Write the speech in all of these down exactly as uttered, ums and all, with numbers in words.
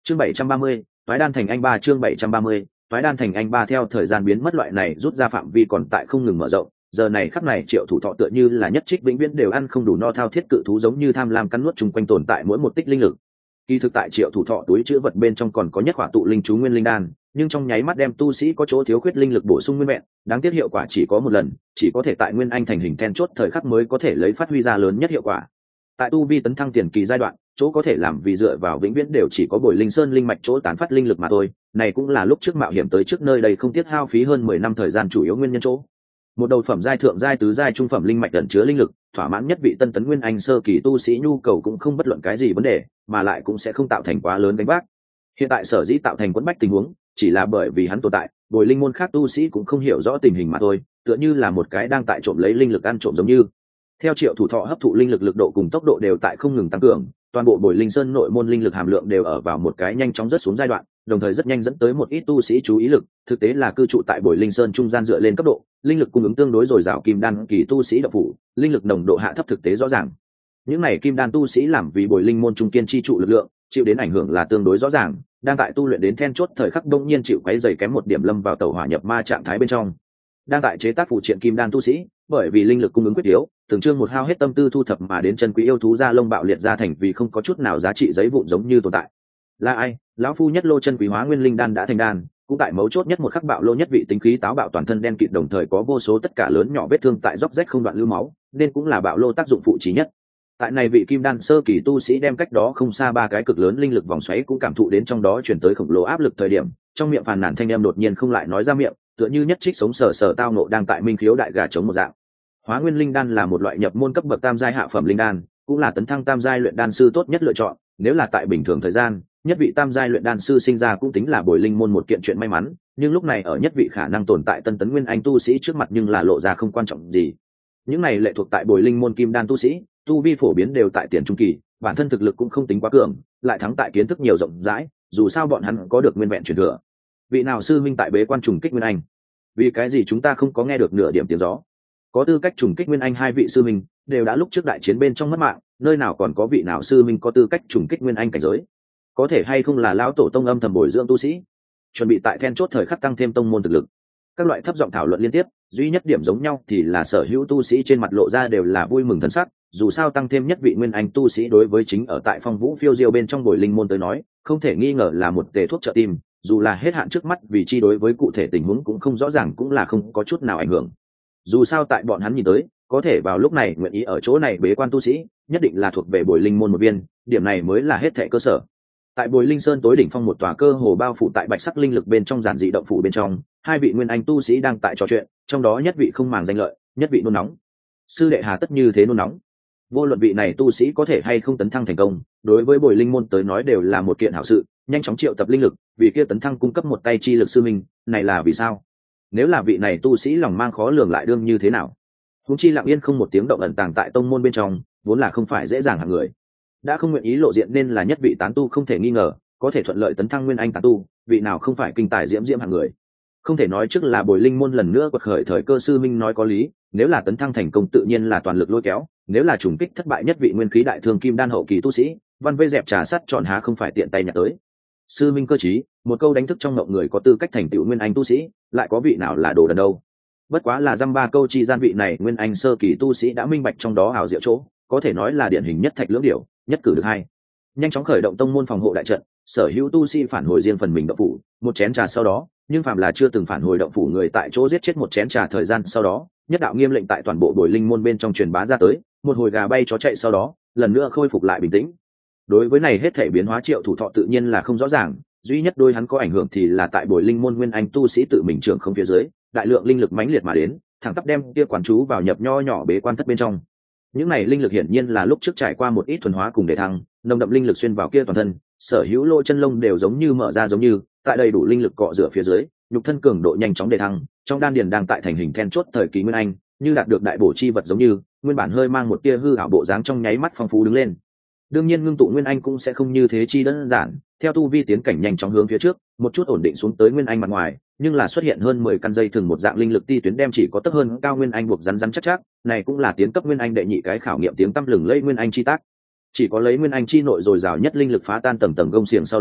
chương bảy trăm ba mươi, toái đan thành anh ba chương bảy trăm ba mươi, toái đan thành anh ba theo thời gian biến mất loại này rút ra phạm vi còn tại không ngừng mở rộng, giờ này khắc này Triệu Thủ Thọ tựa như là nhất trích vĩnh viễn đều ăn không đủ no thao thiết cự thú giống như tham lam cắn nuốt chung quanh tồn tại mỗi một tích linh lực. Kỳ thực tại Triệu Thủ Thọ túi chứa vật bên trong còn có nhất khỏa tụ linh chú nguyên linh đan, nhưng trong nháy mắt đem tu sĩ có chỗ thiếu khuyết linh lực bổ sung nguyên vẹn, đáng tiếc hiệu quả chỉ có một lần, chỉ có thể tại nguyên anh thành hình then chốt thời khắc mới có thể lấy phát huy ra lớn nhất hiệu quả. Tại tu vi tấn thăng tiền kỳ giai đoạn, chỗ có thể làm vì dựa vào vĩnh viễn đều chỉ có Bồi Linh Sơn linh mạch chỗ tán phát linh lực mà thôi, này cũng là lúc trước mạo hiểm tới trước nơi đây không tiếc hao phí hơn mười năm thời gian chủ yếu nguyên nhân chỗ. Một đầu phẩm giai thượng giai tứ giai trung phẩm linh mạch ẩn chứa linh lực, thỏa mãn nhất vị tân tấn nguyên anh sơ kỳ tu sĩ nhu cầu cũng không bất luận cái gì vấn đề, mà lại cũng sẽ không tạo thành quá lớn gánh vác. Hiện tại sở dĩ tạo thành quẫn bách tình huống, chỉ là bởi vì hắn tồn tại, Bồi Linh môn khác tu sĩ cũng không hiểu rõ tình hình mà thôi, tựa như là một cái đang tại trộm lấy linh lực ăn trộm giống như. Theo Triệu Thủ Thọ hấp thụ linh lực lực độ cùng tốc độ đều tại không ngừng tăng cường, toàn bộ Bồi Linh Sơn nội môn linh lực hàm lượng đều ở vào một cái nhanh chóng rất xuống giai đoạn, đồng thời rất nhanh dẫn tới một ít tu sĩ chú ý lực, thực tế là cư trụ tại Bồi Linh Sơn trung gian dựa lên cấp độ, linh lực cung ứng tương đối dồi dào kim đan kỳ tu sĩ đạo phủ, linh lực nồng độ hạ thấp thực tế rõ ràng. Những này kim đan tu sĩ làm vì Bồi Linh môn trung kiên chi trụ lực lượng, chịu đến ảnh hưởng là tương đối rõ ràng, đang tại tu luyện đến then chốt thời khắc đông nhiên chịu quấy rầy kém một điểm lâm vào tẩu hỏa nhập ma trạng thái bên trong. Đang tại chế tác phụ triện kim đan tu sĩ, bởi vì linh lực cung ứng quyết yếu, từng chương một hao hết tâm tư thu thập mà đến chân quý yêu thú da lông bạo liệt ra thành vì không có chút nào giá trị giấy vụn giống như tồn tại. Là ai? Lão phu nhất lô chân quý hóa nguyên linh đan đã thành đan, cũng tại mấu chốt nhất một khắc bạo lô nhất vị tính khí táo bạo toàn thân đen kịt đồng thời có vô số tất cả lớn nhỏ vết thương tại róc rách không đoạn lưu máu, nên cũng là bạo lô tác dụng phụ trí nhất. Tại này vị kim đan sơ kỳ tu sĩ đem cách đó không xa ba cái cực lớn linh lực vòng xoáy cũng cảm thụ đến trong đó chuyển tới khổng lồ áp lực thời điểm, trong miệng phàn nàn thanh em đột nhiên không lại nói ra miệng, tựa như nhất trích sống sờ sờ tao nộ đang tại minh khiếu đại gà chống một dạng. Hóa nguyên linh đan là một loại nhập môn cấp bậc tam giai hạ phẩm linh đan, cũng là tấn thăng tam giai luyện đan sư tốt nhất lựa chọn, nếu là tại bình thường thời gian, nhất vị tam giai luyện đan sư sinh ra cũng tính là Bồi Linh môn một kiện chuyện may mắn, nhưng lúc này ở nhất vị khả năng tồn tại tân tấn nguyên anh tu sĩ trước mặt nhưng là lộ ra không quan trọng gì. Những này lệ thuộc tại Bồi Linh môn kim đan tu sĩ, tu vi phổ biến đều tại tiền trung kỳ, bản thân thực lực cũng không tính quá cường, lại thắng tại kiến thức nhiều rộng rãi, dù sao bọn hắn có được nguyên vẹn truyền thừa. Vị nào sư minh tại bế quan trùng kích nguyên anh? Vì cái gì chúng ta không có nghe được nửa điểm tiếng gió? Có tư cách trùng kích nguyên anh hai vị sư minh đều đã lúc trước đại chiến bên trong mất mạng, nơi nào còn có vị nào sư minh có tư cách trùng kích nguyên anh cảnh giới? Có thể hay không là lão tổ tông âm thầm bồi dưỡng tu sĩ, chuẩn bị tại then chốt thời khắc tăng thêm tông môn thực lực? Các loại thấp giọng thảo luận liên tiếp, duy nhất điểm giống nhau thì là sở hữu tu sĩ trên mặt lộ ra đều là vui mừng thần sắc, dù sao tăng thêm nhất vị nguyên anh tu sĩ đối với chính ở tại Phong Vũ phiêu diêu bên trong Bồi Linh môn tới nói, không thể nghi ngờ là một tề thuốc trợ tim, dù là hết hạn trước mắt vì chi đối với cụ thể tình huống cũng không rõ ràng cũng là không có chút nào ảnh hưởng. Dù sao tại bọn hắn nhìn tới, có thể vào lúc này nguyện ý ở chỗ này bế quan tu sĩ, nhất định là thuộc về Bồi Linh môn một viên, điểm này mới là hết thệ cơ sở. Tại Bồi Linh Sơn tối đỉnh phong một tòa cơ hồ bao phủ tại bạch sắc linh lực bên trong giản dị động phủ bên trong, hai vị nguyên anh tu sĩ đang tại trò chuyện, trong đó nhất vị không màng danh lợi, nhất vị nôn nóng. Sư đệ hà tất như thế nôn nóng? Vô luận vị này tu sĩ có thể hay không tấn thăng thành công, đối với Bồi Linh môn tới nói đều là một kiện hảo sự, nhanh chóng triệu tập linh lực, vì kia tấn thăng cung cấp một tay chi lực sư minh, này là vì sao? Nếu là vị này tu sĩ lòng mang khó lường lại đương như thế nào? Huống chi lặng yên không một tiếng động ẩn tàng tại tông môn bên trong, vốn là không phải dễ dàng hạng người. Đã không nguyện ý lộ diện nên là nhất vị tán tu không thể nghi ngờ, có thể thuận lợi tấn thăng nguyên anh tán tu, vị nào không phải kinh tài diễm diễm hạng người. Không thể nói trước là Bồi Linh môn lần nữa quật khởi thời cơ sư minh nói có lý, nếu là tấn thăng thành công tự nhiên là toàn lực lôi kéo, nếu là trùng kích thất bại nhất vị nguyên khí đại thương kim đan hậu kỳ tu sĩ, văn vây dẹp trà sắt chọn há không phải tiện tay nhặt tới. Sư minh cơ trí, một câu đánh thức trong ngộng người có tư cách thành tựu nguyên anh tu sĩ, lại có vị nào là đồ đần đâu. Bất quá là dăm ba câu chi gian vị này nguyên anh sơ kỳ tu sĩ đã minh bạch trong đó hào diệu chỗ, có thể nói là điển hình nhất thạch lưỡng điểu, nhất cử được hai. Nhanh chóng khởi động tông môn phòng hộ đại trận, sở hữu tu sĩ phản hồi riêng phần mình động phủ, một chén trà sau đó, nhưng phàm là chưa từng phản hồi động phủ người tại chỗ giết chết một chén trà thời gian sau đó, nhất đạo nghiêm lệnh tại toàn bộ Bồi Linh môn bên trong truyền bá ra tới, một hồi gà bay chó chạy sau đó, lần nữa khôi phục lại bình tĩnh. Đối với này hết thể biến hóa Triệu Thủ Thọ tự nhiên là không rõ ràng, duy nhất đôi hắn có ảnh hưởng thì là tại Bồi Linh môn nguyên anh tu sĩ tự mình trưởng không phía dưới, đại lượng linh lực mãnh liệt mà đến, thẳng tắp đem kia quán chú vào nhập nho nhỏ bế quan thất bên trong. Những này linh lực hiển nhiên là lúc trước trải qua một ít thuần hóa cùng đề thăng, nồng đậm linh lực xuyên vào kia toàn thân, sở hữu lỗ chân lông đều giống như mở ra giống như, tại đầy đủ linh lực cọ rửa phía dưới, nhục thân cường độ nhanh chóng đề thăng, trong đan điền đang tại thành hình then chốt thời kỳ nguyên anh, như đạt được đại bổ chi vật giống như, nguyên bản hơi mang một tia hư ảo bộ dáng trong nháy mắt phong phú đứng lên. Đương nhiên ngưng tụ nguyên anh cũng sẽ không như thế chi đơn giản, theo tu vi tiến cảnh nhanh chóng hướng phía trước, một chút ổn định xuống tới nguyên anh mặt ngoài, nhưng là xuất hiện hơn mười căn dây thường một dạng linh lực ti tuyến đem chỉ có tấp hơn cao nguyên anh buộc rắn rắn chắc chắc, này cũng là tiến cấp nguyên anh đệ nhị cái khảo nghiệm tiếng tăm lừng lẫy nguyên anh chi tác. Chỉ có lấy nguyên anh chi nội dồi dào nhất linh lực phá tan tầng tầng gông xiềng sau đó,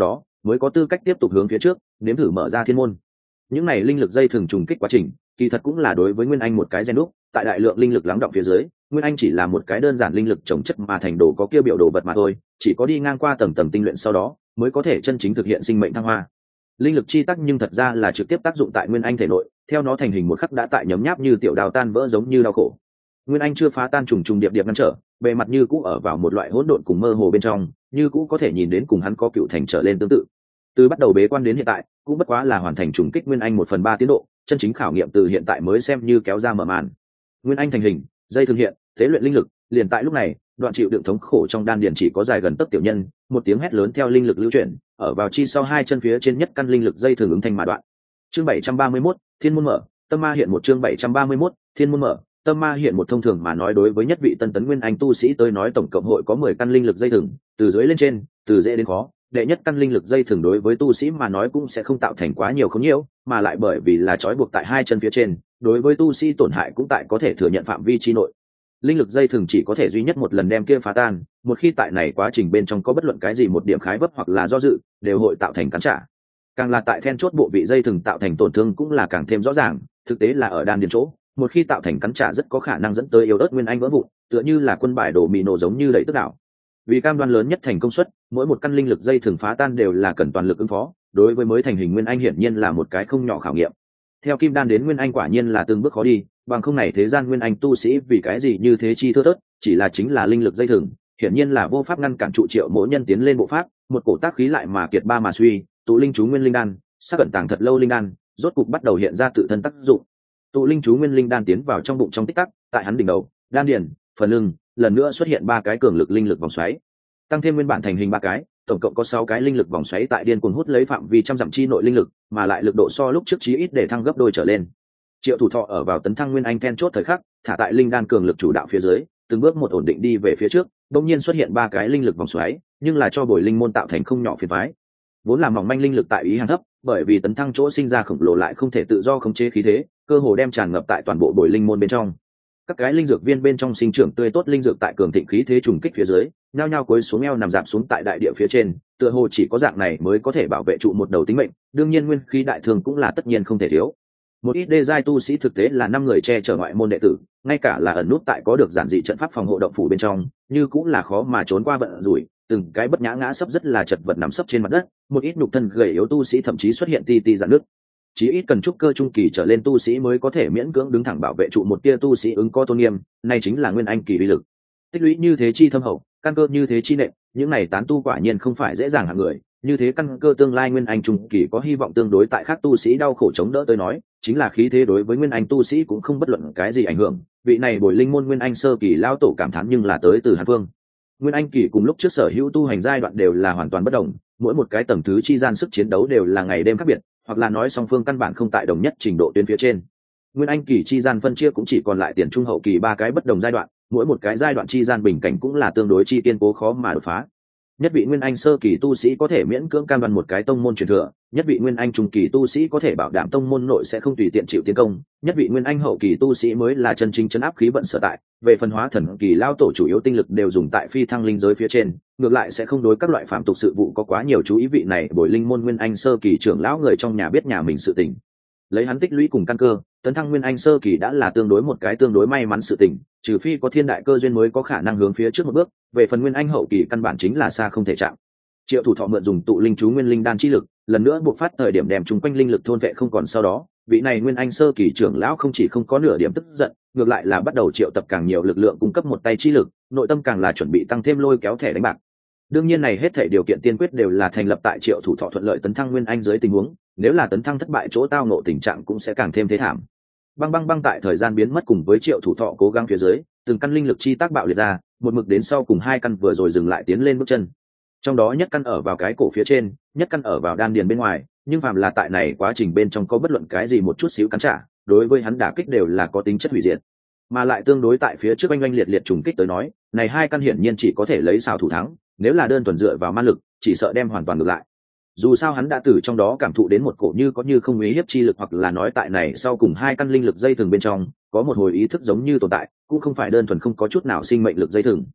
mới có tư cách tiếp tục hướng phía trước nếm thử mở ra thiên môn. Những này linh lực dây thường trùng kích quá trình kỳ thật cũng là đối với Nguyên Anh một cái gen đúc. Tại đại lượng linh lực lắng động phía dưới, Nguyên Anh chỉ là một cái đơn giản linh lực trồng chất mà thành đồ có kia biểu đồ vật mà thôi, chỉ có đi ngang qua tầng tầng tinh luyện sau đó mới có thể chân chính thực hiện sinh mệnh thăng hoa. Linh lực chi tác nhưng thật ra là trực tiếp tác dụng tại Nguyên Anh thể nội, theo nó thành hình một khắc đã tại nhấm nháp như tiểu đào tan vỡ giống như đau khổ. Nguyên Anh chưa phá tan trùng trùng điệp điệp ngăn trở, bề mặt như cũ ở vào một loại hỗn độn cùng mơ hồ bên trong, như cũ có thể nhìn đến cùng hắn có cựu thành trở lên tương tự. Từ bắt đầu bế quan đến hiện tại, cũng bất quá là hoàn thành trùng kích Nguyên Anh một phần ba tiến độ, chân chính khảo nghiệm từ hiện tại mới xem như kéo ra mở màn. Nguyên Anh thành hình, dây thường hiện, tế luyện linh lực, liền tại lúc này, đoạn chịu đựng thống khổ trong đan điền chỉ có dài gần tấc tiểu nhân, một tiếng hét lớn theo linh lực lưu chuyển, ở vào chi sau hai chân phía trên nhất căn linh lực dây thường ứng thành mà đoạn. Chương bảy trăm ba mươi mốt, Thiên môn mở, tâm ma hiện một chương bảy trăm ba mươi mốt, Thiên môn mở, tâm ma hiện một thông thường mà nói đối với nhất vị tân tấn Nguyên Anh tu sĩ tới nói tổng cộng hội có mười căn linh lực dây thừng, từ dưới lên trên, từ dễ đến khó, đệ nhất căn linh lực dây thừng đối với tu sĩ mà nói cũng sẽ không tạo thành quá nhiều không nhiễu, mà lại bởi vì là trói buộc tại hai chân phía trên, đối với tu sĩ tổn hại cũng tại có thể thừa nhận phạm vi chi nội. Linh lực dây thừng chỉ có thể duy nhất một lần đem kia phá tan, một khi tại này quá trình bên trong có bất luận cái gì một điểm khái vấp hoặc là do dự, đều hội tạo thành cắn trả. Càng là tại then chốt bộ vị dây thừng tạo thành tổn thương cũng là càng thêm rõ ràng, thực tế là ở đan điền chỗ, một khi tạo thành cắn trả rất có khả năng dẫn tới yếu ớt Nguyên Anh vỡ vụn, tựa như là quân bài đổ mì nổ giống như đẩy tức đảo. Vì cam đoan lớn nhất thành công suất, mỗi một căn linh lực dây thừng phá tan đều là cần toàn lực ứng phó, đối với mới thành hình Nguyên Anh hiển nhiên là một cái không nhỏ khảo nghiệm. Theo kim đan đến Nguyên Anh quả nhiên là từng bước khó đi, bằng không này thế gian Nguyên Anh tu sĩ vì cái gì như thế chi thưa thớt, chỉ là chính là linh lực dây thừng, hiển nhiên là vô pháp ngăn cản trụ triệu mỗi nhân tiến lên bộ pháp, một cổ tác khí lại mà kiệt ba mà suy, tụ linh chú nguyên linh đan, sắc cẩn tàng thật lâu linh đan, rốt cục bắt đầu hiện ra tự thân tác dụng. Tụ linh chú nguyên linh đan tiến vào trong bụng trong tích tắc, tại hắn đỉnh đầu, đan điền, phần lưng, lần nữa xuất hiện ba cái cường lực linh lực vòng xoáy, tăng thêm nguyên bản thành hình ba cái, tổng cộng có sáu cái linh lực vòng xoáy tại điên cuồng hút lấy phạm vi trăm dặm chi nội linh lực, mà lại lực độ so lúc trước chí ít để thăng gấp đôi trở lên. Triệu Thủ Thọ ở vào tấn thăng Nguyên Anh then chốt thời khắc, thả tại linh đan cường lực chủ đạo phía dưới, từng bước một ổn định đi về phía trước, đột nhiên xuất hiện ba cái linh lực vòng xoáy, nhưng là cho bồi linh môn tạo thành không nhỏ phiền toái. Vốn là mỏng manh linh lực tại ý hàng thấp, bởi vì tấn thăng chỗ sinh ra khổng lồ lại không thể tự do khống chế khí thế, cơ hồ đem tràn ngập tại toàn bộ bồi linh môn bên trong. Các cái linh dược viên bên trong sinh trưởng tươi tốt linh dược tại cường thịnh khí thế trùng kích phía dưới, nhao nhao cúi xuống eo nằm dạp xuống tại đại địa phía trên, tựa hồ chỉ có dạng này mới có thể bảo vệ trụ một đầu tính mệnh, đương nhiên nguyên khí đại thường cũng là tất nhiên không thể thiếu. Một ít đê giai tu sĩ thực tế là năm người che chở ngoại môn đệ tử, ngay cả là ẩn nút tại có được giản dị trận pháp phòng hộ động phủ bên trong, như cũng là khó mà trốn qua vận rủi, từng cái bất nhã ngã sấp rất là chật vật nằm sấp trên mặt đất, một ít nhục thân gầy yếu tu sĩ thậm chí xuất hiện ti ti rạn nước. Chỉ ít cần trúc cơ trung kỳ trở lên tu sĩ mới có thể miễn cưỡng đứng thẳng bảo vệ trụ một tia tu sĩ ứng có tôn nghiêm, này chính là Nguyên Anh kỳ uy lực. Tích lũy như thế chi thâm hậu, căn cơ như thế chi nệm, những này tán tu quả nhiên không phải dễ dàng hạng người, như thế căn cơ tương lai Nguyên Anh trung kỳ có hy vọng tương đối tại khác tu sĩ đau khổ chống đỡ tới nói, chính là khí thế đối với Nguyên Anh tu sĩ cũng không bất luận cái gì ảnh hưởng, vị này bồi linh môn Nguyên Anh sơ kỳ lao tổ cảm thán nhưng là tới từ Hàn Phương. Nguyên Anh kỳ cùng lúc trước sở hữu tu hành giai đoạn đều là hoàn toàn bất đồng, mỗi một cái tầng thứ chi gian sức chiến đấu đều là ngày đêm khác biệt, hoặc là nói song phương căn bản không tại đồng nhất trình độ tuyến phía trên. Nguyên Anh kỳ chi gian phân chia cũng chỉ còn lại tiền trung hậu kỳ ba cái bất đồng giai đoạn, mỗi một cái giai đoạn chi gian bình cảnh cũng là tương đối chi kiên cố khó mà đột phá. Nhất vị Nguyên Anh sơ kỳ tu sĩ có thể miễn cưỡng cam đoan một cái tông môn truyền thừa, nhất vị Nguyên Anh trung kỳ tu sĩ có thể bảo đảm tông môn nội sẽ không tùy tiện chịu tiến công, nhất vị Nguyên Anh hậu kỳ tu sĩ mới là chân chính trấn áp khí vận sở tại. Về phân hóa thần kỳ lao tổ chủ yếu tinh lực đều dùng tại phi thăng linh giới phía trên, ngược lại sẽ không đối các loại phạm tục sự vụ có quá nhiều chú ý. Vị này bồi linh môn Nguyên Anh sơ kỳ trưởng lão người trong nhà biết nhà mình sự tình, lấy hắn tích lũy cùng căn cơ, tấn thăng Nguyên Anh sơ kỳ đã là tương đối một cái tương đối may mắn sự tình, trừ phi có thiên đại cơ duyên mới có khả năng hướng phía trước một bước, về phần Nguyên Anh hậu kỳ căn bản chính là xa không thể chạm. Triệu Thủ Thọ mượn dùng tụ linh chú nguyên linh đan chi lực, lần nữa buộc phát thời điểm đem chúng quanh linh lực thôn vệ không còn, sau đó vị này Nguyên Anh sơ kỳ trưởng lão không chỉ không có nửa điểm tức giận, ngược lại là bắt đầu triệu tập càng nhiều lực lượng cung cấp một tay chi lực, nội tâm càng là chuẩn bị tăng thêm lôi kéo thẻ đánh bạc. Đương nhiên này hết thảy điều kiện tiên quyết đều là thành lập tại Triệu Thủ Thọ thuận lợi tấn thăng Nguyên Anh dưới tình huống, nếu là tấn thăng thất bại chỗ tao ngộ tình trạng cũng sẽ càng thêm thế thảm. Băng băng băng tại thời gian biến mất cùng với Triệu Thủ Thọ cố gắng phía dưới, từng căn linh lực chi tác bạo liệt ra, một mực đến sau cùng hai căn vừa rồi dừng lại tiến lên bước chân. Trong đó nhất căn ở vào cái cổ phía trên, nhất căn ở vào đan điền bên ngoài, nhưng phàm là tại này quá trình bên trong có bất luận cái gì một chút xíu cắn trả, đối với hắn đả kích đều là có tính chất hủy diệt. Mà lại tương đối tại phía trước oanh oanh liệt liệt trùng kích tới nói, này hai căn hiển nhiên chỉ có thể lấy xào thủ thắng, nếu là đơn thuần dựa vào ma lực, chỉ sợ đem hoàn toàn ngược lại. Dù sao hắn đã từ trong đó cảm thụ đến một cổ như có như không uy hiếp chi lực, hoặc là nói tại này sau cùng hai căn linh lực dây thừng bên trong có một hồi ý thức giống như tồn tại, cũng không phải đơn thuần không có chút nào sinh mệnh lực dây thừng.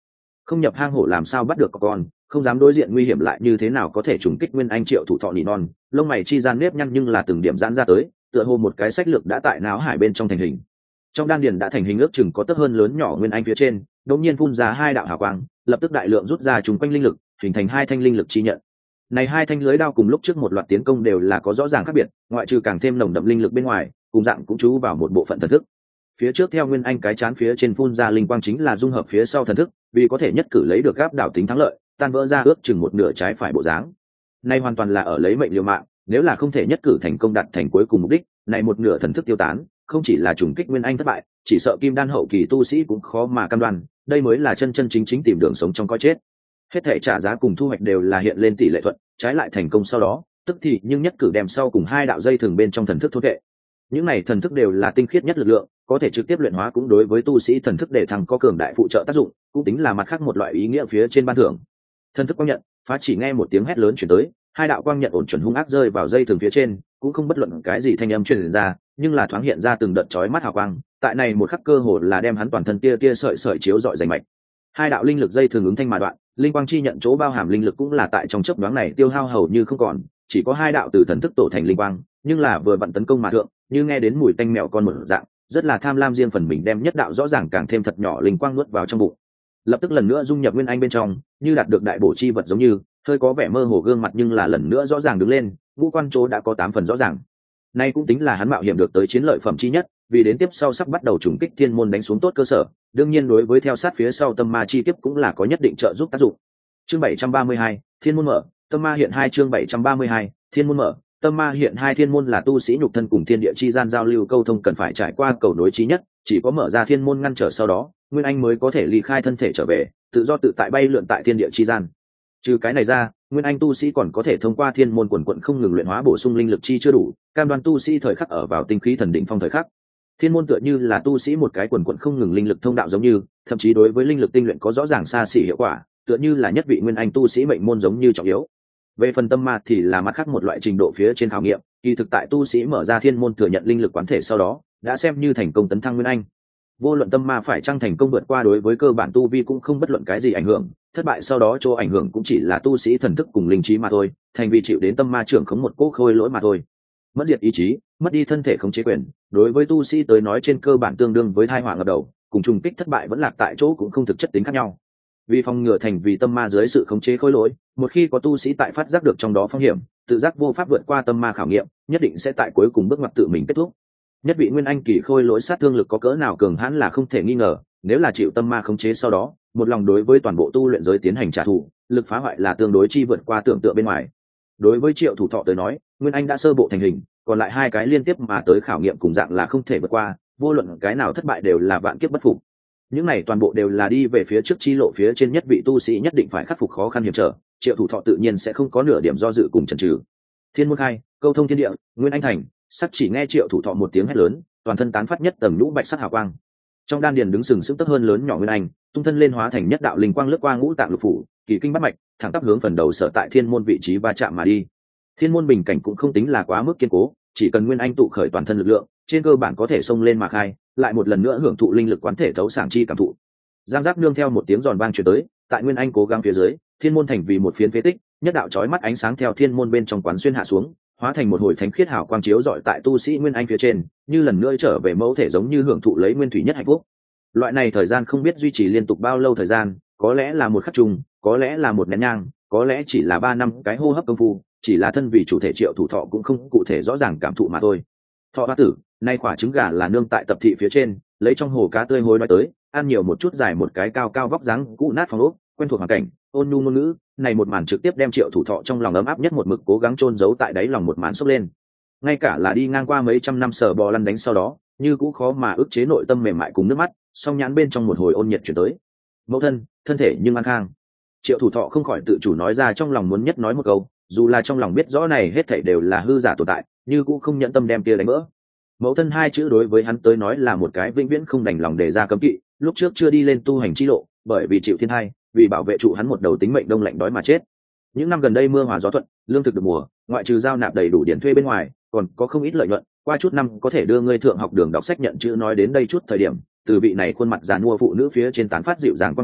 không nhập hang hổ làm sao bắt được con, không dám đối diện nguy hiểm lại như thế nào có thể trùng kích Nguyên Anh Triệu thủ thọ nỉ non, lông mày chi gian nếp nhăn nhưng là từng điểm giãn ra tới, tựa hồ một cái sách lược đã tại não hải bên trong thành hình. Trong đan điền đã thành hình ước chừng có tấc hơn lớn nhỏ Nguyên Anh phía trên, đột nhiên phun ra hai đạo hào quang, lập tức đại lượng rút ra trùng quanh linh lực, hình thành hai thanh linh lực chi nhận. Này hai thanh lưới đao cùng lúc trước một loạt tiến công đều là có rõ ràng khác biệt, ngoại trừ càng thêm nồng đậm linh lực bên ngoài, cùng dạng cũng chú vào một bộ phận thần thức. Phía trước theo Nguyên Anh cái chán phía trên phun ra linh quang chính là dung hợp phía sau thần thức, vì có thể nhất cử lấy được áp đảo tính thắng lợi, tan vỡ ra ước chừng một nửa trái phải bộ dáng. Nay hoàn toàn là ở lấy mệnh liều mạng, nếu là không thể nhất cử thành công đạt thành cuối cùng mục đích, này một nửa thần thức tiêu tán, không chỉ là trùng kích Nguyên Anh thất bại, chỉ sợ kim đan hậu kỳ tu sĩ cũng khó mà cam đoan, đây mới là chân chân chính chính tìm đường sống trong coi chết. Hết thảy trả giá cùng thu hoạch đều là hiện lên tỷ lệ thuận, trái lại thành công sau đó, tức thì nhưng nhất cử đem sau cùng hai đạo dây thường bên trong thần thức thôn vệ. Những này thần thức đều là tinh khiết nhất lực lượng, có thể trực tiếp luyện hóa cũng đối với tu sĩ thần thức để thăng có cường đại phụ trợ tác dụng, cũng tính là mặt khác một loại ý nghĩa phía trên ban thưởng. Thần thức quang nhận, phá chỉ nghe một tiếng hét lớn truyền tới, hai đạo quang nhận ổn chuẩn hung ác rơi vào dây thường phía trên, cũng không bất luận cái gì thanh âm truyền ra, nhưng là thoáng hiện ra từng đợt chói mắt hào quang, tại này một khắc cơ hồ là đem hắn toàn thân tia tia sợi sợi chiếu rọi rành mạch. Hai đạo linh lực dây thường ứng thanh mà đoạn, linh quang chi nhận chỗ bao hàm linh lực cũng là tại trong chớp nhoáng này tiêu hao hầu như không còn, chỉ có hai đạo từ thần thức tổ thành linh quang, nhưng là vừa vặn tấn công mà thượng, như nghe đến mùi tanh mèo con một dạng, rất là tham lam riêng phần mình đem nhất đạo rõ ràng càng thêm thật nhỏ linh quang nuốt vào trong bụng. Lập tức lần nữa dung nhập Nguyên Anh bên trong, như đạt được đại bổ chi vật giống như, hơi có vẻ mơ hồ gương mặt nhưng là lần nữa rõ ràng đứng lên, ngũ quan chỗ đã có tám phần rõ ràng. Nay cũng tính là hắn mạo hiểm được tới chiến lợi phẩm chi nhất, vì đến tiếp sau sắp bắt đầu trùng kích thiên môn đánh xuống tốt cơ sở, đương nhiên đối với theo sát phía sau tâm ma chi tiếp cũng là có nhất định trợ giúp tác dụng. Chương bảy trăm ba mươi hai, Thiên môn mở, tâm ma hiện hai chương bảy trăm ba mươi hai, Thiên môn mở, tâm ma hiện hai thiên môn là tu sĩ nhục thân cùng thiên địa chi gian giao lưu câu thông cần phải trải qua cầu nối chí nhất, chỉ có mở ra thiên môn ngăn trở sau đó, Nguyên Anh mới có thể ly khai thân thể trở về, tự do tự tại bay lượn tại thiên địa chi gian. Trừ cái này ra, Nguyên Anh tu sĩ còn có thể thông qua thiên môn quần quận không ngừng luyện hóa bổ sung linh lực chi chưa đủ, cam đoan tu sĩ thời khắc ở vào tinh khí thần đỉnh phong thời khắc. Thiên môn tựa như là tu sĩ một cái quần quận không ngừng linh lực thông đạo giống như, thậm chí đối với linh lực tinh luyện có rõ ràng xa xỉ hiệu quả, tựa như là nhất vị Nguyên Anh tu sĩ mệnh môn giống như trọng yếu. Về phần tâm ma thì là mặt khác một loại trình độ phía trên khảo nghiệm, kỳ thực tại tu sĩ mở ra thiên môn thừa nhận linh lực quán thể sau đó, đã xem như thành công tấn thăng Nguyên Anh. Vô luận tâm ma phải chăng thành công vượt qua đối với cơ bản tu vi cũng không bất luận cái gì ảnh hưởng, thất bại sau đó chỗ ảnh hưởng cũng chỉ là tu sĩ thần thức cùng linh trí mà thôi, thành vì chịu đến tâm ma trưởng khống một cỗ khôi lỗi mà thôi. Mất diệt ý chí, mất đi thân thể khống chế quyền, đối với tu sĩ tới nói trên cơ bản tương đương với thai họa ngập đầu, cùng trùng kích thất bại vẫn lạc tại chỗ cũng không thực chất tính khác nhau. Vì phòng ngừa thành vì tâm ma dưới sự khống chế khôi lỗi, một khi có tu sĩ tại phát giác được trong đó phong hiểm, tự giác vô pháp vượt qua tâm ma khảo nghiệm, nhất định sẽ tại cuối cùng bước ngoặt tự mình kết thúc. Nhất vị Nguyên Anh kỳ khôi lỗi sát thương lực có cỡ nào cường hãn là không thể nghi ngờ, nếu là chịu tâm ma khống chế sau đó, một lòng đối với toàn bộ tu luyện giới tiến hành trả thù, lực phá hoại là tương đối chi vượt qua tưởng tượng bên ngoài. Đối với Triệu Thủ Thọ tới nói, Nguyên Anh đã sơ bộ thành hình, còn lại hai cái liên tiếp mà tới khảo nghiệm cùng dạng là không thể vượt qua, vô luận cái nào thất bại đều là vạn kiếp bất phục. Những này toàn bộ đều là đi về phía trước chi lộ phía trên nhất vị tu sĩ nhất định phải khắc phục khó khăn hiểm trở, Triệu Thủ Thọ tự nhiên sẽ không có nửa điểm do dự cùng chần chừ. Thiên môn khai, câu thông thiên địa, Nguyên Anh thành, sắc chỉ nghe Triệu Thủ Thọ một tiếng hét lớn, toàn thân tán phát nhất tầng nhũ bạch sắc hào quang. Trong đan điền đứng sừng sững tấc hơn lớn nhỏ Nguyên Anh, tung thân lên hóa thành nhất đạo linh quang lướt qua ngũ tạng lục phủ, kỳ kinh bát mạch, thẳng tắp hướng phần đầu sở tại thiên môn vị trí va chạm mà đi. Thiên môn bình cảnh cũng không tính là quá mức kiên cố, chỉ cần Nguyên Anh tụ khởi toàn thân lực lượng, trên cơ bản có thể xông lên mà khai, lại một lần nữa hưởng thụ linh lực quán thể thấu sảng chi cảm thụ. Giang giác nương theo một tiếng giòn vang truyền tới, tại Nguyên Anh cố gắng phía dưới, thiên môn thành vì một phiến phế tích, nhất đạo chói mắt ánh sáng theo thiên môn bên trong quán xuyên hạ xuống, hóa thành một hồi thánh khiết hào quang chiếu rọi tại tu sĩ Nguyên Anh phía trên, như lần nữa trở về mẫu thể giống như hưởng thụ lấy nguyên thủy nhất hạnh phúc. Loại này thời gian không biết duy trì liên tục bao lâu thời gian, có lẽ là một khắc trùng, có lẽ là một nén nhang, có lẽ chỉ là ba năm cái hô hấp công phu, chỉ là thân vì chủ thể Triệu Thủ Thọ cũng không cụ thể rõ ràng cảm thụ mà thôi. Thọ Hoa Tử, nay quả trứng gà là nương tại tập thị phía trên, lấy trong hồ cá tươi hối nói tới, ăn nhiều một chút dài một cái cao cao vóc dáng cũ nát phòng ốc, quen thuộc hoàn cảnh, ôn nhu ngôn ngữ, này một màn trực tiếp đem Triệu Thủ Thọ trong lòng ấm áp nhất một mực cố gắng chôn giấu tại đáy lòng một màn sốc lên. Ngay cả là đi ngang qua mấy trăm năm sờ bò lăn đánh sau đó, như cũng khó mà ức chế nội tâm mềm mại cùng nước mắt, song nhãn bên trong một hồi ôn nhiệt chuyển tới. Mẫu thân, thân thể nhưng an khang. Triệu Thủ Thọ không khỏi tự chủ nói ra trong lòng muốn nhất nói một câu, dù là trong lòng biết rõ này hết thảy đều là hư giả tồn tại, như cũng không nhận tâm đem kia đánh vỡ. Mẫu thân hai chữ đối với hắn tới nói là một cái vĩnh viễn không đành lòng đề ra cấm kỵ, lúc trước chưa đi lên tu hành chi lộ, bởi vì chịu thiên hai, vì bảo vệ trụ hắn một đầu tính mệnh đông lạnh đói mà chết. Những năm gần đây mưa hòa gió thuận, lương thực được mùa, ngoại trừ giao nạp đầy đủ điển thuê bên ngoài, còn có không ít lợi nhuận, qua chút năm có thể đưa ngươi thượng học đường đọc sách nhận chữ nói đến đây chút thời điểm, từ vị này khuôn mặt già nua phụ nữ phía trên tán phát dịu dàng quan huy,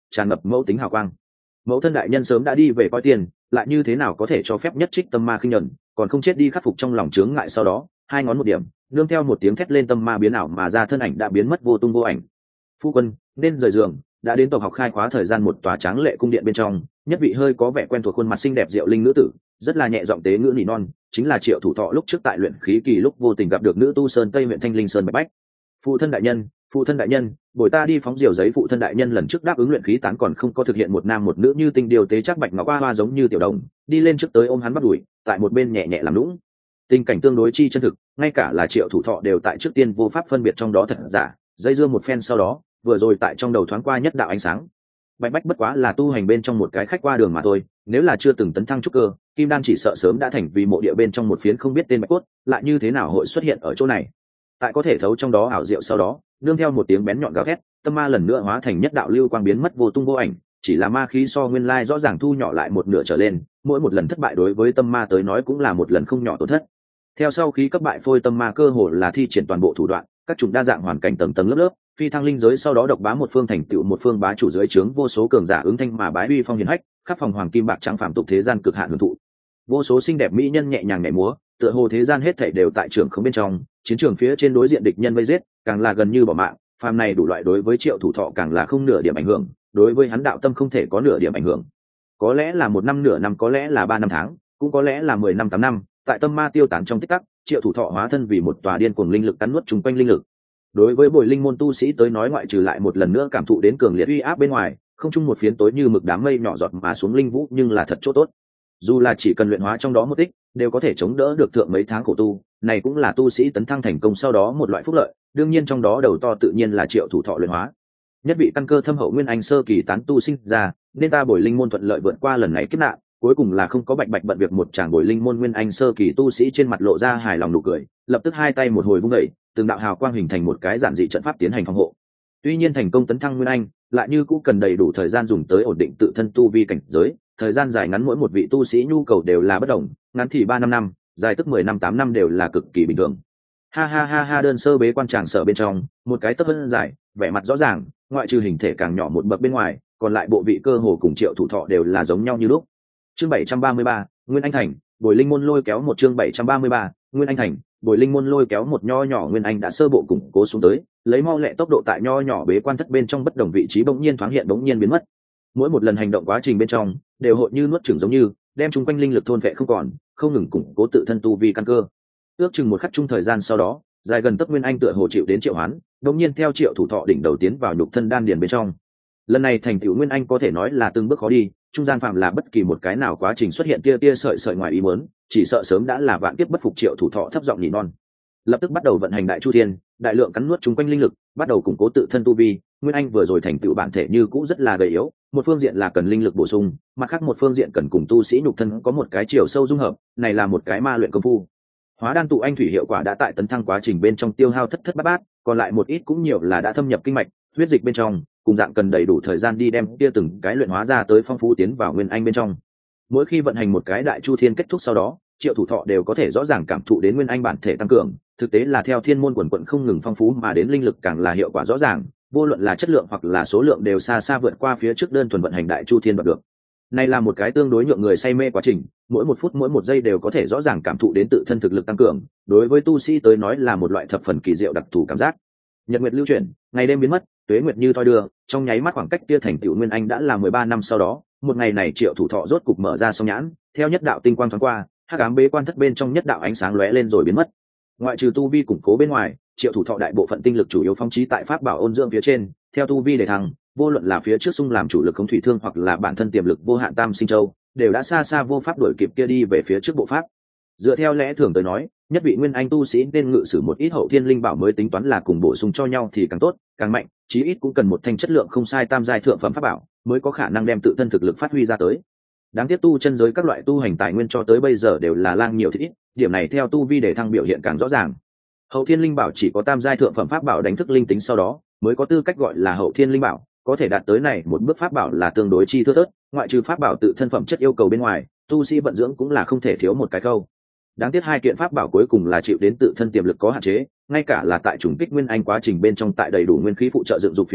tràn ngập mẫu tính hào quang. Mẫu thân đại nhân sớm đã đi về coi tiền, lại như thế nào có thể cho phép nhất trích tâm ma khinh nhẫn, còn không chết đi khắc phục trong lòng chướng ngại. Sau đó hai ngón một điểm, nương theo một tiếng thét lên, tâm ma biến ảo mà ra, thân ảnh đã biến mất vô tung vô ảnh. Phu quân nên rời giường, đã đến tộc học khai khóa thời gian. Một tòa tráng lệ cung điện bên trong, nhất vị hơi có vẻ quen thuộc khuôn mặt xinh đẹp diệu linh nữ tử, rất là nhẹ giọng tế ngữ nỉ non, chính là Triệu Thủ Thọ lúc trước tại luyện khí kỳ lúc vô tình gặp được nữ tu sơn Tây huyện Thanh Linh Sơn Bạch Bách. Phụ thân đại nhân, phụ thân đại nhân, bồi ta đi phóng diều giấy. Phụ thân đại nhân lần trước đáp ứng luyện khí tán còn không có thực hiện, một nam một nữ như tinh điều tế chắc bạch ngọc hoa hoa giống như tiểu đồng, đi lên trước tới ôm hắn bắt đuổi, tại một bên nhẹ nhẹ làm lũng. Tình cảnh tương đối chi chân thực, ngay cả là Triệu Thủ Thọ đều tại trước tiên vô pháp phân biệt trong đó thật giả, dây dưa một phen sau đó, vừa rồi tại trong đầu thoáng qua nhất đạo ánh sáng. Bạch Bách bất quá là tu hành bên trong một cái khách qua đường mà thôi, nếu là chưa từng tấn thăng trúc cơ, kim đan chỉ sợ sớm đã thành vì mộ địa bên trong một phiến không biết tên bạch cốt, lại như thế nào hội xuất hiện ở chỗ này. Tại có thể thấu trong đó ảo diệu sau đó, nương theo một tiếng bén nhọn gào thét, tâm ma lần nữa hóa thành nhất đạo lưu quang biến mất vô tung vô ảnh, chỉ là ma khí so nguyên lai rõ ràng thu nhỏ lại một nửa trở lên, mỗi một lần thất bại đối với tâm ma tới nói cũng là một lần không nhỏ tổn thất. Theo sau khí cấp bại phôi, tâm ma cơ hồ là thi triển toàn bộ thủ đoạn, các chủng đa dạng hoàn cảnh tầng tầng lớp lớp, phi thăng linh giới sau đó độc bá một phương, thành tựu một phương bá chủ dưới trướng vô số cường giả ứng thanh mà bái uy phong hiển hách, khắp phòng hoàng kim bạc trắng phàm tục thế gian cực hạn hưởng thụ. Vô số xinh đẹp mỹ nhân nhẹ nhàng nhảy múa, tựa hồ thế gian hết thảy đều tại trường không bên trong, chiến trường phía trên đối diện địch nhân vây giết, càng là gần như bỏ mạng, phàm này đủ loại đối với Triệu Thủ Thọ càng là không nửa điểm ảnh hưởng, đối với hắn đạo tâm không thể có nửa điểm ảnh hưởng. Có lẽ là một năm nửa năm, có lẽ là ba năm tháng, cũng có lẽ là mười năm tám năm, tại tâm ma tiêu tán trong tích tắc, Triệu Thủ Thọ hóa thân vì một tòa điên cuồng linh lực cắn nuốt chung quanh linh lực. Đối với bồi linh môn tu sĩ tới nói, ngoại trừ lại một lần nữa cảm thụ đến cường liệt uy áp bên ngoài, không chung một phiến tối như mực đám mây nhỏ giọt mà xuống linh vũ, nhưng là thật chỗ tốt. Dù là chỉ cần luyện hóa trong đó một tích, đều có thể chống đỡ được thượng mấy tháng khổ tu, này cũng là tu sĩ tấn thăng thành công sau đó một loại phúc lợi. Đương nhiên trong đó đầu to tự nhiên là Triệu Thủ Thọ luyện hóa. Nhất vị căn cơ thâm hậu nguyên anh sơ kỳ tán tu sinh ra, nên ta bồi linh môn thuận lợi vượt qua lần này kiếp nạn, cuối cùng là không có bạch bạch bận việc. Một chàng bồi linh môn nguyên anh sơ kỳ tu sĩ trên mặt lộ ra hài lòng nụ cười, lập tức hai tay một hồi vung đẩy, từng đạo hào quang hình thành một cái giản dị trận pháp tiến hành phòng hộ. Tuy nhiên thành công tấn thăng nguyên anh, lại như cũng cần đầy đủ thời gian dùng tới ổn định tự thân tu vi cảnh giới, thời gian dài ngắn mỗi một vị tu sĩ nhu cầu đều là bất đồng, ngắn thì ba năm năm, dài tức mười năm tám năm đều là cực kỳ bình thường. Ha ha ha ha, đơn sơ bế quan tràng sở bên trong, một cái tấc vân dài, vẻ mặt rõ ràng, ngoại trừ hình thể càng nhỏ một bậc bên ngoài, còn lại bộ vị cơ hồ cùng Triệu Thủ Thọ đều là giống nhau như lúc. Chương bảy trăm ba mươi ba, Nguyên Anh Thành, bồi linh môn lôi kéo một chương bảy trăm ba mươi ba, Nguyên Anh Thành, bồi linh môn lôi kéo một nho nhỏ Nguyên Anh đã sơ bộ củng cố xuống tới, lấy mau lẹ tốc độ tại nho nhỏ bế quan thất bên trong bất đồng vị trí bỗng nhiên thoáng hiện bỗng nhiên biến mất. Mỗi một lần hành động quá trình bên trong đều hội như nuốt chửng giống như đem chung quanh linh lực thôn vệ không còn, không ngừng củng cố tự thân tu vi căn cơ. Ước chừng một khắc chung thời gian sau đó, dài gần tấc Nguyên Anh tựa hồ chịu đến triệu hoán, bỗng nhiên theo Triệu Thủ Thọ đỉnh đầu tiến vào nhục thân đan điền bên trong. Lần này thành tựu Nguyên Anh có thể nói là từng bước khó đi, trung gian phạm là bất kỳ một cái nào quá trình xuất hiện tia tia sợi sợi ngoài ý muốn, chỉ sợ sớm đã là vạn kiếp bất phục. Triệu Thủ Thọ thấp giọng nhỉ non, lập tức bắt đầu vận hành đại chu thiên, đại lượng cắn nuốt chung quanh linh lực, bắt đầu củng cố tự thân tu vi. Nguyên Anh vừa rồi thành tựu bản thể như cũ rất là gầy yếu, một phương diện là cần linh lực bổ sung, mặt khác một phương diện cần cùng tu sĩ nhục thân có một cái chiều sâu dung hợp, này là một cái ma luyện công phu. Hóa đan tụ anh thủy hiệu quả đã tại tấn thăng quá trình bên trong tiêu hao thất thất bát bát, còn lại một ít cũng nhiều là đã thâm nhập kinh mạch, huyết dịch bên trong, cùng dạng cần đầy đủ thời gian đi đem kia từng cái luyện hóa ra tới phong phú tiến vào Nguyên Anh bên trong. Mỗi khi vận hành một cái đại chu thiên kết thúc sau đó, Triệu Thủ Thọ đều có thể rõ ràng cảm thụ đến Nguyên Anh bản thể tăng cường, thực tế là theo thiên môn quần quận không ngừng phong phú mà đến linh lực càng là hiệu quả rõ ràng, vô luận là chất lượng hoặc là số lượng đều xa xa vượt qua phía trước đơn thuần vận hành đại chu thiên đạt được. Này là một cái tương đối nhượng người say mê quá trình, mỗi một phút mỗi một giây đều có thể rõ ràng cảm thụ đến tự thân thực lực tăng cường, đối với tu sĩ tới nói là một loại thập phần kỳ diệu đặc thù cảm giác. Nhật nguyệt lưu chuyển, ngày đêm biến mất, tuế nguyệt như thoi đưa, trong nháy mắt khoảng cách kia thành tựu Nguyên Anh đã là mười ba năm sau đó, một ngày này Triệu Thủ Thọ rốt cục mở ra song nhãn, theo nhất đạo tinh quang thoáng qua, hắc ám bế quan thất bên trong nhất đạo ánh sáng lóe lên rồi biến mất. Ngoại trừ tu vi củng cố bên ngoài, Triệu Thủ Thọ đại bộ phận tinh lực chủ yếu phóng chí tại pháp bảo ôn dưỡng phía trên, theo tu vi để thăng, vô luận là phía trước sung làm chủ lực không thủy thương hoặc là bản thân tiềm lực vô hạn tam sinh châu, đều đã xa xa vô pháp đuổi kịp kia đi về phía trước bộ pháp. Dựa theo lẽ thường tới nói, nhất vị Nguyên Anh tu sĩ nên ngự sử một ít hậu thiên linh bảo mới tính toán là cùng bổ sung cho nhau thì càng tốt, càng mạnh, chí ít cũng cần một thanh chất lượng không sai tam giai thượng phẩm pháp bảo, mới có khả năng đem tự thân thực lực phát huy ra tới. Đáng tiếc tu chân giới các loại tu hành tài nguyên cho tới bây giờ đều là lang nhiều thịt ít, điểm này theo tu vi để thăng biểu hiện càng rõ ràng. Hậu thiên linh bảo chỉ có tam giai thượng phẩm pháp bảo đánh thức linh tính sau đó, mới có tư cách gọi là hậu thiên linh bảo, có thể đạt tới này một bước pháp bảo là tương đối chi thưa thớt, ngoại trừ pháp bảo tự thân phẩm chất yêu cầu bên ngoài, tu sĩ vận dưỡng cũng là không thể thiếu một cái câu. Đáng tiếc hai kiện pháp bảo cuối cùng là chịu đến tự thân tiềm lực có hạn chế, ngay cả là tại trùng kích Nguyên Anh quá trình bên trong tại đầy đủ nguyên khí phụ trợ dựng dục phía dưới,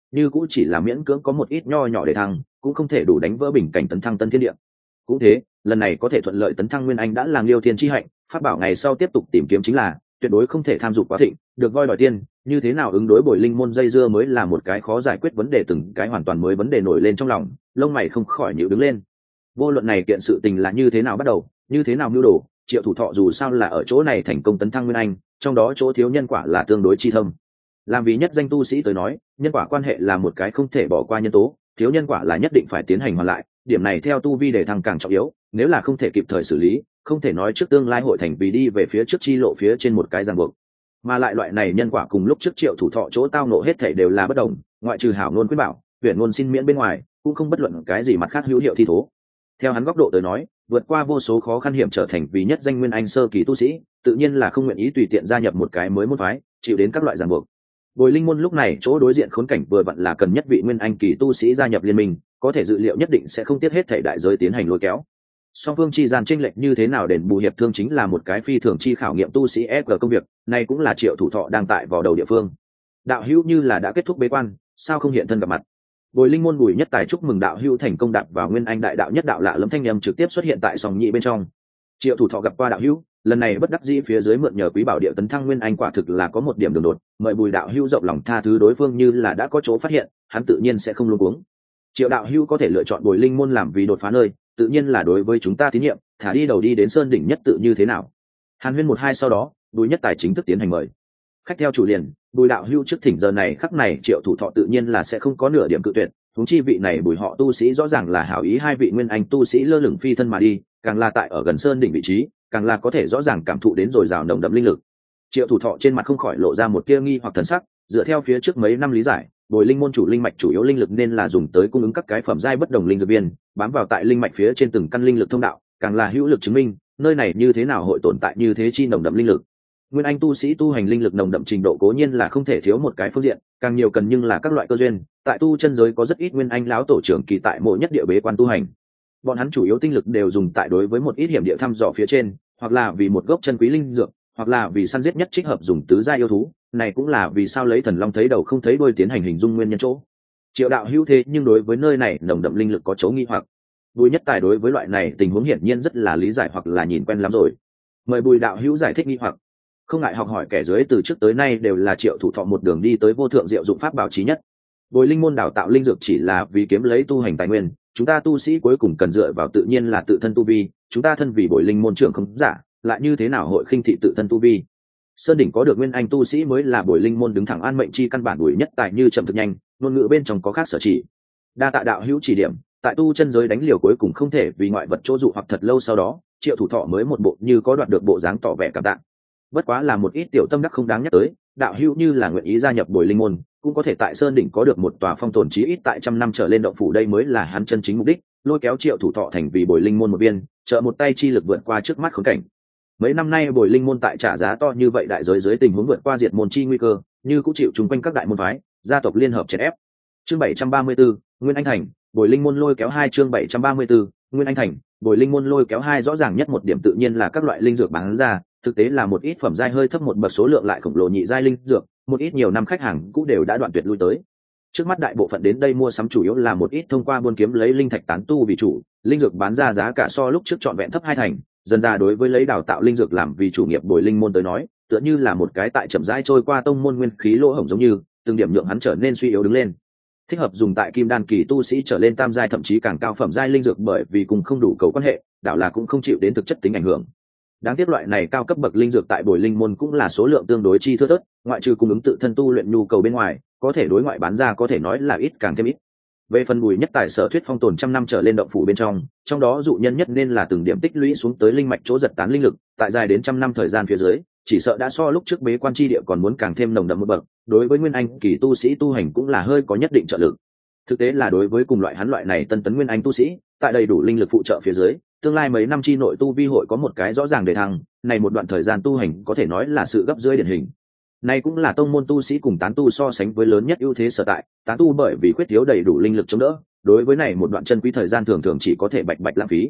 như cũng chỉ là miễn cưỡng có một ít nho nhỏ để thăng, cũng không thể đủ đánh vỡ bình cảnh tấn thăng tân thiên địa. Cũng thế, lần này có thể thuận lợi tấn thăng nguyên anh đã là liêu thiên chi hạnh, phát bảo ngày sau tiếp tục tìm kiếm chính là tuyệt đối không thể tham dục quá thịnh, được voi đòi tiên, như thế nào ứng đối bồi linh môn dây dưa mới là một cái khó giải quyết vấn đề, từng cái hoàn toàn mới vấn đề nổi lên trong lòng, lông mày không khỏi nhíu đứng lên. Vô luận này kiện sự tình là như thế nào bắt đầu, như thế nào mưu đồ, Triệu Thủ Thọ dù sao là ở chỗ này thành công tấn thăng nguyên anh, trong đó chỗ thiếu nhân quả là tương đối chi thâm. Làm vì nhất danh tu sĩ tới nói, nhân quả quan hệ là một cái không thể bỏ qua nhân tố, thiếu nhân quả là nhất định phải tiến hành hoàn lại, điểm này theo tu vi để thăng càng trọng yếu, nếu là không thể kịp thời xử lý, không thể nói trước tương lai hội thành vì đi về phía trước chi lộ phía trên một cái ràng buộc. Mà lại loại này nhân quả cùng lúc trước Triệu Thủ Thọ chỗ tao nộ hết thảy đều là bất đồng, ngoại trừ hảo ngôn quyết bảo, huyền ngôn xin miễn bên ngoài, cũng không bất luận cái gì mặt khác hữu hiệu thi thố. Theo hắn góc độ tới nói, vượt qua vô số khó khăn hiểm trở thành vì nhất danh nguyên anh sơ kỳ tu sĩ, tự nhiên là không nguyện ý tùy tiện gia nhập một cái mới môn phái, chịu đến các loại ràng buộc. Bồi linh môn lúc này chỗ đối diện khốn cảnh vừa vặn là cần nhất vị nguyên anh kỳ tu sĩ gia nhập liên minh, có thể dự liệu nhất định sẽ không tiếc hết thảy đại giới tiến hành lôi kéo. Song phương chi gian chênh lệch như thế nào đền bù hiệp thương chính là một cái phi thường chi khảo nghiệm tu sĩ ép giê công việc, này cũng là Triệu Thủ Thọ đang tại vào đầu địa phương. Đạo hữu như là đã kết thúc bế quan, sao không hiện thân gặp mặt? Bồi linh môn Bùi Nhất Tài chúc mừng đạo hữu thành công đạp vào nguyên anh đại đạo nhất đạo lạ lẫm thanh âm trực tiếp xuất hiện tại sòng nhị bên trong. Triệu Thủ Thọ gặp qua đạo hữu, lần này bất đắc dĩ phía dưới mượn nhờ quý bảo địa tấn thăng nguyên anh quả thực là có một điểm đường đột, mời Bùi đạo hữu rộng lòng tha thứ đối phương, như là đã có chỗ phát hiện, hắn tự nhiên sẽ không luống cuống. Triệu đạo hữu có thể lựa chọn Bồi linh môn làm vì đột phá nơi, tự nhiên là đối với chúng ta tín nhiệm, thả đi đầu đi đến sơn đỉnh nhất tự như thế nào. Hàn huyên một hai sau đó, Bùi Nhất Tài chính thức tiến hành mời. Khách theo chủ liền, Bùi đạo hữu trước thỉnh giờ này khắc này Triệu Thủ Thọ tự nhiên là sẽ không có nửa điểm cự tuyệt, huống chi vị này Bùi họ tu sĩ rõ ràng là hảo ý hai vị nguyên anh tu sĩ lơ lửng phi thân mà đi, càng là tại ở gần sơn đỉnh vị trí, càng là có thể rõ ràng cảm thụ đến dồi dào nồng đậm linh lực. Triệu Thủ Thọ trên mặt không khỏi lộ ra một tia nghi hoặc thần sắc, dựa theo phía trước mấy năm lý giải, Bồi linh môn chủ linh mạch chủ yếu linh lực nên là dùng tới cung ứng các cái phẩm giai bất đồng linh dược viên, bám vào tại linh mạch phía trên từng căn linh lực thông đạo, càng là hữu lực chứng minh, nơi này như thế nào hội tồn tại như thế chi nồng đậm linh lực. Nguyên anh tu sĩ tu hành linh lực nồng đậm trình độ cố nhiên là không thể thiếu một cái phương diện, càng nhiều cần nhưng là các loại cơ duyên, tại tu chân giới có rất ít nguyên anh lão tổ trưởng kỳ tại mỗi nhất địa bế quan tu hành. Bọn hắn chủ yếu tinh lực đều dùng tại đối với một ít hiểm địa thăm dò phía trên, hoặc là vì một gốc chân quý linh dược, hoặc là vì săn giết nhất trích hợp dùng tứ gia yêu thú, này cũng là vì sao lấy thần long thấy đầu không thấy đuôi tiến hành hình dung nguyên nhân chỗ. Triệu đạo hữu thế nhưng đối với nơi này nồng đậm linh lực có chỗ nghi hoặc. Bùi Nhất Tài đối với loại này tình huống hiển nhiên rất là lý giải hoặc là nhìn quen lắm rồi. Mời Bùi đạo hữu giải thích nghi hoặc. Không ngại học hỏi kẻ dưới từ trước tới nay đều là Triệu Thủ Thọ một đường đi tới vô thượng diệu dụng pháp bảo chí nhất. Bồi linh môn đào tạo linh dược chỉ là vì kiếm lấy tu hành tài nguyên, chúng ta tu sĩ cuối cùng cần dựa vào tự nhiên là tự thân tu vi, chúng ta thân vì bồi linh môn trưởng không giả, lại như thế nào hội khinh thị tự thân tu vi. Sơn đỉnh có được nguyên anh tu sĩ mới là bồi linh môn đứng thẳng an mệnh chi căn bản. Bùi Nhất Tài như chậm thực nhanh, ngôn ngữ bên trong có khác sở chỉ. Đa tạ đạo hữu chỉ điểm, tại tu chân giới đánh liều cuối cùng không thể vì ngoại vật chỗ dụ hoặc thật lâu sau đó, Triệu Thủ Thọ mới một bộ như có đoạt được bộ dáng tỏ vẻ cảm tạ. Bất quá là một ít tiểu tâm đắc không đáng nhắc tới, đạo hữu như là nguyện ý gia nhập bồi linh môn, cũng có thể tại sơn đỉnh có được một tòa phong tồn chí ít tại trăm năm trở lên động phủ, đây mới là hắn chân chính mục đích, lôi kéo Triệu Thủ Thọ thành vì bồi linh môn một viên, trợ một tay chi lực vượt qua trước mắt khốn cảnh. Mấy năm nay bồi linh môn tại trả giá to như vậy đại giới dưới tình huống vượt qua diệt môn chi nguy cơ, như cũng chịu chung quanh các đại môn phái, gia tộc liên hợp chèn ép. Chương bảy trăm ba mươi 34, Nguyên Anh Thành, bồi linh môn lôi kéo hai chương bảy trăm ba mươi 34, Nguyên Anh Thành, bồi linh môn lôi kéo hai rõ ràng nhất một điểm tự nhiên là các loại linh dược bán ra, thực tế là một ít phẩm giai hơi thấp một bậc số lượng lại khổng lồ nhị giai linh dược, một ít nhiều năm khách hàng cũng đều đã đoạn tuyệt lui tới. Trước mắt đại bộ phận đến đây mua sắm chủ yếu là một ít thông qua buôn kiếm lấy linh thạch tán tu vì chủ, linh dược bán ra giá cả so lúc trước trọn vẹn thấp hai thành, dần ra đối với lấy đào tạo linh dược làm vì chủ nghiệp bồi linh môn tới nói, tựa như là một cái tại chậm rãi trôi qua tông môn nguyên khí lỗ hổng giống như, từng điểm nhượng hắn trở nên suy yếu đứng lên. Thích hợp dùng tại kim đan kỳ tu sĩ trở lên tam giai thậm chí càng cao phẩm giai linh dược, bởi vì cùng không đủ cầu quan hệ, đạo là cũng không chịu đến thực chất tính ảnh hưởng. Đáng tiếc loại này cao cấp bậc linh dược tại bồi linh môn cũng là số lượng tương đối chi thưa thớt, ngoại trừ cung ứng tự thân tu luyện nhu cầu bên ngoài, có thể đối ngoại bán ra có thể nói là ít càng thêm ít. Về phần Bùi Nhất Tài sở thuyết phong tồn trăm năm trở lên động phủ bên trong, trong đó dụ nhân nhất nên là từng điểm tích lũy xuống tới linh mạch chỗ giật tán linh lực, tại dài đến trăm năm thời gian phía dưới, chỉ sợ đã so lúc trước bế quan chi địa còn muốn càng thêm nồng đậm một bậc, đối với nguyên anh kỳ tu sĩ tu hành cũng là hơi có nhất định trợ lực. Thực tế là đối với cùng loại hắn loại này tân tấn nguyên anh tu sĩ, tại đầy đủ linh lực phụ trợ phía dưới, tương lai mấy năm chi nội tu vi hội có một cái rõ ràng đề thăng, này một đoạn thời gian tu hành có thể nói là sự gấp rưỡi điển hình. Này cũng là tông môn tu sĩ cùng tán tu so sánh với lớn nhất ưu thế sở tại, tán tu bởi vì khuyết thiếu đầy đủ linh lực chống đỡ, đối với này một đoạn chân quý thời gian thường thường chỉ có thể bạch bạch lãng phí.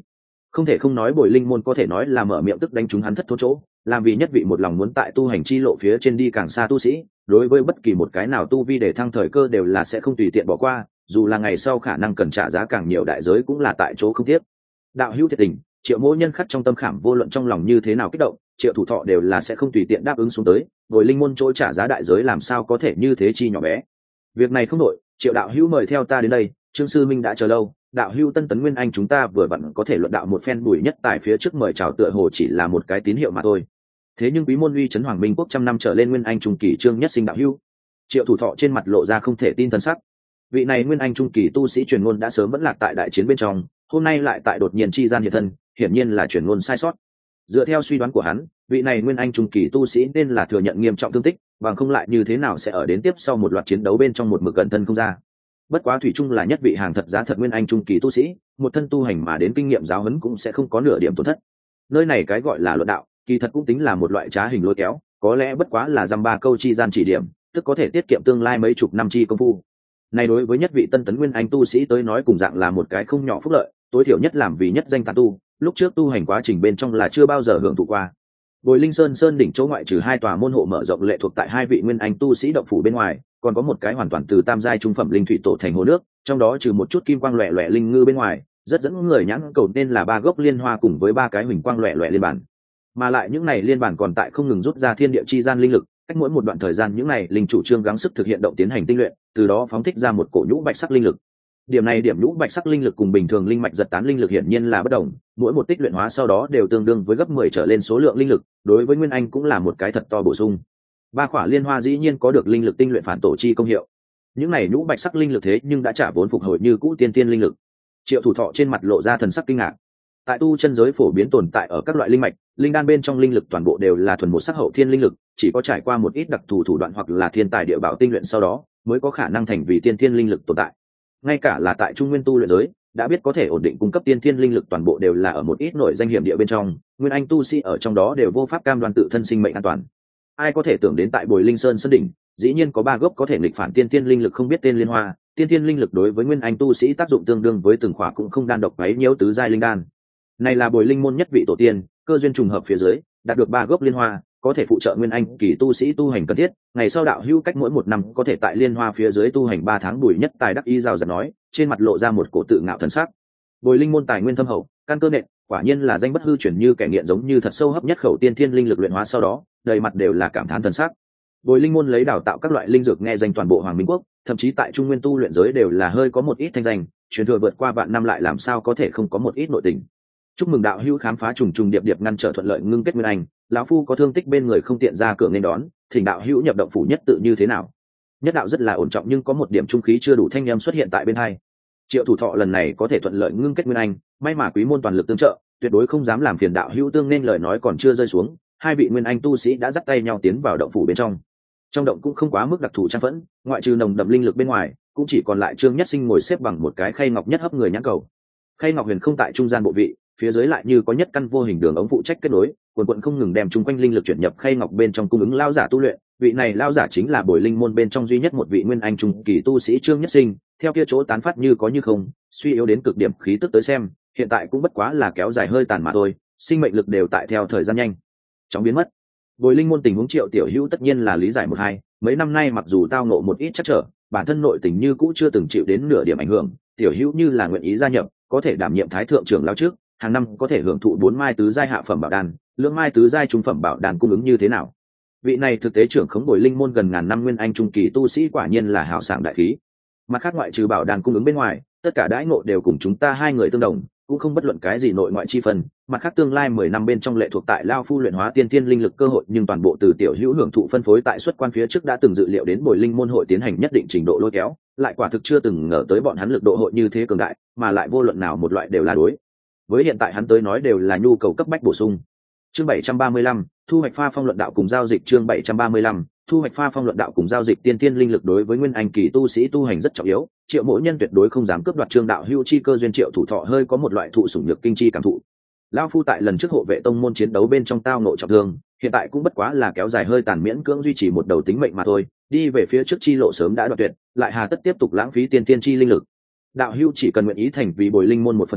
Không thể không nói Bồi Linh môn có thể nói là mở miệng tức đánh trúng hắn thất thố chỗ, làm vì nhất vị một lòng muốn tại tu hành chi lộ phía trên đi càng xa tu sĩ, đối với bất kỳ một cái nào tu vi để thăng thời cơ đều là sẽ không tùy tiện bỏ qua, dù là ngày sau khả năng cần trả giá càng nhiều đại giới cũng là tại chỗ không tiếc. Đạo hữu thiệt tình, Triệu Mỗ nhân khắc trong tâm khảm vô luận trong lòng như thế nào kích động, Triệu thủ thọ đều là sẽ không tùy tiện đáp ứng xuống tới, Bồi Linh môn chỗ trả giá đại giới làm sao có thể như thế chi nhỏ bé. Việc này không đổi, Triệu đạo hữu mời theo ta đến đây, Trương sư minh đã chờ lâu, đạo hữu Tân Tấn Nguyên Anh chúng ta vừa vặn có thể luận đạo một phen. Bùi Nhất Tài phía trước mời chào tựa hồ chỉ là một cái tín hiệu mà thôi. Thế nhưng quý môn uy chấn Hoàng Minh quốc trăm năm trở lên Nguyên Anh trung kỳ Trương Nhất Sinh đạo hữu. Triệu thủ thọ trên mặt lộ ra không thể tin thần sắc. Vị này Nguyên Anh trung kỳ tu sĩ truyền ngôn đã sớm vẫn lạc tại đại chiến bên trong, hôm nay lại tại đột nhiên chi gian hiện thân, hiển nhiên là truyền ngôn sai sót. Dựa theo suy đoán của hắn, vị này Nguyên Anh trung kỳ tu sĩ nên là thừa nhận nghiêm trọng thương tích, bằng không lại như thế nào sẽ ở đến tiếp sau một loạt chiến đấu bên trong một mực gần thân không ra. Bất quá thủy chung là nhất vị hàng thật giá thật Nguyên Anh trung kỳ tu sĩ, một thân tu hành mà đến kinh nghiệm giáo huấn cũng sẽ không có nửa điểm tổn thất. Nơi này cái gọi là luận đạo, kỳ thật cũng tính là một loại trá hình lôi kéo, có lẽ bất quá là dăm ba câu chi gian chỉ điểm, tức có thể tiết kiệm tương lai mấy chục năm chi công phu. Này đối với nhất vị tân tấn Nguyên Anh tu sĩ tới nói cùng dạng là một cái không nhỏ phúc lợi, tối thiểu nhất làm vì nhất danh tán tu, lúc trước tu hành quá trình bên trong là chưa bao giờ hưởng thụ qua. Bồi Linh Sơn Sơn đỉnh chỗ ngoại trừ hai tòa môn hộ mở rộng lệ thuộc tại hai vị Nguyên Anh tu sĩ động phủ bên ngoài, còn có một cái hoàn toàn từ tam giai trung phẩm linh thủy tổ thành hồ nước, trong đó trừ một chút kim quang loẻ loẻ linh ngư bên ngoài, rất dẫn người nhãn cầu nên là ba gốc liên hoa cùng với ba cái huỳnh quang loẻ loẻ liên bản. Mà lại những này liên bản còn tại không ngừng rút ra thiên địa chi gian linh lực, cách mỗi một đoạn thời gian những này linh chủ trương gắng sức thực hiện động tiến hành tinh luyện, từ đó phóng thích ra một cổ nhũ bạch sắc linh lực. Điểm này điểm nhũ bạch sắc linh lực cùng bình thường linh mạch giật tán linh lực hiển nhiên là bất đồng, mỗi một tích luyện hóa sau đó đều tương đương với gấp mười trở lên số lượng linh lực, đối với Nguyên Anh cũng là một cái thật to bổ sung. Ba khỏa liên hoa dĩ nhiên có được linh lực tinh luyện phản tổ chi công hiệu. Những này nhũ bạch sắc linh lực thế nhưng đã trả vốn phục hồi như cũ tiên tiên linh lực. Triệu thủ thọ trên mặt lộ ra thần sắc kinh ngạc. Tại tu chân giới phổ biến tồn tại ở các loại linh mạch, linh đan bên trong linh lực toàn bộ đều là thuần một sắc hậu thiên linh lực, chỉ có trải qua một ít đặc thù thủ đoạn hoặc là thiên tài địa bảo tinh luyện sau đó, mới có khả năng thành vì tiên thiên linh lực tồn tại. Ngay cả là tại trung nguyên tu luyện giới, đã biết có thể ổn định cung cấp tiên thiên linh lực toàn bộ đều là ở một ít nội danh hiểm địa bên trong, Nguyên Anh tu sĩ ở trong đó đều vô pháp cam đoan tự thân sinh mệnh an toàn. Ai có thể tưởng đến tại Bồi Linh Sơn sơn đỉnh, dĩ nhiên có ba gốc có thể nghịch phản tiên thiên linh lực không biết tên liên hoa, tiên thiên linh lực đối với Nguyên Anh tu sĩ tác dụng tương đương với từng khỏa cũng không đan độc mấy nhiễu tứ giai linh đan. Này là Bồi Linh môn nhất vị tổ tiên, cơ duyên trùng hợp phía dưới, đạt được ba gốc liên hoa, có thể phụ trợ Nguyên Anh kỳ tu sĩ tu hành cần thiết. Ngày sau đạo hữu cách mỗi một năm có thể tại liên hoa phía dưới tu hành ba tháng. Bùi Nhất Tài đắc ý rào rạt nói, trên mặt lộ ra một cổ tự ngạo thần sắc. Bồi Linh môn tài nguyên thâm hậu, căn cơ nện, quả nhiên là danh bất hư truyền, như kẻ nghiện giống như thật sâu hấp nhất khẩu tiên thiên linh lực luyện hóa sau đó, đầy mặt đều là cảm thán thần sắc. Bồi Linh môn lấy đào tạo các loại linh dược nghe danh toàn bộ Hoàng Minh quốc, thậm chí tại trung nguyên tu luyện giới đều là hơi có một ít thanh danh, truyền thừa vượt qua vạn năm lại làm sao có thể không có một ít nội tình. Chúc mừng đạo hữu khám phá trùng trùng điệp điệp ngăn trở thuận lợi ngưng kết Nguyên Anh, lão phu có thương tích bên người không tiện ra cửa nên đón, thỉnh đạo hữu nhập động phủ nhất tự như thế nào. Nhất đạo rất là ổn trọng nhưng có một điểm trung khí chưa đủ thanh âm xuất hiện tại bên hai. Triệu thủ thọ lần này có thể thuận lợi ngưng kết Nguyên Anh, may mà quý môn toàn lực tương trợ, tuyệt đối không dám làm phiền đạo hữu tương, nên lời nói còn chưa rơi xuống, hai vị Nguyên Anh tu sĩ đã dắt tay nhau tiến vào động phủ bên trong. Trong động cũng không quá mức đặc thù trang phẫn, ngoại trừ nồng đậm linh lực bên ngoài, cũng chỉ còn lại Trương Nhất Sinh ngồi xếp bằng một cái khay ngọc nhất hấp người nhãn cầu. Khay ngọc huyền không tại trung gian bộ vị, phía dưới lại như có nhất căn vô hình đường ống phụ trách kết nối, quần quần không ngừng đem chung quanh linh lực chuyển nhập khay ngọc bên trong cung ứng lao giả tu luyện. Vị này lao giả chính là Bồi Linh môn bên trong duy nhất một vị Nguyên Anh trung kỳ tu sĩ Trương Nhất Sinh, theo kia chỗ tán phát như có như không, suy yếu đến cực điểm khí tức tới xem, hiện tại cũng bất quá là kéo dài hơi tàn mà thôi, sinh mệnh lực đều tại theo thời gian nhanh chóng biến mất. Bồi Linh môn tình huống Triệu tiểu hữu tất nhiên là lý giải một hai, mấy năm nay mặc dù tao ngộ một ít trắc trở, bản thân nội tình như cũ chưa từng chịu đến nửa điểm ảnh hưởng, tiểu hữu như là nguyện ý gia nhập, có thể đảm nhiệm thái thượng trưởng lão trước, hàng năm có thể hưởng thụ bốn mai tứ giai hạ phẩm bảo đan, lưỡng mai tứ giai trung phẩm bảo đan cung ứng như thế nào? Vị này thực tế trưởng khống Bồi Linh môn gần ngàn năm Nguyên Anh trung kỳ tu sĩ quả nhiên là hào sảng đại khí. Mặt khác ngoại trừ bảo đan cung ứng bên ngoài, tất cả đãi ngộ đều cùng chúng ta hai người tương đồng, cũng không bất luận cái gì nội ngoại chi phần. Mặt khác tương lai mười năm bên trong lệ thuộc tại lao phu luyện hóa tiên tiên linh lực cơ hội, nhưng toàn bộ từ tiểu hữu hưởng thụ phân phối tại xuất quan phía trước đã từng dự liệu đến Bồi Linh môn hội tiến hành nhất định trình độ lôi kéo, lại quả thực chưa từng ngờ tới bọn hắn lực độ hội như thế cường đại, mà lại vô luận nào một loại đều là đối với hiện tại hắn tới nói đều là nhu cầu cấp bách bổ sung. Chương bảy trăm ba mươi lăm, thu hoạch pha phong luận đạo cùng giao dịch. Chương bảy trăm ba mươi lăm, thu hoạch pha phong luận đạo cùng giao dịch. Tiên tiên linh lực đối với Nguyên Anh kỳ tu sĩ tu hành rất trọng yếu, Triệu mỗi nhân tuyệt đối không dám cướp đoạt Trương đạo hữu chi cơ duyên. Triệu thủ thọ hơi có một loại thụ sủng nhược kinh chi cảm thụ. Lão phu tại lần trước hộ vệ tông môn chiến đấu bên trong tao ngộ trọng thương, hiện tại cũng bất quá là kéo dài hơi tàn miễn cưỡng duy trì một đầu tính mệnh mà thôi, đi về phía trước chi lộ sớm đã đoạn tuyệt, lại hà tất tiếp tục lãng phí tiên tiên chi linh lực. Đạo hữu chỉ cần nguyện ý thành vì Bồi Linh môn một phân tử,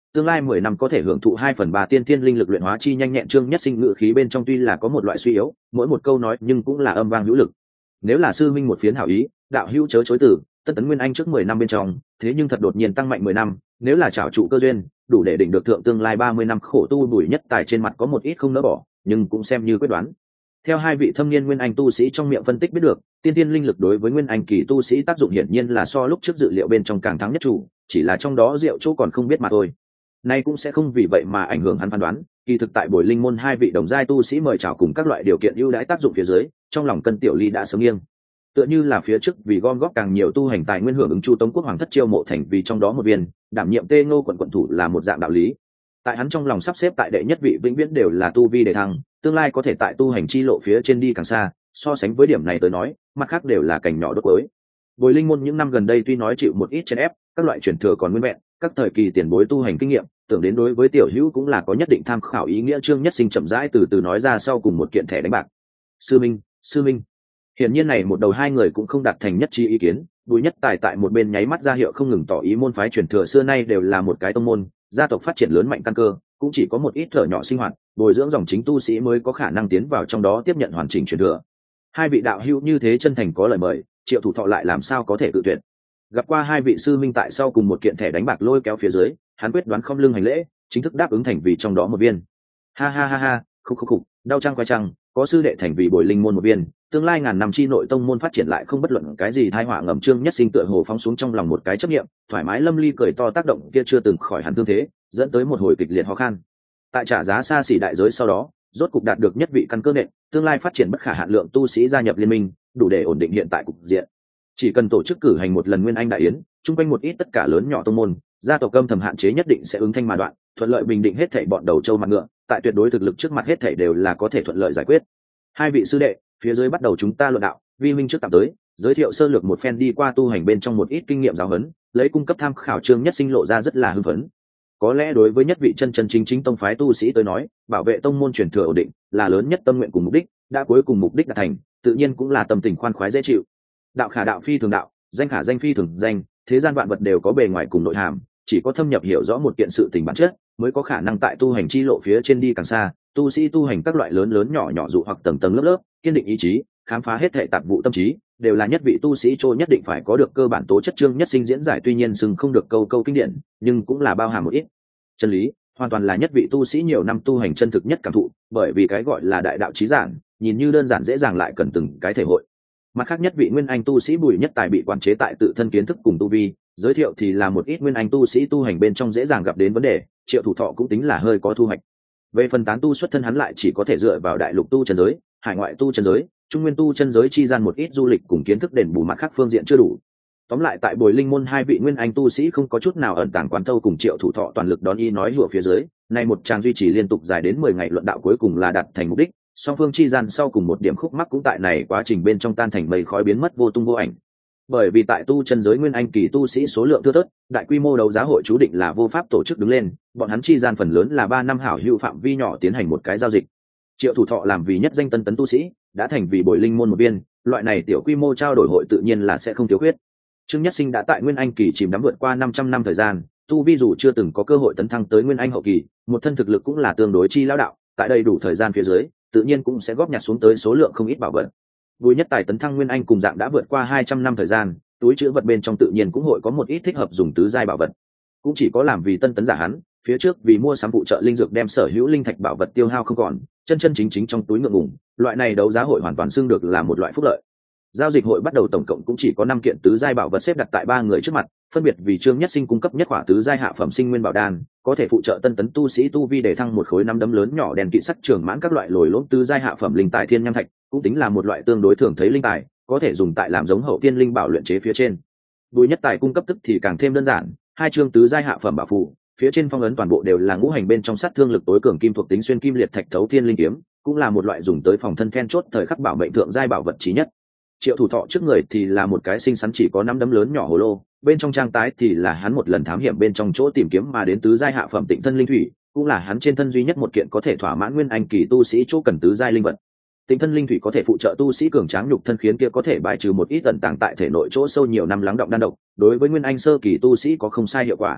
tương lai mười năm có thể hưởng thụ hai phần ba tiên thiên linh lực luyện hóa chi nhanh nhẹn. Trương Nhất Sinh ngự khí bên trong tuy là có một loại suy yếu, mỗi một câu nói nhưng cũng là âm vang hữu lực. Nếu là sư minh một phiến hảo ý, đạo hữu chớ chối từ, Tân Tấn Nguyên Anh trước mười năm bên trong, thế nhưng thật đột nhiên tăng mạnh mười năm, nếu là trảo trụ cơ duyên, đủ để đỉnh được thượng tương lai ba mươi năm khổ tu bùi nhất tài trên mặt có một ít không nỡ bỏ, nhưng cũng xem như quyết đoán. Theo hai vị thâm niên nguyên anh tu sĩ trong miệng phân tích biết được, tiên tiên linh lực đối với nguyên anh kỳ tu sĩ tác dụng hiển nhiên là so lúc trước dự liệu bên trong càng thắng nhất chủ, chỉ là trong đó diệu chỗ còn không biết mà thôi. Nay cũng sẽ không vì vậy mà ảnh hưởng hắn phán đoán, kỳ thực tại Bồi Linh môn hai vị đồng giai tu sĩ mời chào cùng các loại điều kiện ưu đãi tác dụng phía dưới, trong lòng Cân Tiểu Ly đã sớm nghiêng. Tựa như là phía trước vì gom góp càng nhiều tu hành tài nguyên hưởng ứng Chu Tống quốc hoàng thất chiêu mộ thành vì trong đó một viên, đảm nhiệm Tê Ngô quận quận thủ là một dạng đạo lý. Tại hắn trong lòng sắp xếp tại đệ nhất vị vĩnh viễn đều là tu vi đề thăng, tương lai có thể tại tu hành chi lộ phía trên đi càng xa, so sánh với điểm này tới nói, mặt khác đều là cảnh nhỏ đốt cuối. Bồi Linh môn những năm gần đây tuy nói chịu một ít chèn ép, các loại truyền thừa còn nguyên vẹn, các thời kỳ tiền bối tu hành kinh nghiệm, tưởng đến đối với tiểu hữu cũng là có nhất định tham khảo ý nghĩa. Trương Nhất Sinh chậm rãi từ từ nói ra sau cùng một kiện thẻ đánh bạc. Sư minh, sư minh. Hiển nhiên này một đầu hai người cũng không đạt thành nhất trí ý kiến, Bùi Nhất Tài tại một bên nháy mắt ra hiệu không ngừng tỏ ý môn phái truyền thừa xưa nay đều là một cái tông môn, gia tộc phát triển lớn mạnh căn cơ, cũng chỉ có một ít thở nhỏ sinh hoạt, bồi dưỡng dòng chính tu sĩ mới có khả năng tiến vào trong đó tiếp nhận hoàn chỉnh truyền thừa. Hai vị đạo hữu như thế chân thành có lời mời, Triệu Thủ Thọ lại làm sao có thể tự tuyệt. Gặp qua hai vị sư minh tại sau cùng một kiện thẻ đánh bạc lôi kéo phía dưới, hắn quyết đoán không lưng hành lễ, chính thức đáp ứng thành vì trong đó một viên. Ha ha ha ha, khúc khúc khúc, đau trăng quay trăng, có sư đệ thành vì Bồi Linh môn một viên, tương lai ngàn năm chi nội tông môn phát triển lại không bất luận cái gì tai họa ngầm. Trương Nhất Sinh tựa hồ phóng xuống trong lòng một cái chấp niệm, thoải mái lâm ly cười to, tác động kia chưa từng khỏi hẳn thương thế, dẫn tới một hồi kịch liệt khó khăn. Tại trả giá xa xỉ đại giới sau đó, rốt cục đạt được nhất vị căn cơ nện, tương lai phát triển bất khả hạn lượng tu sĩ gia nhập liên minh, đủ để ổn định hiện tại cục diện. Chỉ cần tổ chức cử hành một lần Nguyên Anh đại yến, chung quanh một ít tất cả lớn nhỏ tông môn, gia tộc âm thầm hạn chế nhất định sẽ ứng thanh mà đoạn, thuận lợi bình định hết thảy bọn đầu châu mặt ngựa, tại tuyệt đối thực lực trước mặt hết thảy đều là có thể thuận lợi giải quyết. Hai vị sư đệ, phía dưới bắt đầu chúng ta luận đạo, vi minh trước tạm tới, giới thiệu sơ lược một phen đi qua tu hành bên trong một ít kinh nghiệm giáo huấn, lấy cung cấp tham khảo. Trương Nhất Sinh lộ ra rất là hưng phấn. Có lẽ đối với nhất vị chân chân chính chính tông phái tu sĩ tới nói, bảo vệ tông môn truyền thừa ổn định là lớn nhất tâm nguyện cùng mục đích, đã cuối cùng mục đích đạt thành, tự nhiên cũng là tâm tình khoan khoái dễ chịu. Đạo khả đạo phi thường đạo, danh khả danh phi thường danh, thế gian vạn vật đều có bề ngoài cùng nội hàm, chỉ có thâm nhập hiểu rõ một kiện sự tình bản chất, mới có khả năng tại tu hành chi lộ phía trên đi càng xa. Tu sĩ tu hành các loại lớn lớn nhỏ nhỏ dụ hoặc tầng tầng lớp lớp, kiên định ý chí, khám phá hết thảy tạp vụ tâm trí, đều là nhất vị tu sĩ trôi nhất định phải có được cơ bản tố chất. Trương Nhất Sinh diễn giải tuy nhiên sừng không được câu câu kinh điển, nhưng cũng là bao hàm một ít chân lý, hoàn toàn là nhất vị tu sĩ nhiều năm tu hành chân thực nhất cảm thụ, bởi vì cái gọi là đại đạo chí giản, nhìn như đơn giản dễ dàng lại cần từng cái thể hội. Mặt khác nhất vị nguyên anh tu sĩ Bùi Nhất Tài bị quản chế tại tự thân kiến thức cùng tu vi, giới thiệu thì là một ít nguyên anh tu sĩ tu hành bên trong dễ dàng gặp đến vấn đề, Triệu Thủ Thọ cũng tính là hơi có thu hoạch. Về phần tán tu xuất thân hắn lại chỉ có thể dựa vào đại lục tu chân giới, hải ngoại tu chân giới, trung nguyên tu chân giới chi gian một ít du lịch cùng kiến thức đền bù mặt khác phương diện chưa đủ. Tóm lại tại Bồi Linh môn hai vị nguyên anh tu sĩ không có chút nào ẩn tàng quán thâu cùng Triệu Thủ Thọ toàn lực đón ý nói hùa phía dưới, nay một trang duy trì liên tục dài đến mười ngày luận đạo cuối cùng là đạt thành mục đích, song phương chi gian sau cùng một điểm khúc mắc cũng tại này quá trình bên trong tan thành mây khói biến mất vô tung vô ảnh. Bởi vì tại tu chân giới nguyên anh kỳ tu sĩ số lượng thưa thớt, đại quy mô đấu giá hội chú định là vô pháp tổ chức đứng lên, bọn hắn chi gian phần lớn là ba năm hảo hữu phạm vi nhỏ tiến hành một cái giao dịch. Triệu Thủ Thọ làm vì nhất danh tân tấn tu sĩ, đã thành vì Bồi Linh môn một viên, loại này tiểu quy mô trao đổi hội tự nhiên là sẽ không thiếu khuyết. Trương Nhất Sinh đã tại nguyên anh kỳ chìm đắm vượt qua năm trăm năm thời gian, tu vi dù chưa từng có cơ hội tấn thăng tới nguyên anh hậu kỳ, một thân thực lực cũng là tương đối chi lão đạo, tại đây đủ thời gian phía dưới, tự nhiên cũng sẽ góp nhặt xuống tới số lượng không ít bảo vật. Bùi Nhất Tài tấn thăng nguyên anh cùng dạng đã vượt qua hai trăm năm thời gian, túi trữ vật bên trong tự nhiên cũng hội có một ít thích hợp dùng tứ giai bảo vật. Cũng chỉ có làm vì tân tấn giả hắn, phía trước vì mua sắm phụ trợ linh dược đem sở hữu linh thạch bảo vật tiêu hao không còn, chân chân chính chính trong túi ngượng ngùng, loại này đấu giá hội hoàn toàn xưng được là một loại phúc lợi. Giao dịch hội bắt đầu tổng cộng cũng chỉ có năm kiện tứ giai bảo vật xếp đặt tại ba người trước mặt, phân biệt vì Trương Nhất Sinh cung cấp nhất quả tứ giai hạ phẩm sinh nguyên bảo đan, có thể phụ trợ tân tấn tu sĩ tu vi để thăng một khối năm đấm lớn nhỏ đèn kỵ sắc trường mãn các loại lồi lốm tứ giai hạ phẩm linh tài thiên nham thạch, cũng tính là một loại tương đối thường thấy linh tài, có thể dùng tại làm giống hậu tiên linh bảo luyện chế phía trên. Bùi Nhất Tài cung cấp tức thì càng thêm đơn giản, hai chương tứ giai hạ phẩm bảo phù, phía trên phong ấn toàn bộ đều là ngũ hành bên trong sát thương lực tối cường kim thuộc tính xuyên kim liệt thạch thấu thiên linh kiếm, cũng là một loại dùng tới phòng thân then chốt thời khắc bảo mệnh thượng giai bảo vật chí nhất. Triệu Thủ Thọ trước người thì là một cái xinh xắn chỉ có năm đấm lớn nhỏ hồ lô, bên trong trang tái thì là hắn một lần thám hiểm bên trong chỗ tìm kiếm mà đến tứ giai hạ phẩm tịnh thân linh thủy, cũng là hắn trên thân duy nhất một kiện có thể thỏa mãn nguyên anh kỳ tu sĩ chỗ cần tứ giai linh vật. Tịnh thân linh thủy có thể phụ trợ tu sĩ cường tráng nhục thân, khiến kia có thể bài trừ một ít tận tàng tại thể nội chỗ sâu nhiều năm lắng động đan độc, đối với nguyên anh sơ kỳ tu sĩ có không sai hiệu quả.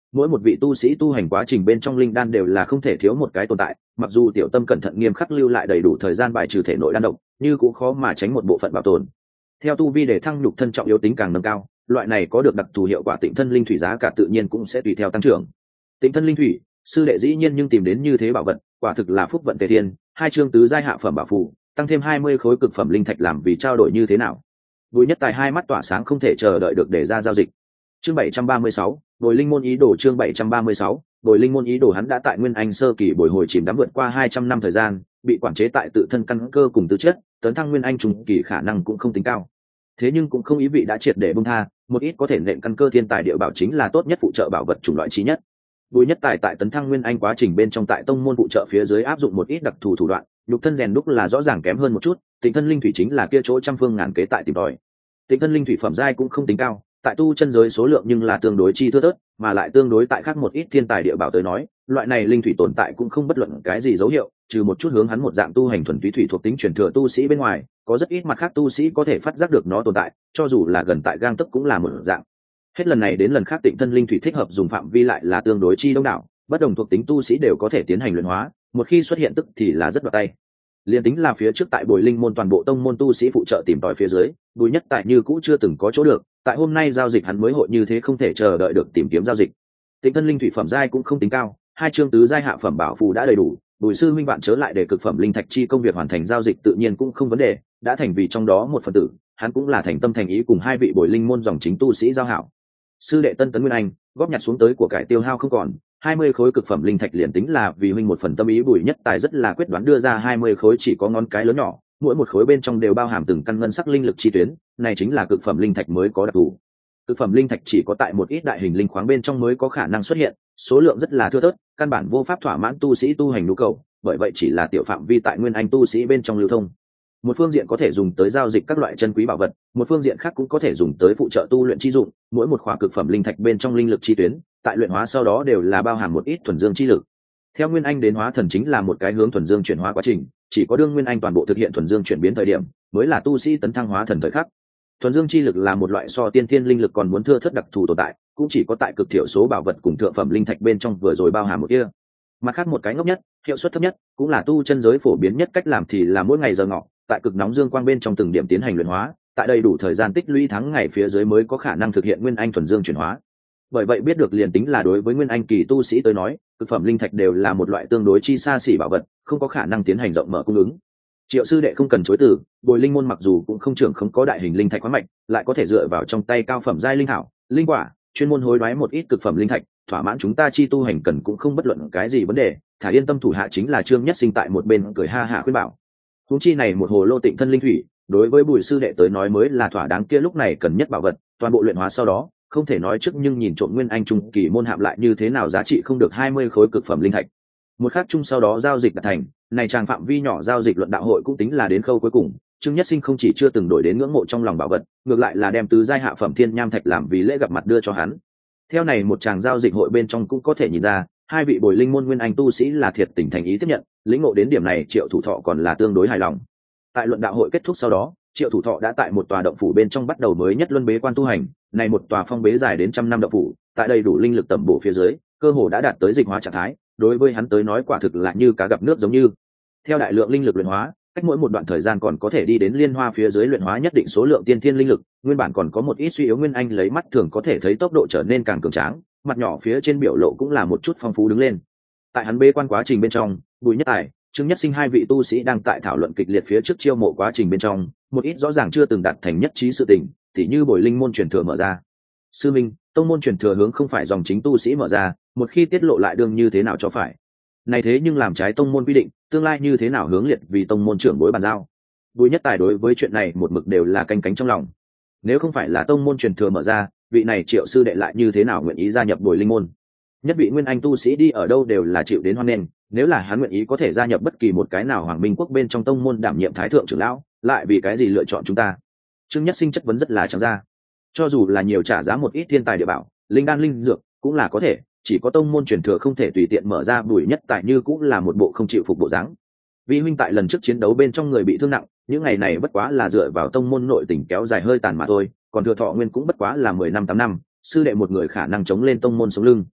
mỗi một vị tu sĩ tu hành quá trình bên trong linh đan đều là không thể thiếu một cái tồn tại, mặc dù tiểu tâm cẩn thận nghiêm khắc lưu lại đầy đủ thời gian bài trừ thể nội đan độc, như cũng khó mà tránh một bộ phận bảo tồn. Theo tu vi để thăng nhục thân trọng yếu tính càng nâng cao, loại này có được đặc thù hiệu quả tịnh thân linh thủy giá cả tự nhiên cũng sẽ tùy theo tăng trưởng. Tịnh thân linh thủy, sư đệ dĩ nhiên nhưng tìm đến như thế bảo vật, quả thực là phúc vận tề thiên. Hai chương tứ giai hạ phẩm bảo phù, tăng thêm hai mươi khối cực phẩm linh thạch làm vì trao đổi như thế nào? Bùi Nhất Tài hai mắt tỏa sáng không thể chờ đợi được để ra giao dịch. Chương bảy trăm ba mươi sáu, Bồi Linh môn ý đồ chương bảy trăm ba mươi sáu, Bồi Linh môn ý đồ hắn đã tại Nguyên Anh sơ kỳ bồi hồi chìm đắm vượt qua hai trăm năm thời gian, bị quản chế tại tự thân căn cơ cùng tư chất, tấn thăng Nguyên Anh trung kỳ khả năng cũng không tính cao. Thế nhưng cũng không ý vị đã triệt để buông tha, một ít có thể nện căn cơ thiên tài địa bảo chính là tốt nhất phụ trợ bảo vật chủng loại chí nhất. Bùi Nhất Tài tại tấn thăng Nguyên Anh quá trình bên trong tại tông môn phụ trợ phía dưới áp dụng một ít đặc thù thủ đoạn, nhục thân rèn đúc là rõ ràng kém hơn một chút, Tịnh thân linh thủy chính là kia chỗ trăm phương ngàn kế tại tìm tòi. Tịnh thân linh thủy phẩm giai cũng không tính cao, tại tu chân giới số lượng nhưng là tương đối chi thưa thớt, mà lại tương đối tại khác một ít thiên tài địa bảo tới nói, loại này linh thủy tồn tại cũng không bất luận cái gì dấu hiệu, trừ một chút hướng hắn một dạng tu hành thuần túy thủy thuộc tính truyền thừa tu sĩ bên ngoài, có rất ít mặt khác tu sĩ có thể phát giác được nó tồn tại, cho dù là gần tại gang tấc cũng là một dạng. Hết lần này đến lần khác tịnh thân linh thủy thích hợp dùng phạm vi lại là tương đối chi đông đảo, bất đồng thuộc tính tu sĩ đều có thể tiến hành luyện hóa, một khi xuất hiện tức thì là rất đoạt tay. Liên tính là phía trước tại Bồi Linh môn toàn bộ tông môn tu sĩ phụ trợ tìm tòi phía dưới, Bùi Nhất Tài như cũ chưa từng có chỗ được, tại hôm nay giao dịch hắn mới hội như thế không thể chờ đợi được tìm kiếm giao dịch. Tịnh thân linh thủy phẩm giai cũng không tính cao, hai chương tứ giai hạ phẩm bảo phù đã đầy đủ, Bùi sư minh vạn chớ lại để cực phẩm linh thạch chi công việc hoàn thành giao dịch tự nhiên cũng không vấn đề, đã thành vì trong đó một phần tử, hắn cũng là thành tâm thành ý cùng hai vị Bồi Linh môn dòng chính tu sĩ giao hảo. Sư đệ tân tấn Nguyên Anh, góp nhặt xuống tới của cải tiêu hao không còn, hai mươi khối cực phẩm linh thạch liền tính là vì huynh một phần tâm ý. Bùi Nhất Tài rất là quyết đoán đưa ra hai mươi khối chỉ có ngón cái lớn nhỏ, mỗi một khối bên trong đều bao hàm từng căn ngân sắc linh lực chi tuyến, này chính là cực phẩm linh thạch mới có đặc thù. Cực phẩm linh thạch chỉ có tại một ít đại hình linh khoáng bên trong mới có khả năng xuất hiện, số lượng rất là thưa thớt, căn bản vô pháp thỏa mãn tu sĩ tu hành nhu cầu, bởi vậy chỉ là tiểu phạm vi tại Nguyên Anh tu sĩ bên trong lưu thông. Một phương diện có thể dùng tới giao dịch các loại chân quý bảo vật, một phương diện khác cũng có thể dùng tới phụ trợ tu luyện chi dụng, mỗi một khỏa cực phẩm linh thạch bên trong linh lực chi tuyến, tại luyện hóa sau đó đều là bao hàm một ít thuần dương chi lực. Theo Nguyên Anh đến hóa thần chính là một cái hướng thuần dương chuyển hóa quá trình, chỉ có đương Nguyên Anh toàn bộ thực hiện thuần dương chuyển biến thời điểm, mới là tu sĩ tấn thăng hóa thần thời khắc. Thuần dương chi lực là một loại so tiên thiên linh lực còn muốn thưa thớt đặc thù tồn tại, cũng chỉ có tại cực thiểu số bảo vật cùng thượng phẩm linh thạch bên trong vừa rồi bao hàm một kia. Mặt khác một cái ngốc nhất, hiệu suất thấp nhất, cũng là tu chân giới phổ biến nhất cách làm thì là mỗi ngày giờ ngọ, tại cực nóng dương quang bên trong từng điểm tiến hành luyện hóa, tại đây đủ thời gian tích lũy tháng ngày phía dưới mới có khả năng thực hiện Nguyên Anh thuần dương chuyển hóa. Bởi vậy biết được liền tính là đối với Nguyên Anh kỳ tu sĩ tới nói, cực phẩm linh thạch đều là một loại tương đối chi xa xỉ bảo vật, không có khả năng tiến hành rộng mở cung ứng. Triệu sư đệ không cần chối từ, Bồi Linh môn mặc dù cũng không trưởng không có đại hình linh thạch quá mạnh, lại có thể dựa vào trong tay cao phẩm giai linh thảo, linh quả, chuyên môn hối đoái một ít cực phẩm linh thạch, thỏa mãn chúng ta chi tu hành cần cũng không bất luận cái gì vấn đề, thả yên tâm thủ hạ chính là Trương Nhất Sinh tại một bên cười ha hạ khuyên bảo. Huống chi này một hồ lô tịnh thân linh thủy, đối với Bùi sư đệ tới nói mới là thỏa đáng kia lúc này cần nhất bảo vật, toàn bộ luyện hóa sau đó, không thể nói trước nhưng nhìn trộm Nguyên Anh trung kỳ môn hạm lại như thế nào giá trị không được hai mươi khối cực phẩm linh thạch. Một khắc chung sau đó giao dịch đạt thành, này tràng phạm vi nhỏ giao dịch luận đạo hội cũng tính là đến khâu cuối cùng, Trương Nhất Sinh không chỉ chưa từng đổi đến ngưỡng mộ trong lòng bảo vật, ngược lại là đem tứ giai hạ phẩm thiên nham thạch làm vì lễ gặp mặt đưa cho hắn. Theo này một tràng giao dịch hội bên trong cũng có thể nhìn ra, hai vị Bồi Linh môn Nguyên Anh tu sĩ là thiệt tình thành ý tiếp nhận, lĩnh ngộ đến điểm này Triệu Thủ Thọ còn là tương đối hài lòng. Tại luận đạo hội kết thúc sau đó, Triệu Thủ Thọ đã tại một tòa động phủ bên trong bắt đầu mới nhất luân bế quan tu hành, này một tòa phong bế dài đến trăm năm động phủ, tại đây đủ linh lực tầm bổ phía dưới, cơ hồ đã đạt tới dịch hóa trạng thái, đối với hắn tới nói quả thực là như cá gặp nước giống như. Theo đại lượng linh lực luyện hóa, cách mỗi một đoạn thời gian còn có thể đi đến liên hoa phía dưới luyện hóa nhất định số lượng tiên thiên linh lực, nguyên bản còn có một ít suy yếu Nguyên Anh lấy mắt thường có thể thấy tốc độ trở nên càng cường tráng, mặt nhỏ phía trên biểu lộ cũng là một chút phong phú đứng lên. Tại hắn bế quan quá trình bên trong, Bùi Nhất Tài, Trương Nhất Sinh hai vị tu sĩ đang tại thảo luận kịch liệt phía trước chiêu mộ quá trình bên trong, một ít rõ ràng chưa từng đạt thành nhất trí sự tình, tỉ như Bồi Linh môn truyền thừa mở ra. Sư minh, tông môn truyền thừa hướng không phải dòng chính tu sĩ mở ra, một khi tiết lộ lại đương như thế nào cho phải. Này thế nhưng làm trái tông môn quy định, tương lai như thế nào hướng liệt vì tông môn trưởng bối bàn giao. Bùi Nhất Tài đối với chuyện này một mực đều là canh cánh trong lòng. Nếu không phải là tông môn truyền thừa mở ra, vị này Triệu sư đệ lại như thế nào nguyện ý gia nhập Bồi Linh môn? Nhất vị Nguyên Anh tu sĩ đi ở đâu đều là chịu đến hoan nghênh, nếu là hắn nguyện ý có thể gia nhập bất kỳ một cái nào Hoàng Minh quốc bên trong tông môn đảm nhiệm thái thượng trưởng lão, lại vì cái gì lựa chọn chúng ta? Trương Nhất Sinh chất vấn rất là trắng ra. Cho dù là nhiều trả giá một ít thiên tài địa bảo, linh đan linh dược cũng là có thể, chỉ có tông môn truyền thừa không thể tùy tiện mở ra. Bùi Nhất Tài như cũng là một bộ không chịu phục bộ dáng. Vì huynh tại lần trước chiến đấu bên trong người bị thương nặng, những ngày này bất quá là dựa vào tông môn nội tình kéo dài hơi tàn mà thôi, còn thừa thọ nguyên cũng bất quá là mười năm tám năm, sư đệ một người khả năng chống lên tông môn sống lưng.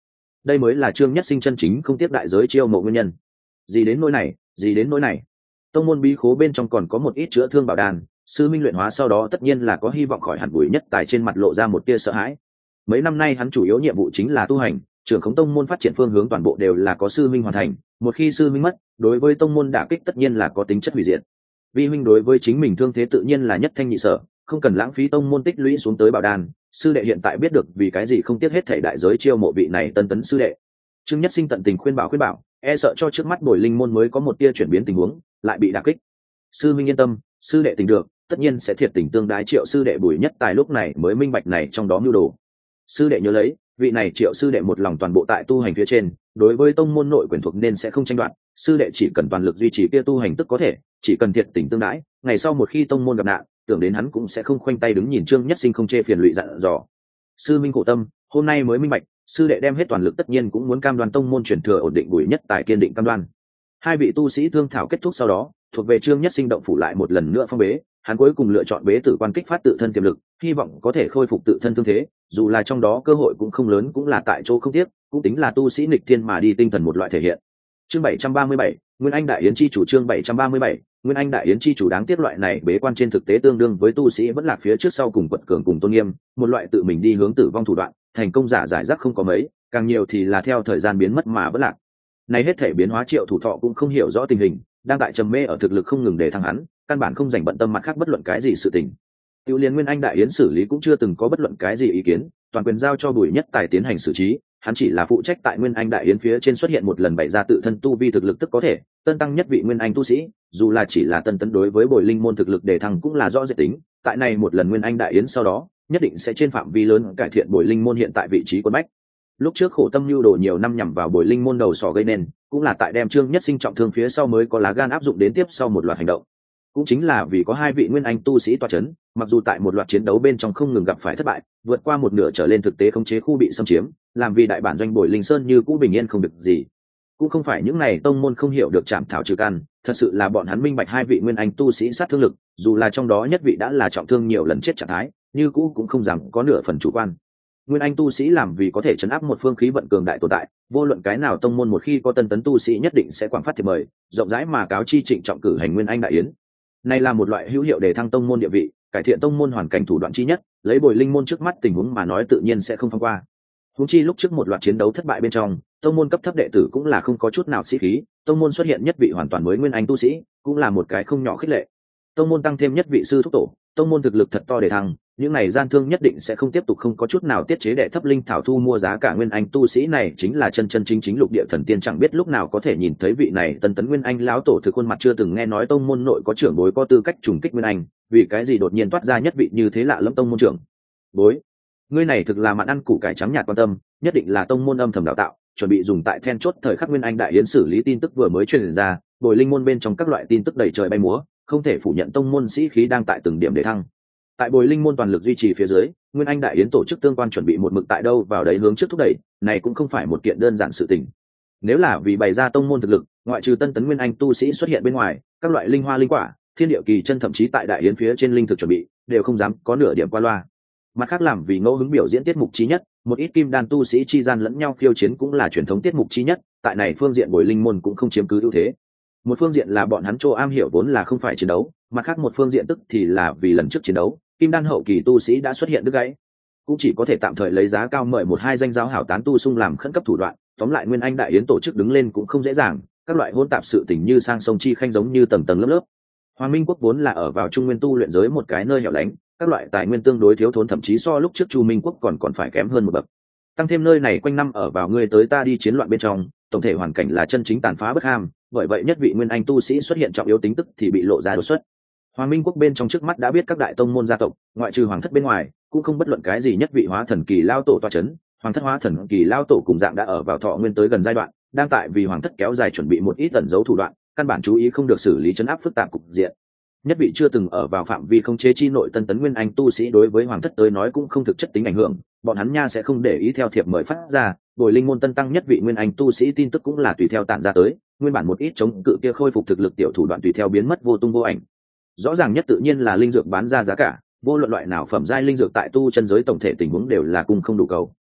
đây mới là Trương Nhất Sinh chân chính không tiếp đại giới chiêu mộ nguyên nhân. Gì đến nỗi này, gì đến nỗi này. Tông môn bí khố bên trong còn có một ít chữa thương bảo đan, sư minh luyện hóa sau đó tất nhiên là có hy vọng khỏi hẳn. Bùi Nhất Tài trên mặt lộ ra một tia sợ hãi. Mấy năm nay hắn chủ yếu nhiệm vụ chính là tu hành, trưởng khống tông môn phát triển phương hướng toàn bộ đều là có sư minh hoàn thành, một khi sư minh mất, đối với tông môn đả kích tất nhiên là có tính chất hủy diệt. Vi huynh đối với chính mình thương thế tự nhiên là nhất thanh nhị sở, không cần lãng phí tông môn tích lũy xuống tới bảo đan. Sư đệ hiện tại biết được vì cái gì không tiếc hết thảy đại giới chiêu mộ vị này tân tấn sư đệ. Trương Nhất Sinh tận tình khuyên bảo khuyên bảo, e sợ cho trước mắt Bồi Linh môn mới có một tia chuyển biến tình huống, lại bị đả kích. Sư minh yên tâm, sư đệ tình được, tất nhiên sẽ thiệt tình tương đái. Triệu sư đệ Bùi Nhất Tài lúc này mới minh bạch này trong đó mưu đồ. Sư đệ nhớ lấy, vị này Triệu sư đệ một lòng toàn bộ tại tu hành phía trên, đối với tông môn nội quyền thuộc nên sẽ không tranh đoạt. Sư đệ chỉ cần toàn lực duy trì kia tu hành tức có thể, chỉ cần thiệt tình tương đái, ngày sau một khi tông môn gặp nạn, tưởng đến hắn cũng sẽ không khoanh tay đứng nhìn. Trương Nhất Sinh không chê phiền lụy dặn dò. Sư minh khổ tâm, hôm nay mới minh bạch, sư đệ đem hết toàn lực tất nhiên cũng muốn cam đoan tông môn truyền thừa ổn định. Bùi Nhất Tài kiên định cam đoan. Hai vị tu sĩ thương thảo kết thúc sau đó, thuộc về Trương Nhất Sinh động phủ lại một lần nữa phong bế, hắn cuối cùng lựa chọn bế tử quan kích phát tự thân tiềm lực, hy vọng có thể khôi phục tự thân thương thế, dù là trong đó cơ hội cũng không lớn, cũng là tại chỗ không tiếc, cũng tính là tu sĩ nghịch thiên mà đi tinh thần một loại thể hiện. Chương bảy trăm ba mươi bảy, Nguyên Anh Đại Yến chi chủ. Chương bảy trăm ba mươi bảy, Nguyên Anh Đại Yến chi chủ. Đáng tiếc loại này bế quan trên thực tế tương đương với tu sĩ vẫn lạc phía trước sau cùng quật cường cùng tôn nghiêm, một loại tự mình đi hướng tử vong thủ đoạn, thành công giả giải rác không có mấy, càng nhiều thì là theo thời gian biến mất mà vẫn lạc. Này hết thể biến hóa Triệu Thủ Thọ cũng không hiểu rõ tình hình, đang tại trầm mê ở thực lực không ngừng để thăng hắn, căn bản không dành bận tâm mặt khác bất luận cái gì sự tình. Tiêu liên Nguyên Anh Đại Yến xử lý cũng chưa từng có bất luận cái gì ý kiến, toàn quyền giao cho Bùi Nhất Tài tiến hành xử trí, hắn chỉ là phụ trách tại Nguyên Anh Đại Yến phía trên xuất hiện một lần bày ra tự thân tu vi thực lực tức có thể tân tăng nhất vị Nguyên Anh tu sĩ, dù là chỉ là tân tấn đối với Bồi Linh môn thực lực để thăng cũng là rõ rệt tính, tại này một lần Nguyên Anh Đại Yến sau đó, nhất định sẽ trên phạm vi lớn cải thiện Bồi Linh môn hiện tại vị trí quân bách. Lúc trước khổ tâm lưu đồ nhiều năm nhằm vào Bồi Linh môn đầu sỏ gây nên, cũng là tại đem Trương Nhất Sinh trọng thương phía sau mới có lá gan áp dụng đến tiếp sau một loạt hành động. Cũng chính là vì có hai vị Nguyên Anh tu sĩ tọa chấn, mặc dù tại một loạt chiến đấu bên trong không ngừng gặp phải thất bại, vượt qua một nửa trở lên thực tế khống chế khu bị xâm chiếm, làm vì đại bản doanh Bồi Linh Sơn như cũ bình yên không được gì. Cũng không phải những này tông môn không hiểu được chạm thảo trừ căn, thật sự là bọn hắn minh bạch hai vị Nguyên Anh tu sĩ sát thương lực, dù là trong đó nhất vị đã là trọng thương nhiều lần chết trạng thái, như cũ cũng không dám có nửa phần chủ quan. Nguyên Anh tu sĩ làm vì có thể chấn áp một phương khí vận cường đại tồn tại, vô luận cái nào tông môn một khi có tân tấn tu sĩ nhất định sẽ quảng phát thiệp mời, rộng rãi mà cáo chi trịnh trọng cử hành Nguyên Anh Đại Yến. Này là một loại hữu hiệu để thăng tông môn địa vị, cải thiện tông môn hoàn cảnh thủ đoạn chi nhất, lấy Bồi Linh môn trước mắt tình huống mà nói tự nhiên sẽ không phong qua. Huống chi lúc trước một loạt chiến đấu thất bại bên trong, tông môn cấp thấp đệ tử cũng là không có chút nào sĩ khí, tông môn xuất hiện nhất vị hoàn toàn mới Nguyên Anh tu sĩ, cũng là một cái không nhỏ khích lệ. Tông môn tăng thêm nhất vị sư thúc tổ, tông môn thực lực thật to để thăng, những này gian thương nhất định sẽ không tiếp tục không có chút nào tiết chế đệ thấp linh thảo thu mua giá cả. Nguyên Anh tu sĩ này chính là chân chân chính chính lục địa thần tiên, chẳng biết lúc nào có thể nhìn thấy vị này tân tấn Nguyên Anh lão tổ thực khuôn mặt. Chưa từng nghe nói tông môn nội có trưởng bối có tư cách trùng kích Nguyên Anh, vì cái gì đột nhiên toát ra nhất vị như thế lạ lẫm tông môn trưởng bối. Ngươi này thực là mặn ăn củ cải trắng nhạt quan tâm, nhất định là tông môn âm thầm đào tạo, chuẩn bị dùng tại then chốt thời khắc Nguyên Anh Đại Yến xử lý. Tin tức vừa mới truyền ra, Bồi Linh môn bên trong các loại tin tức đầy trời bay múa, không thể phủ nhận tông môn sĩ khí đang tại từng điểm để thăng. Tại Bồi Linh môn toàn lực duy trì phía dưới, Nguyên Anh Đại Yến tổ chức tương quan chuẩn bị một mực tại đâu vào đấy hướng trước thúc đẩy, này cũng không phải một kiện đơn giản sự tình. Nếu là vì bày ra tông môn thực lực, ngoại trừ tân tấn Nguyên Anh tu sĩ xuất hiện bên ngoài, các loại linh hoa linh quả, thiên địa kỳ chân thậm chí tại Đại Yến phía trên linh thực chuẩn bị, đều không dám có nửa điểm qua loa. Mặt khác làm vì ngẫu hứng biểu diễn tiết mục chí nhất, một ít kim đan tu sĩ chi gian lẫn nhau khiêu chiến cũng là truyền thống tiết mục chí nhất, tại này phương diện Bồi Linh môn cũng không chiếm cứ ưu thế. Một phương diện là bọn hắn chỗ am hiểu vốn là không phải chiến đấu, mặt khác một phương diện tức thì là vì lần trước chiến đấu, kim đan hậu kỳ tu sĩ đã xuất hiện đứt gãy, cũng chỉ có thể tạm thời lấy giá cao mời một hai danh giáo hảo tán tu xung làm khẩn cấp thủ đoạn. Tóm lại Nguyên Anh Đại Yến tổ chức đứng lên cũng không dễ dàng, các loại hỗn tạp sự tình như sang sông chi khanh giống như tầng tầng lớp lớp. Hoàng Minh quốc vốn là ở vào trung nguyên tu luyện giới một cái nơi hẻo lánh, các loại tài nguyên tương đối thiếu thốn, thậm chí so lúc trước Chu Minh quốc còn còn phải kém hơn một bậc. Tăng thêm nơi này quanh năm ở vào người tới ta đi chiến loạn bên trong, tổng thể hoàn cảnh là chân chính tàn phá bất ham, bởi vậy nhất vị Nguyên Anh tu sĩ xuất hiện trọng yếu tính tức thì bị lộ ra đột xuất. Hoàng Minh quốc bên trong trước mắt đã biết các đại tông môn gia tộc, ngoại trừ hoàng thất bên ngoài, cũng không bất luận cái gì nhất vị hóa thần kỳ lao tổ tọa chấn. Hoàng thất hóa thần kỳ lao tổ cùng dạng đã ở vào thọ nguyên tới gần giai đoạn, đang tại vì hoàng thất kéo dài chuẩn bị một ít ẩn dấu thủ đoạn, căn bản chú ý không được xử lý chấn áp phức tạp cục diện. Nhất vị chưa từng ở vào phạm vi không chế chi nội tân tấn Nguyên Anh tu sĩ đối với hoàng thất tới nói cũng không thực chất tính ảnh hưởng, bọn hắn nha sẽ không để ý theo thiệp mời phát ra. Bồi Linh môn tân tăng nhất vị Nguyên Anh tu sĩ tin tức cũng là tùy theo tản ra tới, nguyên bản một ít chống cự kia khôi phục thực lực tiểu thủ đoạn tùy theo biến mất vô tung vô ảnh. Rõ ràng nhất tự nhiên là linh dược bán ra giá cả, vô luận loại nào phẩm giai linh dược tại tu chân giới tổng thể tình huống đều là cung không đủ cầu.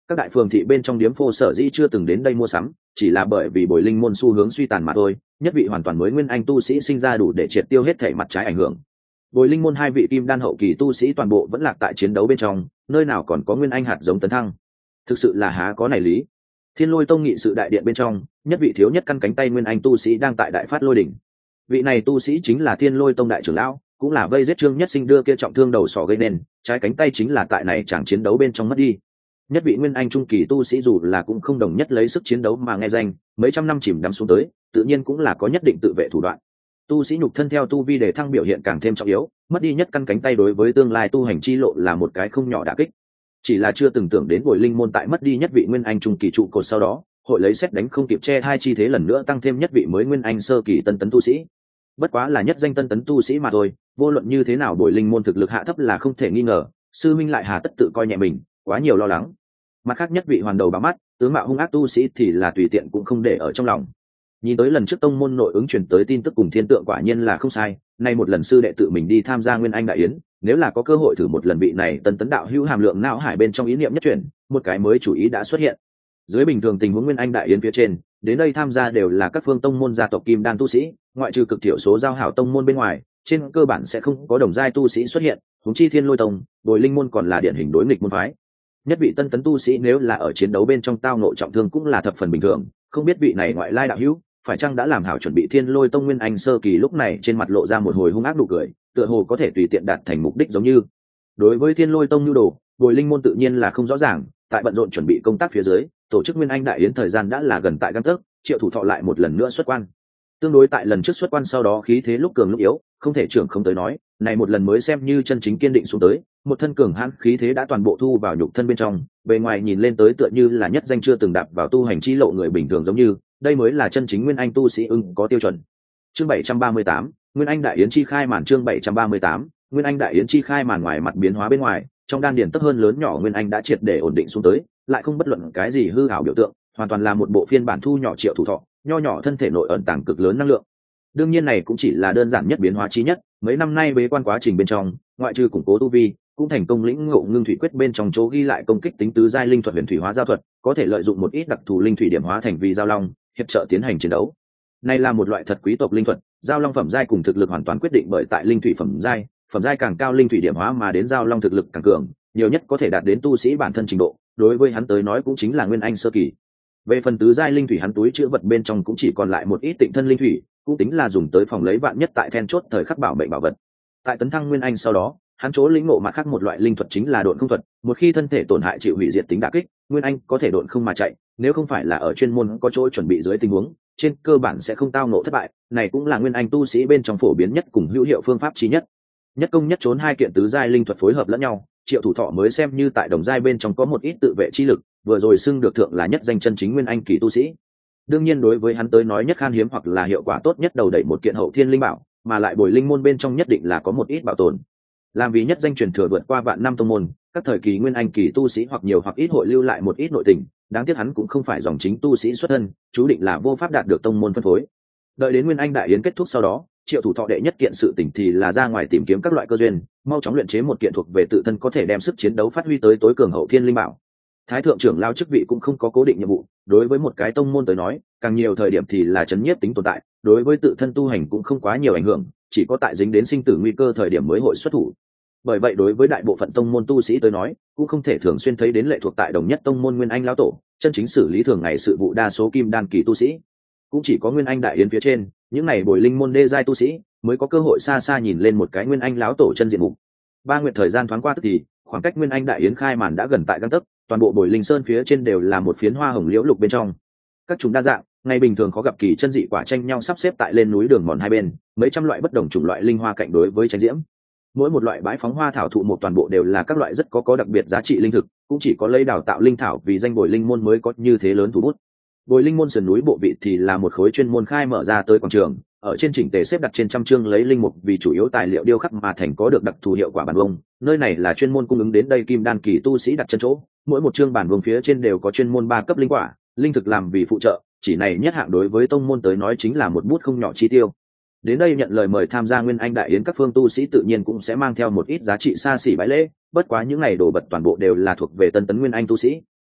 Các đại phường thị bên trong điếm phô sở dĩ chưa từng đến đây mua sắm, chỉ là bởi vì bồi linh môn xu hướng suy tàn mà thôi. Nhất vị hoàn toàn mới nguyên anh tu sĩ sinh ra đủ để triệt tiêu hết thể mặt trái ảnh hưởng. Bồi linh môn hai vị kim đan hậu kỳ tu sĩ toàn bộ vẫn lạc tại chiến đấu bên trong, nơi nào còn có nguyên anh hạt giống tấn thăng. Thực sự là há có này lý. Thiên Lôi Tông nghị sự đại điện bên trong, nhất vị thiếu nhất căn cánh tay nguyên anh tu sĩ đang tại đại phát lôi đỉnh. Vị này tu sĩ chính là Thiên Lôi Tông đại trưởng lão, cũng là vây giết Trương Nhất Sinh đưa kia trọng thương đầu sỏ gây nên, trái cánh tay chính là tại này chẳng chiến đấu bên trong mất đi. Nhất vị nguyên anh trung kỳ tu sĩ dù là cũng không đồng nhất lấy sức chiến đấu mà nghe danh, mấy trăm năm chìm đắm xuống tới, tự nhiên cũng là có nhất định tự vệ thủ đoạn. Tu sĩ nhục thân theo tu vi để thăng biểu hiện càng thêm trọng yếu, mất đi nhất căn cánh tay đối với tương lai tu hành chi lộ là một cái không nhỏ đả kích. Chỉ là chưa từng tưởng đến Bồi Linh môn tại mất đi nhất vị nguyên anh trung kỳ trụ cột sau đó, hội lấy xét đánh không kịp che hai chi thế lần nữa tăng thêm nhất vị mới nguyên anh sơ kỳ tân tấn tu sĩ. Bất quá là nhất danh tân tấn tu sĩ mà thôi, vô luận như thế nào Bồi Linh môn thực lực hạ thấp là không thể nghi ngờ, sư minh lại hà tất tự coi nhẹ mình, quá nhiều lo lắng. Mặt khác nhất vị hoàn đầu bá mắt, tướng mạo hung ác tu sĩ thì là tùy tiện cũng không để ở trong lòng. Nhìn tới lần trước tông môn nội ứng truyền tới tin tức cùng thiên tượng quả nhiên là không sai, nay một lần sư đệ tự mình đi tham gia nguyên anh đại yến, nếu là có cơ hội thử một lần vị này tân tấn đạo hữu hàm lượng não hải bên trong ý niệm nhất chuyển, một cái mới chủ ý đã xuất hiện. Dưới bình thường tình huống nguyên anh đại yến phía trên, đến đây tham gia đều là các phương tông môn gia tộc kim đan tu sĩ, ngoại trừ cực thiểu số giao hảo tông môn bên ngoài, trên cơ bản sẽ không có đồng giai tu sĩ xuất hiện, huống chi Thiên Lôi Tông, Bồi Linh môn còn là điển hình đối nghịch môn phái. Nhất vị tân tấn tu sĩ nếu là ở chiến đấu bên trong tao ngộ trọng thương cũng là thập phần bình thường, không biết vị này ngoại lai đạo hữu phải chăng đã làm hảo chuẩn bị. Thiên Lôi Tông nguyên anh sơ kỳ lúc này trên mặt lộ ra một hồi hung ác nụ cười, tựa hồ có thể tùy tiện đạt thành mục đích giống như. Đối với Thiên Lôi Tông nhu đồ, Bồi Linh môn tự nhiên là không rõ ràng, tại bận rộn chuẩn bị công tác phía dưới, tổ chức nguyên anh đại yến thời gian đã là gần tại gang tấc, Triệu Thủ Thọ lại một lần nữa xuất quan. Tương đối tại lần trước xuất quan sau đó khí thế lúc cường lúc yếu, không thể trưởng không tới nói, này một lần mới xem như chân chính kiên định xuống tới, một thân cường hãn khí thế đã toàn bộ thu vào nhục thân bên trong, bề ngoài nhìn lên tới tựa như là nhất danh chưa từng đạp vào tu hành chi lộ người bình thường giống như, đây mới là chân chính nguyên anh tu sĩ ưng có tiêu chuẩn. Chương bảy trăm ba mươi tám, Nguyên Anh đại yến chi khai màn. Chương bảy trăm ba mươi tám, Nguyên Anh đại yến chi khai màn. Ngoài mặt biến hóa bên ngoài, trong đan điền tấp hơn lớn nhỏ nguyên anh đã triệt để ổn định xuống tới, lại không bất luận cái gì hư ảo biểu tượng, hoàn toàn là một bộ phiên bản thu nhỏ Triệu Thủ Thọ, nho nhỏ thân thể nội ẩn tàng cực lớn năng lượng. Đương nhiên này cũng chỉ là đơn giản nhất biến hóa chí nhất, mấy năm nay bế quan quá trình bên trong, ngoại trừ củng cố tu vi, cũng thành công lĩnh ngộ ngưng thủy quyết bên trong chỗ ghi lại công kích tính tứ giai linh thuật huyền thủy hóa giao thuật, có thể lợi dụng một ít đặc thù linh thủy điểm hóa thành vì giao long, hiệp trợ tiến hành chiến đấu. Này là một loại thật quý tộc linh thuật, giao long phẩm giai cùng thực lực hoàn toàn quyết định bởi tại linh thủy phẩm giai, phẩm giai càng cao linh thủy điểm hóa mà đến giao long thực lực càng cường, nhiều nhất có thể đạt đến tu sĩ bản thân trình độ, đối với hắn tới nói cũng chính là nguyên anh sơ kỳ. Về phần tứ giai linh thủy hắn túi chứa vật bên trong cũng chỉ còn lại một ít tịnh thân linh thủy, cũng tính là dùng tới phòng lấy vạn nhất tại then chốt thời khắc bảo mệnh bảo vật. Tại tấn thăng nguyên anh sau đó, hắn chỗ lĩnh ngộ mặt khác một loại linh thuật chính là độn không thuật, một khi thân thể tổn hại chịu hủy diệt tính đả kích, nguyên anh có thể độn không mà chạy, nếu không phải là ở chuyên môn có chỗ chuẩn bị dưới tình huống, trên cơ bản sẽ không tao ngộ thất bại, này cũng là nguyên anh tu sĩ bên trong phổ biến nhất cùng hữu hiệu phương pháp chí nhất. Nhất công nhất trốn hai kiện tứ giai linh thuật phối hợp lẫn nhau, Triệu Thủ Thọ mới xem như tại đồng giai bên trong có một ít tự vệ chi lực, vừa rồi xưng được thượng là nhất danh chân chính nguyên anh kỳ tu sĩ. Đương nhiên đối với hắn tới nói nhất khan hiếm hoặc là hiệu quả tốt nhất đầu đẩy một kiện hậu thiên linh bảo, mà lại Bồi Linh môn bên trong nhất định là có một ít bảo tồn. Làm vì nhất danh truyền thừa vượt qua vạn năm tông môn, các thời kỳ nguyên anh kỳ tu sĩ hoặc nhiều hoặc ít hội lưu lại một ít nội tình, đáng tiếc hắn cũng không phải dòng chính tu sĩ xuất thân, chú định là vô pháp đạt được tông môn phân phối. Đợi đến nguyên anh đại yến kết thúc sau đó, Triệu Thủ Thọ đệ nhất kiện sự tình thì là ra ngoài tìm kiếm các loại cơ duyên, mau chóng luyện chế một kiện thuộc về tự thân có thể đem sức chiến đấu phát huy tới tối cường hậu thiên linh bảo. Thái thượng trưởng lao chức vị cũng không có cố định nhiệm vụ, đối với một cái tông môn tới nói, càng nhiều thời điểm thì là chấn nhiếp tính tồn tại, đối với tự thân tu hành cũng không quá nhiều ảnh hưởng, chỉ có tại dính đến sinh tử nguy cơ thời điểm mới hội xuất thủ. Bởi vậy đối với đại bộ phận tông môn tu sĩ tới nói, cũng không thể thường xuyên thấy đến lệ thuộc tại đồng nhất tông môn nguyên anh lão tổ, chân chính xử lý thường ngày sự vụ đa số kim đan kỳ tu sĩ. Cũng chỉ có nguyên anh đại yến phía trên, những này Bồi Linh môn đê giai tu sĩ mới có cơ hội xa xa nhìn lên một cái nguyên anh lão tổ chân diện mục. Ba nguyệt thời gian thoáng qua tức thì, khoảng cách nguyên anh đại yến khai màn đã gần tại gang tấc, toàn bộ Bồi Linh sơn phía trên đều là một phiến hoa hồng liễu lục bên trong. Các chúng đa dạng, ngày bình thường khó gặp kỳ chân dị quả tranh nhau sắp xếp tại lên núi đường mòn hai bên, mấy trăm loại bất đồng chủng loại linh hoa cạnh đối với tranh diễm. Mỗi một loại bãi phóng hoa thảo thụ một toàn bộ đều là các loại rất có có đặc biệt giá trị linh thực, cũng chỉ có lấy đào tạo linh thảo vì danh Bồi Linh môn mới có như thế lớn thủ bút. Bồi Linh môn sườn núi bộ vị thì là một khối chuyên môn khai mở ra tới quảng trường, ở trên chỉnh tề xếp đặt trên trăm chương lấy linh mục vì chủ yếu tài liệu điêu khắc mà thành có được đặc thù hiệu quả bản vông. Nơi này là chuyên môn cung ứng đến đây kim đan kỳ tu sĩ đặt chân chỗ, mỗi một chương bản vông phía trên đều có chuyên môn ba cấp linh quả, linh thực làm vì phụ trợ, chỉ này nhất hạng đối với tông môn tới nói chính là một bút không nhỏ chi tiêu. Đến đây nhận lời mời tham gia nguyên anh đại yến các phương tu sĩ tự nhiên cũng sẽ mang theo một ít giá trị xa xỉ bái lễ, bất quá những ngày đồ vật toàn bộ đều là thuộc về tân tấn nguyên anh tu sĩ.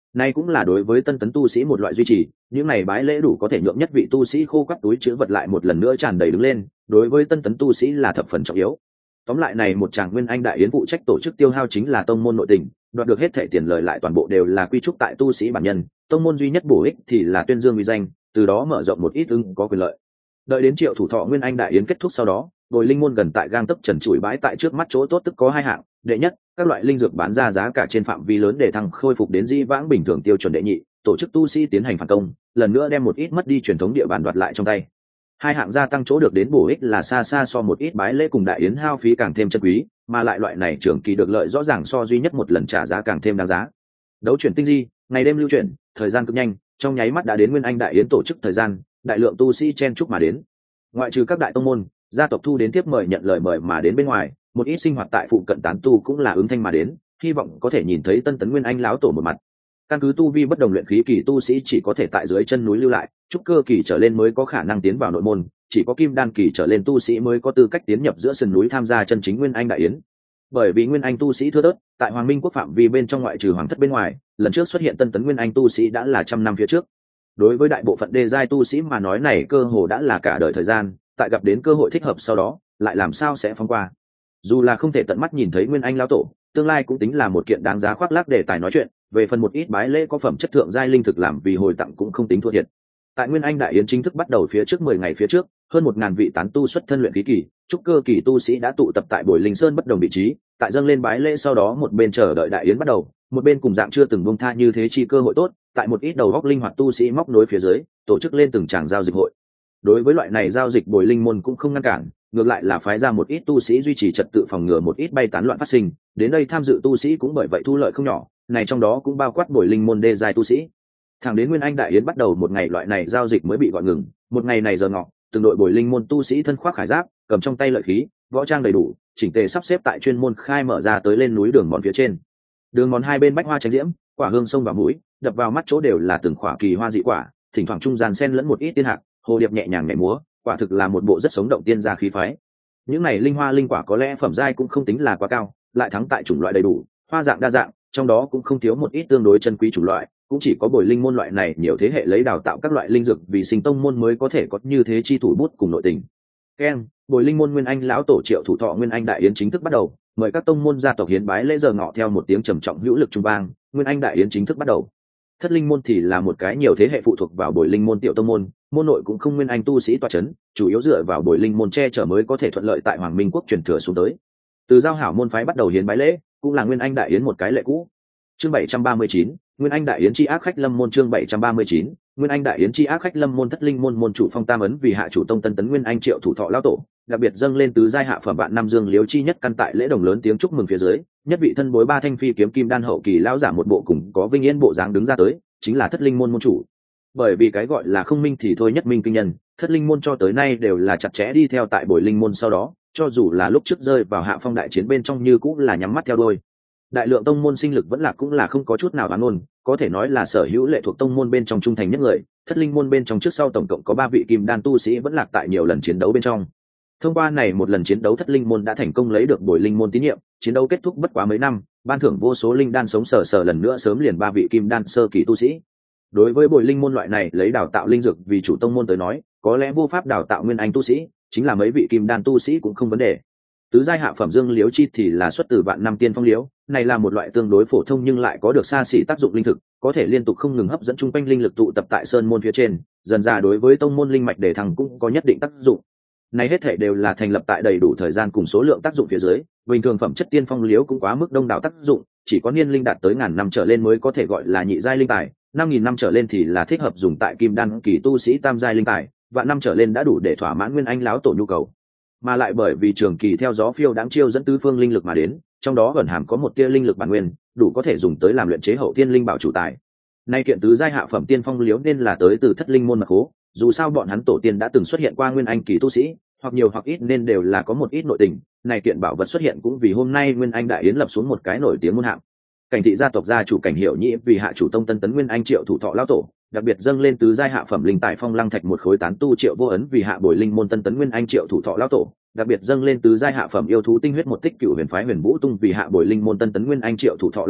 Nay cũng là đối với tân tấn tu sĩ một loại duy trì, những này bái lễ đủ có thể nhượng nhất vị tu sĩ khô quắt túi chứa vật lại một lần nữa tràn đầy đứng lên, đối với tân tấn tu sĩ là thập phần trọng yếu. Tóm lại này một tràng Nguyên Anh đại yến phụ trách tổ chức tiêu hao chính là tông môn nội tình, đoạt được hết thảy tiền lời lại toàn bộ đều là quy trúc tại tu sĩ bản nhân, tông môn duy nhất bổ ích thì là tuyên dương uy danh, từ đó mở rộng một ít ưng có quyền lợi. Đợi đến Triệu thủ thọ Nguyên Anh đại yến kết thúc sau đó, Bồi Linh môn gần tại gang tấc trần trụi bãi tại trước mắt chỗ tốt tức có hai hạng, đệ nhất, các loại linh dược bán ra giá cả trên phạm vi lớn để thăng khôi phục đến dĩ vãng bình thường tiêu chuẩn đệ nhị, tổ chức tu sĩ tiến hành phản công, lần nữa đem một ít mất đi truyền thống địa bàn đoạt lại trong tay. Hai hạng gia tăng chỗ được đến bổ ích là xa xa so một ít bái lễ cùng đại yến hao phí càng thêm chân quý, mà lại loại này trưởng kỳ được lợi rõ ràng so duy nhất một lần trả giá càng thêm đáng giá. Đấu chuyển tinh di, ngày đêm lưu chuyển, thời gian cực nhanh, trong nháy mắt đã đến Nguyên Anh đại yến tổ chức thời gian, đại lượng tu sĩ chen chúc mà đến. Ngoại trừ các đại tông môn, gia tộc thu đến tiếp mời nhận lời mời mà đến bên ngoài, một ít sinh hoạt tại phụ cận tán tu cũng là ứng thanh mà đến, hy vọng có thể nhìn thấy tân tấn Nguyên Anh lão tổ một mặt. Căn cứ tu vi bất đồng luyện khí kỳ tu sĩ chỉ có thể tại dưới chân núi lưu lại, trúc cơ kỳ trở lên mới có khả năng tiến vào nội môn, chỉ có kim đan kỳ trở lên tu sĩ mới có tư cách tiến nhập giữa sườn núi tham gia chân chính Nguyên Anh đại yến. Bởi vì Nguyên Anh tu sĩ thưa thớt, tại Hoàng Minh quốc phạm vi bên trong ngoại trừ hoàng thất bên ngoài, lần trước xuất hiện tân tấn Nguyên Anh tu sĩ đã là trăm năm phía trước. Đối với đại bộ phận đê giai tu sĩ mà nói này cơ hồ đã là cả đời thời gian, tại gặp đến cơ hội thích hợp sau đó, lại làm sao sẽ phóng qua. Dù là không thể tận mắt nhìn thấy Nguyên Anh lão tổ, tương lai cũng tính là một kiện đáng giá khoác lác để tài nói chuyện, về phần một ít bái lễ có phẩm chất thượng giai linh thực làm vì hồi tặng cũng không tính thua thiệt. Tại Nguyên Anh đại yến chính thức bắt đầu phía trước mười ngày phía trước, hơn một ngàn vị tán tu xuất thân luyện khí kỳ, trúc cơ kỳ tu sĩ đã tụ tập tại Bồi Linh Sơn bất đồng vị trí, tại dâng lên bái lễ sau đó một bên chờ đợi đại yến bắt đầu, một bên cùng dạng chưa từng buông tha như thế chi cơ hội tốt, tại một ít đầu góc linh hoạt tu sĩ móc nối phía dưới, tổ chức lên từng tràng giao dịch hội. Đối với loại này giao dịch Bồi Linh môn cũng không ngăn cản, ngược lại là phái ra một ít tu sĩ duy trì trật tự phòng ngừa một ít bay tán loạn phát sinh, đến đây tham dự tu sĩ cũng bởi vậy thu lợi không nhỏ, này trong đó cũng bao quát Bồi Linh môn đê giai tu sĩ. Thẳng đến Nguyên Anh đại yến bắt đầu một ngày loại này giao dịch mới bị gọi ngừng, một ngày này giờ ngọ, từng đội Bồi Linh môn tu sĩ thân khoác khải giáp, cầm trong tay lợi khí, võ trang đầy đủ, chỉnh tề sắp xếp tại chuyên môn khai mở ra tới lên núi đường mòn phía trên. Đường mòn hai bên bách hoa tránh diễm, quả hương sông vào mũi, đập vào mắt chỗ đều là từng khỏa kỳ hoa dị quả, thỉnh thoảng trung gian xen lẫn một ít tiên hạc, hồ điệp nhẹ nhàng nhảy múa, quả thực là một bộ rất sống động tiên gia khí phái. Những này linh hoa linh quả có lẽ phẩm giai cũng không tính là quá cao, lại thắng tại chủng loại đầy đủ, hoa dạng đa dạng, trong đó cũng không thiếu một ít tương đối chân quý chủng loại, cũng chỉ có Bồi Linh môn loại này nhiều thế hệ lấy đào tạo các loại linh dược vì sinh tông môn mới có thể có như thế chi thủ bút cùng nội tình. Ken, Bồi Linh môn Nguyên Anh lão tổ Triệu thủ thọ Nguyên Anh đại yến chính thức bắt đầu, mời các tông môn gia tộc hiến bái lễ giờ ngọ theo một tiếng trầm trọng hữu lực trung vang, Nguyên Anh đại yến chính thức bắt đầu. Thất Linh môn thì là một cái nhiều thế hệ phụ thuộc vào Bồi Linh môn tiểu tông môn, môn nội cũng không Nguyên Anh tu sĩ tọa chấn, chủ yếu dựa vào Bồi Linh môn che chở mới có thể thuận lợi tại Hoàng Minh quốc truyền thừa xuống tới. Từ giao hảo môn phái bắt đầu hiến bái lễ, cũng là Nguyên Anh đại yến một cái lệ cũ. Chương bảy trăm ba mươi chín, Nguyên Anh đại yến chi ác khách lâm môn chương bảy trăm ba mươi chín, Nguyên Anh đại yến chi ác khách lâm môn Thất Linh môn môn chủ Phong Tam ấn vì hạ chủ tông tân tấn Nguyên Anh Triệu thủ thọ lão tổ, đặc biệt dâng lên tứ giai hạ phẩm vạn năm dương liếu chi nhất căn tại lễ đồng lớn tiếng chúc mừng phía dưới, nhất vị thân bối ba thanh phi kiếm kim đan hậu kỳ lão giả một bộ cùng có vinh yên bộ dáng đứng ra tới, chính là Thất Linh môn môn chủ. Bởi vì cái gọi là không minh thì thôi nhất minh kinh nhân, Thất Linh môn cho tới nay đều là chặt chẽ đi theo tại Bồi Linh môn sau đó, cho dù là lúc trước rơi vào hạ phong đại chiến bên trong như cũng là nhắm mắt theo đuôi. Đại lượng tông môn sinh lực vẫn là cũng là không có chút nào oán ngôn, có thể nói là sở hữu lệ thuộc tông môn bên trong trung thành nhất người. Thất Linh môn bên trong trước sau tổng cộng có ba vị kim đan tu sĩ vẫn lạc tại nhiều lần chiến đấu bên trong. Thông qua này một lần chiến đấu Thất Linh môn đã thành công lấy được Bồi Linh môn tín nhiệm, chiến đấu kết thúc bất quá mấy năm, ban thưởng vô số linh đan sống sờ sờ lần nữa sớm liền ba vị kim đan sơ kỳ tu sĩ. Đối với Bồi Linh môn loại này lấy đào tạo linh dược vì chủ tông môn tới nói, có lẽ vô pháp đào tạo Nguyên Anh tu sĩ, chính là mấy vị kim đan tu sĩ cũng không vấn đề. Tứ giai hạ phẩm dương liễu chi thì là xuất từ vạn năm tiên phong liễu, này là một loại tương đối phổ thông nhưng lại có được xa xỉ tác dụng linh thực, có thể liên tục không ngừng hấp dẫn trung quanh linh lực tụ tập tại sơn môn phía trên, dần dà đối với tông môn linh mạch để thăng cũng có nhất định tác dụng. Này hết thể đều là thành lập tại đầy đủ thời gian cùng số lượng tác dụng phía dưới, bình thường phẩm chất tiên phong liễu cũng quá mức đông đảo tác dụng, chỉ có niên linh đạt tới ngàn năm trở lên mới có thể gọi là nhị giai linh tài, năm nghìn năm trở lên thì là thích hợp dùng tại kim đan kỳ tu sĩ tam giai linh tài, vạn năm trở lên đã đủ để thỏa mãn Nguyên Anh lão tổ nhu cầu. Mà lại bởi vì trường kỳ theo gió phiêu đáng chiêu dẫn tứ phương linh lực mà đến, trong đó ẩn hàm có một tia linh lực bản nguyên, đủ có thể dùng tới làm luyện chế hậu tiên linh bảo chủ tài. Nay kiện tứ giai hạ phẩm tiên phong liễu nên là tới từ Thất Linh môn mật khố, dù sao bọn hắn tổ tiên đã từng xuất hiện qua Nguyên Anh kỳ tu sĩ, hoặc nhiều hoặc ít nên đều là có một ít nội tình. Này kiện bảo vật xuất hiện cũng vì hôm nay Nguyên Anh đại yến lập xuống một cái nổi tiếng môn hạng. Cảnh thị gia tộc gia chủ Cảnh Hiểu Nhĩ vì hạ chủ tông tân tấn Nguyên Anh Triệu thủ thọ lão tổ, đặc biệt dâng lên tứ giai hạ phẩm linh tài phong lăng thạch một khối tán tu Triệu vô ấn vì hạ Bồi Linh môn tân tấn Nguyên Anh Triệu thủ thọ lão tổ, đặc biệt dâng lên tứ giai hạ phẩm yêu thú tinh huyết một tích cựu huyền phái huyền vũ tung vì hạ Bồi Linh môn tân tấn Nguyên Anh Triệu thủ thọ lão tổ,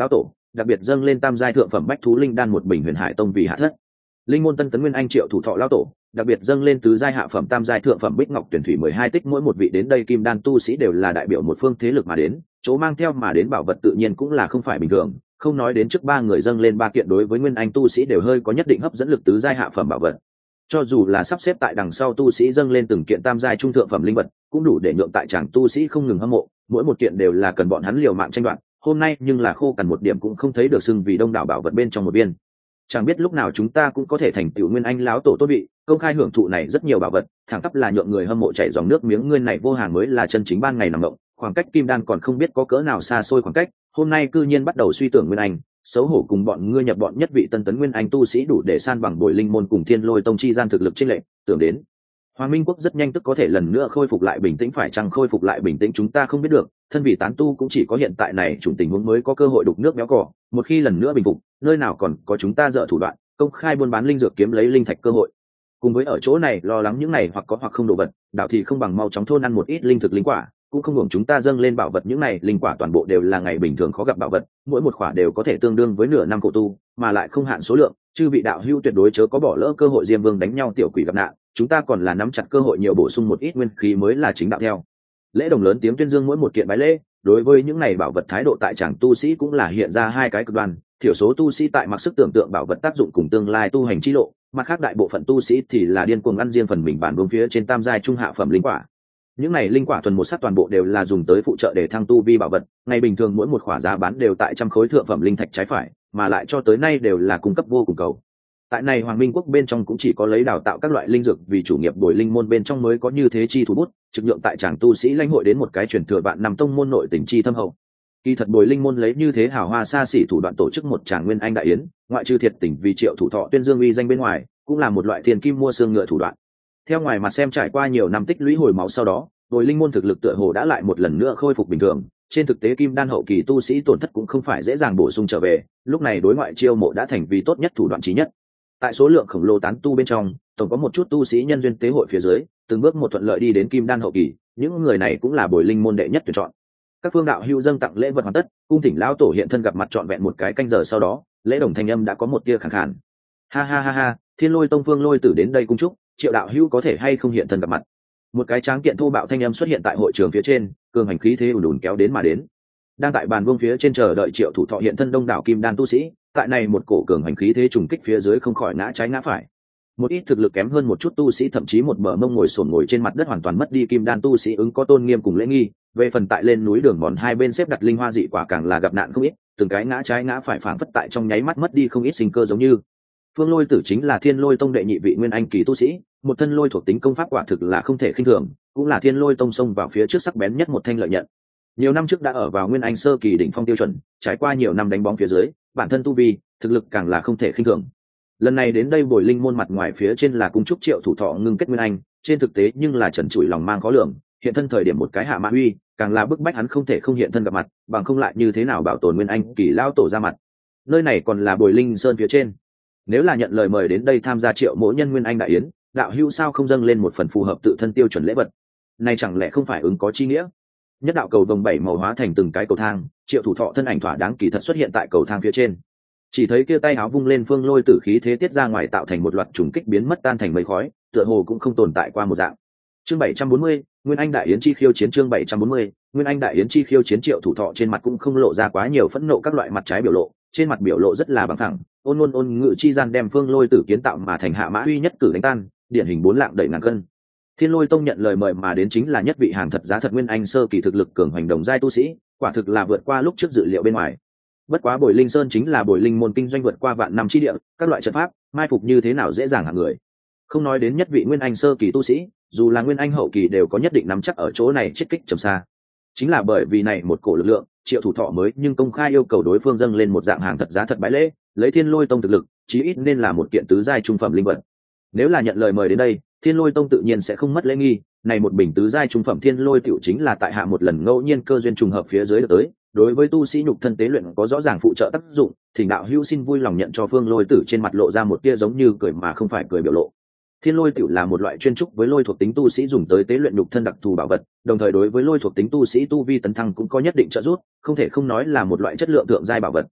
đặc biệt dâng lên tam giai thượng phẩm bách thú linh đan một bình huyền hải tông vì hạ thất. Linh môn tân tấn nguyên anh triệu thủ thọ lao tổ, đặc biệt dâng lên tứ giai hạ phẩm tam giai thượng phẩm bích ngọc tuyển thủy mười hai tích, mỗi một vị đến đây kim đan tu sĩ đều là đại biểu một phương thế lực mà đến, chỗ mang theo mà đến bảo vật tự nhiên cũng là không phải bình thường, không nói đến trước ba người dâng lên ba kiện đối với nguyên anh tu sĩ đều hơi có nhất định hấp dẫn lực tứ giai hạ phẩm bảo vật. Cho dù là sắp xếp tại đằng sau tu sĩ dâng lên từng kiện tam giai trung thượng phẩm linh vật, cũng đủ để nhượng tại chàng tu sĩ không ngừng hâm mộ, mỗi một kiện đều là cần bọn hắn liều mạng tranh đoạt. Hôm nay nhưng là khô cằn một điểm cũng không thấy được xưng vì đông đảo bảo vật bên trong một viên. Chẳng biết lúc nào chúng ta cũng có thể thành tựu nguyên anh láo tổ tốt vị, công khai hưởng thụ này rất nhiều bảo vật, thẳng tắp là nhượng người hâm mộ chảy dòng nước miếng. Ngươi này vô hàng mới là chân chính ban ngày nằm động, khoảng cách kim đan còn không biết có cỡ nào xa xôi khoảng cách, hôm nay cư nhiên bắt đầu suy tưởng nguyên anh, xấu hổ cùng bọn ngươi nhập bọn nhất vị tân tấn nguyên anh tu sĩ đủ để san bằng Bồi Linh môn cùng Thiên Lôi tông chi gian thực lực chênh lệch, tưởng đến Hoàng Minh quốc rất nhanh tức có thể lần nữa khôi phục lại bình tĩnh, phải chăng khôi phục lại bình tĩnh chúng ta không biết được, thân vị tán tu cũng chỉ có hiện tại này chủng tình huống mới có cơ hội đục nước béo cỏ, một khi lần nữa bình phục, nơi nào còn có chúng ta dở thủ đoạn, công khai buôn bán linh dược kiếm lấy linh thạch cơ hội. Cùng với ở chỗ này lo lắng những này hoặc có hoặc không đồ vật, đạo thì không bằng mau chóng thôn ăn một ít linh thực linh quả, cũng không hưởng chúng ta dâng lên bảo vật. Những này linh quả toàn bộ đều là ngày bình thường khó gặp bảo vật, mỗi một quả đều có thể tương đương với nửa năm cổ tu, mà lại không hạn số lượng, chư vị đạo hữu tuyệt đối chớ có bỏ lỡ cơ hội. Diêm Vương đánh nhau tiểu quỷ gặp nạn, chúng ta còn là nắm chặt cơ hội nhiều bổ sung một ít nguyên khí mới là chính đạo. Theo Lễ Đồng lớn tiếng tuyên dương mỗi một kiện bái lễ, đối với những này bảo vật thái độ tại chàng tu sĩ cũng là hiện ra hai cái cực đoan, thiểu số tu sĩ tại mặc sức tưởng tượng bảo vật tác dụng cùng tương lai tu hành chi lộ, mặt khác đại bộ phận tu sĩ thì là điên cuồng ăn riêng phần mình bản vương phía trên tam giai trung hạ phẩm linh quả. Những này linh quả thuần một sắc toàn bộ đều là dùng tới phụ trợ để thăng tu vi bảo vật, ngày bình thường mỗi một quả giá bán đều tại trăm khối thượng phẩm linh thạch trái phải, mà lại cho tới nay đều là cung cấp vô cùng cầu. Tại này Hoàng Minh quốc bên trong cũng chỉ có lấy đào tạo các loại linh dược vì chủ nghiệp Bồi Linh môn bên trong mới có như thế chi thủ bút, trực nhượng tại chàng tu sĩ lãnh hội đến một cái truyền thừa vạn năm tông môn nội tình chi thâm hậu. Kỳ thật Bồi Linh môn lấy như thế hào hoa xa xỉ thủ đoạn tổ chức một tràng nguyên anh đại yến, ngoại trừ thiệt tình vì Triệu thủ thọ tuyên dương uy danh bên ngoài, cũng là một loại tiền kim mua xương ngựa thủ đoạn. Theo ngoài mặt xem, trải qua nhiều năm tích lũy hồi máu sau đó, Bồi Linh môn thực lực tựa hồ đã lại một lần nữa khôi phục bình thường. Trên thực tế kim đan hậu kỳ tu sĩ tổn thất cũng không phải dễ dàng bổ sung trở về, lúc này đối ngoại chiêu mộ đã thành vì tốt nhất thủ đoạn chí nhất. Tại số lượng khổng lồ tán tu bên trong, tổng có một chút tu sĩ nhân duyên tế hội phía dưới, từng bước một thuận lợi đi đến kim đan hậu kỳ, những người này cũng là Bồi Linh môn đệ nhất tuyển chọn. Các phương đạo hữu dâng tặng lễ vật hoàn tất, cung thỉnh lão tổ hiện thân gặp mặt trọn vẹn một cái canh giờ sau đó, Lễ Đồng thanh âm đã có một tia khàn khàn. Ha ha ha ha, Thiên Lôi tông Phương Lôi tử đến đây cung chúc, Triệu đạo hữu có thể hay không hiện thân gặp mặt. Một cái tráng kiện thô bạo thanh âm xuất hiện tại hội trường phía trên, cường hành khí thế ùn ùn kéo đến mà đến. Đang tại bàn vương phía trên chờ đợi Triệu thủ thọ hiện thân đông đảo kim đan tu sĩ, tại này một cổ cường hành khí thế trùng kích phía dưới không khỏi ngã trái ngã phải. Một ít thực lực kém hơn một chút tu sĩ thậm chí một bờ mông ngồi xổm ngồi trên mặt đất hoàn toàn mất đi kim đan tu sĩ ứng có tôn nghiêm cùng lễ nghi. Về phần tại lên núi đường mòn hai bên xếp đặt linh hoa dị quả càng là gặp nạn không ít, từng cái ngã trái ngã phải phảng phất tại trong nháy mắt mất đi không ít sinh cơ giống như. Phương Lôi tử chính là Thiên Lôi tông đệ nhị vị nguyên anh kỳ tu sĩ, một thân lôi thuộc tính công pháp quả thực là không thể khinh thường, cũng là Thiên Lôi tông xông vào phía trước sắc bén nhất một thanh lợi nhận. Nhiều năm trước đã ở vào nguyên anh sơ kỳ đỉnh phong tiêu chuẩn, trải qua nhiều năm đánh bóng phía dưới, bản thân tu vi, thực lực càng là không thể khinh thường. Lần này đến đây Bồi Linh môn mặt ngoài phía trên là cung chúc Triệu thủ thọ ngưng kết nguyên anh, trên thực tế nhưng là trần trụi lòng mang khó lường, hiện thân thời điểm một cái hạ mã uy, càng là bức bách hắn không thể không hiện thân gặp mặt, bằng không lại như thế nào bảo tồn nguyên anh kỳ lao tổ ra mặt. Nơi này còn là Bồi Linh sơn phía trên, nếu là nhận lời mời đến đây tham gia Triệu mỗ nhân nguyên anh đại yến, đạo hữu sao không dâng lên một phần phù hợp tự thân tiêu chuẩn lễ vật, này chẳng lẽ không phải ứng có chi nghĩa. Nhất đạo cầu vồng bảy màu hóa thành từng cái cầu thang, Triệu thủ thọ thân ảnh thỏa đáng kỳ thật xuất hiện tại cầu thang phía trên. Chỉ thấy kia tay áo vung lên, Phương Lôi tử khí thế tiết ra ngoài tạo thành một loạt trùng kích biến mất tan thành mây khói, tựa hồ cũng không tồn tại qua một dạng. Chương bảy trăm bốn mươi, Nguyên Anh đại yến chi khiêu chiến. Chương bảy trăm bốn mươi, Nguyên Anh đại yến chi khiêu chiến. Triệu thủ thọ trên mặt cũng không lộ ra quá nhiều phẫn nộ các loại mặt trái biểu lộ, trên mặt biểu lộ rất là bằng thẳng, ôn ngôn ôn ngự chi gian đem Phương Lôi tử kiến tạo mà thành hạ mã uy nhất cử đánh tan, điển hình bốn lạng đẩy ngàn cân. Thiên Lôi tông nhận lời mời mà đến chính là nhất vị hàng thật giá thật nguyên anh sơ kỳ thực lực cường hoành đồng giai tu sĩ, quả thực là vượt qua lúc trước dự liệu bên ngoài. Bất quá Bồi Linh sơn chính là Bồi Linh môn kinh doanh vượt qua vạn năm chi địa, các loại trận pháp mai phục như thế nào dễ dàng hạng người. Không nói đến nhất vị nguyên anh sơ kỳ tu sĩ, dù là nguyên anh hậu kỳ đều có nhất định nắm chắc ở chỗ này chiết kích trầm xa. Chính là bởi vì này một cổ lực lượng, Triệu thủ thọ mới nhưng công khai yêu cầu đối phương dâng lên một dạng hàng thật giá thật bái lễ, lấy Thiên Lôi tông thực lực, chí ít nên là một kiện tứ giai trung phẩm linh vật. Nếu là nhận lời mời đến đây, Thiên Lôi tông tự nhiên sẽ không mất lễ nghi, này một bình tứ giai trung phẩm Thiên Lôi tiểu chính là tại hạ một lần ngẫu nhiên cơ duyên trùng hợp phía dưới được tới, đối với tu sĩ nhục thân tế luyện có rõ ràng phụ trợ tác dụng. Thỉnh đạo hữu xin vui lòng nhận cho. Phương Lôi tử trên mặt lộ ra một tia giống như cười mà không phải cười biểu lộ. Thiên Lôi tiểu là một loại chuyên trúc với lôi thuộc tính tu sĩ dùng tới tế luyện nhục thân đặc thù bảo vật, đồng thời đối với lôi thuộc tính tu sĩ tu vi tấn thăng cũng có nhất định trợ giúp, không thể không nói là một loại chất lượng thượng giai bảo vật.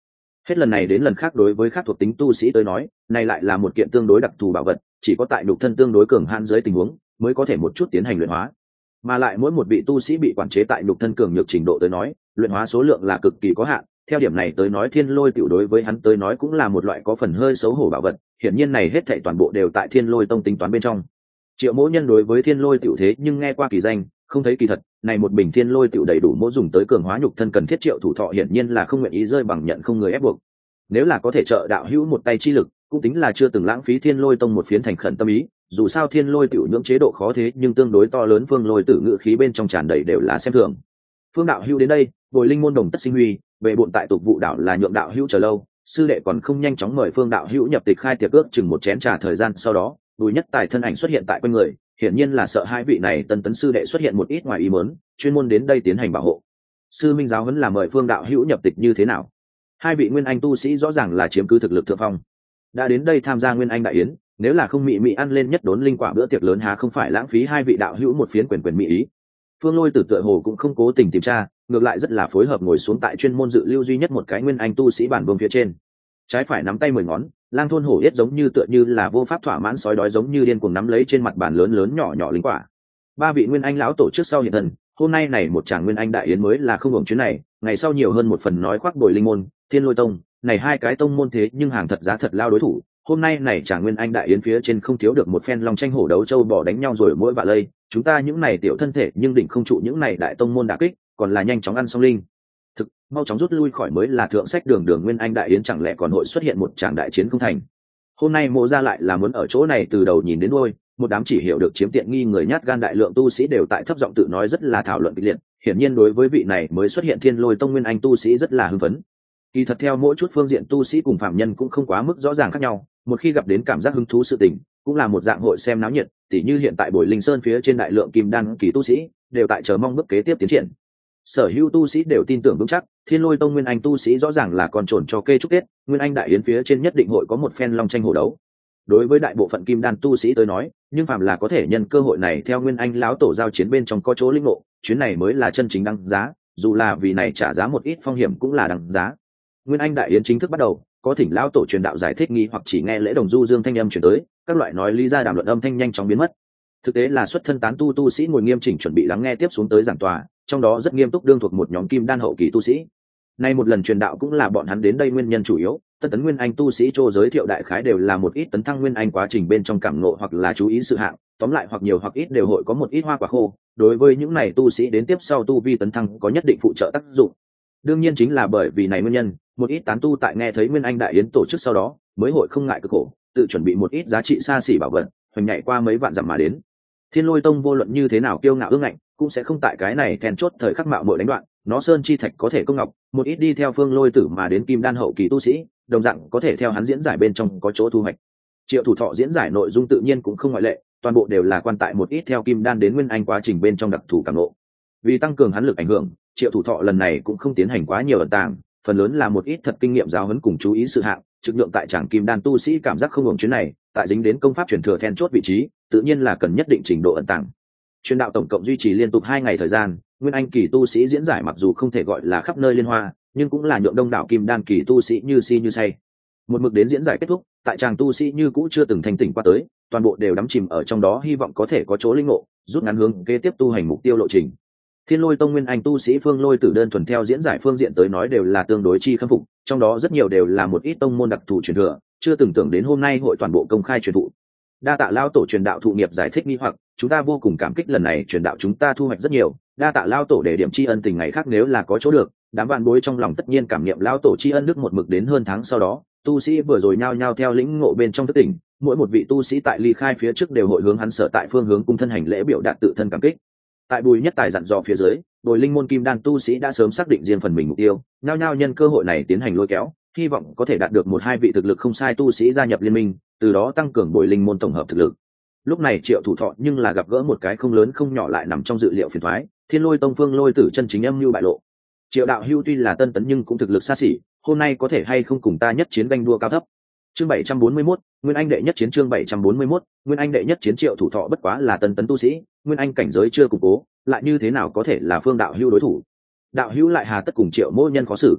Hết lần này đến lần khác đối với khác thuộc tính tu sĩ tới nói, này lại là một kiện tương đối đặc thù bảo vật, chỉ có tại nhục thân tương đối cường hãn dưới tình huống mới có thể một chút tiến hành luyện hóa. Mà lại mỗi một vị tu sĩ bị quản chế tại nhục thân cường nhược trình độ tới nói, luyện hóa số lượng là cực kỳ có hạn. Theo điểm này tới nói, Thiên Lôi Tiểu đối với hắn tới nói cũng là một loại có phần hơi xấu hổ bảo vật, hiển nhiên này hết thảy toàn bộ đều tại Thiên Lôi Tông tính toán bên trong. Triệu Mỗ Nhân đối với Thiên Lôi Tiểu thế nhưng nghe qua kỳ danh, không thấy kỳ thật, này một bình Thiên Lôi Tiểu đầy đủ mỗ dùng tới cường hóa nhục thân cần thiết. Triệu Thủ Thọ hiển nhiên là không nguyện ý rơi bằng nhận không người ép buộc. Nếu là có thể trợ đạo hữu một tay chi lực, cũng tính là chưa từng lãng phí Thiên Lôi Tông một phiến thành khẩn tâm ý. Dù sao Thiên Lôi Tiểu nhưỡng chế độ khó thế nhưng tương đối to lớn, Phương Lôi Tử ngự khí bên trong tràn đầy đều là xem thường. Phương đạo hữu đến đây, Bồi Linh môn đồng tất sinh huy, về bộn tại tục vụ đảo là nhượng đạo hữu chờ lâu, sư đệ còn không nhanh chóng mời Phương đạo hữu nhập tịch khai tiệc ước chừng một chén trà thời gian sau đó, Bùi Nhất Tài thân ảnh xuất hiện tại quanh người, hiển nhiên là sợ hai vị này tân tấn sư đệ xuất hiện một ít ngoài ý muốn, chuyên môn đến đây tiến hành bảo hộ. Sư minh giáo huấn là mời Phương đạo hữu nhập tịch như thế nào? Hai vị nguyên anh tu sĩ rõ ràng là chiếm cứ thực lực thượng phong, đã đến đây tham gia nguyên anh đại yến, nếu là không mị mị ăn lên nhất đốn linh quả bữa tiệc lớn há không phải lãng phí hai vị đạo hữu một phiến quyền quyền mị ý. Phương Lôi Tử tựa hồ cũng không cố tình tìm tra, ngược lại rất là phối hợp ngồi xuống tại chuyên môn dự lưu duy nhất một cái nguyên anh tu sĩ bản vương phía trên, trái phải nắm tay mười ngón, lang thôn hổ yết giống như tựa như là vô pháp thỏa mãn sói đói giống như điên cuồng nắm lấy trên mặt bàn lớn lớn nhỏ nhỏ linh quả. Ba vị nguyên anh lão tổ trước sau hiện thân, hôm nay này một tràng nguyên anh đại yến mới là không hưởng chuyến này, ngày sau nhiều hơn một phần nói khoác Bồi Linh môn, Thiên Lôi Tông, này hai cái tông môn thế nhưng hàng thật giá thật lao đối thủ. Hôm nay này tràng nguyên anh đại yến phía trên không thiếu được một phen long tranh hổ đấu châu bò đánh nhau rồi mỗi vạ lây, chúng ta những này tiểu thân thể nhưng đỉnh không trụ những này đại tông môn đả kích, còn là nhanh chóng ăn xong linh thực, mau chóng rút lui khỏi mới là thượng sách. Đường đường nguyên anh đại yến chẳng lẽ còn hội xuất hiện một tràng đại chiến không thành? Hôm nay Mộ ra lại là muốn ở chỗ này từ đầu nhìn đến đuôi, một đám chỉ hiểu được chiếm tiện nghi người nhát gan đại lượng tu sĩ đều tại thấp giọng tự nói rất là thảo luận kịch liệt, hiển nhiên đối với vị này mới xuất hiện Thiên Lôi Tông nguyên anh tu sĩ rất là hưng phấn. Kỳ thật theo mỗi chút phương diện tu sĩ cùng phạm nhân cũng không quá mức rõ ràng khác nhau, một khi gặp đến cảm giác hứng thú sự tình, cũng là một dạng hội xem náo nhiệt, tỉ như hiện tại Bồi Linh Sơn phía trên đại lượng kim đan kỳ tu sĩ đều tại chờ mong bước kế tiếp tiến triển. Sở hữu tu sĩ đều tin tưởng vững chắc, Thiên Lôi Tông nguyên anh tu sĩ rõ ràng là con trồn cho kê chúc tết, nguyên anh đại yến phía trên nhất định hội có một phen long tranh hổ đấu. Đối với đại bộ phận kim đan tu sĩ tới nói, nhưng phàm là có thể nhân cơ hội này theo nguyên anh lão tổ giao chiến bên trong có chỗ linh ngộ, chuyến này mới là chân chính đăng giá, dù là vì này trả giá một ít phong hiểm cũng là đăng giá. Nguyên anh đại yến chính thức bắt đầu, có thỉnh lão tổ truyền đạo giải thích nghi hoặc chỉ nghe lễ đồng du dương thanh âm truyền tới, các loại nói lý ra đàm luận âm thanh nhanh chóng biến mất. Thực tế là xuất thân tán tu tu sĩ ngồi nghiêm chỉnh chuẩn bị lắng nghe tiếp xuống tới giảng tòa, trong đó rất nghiêm túc đương thuộc một nhóm kim đan hậu kỳ tu sĩ. Nay một lần truyền đạo cũng là bọn hắn đến đây nguyên nhân chủ yếu, tân tấn nguyên anh tu sĩ Trô giới thiệu đại khái đều là một ít tấn thăng nguyên anh quá trình bên trong cảm ngộ hoặc là chú ý sự hạng, tóm lại hoặc nhiều hoặc ít đều hội có một ít hoa quả khô, đối với những này tu sĩ đến tiếp sau tu vi tấn thăng có nhất định phụ trợ tác dụng. Đương nhiên chính là bởi vì này nguyên nhân, một ít tán tu tại nghe thấy nguyên anh đại yến tổ chức sau đó, mới hội không ngại cực khổ, tự chuẩn bị một ít giá trị xa xỉ bảo vật, hoành nhảy qua mấy vạn dặm mà đến. Thiên Lôi Tông vô luận như thế nào kiêu ngạo ương ngạnh, cũng sẽ không tại cái này then chốt thời khắc mạo muội đánh đoạn, nó sơn chi thạch có thể công ngọc, một ít đi theo Phương Lôi Tử mà đến kim đan hậu kỳ tu sĩ, đồng dạng có thể theo hắn diễn giải bên trong có chỗ thu hoạch. Triệu Thủ Thọ diễn giải nội dung tự nhiên cũng không ngoại lệ, toàn bộ đều là quan tại một ít theo kim đan đến nguyên anh quá trình bên trong đặc thù cảm ngộ. Vì tăng cường hắn lực ảnh hưởng, Triệu Thủ Thọ lần này cũng không tiến hành quá nhiều ẩn tàng, phần lớn là một ít thật kinh nghiệm giáo huấn cùng chú ý sự hạng, trực lượng tại tràng kim đan tu sĩ cảm giác không ổn chuyến này, tại dính đến công pháp truyền thừa then chốt vị trí, tự nhiên là cần nhất định trình độ ẩn tàng. Truyền đạo tổng cộng duy trì liên tục hai ngày thời gian, nguyên anh kỳ tu sĩ diễn giải mặc dù không thể gọi là khắp nơi liên hoa, nhưng cũng là nhượng đông đảo kim đan kỳ tu sĩ như si như say. Một mực đến diễn giải kết thúc, tại tràng tu sĩ như cũ chưa từng thành tỉnh qua tới, toàn bộ đều đắm chìm ở trong đó hy vọng có thể có chỗ linh ngộ, rút ngắn hướng kế tiếp tu hành mục tiêu lộ trình. Thiên Lôi Tông nguyên anh tu sĩ Phương Lôi Tử đơn thuần theo diễn giải phương diện tới nói đều là tương đối chi khâm phục, trong đó rất nhiều đều là một ít tông môn đặc thù truyền thừa, chưa từng tưởng đến hôm nay hội toàn bộ công khai truyền thụ. Đa tạ lao tổ truyền đạo thụ nghiệp giải thích nghi hoặc, chúng ta vô cùng cảm kích lần này truyền đạo chúng ta thu hoạch rất nhiều, đa tạ lao tổ để điểm tri ân tình ngày khác nếu là có chỗ được, đám bạn bối trong lòng tất nhiên cảm niệm lao tổ tri ân đức một mực đến hơn tháng sau đó, tu sĩ vừa rồi nhao nhao theo lĩnh ngộ bên trong thất tỉnh, mỗi một vị tu sĩ tại ly khai phía trước đều hội hướng hắn sở tại phương hướng cung thân hành lễ biểu đạt tự thân cảm kích. Tại Bùi Nhất Tài dặn dò phía dưới, Bồi Linh môn kim đan tu sĩ đã sớm xác định riêng phần mình mục tiêu, nhao nhao nhân cơ hội này tiến hành lôi kéo, hy vọng có thể đạt được một hai vị thực lực không sai tu sĩ gia nhập liên minh, từ đó tăng cường Bồi Linh môn tổng hợp thực lực. Lúc này Triệu Thủ Thọ nhưng là gặp gỡ một cái không lớn không nhỏ lại nằm trong dự liệu phiền toái, Thiên Lôi Tông Phương Lôi Tử chân chính âm mưu bại lộ. Triệu đạo hưu tuy là tân tấn nhưng cũng thực lực xa xỉ, hôm nay có thể hay không cùng ta nhất chiến ganh đua cao thấp. Chương bảy trăm bốn mươi mốt, Nguyên Anh đệ nhất chiến chương bảy trăm bốn mươi mốt, Nguyên Anh đệ nhất chiến Triệu Thủ Thọ bất quá là tân tấn tu sĩ, Nguyên Anh cảnh giới chưa củng cố, lại như thế nào có thể là Phương đạo hưu đối thủ. Đạo hưu lại hà tất cùng Triệu mô nhân khó xử.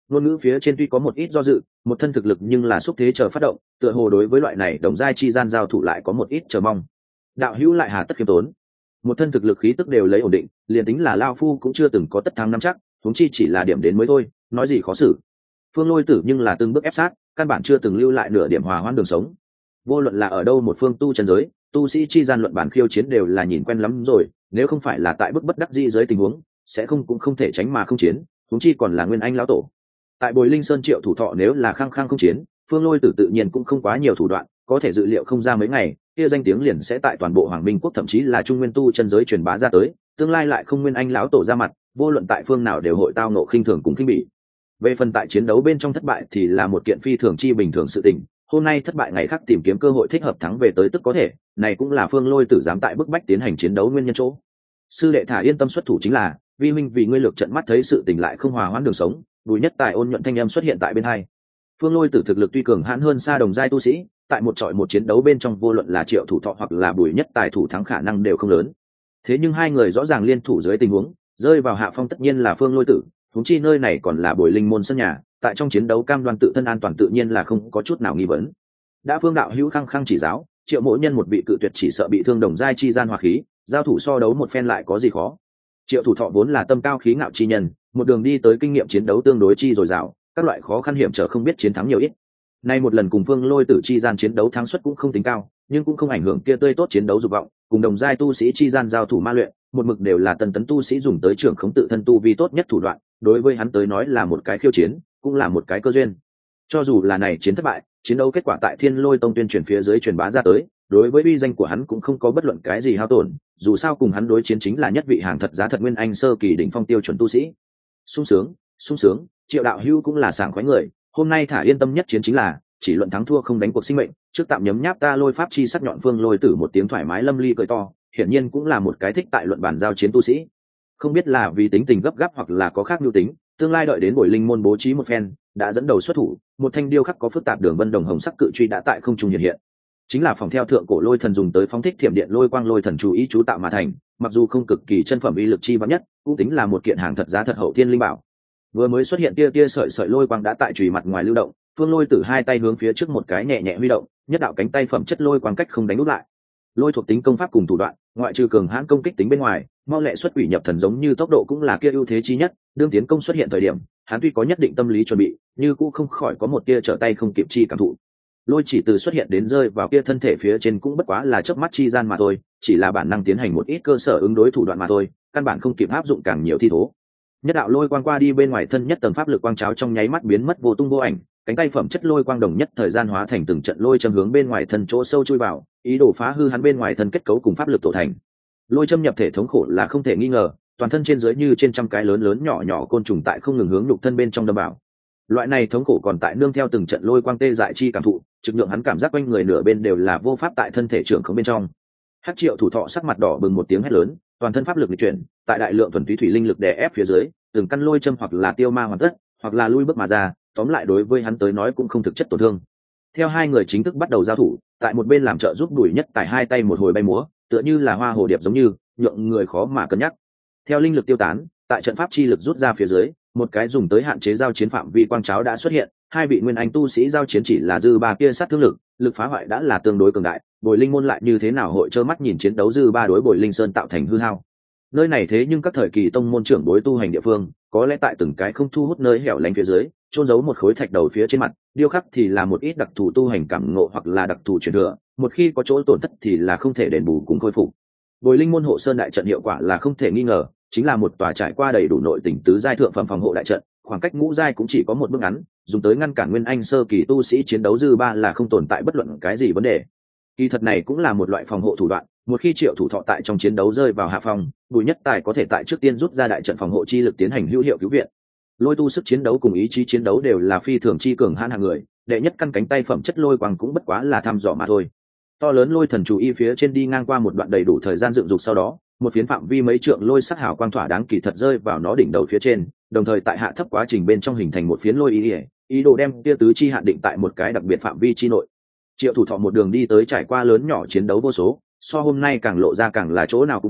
ngôn ngữ phía trên tuy có một ít do dự, một thân thực lực nhưng là xúc thế chờ phát động, tựa hồ đối với loại này đồng giai chi gian giao thủ lại có một ít chờ mong. Đạo hữu lại hà tất khiêm tốn, một thân thực lực khí tức đều lấy ổn định, liền tính là lao phu cũng chưa từng có tất thắng năm chắc, huống chi chỉ là điểm đến mới thôi, nói gì khó xử. Phương Lôi Tử nhưng là từng bước ép sát, căn bản chưa từng lưu lại nửa điểm hòa hoãn đường sống. Vô luận là ở đâu một phương tu chân giới, tu sĩ chi gian luận bản khiêu chiến đều là nhìn quen lắm rồi, nếu không phải là tại bức bất đắc dĩ dưới tình huống, sẽ không cũng không thể tránh mà không chiến, huống chi còn là Nguyên Anh lão tổ. Tại Bồi Linh Sơn Triệu Thủ Thọ nếu là khăng khăng không chiến, Phương Lôi Tử tự nhiên cũng không quá nhiều thủ đoạn, có thể dự liệu không ra mấy ngày, kia danh tiếng liền sẽ tại toàn bộ Hoàng Minh quốc thậm chí là Trung Nguyên tu chân giới truyền bá ra tới, tương lai lại không Nguyên Anh lão tổ ra mặt, vô luận tại phương nào đều hội tao ngộ khinh thường cùng khinh bỉ. Về phần tại chiến đấu bên trong thất bại thì là một kiện phi thường chi bình thường sự tình, hôm nay thất bại ngày khác tìm kiếm cơ hội thích hợp thắng về tới tức có thể, này cũng là Phương Lôi Tử dám tại bức bách tiến hành chiến đấu nguyên nhân chỗ. Sư đệ thả yên tâm xuất thủ chính là, vi minh vì ngươi lược trận mắt thấy sự tình lại không hòa hoãn đường sống, Bùi Nhất Tài ôn nhuận thanh âm xuất hiện tại bên hai. Phương Lôi Tử thực lực tuy cường hãn hơn xa đồng giai tu sĩ, tại một trọi một chiến đấu bên trong vô luận là Triệu Thủ Thọ hoặc là Bùi Nhất Tài thủ thắng khả năng đều không lớn. Thế nhưng hai người rõ ràng liên thủ dưới tình huống, rơi vào hạ phong tất nhiên là Phương Lôi Tử, huống chi nơi này còn là Bồi Linh môn sân nhà, tại trong chiến đấu cam đoan tự thân an toàn tự nhiên là không có chút nào nghi vấn. Đã Phương đạo hữu khăng khăng chỉ giáo, Triệu mỗ nhân một vị cự tuyệt chỉ sợ bị thương đồng giai chi gian hòa khí, giao thủ so đấu một phen lại có gì khó. Triệu Thủ Thọ vốn là tâm cao khí ngạo chi nhân, một đường đi tới kinh nghiệm chiến đấu tương đối chi dồi dào, các loại khó khăn hiểm trở không biết chiến thắng nhiều ít. Nay một lần cùng Phương Lôi Tử chi gian chiến đấu thắng suất cũng không tính cao, nhưng cũng không ảnh hưởng kia tươi tốt chiến đấu dục vọng, cùng đồng giai tu sĩ chi gian giao thủ ma luyện, một mực đều là tần tấn tu sĩ dùng tới trưởng khống tự thân tu vi tốt nhất thủ đoạn, đối với hắn tới nói là một cái khiêu chiến, cũng là một cái cơ duyên. Cho dù là này chiến thất bại, chiến đấu kết quả tại Thiên Lôi Tông tuyên truyền phía dưới truyền bá ra tới, đối với uy danh của hắn cũng không có bất luận cái gì hao tổn, dù sao cùng hắn đối chiến chính là nhất vị hàng thật giá thật Nguyên Anh sơ kỳ đỉnh phong tiêu chuẩn tu sĩ. Sung sướng, sung sướng, Triệu đạo hữu cũng là sảng khoái người, hôm nay thả yên tâm nhất chiến chính là chỉ luận thắng thua không đánh cuộc sinh mệnh, trước tạm nhấm nháp ta lôi pháp chi sắc nhọn. Phương Lôi Tử một tiếng thoải mái lâm ly cười to, hiển nhiên cũng là một cái thích tại luận bàn giao chiến tu sĩ. Không biết là vì tính tình gấp gáp hoặc là có khác nhu tính, tương lai đợi đến Bồi Linh môn bố trí một phen, đã dẫn đầu xuất thủ, một thanh điêu khắc có phức tạp đường vân đồng hồng sắc cự truy đã tại không trung hiện hiện. Chính là phòng theo thượng cổ lôi thần dùng tới phóng thích thiểm điện lôi quang lôi thần chú ý chú tạo mà thành, mặc dù không cực kỳ chân phẩm uy lực chi vắng nhất, cũng tính là một kiện hàng thật giá thật hậu thiên linh bảo. Vừa mới xuất hiện tia tia sợi sợi lôi quang đã tại chùy mặt ngoài lưu động, Phương Lôi Tử hai tay hướng phía trước một cái nhẹ nhẹ huy động, nhất đạo cánh tay phẩm chất lôi quang cách không đánh nút lại. Lôi thuộc tính công pháp cùng thủ đoạn, ngoại trừ cường hãn công kích tính bên ngoài, mau lẹ xuất quỷ nhập thần giống như tốc độ cũng là kia ưu thế chi nhất. Đương tiến công xuất hiện thời điểm, hắn tuy có nhất định tâm lý chuẩn bị, nhưng cũng không khỏi có một tia trở tay không kịp chi cảm thụ. Lôi chỉ từ xuất hiện đến rơi vào kia thân thể phía trên cũng bất quá là chớp mắt chi gian mà thôi, chỉ là bản năng tiến hành một ít cơ sở ứng đối thủ đoạn mà thôi, căn bản không kịp áp dụng càng nhiều thi thố. Nhất đạo lôi quang qua đi bên ngoài thân nhất tầng pháp lực quang cháo trong nháy mắt biến mất vô tung vô ảnh, cánh tay phẩm chất lôi quang đồng nhất thời gian hóa thành từng trận lôi châm hướng bên ngoài thân chỗ sâu chui vào, ý đồ phá hư hắn bên ngoài thân kết cấu cùng pháp lực tổ thành. Lôi châm nhập thể thống khổ là không thể nghi ngờ, toàn thân trên dưới như trên trăm cái lớn lớn nhỏ nhỏ côn trùng tại không ngừng hướng nhục thân bên trong đâm vào. Loại này thống khổ còn tại nương theo từng trận lôi quang tê dại chi cảm thụ, trực nhượng hắn cảm giác quanh người nửa bên đều là vô pháp tại thân thể trưởng không bên trong. Hắc Triệu Thủ Thọ sắc mặt đỏ bừng một tiếng hét lớn, toàn thân pháp lực di chuyển, tại đại lượng thuần túy thủy linh lực đè ép phía dưới, từng căn lôi châm hoặc là tiêu ma hoàn tất, hoặc là lui bước mà ra, tóm lại đối với hắn tới nói cũng không thực chất tổn thương. Theo hai người chính thức bắt đầu giao thủ, tại một bên làm trợ giúp Bùi Nhất Tài hai tay một hồi bay múa, tựa như là hoa hồ điệp giống như, nhượng người khó mà cân nhắc. Theo linh lực tiêu tán, tại trận pháp chi lực rút ra phía dưới, một cái dùng tới hạn chế giao chiến phạm vi quang cháo đã xuất hiện, hai vị nguyên anh tu sĩ giao chiến chỉ là dư ba kia sát thương lực, lực phá hoại đã là tương đối cường đại, Bồi Linh môn lại như thế nào hội trơ mắt nhìn chiến đấu dư ba đối Bồi Linh Sơn tạo thành hư hao. Nơi này thế nhưng các thời kỳ tông môn trưởng đối tu hành địa phương, có lẽ tại từng cái không thu hút nơi hẻo lánh phía dưới, chôn giấu một khối thạch đầu phía trên mặt, điêu khắc thì là một ít đặc thù tu hành cảm ngộ hoặc là đặc thù truyền thừa, một khi có chỗ tổn thất thì là không thể đền bù cùng khôi phục. Bồi Linh môn hộ sơn đại trận hiệu quả là không thể nghi ngờ, chính là một tòa trải qua đầy đủ nội tình tứ giai thượng phẩm phòng hộ đại trận, khoảng cách ngũ giai cũng chỉ có một bước ngắn, dùng tới ngăn cản nguyên anh sơ kỳ tu sĩ chiến đấu dư ba là không tồn tại bất luận cái gì vấn đề. Kỳ thật này cũng là một loại phòng hộ thủ đoạn, một khi Triệu Thủ Thọ tại trong chiến đấu rơi vào hạ phong, Bùi Nhất Tài có thể tại trước tiên rút ra đại trận phòng hộ chi lực tiến hành hữu hiệu cứu viện. Lôi tu sức chiến đấu cùng ý chí chiến đấu đều là phi thường chi cường hãn hạng người, đệ nhất căn cánh tay phẩm chất lôi quang cũng bất quá là thăm dò mà thôi. To lớn lôi thần chủ y phía trên đi ngang qua một đoạn đầy đủ thời gian dựng dục sau đó, một phiến phạm vi mấy trượng lôi sắc hào quang thỏa đáng kỳ thật rơi vào nó đỉnh đầu phía trên, đồng thời tại hạ thấp quá trình bên trong hình thành một phiến lôi ý ý, ý đồ đem tia tứ chi hạn định tại một cái đặc biệt phạm vi chi nội. Triệu Thủ Thọ một đường đi tới trải qua lớn nhỏ chiến đấu vô số, so hôm nay càng lộ ra càng là chỗ nào cũng có,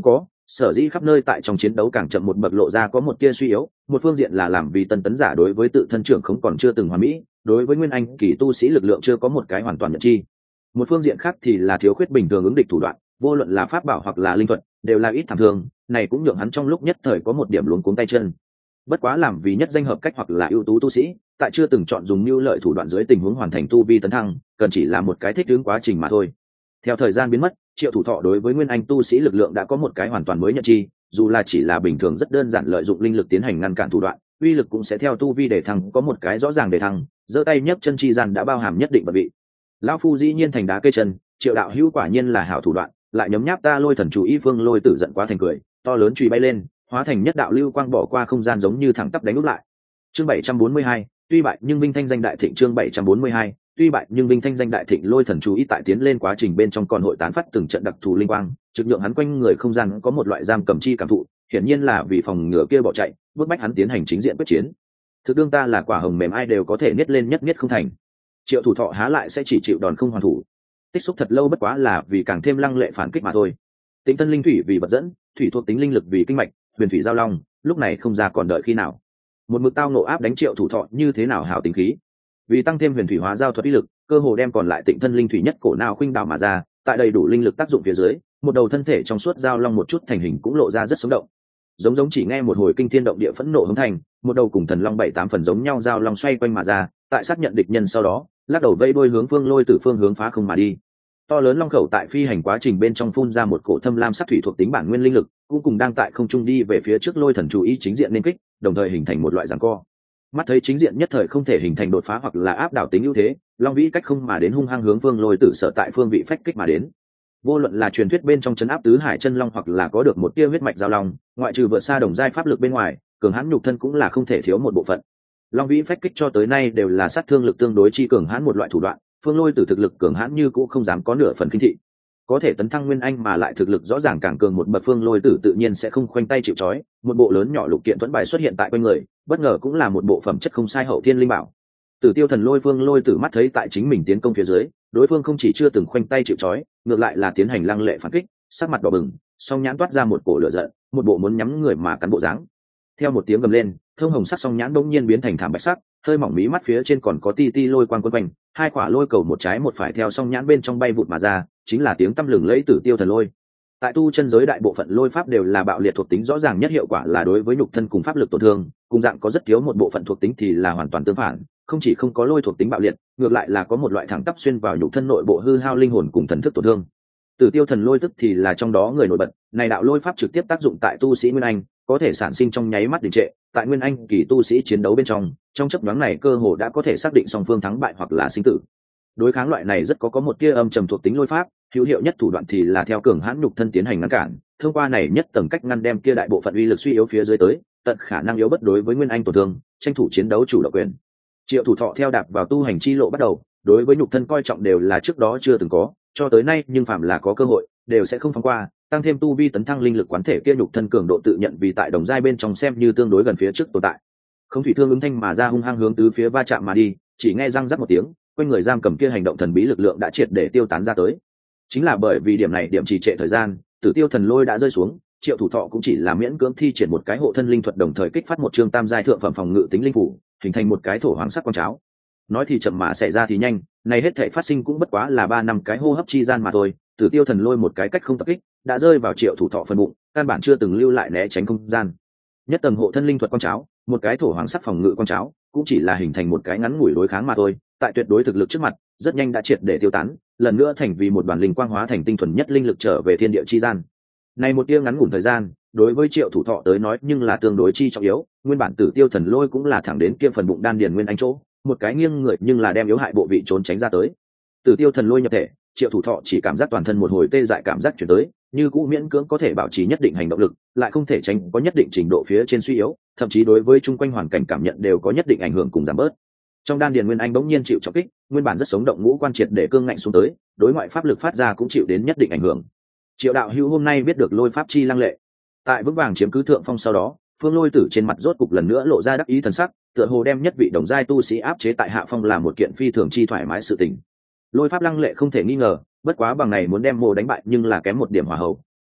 sở dĩ khắp nơi tại trong chiến đấu càng chậm một bậc lộ ra có một tia suy yếu, một phương diện là làm vì tân tấn giả đối với tự thân trưởng không còn chưa từng hoàn mỹ, đối với nguyên anh kỳ tu sĩ lực lượng chưa có một cái hoàn toàn nhận chi. Một phương diện khác thì là thiếu khuyết bình thường ứng địch thủ đoạn, vô luận là pháp bảo hoặc là linh thuật đều là ít thảm thương, này cũng nhượng hắn trong lúc nhất thời có một điểm luống cuống tay chân. Bất quá làm vì nhất danh hợp cách hoặc là ưu tú tu sĩ, tại chưa từng chọn dùng mưu lợi thủ đoạn dưới tình huống hoàn thành tu vi tấn thăng, cần chỉ là một cái thích ứng quá trình mà thôi. Theo thời gian biến mất, Triệu Thủ Thọ đối với nguyên anh tu sĩ lực lượng đã có một cái hoàn toàn mới nhận chi, dù là chỉ là bình thường rất đơn giản lợi dụng linh lực tiến hành ngăn cản thủ đoạn, uy lực cũng sẽ theo tu vi để thăng có một cái rõ ràng để thăng, giơ tay nhấc chân chi gian đã bao hàm nhất định bậc vị. Lão phu dĩ nhiên thành đá cây chân, Triệu đạo hữu quả nhiên là hảo thủ đoạn, lại nhấm nháp ta Lôi Thần chủ ý phương Lôi Tử giận quá thành cười, to lớn chùy bay lên, hóa thành nhất đạo lưu quang bỏ qua không gian giống như thẳng tắp đánh úp lại. Chương bảy trăm bốn mươi hai, tuy bại nhưng vinh thanh danh đại thịnh. Chương bảy trăm bốn mươi hai, tuy bại nhưng vinh thanh danh đại thịnh. Lôi Thần chú ý tại tiến lên quá trình bên trong còn hội tán phát từng trận đặc thù linh quang, trực nhượng hắn quanh người không gian có một loại giam cầm chi cảm thụ, hiển nhiên là vì phòng ngừa kia bỏ chạy, bước bách hắn tiến hành chính diện quyết chiến. Thực đương ta là quả hồng mềm ai đều có thể niết lên nhất niết không thành. Triệu Thủ Thọ há lại sẽ chỉ chịu đòn không hoàn thủ. Tích xúc thật lâu bất quá là vì càng thêm lăng lệ phản kích mà thôi. Tĩnh thân linh thủy vì vật dẫn, thủy thuộc tính linh lực vì kinh mạch, huyền thủy giao long, lúc này không ra còn đợi khi nào. Một mực tao nộ áp đánh Triệu Thủ Thọ như thế nào hảo tính khí. Vì tăng thêm huyền thủy hóa giao thuật uy lực, cơ hồ đem còn lại tịnh thân linh thủy nhất cổ nào khuynh đảo mà ra, tại đầy đủ linh lực tác dụng phía dưới, một đầu thân thể trong suốt giao long một chút thành hình cũng lộ ra rất sống động. Giống giống chỉ nghe một hồi kinh thiên động địa phẫn nộ hống thành, một đầu cùng thần long bảy tám phần giống nhau giao long xoay quanh mà ra, tại xác nhận địch nhân sau đó, lắc đầu vây đuôi hướng Phương Lôi Tử phương hướng phá không mà đi. To lớn long khẩu tại phi hành quá trình bên trong phun ra một cổ thâm lam sắc thủy thuộc tính bản nguyên linh lực, cũng cùng đang tại không trung đi về phía trước Lôi Thần chú ý chính diện nên kích, đồng thời hình thành một loại giằng co. Mắt thấy chính diện nhất thời không thể hình thành đột phá hoặc là áp đảo tính ưu thế, long vĩ cách không mà đến hung hăng hướng Phương Lôi Tử sở tại phương vị phách kích mà đến. Vô luận là truyền thuyết bên trong chấn áp tứ hải chân long hoặc là có được một tia huyết mạch giao long, ngoại trừ vượt xa đồng giai pháp lực bên ngoài, cường hãn nhục thân cũng là không thể thiếu một bộ phận. Long vĩ phách kích cho tới nay đều là sát thương lực tương đối chi cường hãn một loại thủ đoạn, Phương Lôi Tử thực lực cường hãn như cũng không dám có nửa phần khinh thị. Có thể tấn thăng nguyên anh mà lại thực lực rõ ràng càng cường một bậc Phương Lôi Tử tự nhiên sẽ không khoanh tay chịu trói, một bộ lớn nhỏ lục kiện thuẫn bài xuất hiện tại quanh người, bất ngờ cũng là một bộ phẩm chất không sai hậu thiên linh bảo. Tử Tiêu Thần Lôi Phương Lôi Tử mắt thấy tại chính mình tiến công phía dưới, đối phương không chỉ chưa từng khoanh tay chịu trói, ngược lại là tiến hành lăng lệ phản kích, sắc mặt đỏ bừng, song nhãn toát ra một cổ lửa giận, một bộ muốn nhắm người mà cắn bộ dáng. Theo một tiếng gầm lên, thông hồng sắc song nhãn bỗng nhiên biến thành thảm bạch sắc, hơi mỏng mí mắt phía trên còn có ti ti lôi quang quấn quanh, hai quả lôi cầu một trái một phải theo song nhãn bên trong bay vụt mà ra, chính là tiếng tăm lừng lẫy Tử Tiêu Thần Lôi. Tại tu chân giới đại bộ phận lôi pháp đều là bạo liệt thuộc tính rõ ràng nhất, hiệu quả là đối với nhục thân cùng pháp lực tổn thương, cùng dạng có rất thiếu một bộ phận thuộc tính thì là hoàn toàn tương phản, không chỉ không có lôi thuộc tính bạo liệt, ngược lại là có một loại thẳng tắp xuyên vào nhục thân nội bộ hư hao linh hồn cùng thần thức tổn thương. Tử Tiêu Thần Lôi tức thì là trong đó người nổi bật, này đạo lôi pháp trực tiếp tác dụng tại tu sĩ nguyên anh, có thể sản sinh trong nháy mắt đình trệ, tại nguyên anh kỳ tu sĩ chiến đấu bên trong, trong chớp nhoáng này cơ hồ đã có thể xác định song phương thắng bại hoặc là sinh tử. Đối kháng loại này rất có có một tia âm trầm thuộc tính lôi pháp, hữu hiệu nhất thủ đoạn thì là theo cường hãn nhục thân tiến hành ngăn cản, thông qua này nhất tầng cách ngăn đem kia đại bộ phận uy lực suy yếu phía dưới tới, tận khả năng yếu bất đối với nguyên anh tổn thương, tranh thủ chiến đấu chủ động quyền. Triệu Thủ Thọ theo đạp vào tu hành chi lộ bắt đầu, đối với nhục thân coi trọng đều là trước đó chưa từng có, cho tới nay nhưng phạm là có cơ hội, đều sẽ không phóng qua, tăng thêm tu vi tấn thăng linh lực quán thể kia nhục thân cường độ tự nhận vì tại đồng giai bên trong xem như tương đối gần phía trước tồn tại. Không thủy thương ứng thanh mà ra hung hăng hướng tứ phía va chạm mà đi, chỉ nghe răng rắc một tiếng, quanh người giam cầm kia hành động thần bí lực lượng đã triệt để tiêu tán ra tới. Chính là bởi vì điểm này điểm trì trệ thời gian, Tử Tiêu Thần Lôi đã rơi xuống, Triệu Thủ Thọ cũng chỉ là miễn cưỡng thi triển một cái hộ thân linh thuật, đồng thời kích phát một chương tam giai thượng phẩm phòng ngự tính linh phủ, hình thành một cái thổ hoàng sắc quang cháo. Nói thì chậm mà xảy ra thì nhanh, này hết thảy phát sinh cũng bất quá là ba năm cái hô hấp chi gian mà thôi. Tử Tiêu Thần Lôi một cái cách không tập kích, đã rơi vào Triệu Thủ Thọ phần bụng, căn bản chưa từng lưu lại né tránh không gian. Nhất tầng hộ thân linh thuật quang cháo, một cái thổ hoàng sắc phòng ngự quang cháo, cũng chỉ là hình thành một cái ngắn ngủi đối kháng mà thôi, tại tuyệt đối thực lực trước mặt, rất nhanh đã triệt để tiêu tán, lần nữa thành vì một đoàn linh quang hóa thành tinh thuần nhất linh lực trở về thiên địa chi gian. Này một tia ngắn ngủn thời gian, đối với Triệu Thủ Thọ tới nói nhưng là tương đối chi trọng yếu, nguyên bản Tử Tiêu Thần Lôi cũng là thẳng đến kia phần bụng đan điền nguyên anh chỗ, một cái nghiêng người nhưng là đem yếu hại bộ vị trốn tránh ra tới. Tử Tiêu Thần Lôi nhập thể, Triệu Thủ Thọ chỉ cảm giác toàn thân một hồi tê dại cảm giác chuyển tới, như cũ miễn cưỡng có thể bảo trì nhất định hành động lực, lại không thể tránh có nhất định trình độ phía trên suy yếu, thậm chí đối với chung quanh hoàn cảnh cảm nhận đều có nhất định ảnh hưởng cùng giảm bớt. Trong đan điền nguyên anh bỗng nhiên chịu trọng kích, nguyên bản rất sống động ngũ quan triệt để cương ngạnh xuống tới, đối ngoại pháp lực phát ra cũng chịu đến nhất định ảnh hưởng. Triệu đạo hữu hôm nay biết được lôi pháp chi lăng lệ, tại vững vàng chiếm cứ thượng phong sau đó, Phương Lôi Tử trên mặt rốt cục lần nữa lộ ra đắc ý thần sắc, tựa hồ đem nhất vị đồng giai tu sĩ áp chế tại hạ phong là một kiện phi thường chi thoải mái sự tình. Lôi pháp lăng lệ không thể nghi ngờ, bất quá bằng này muốn đem mồ đánh bại nhưng là kém một điểm hỏa hậu,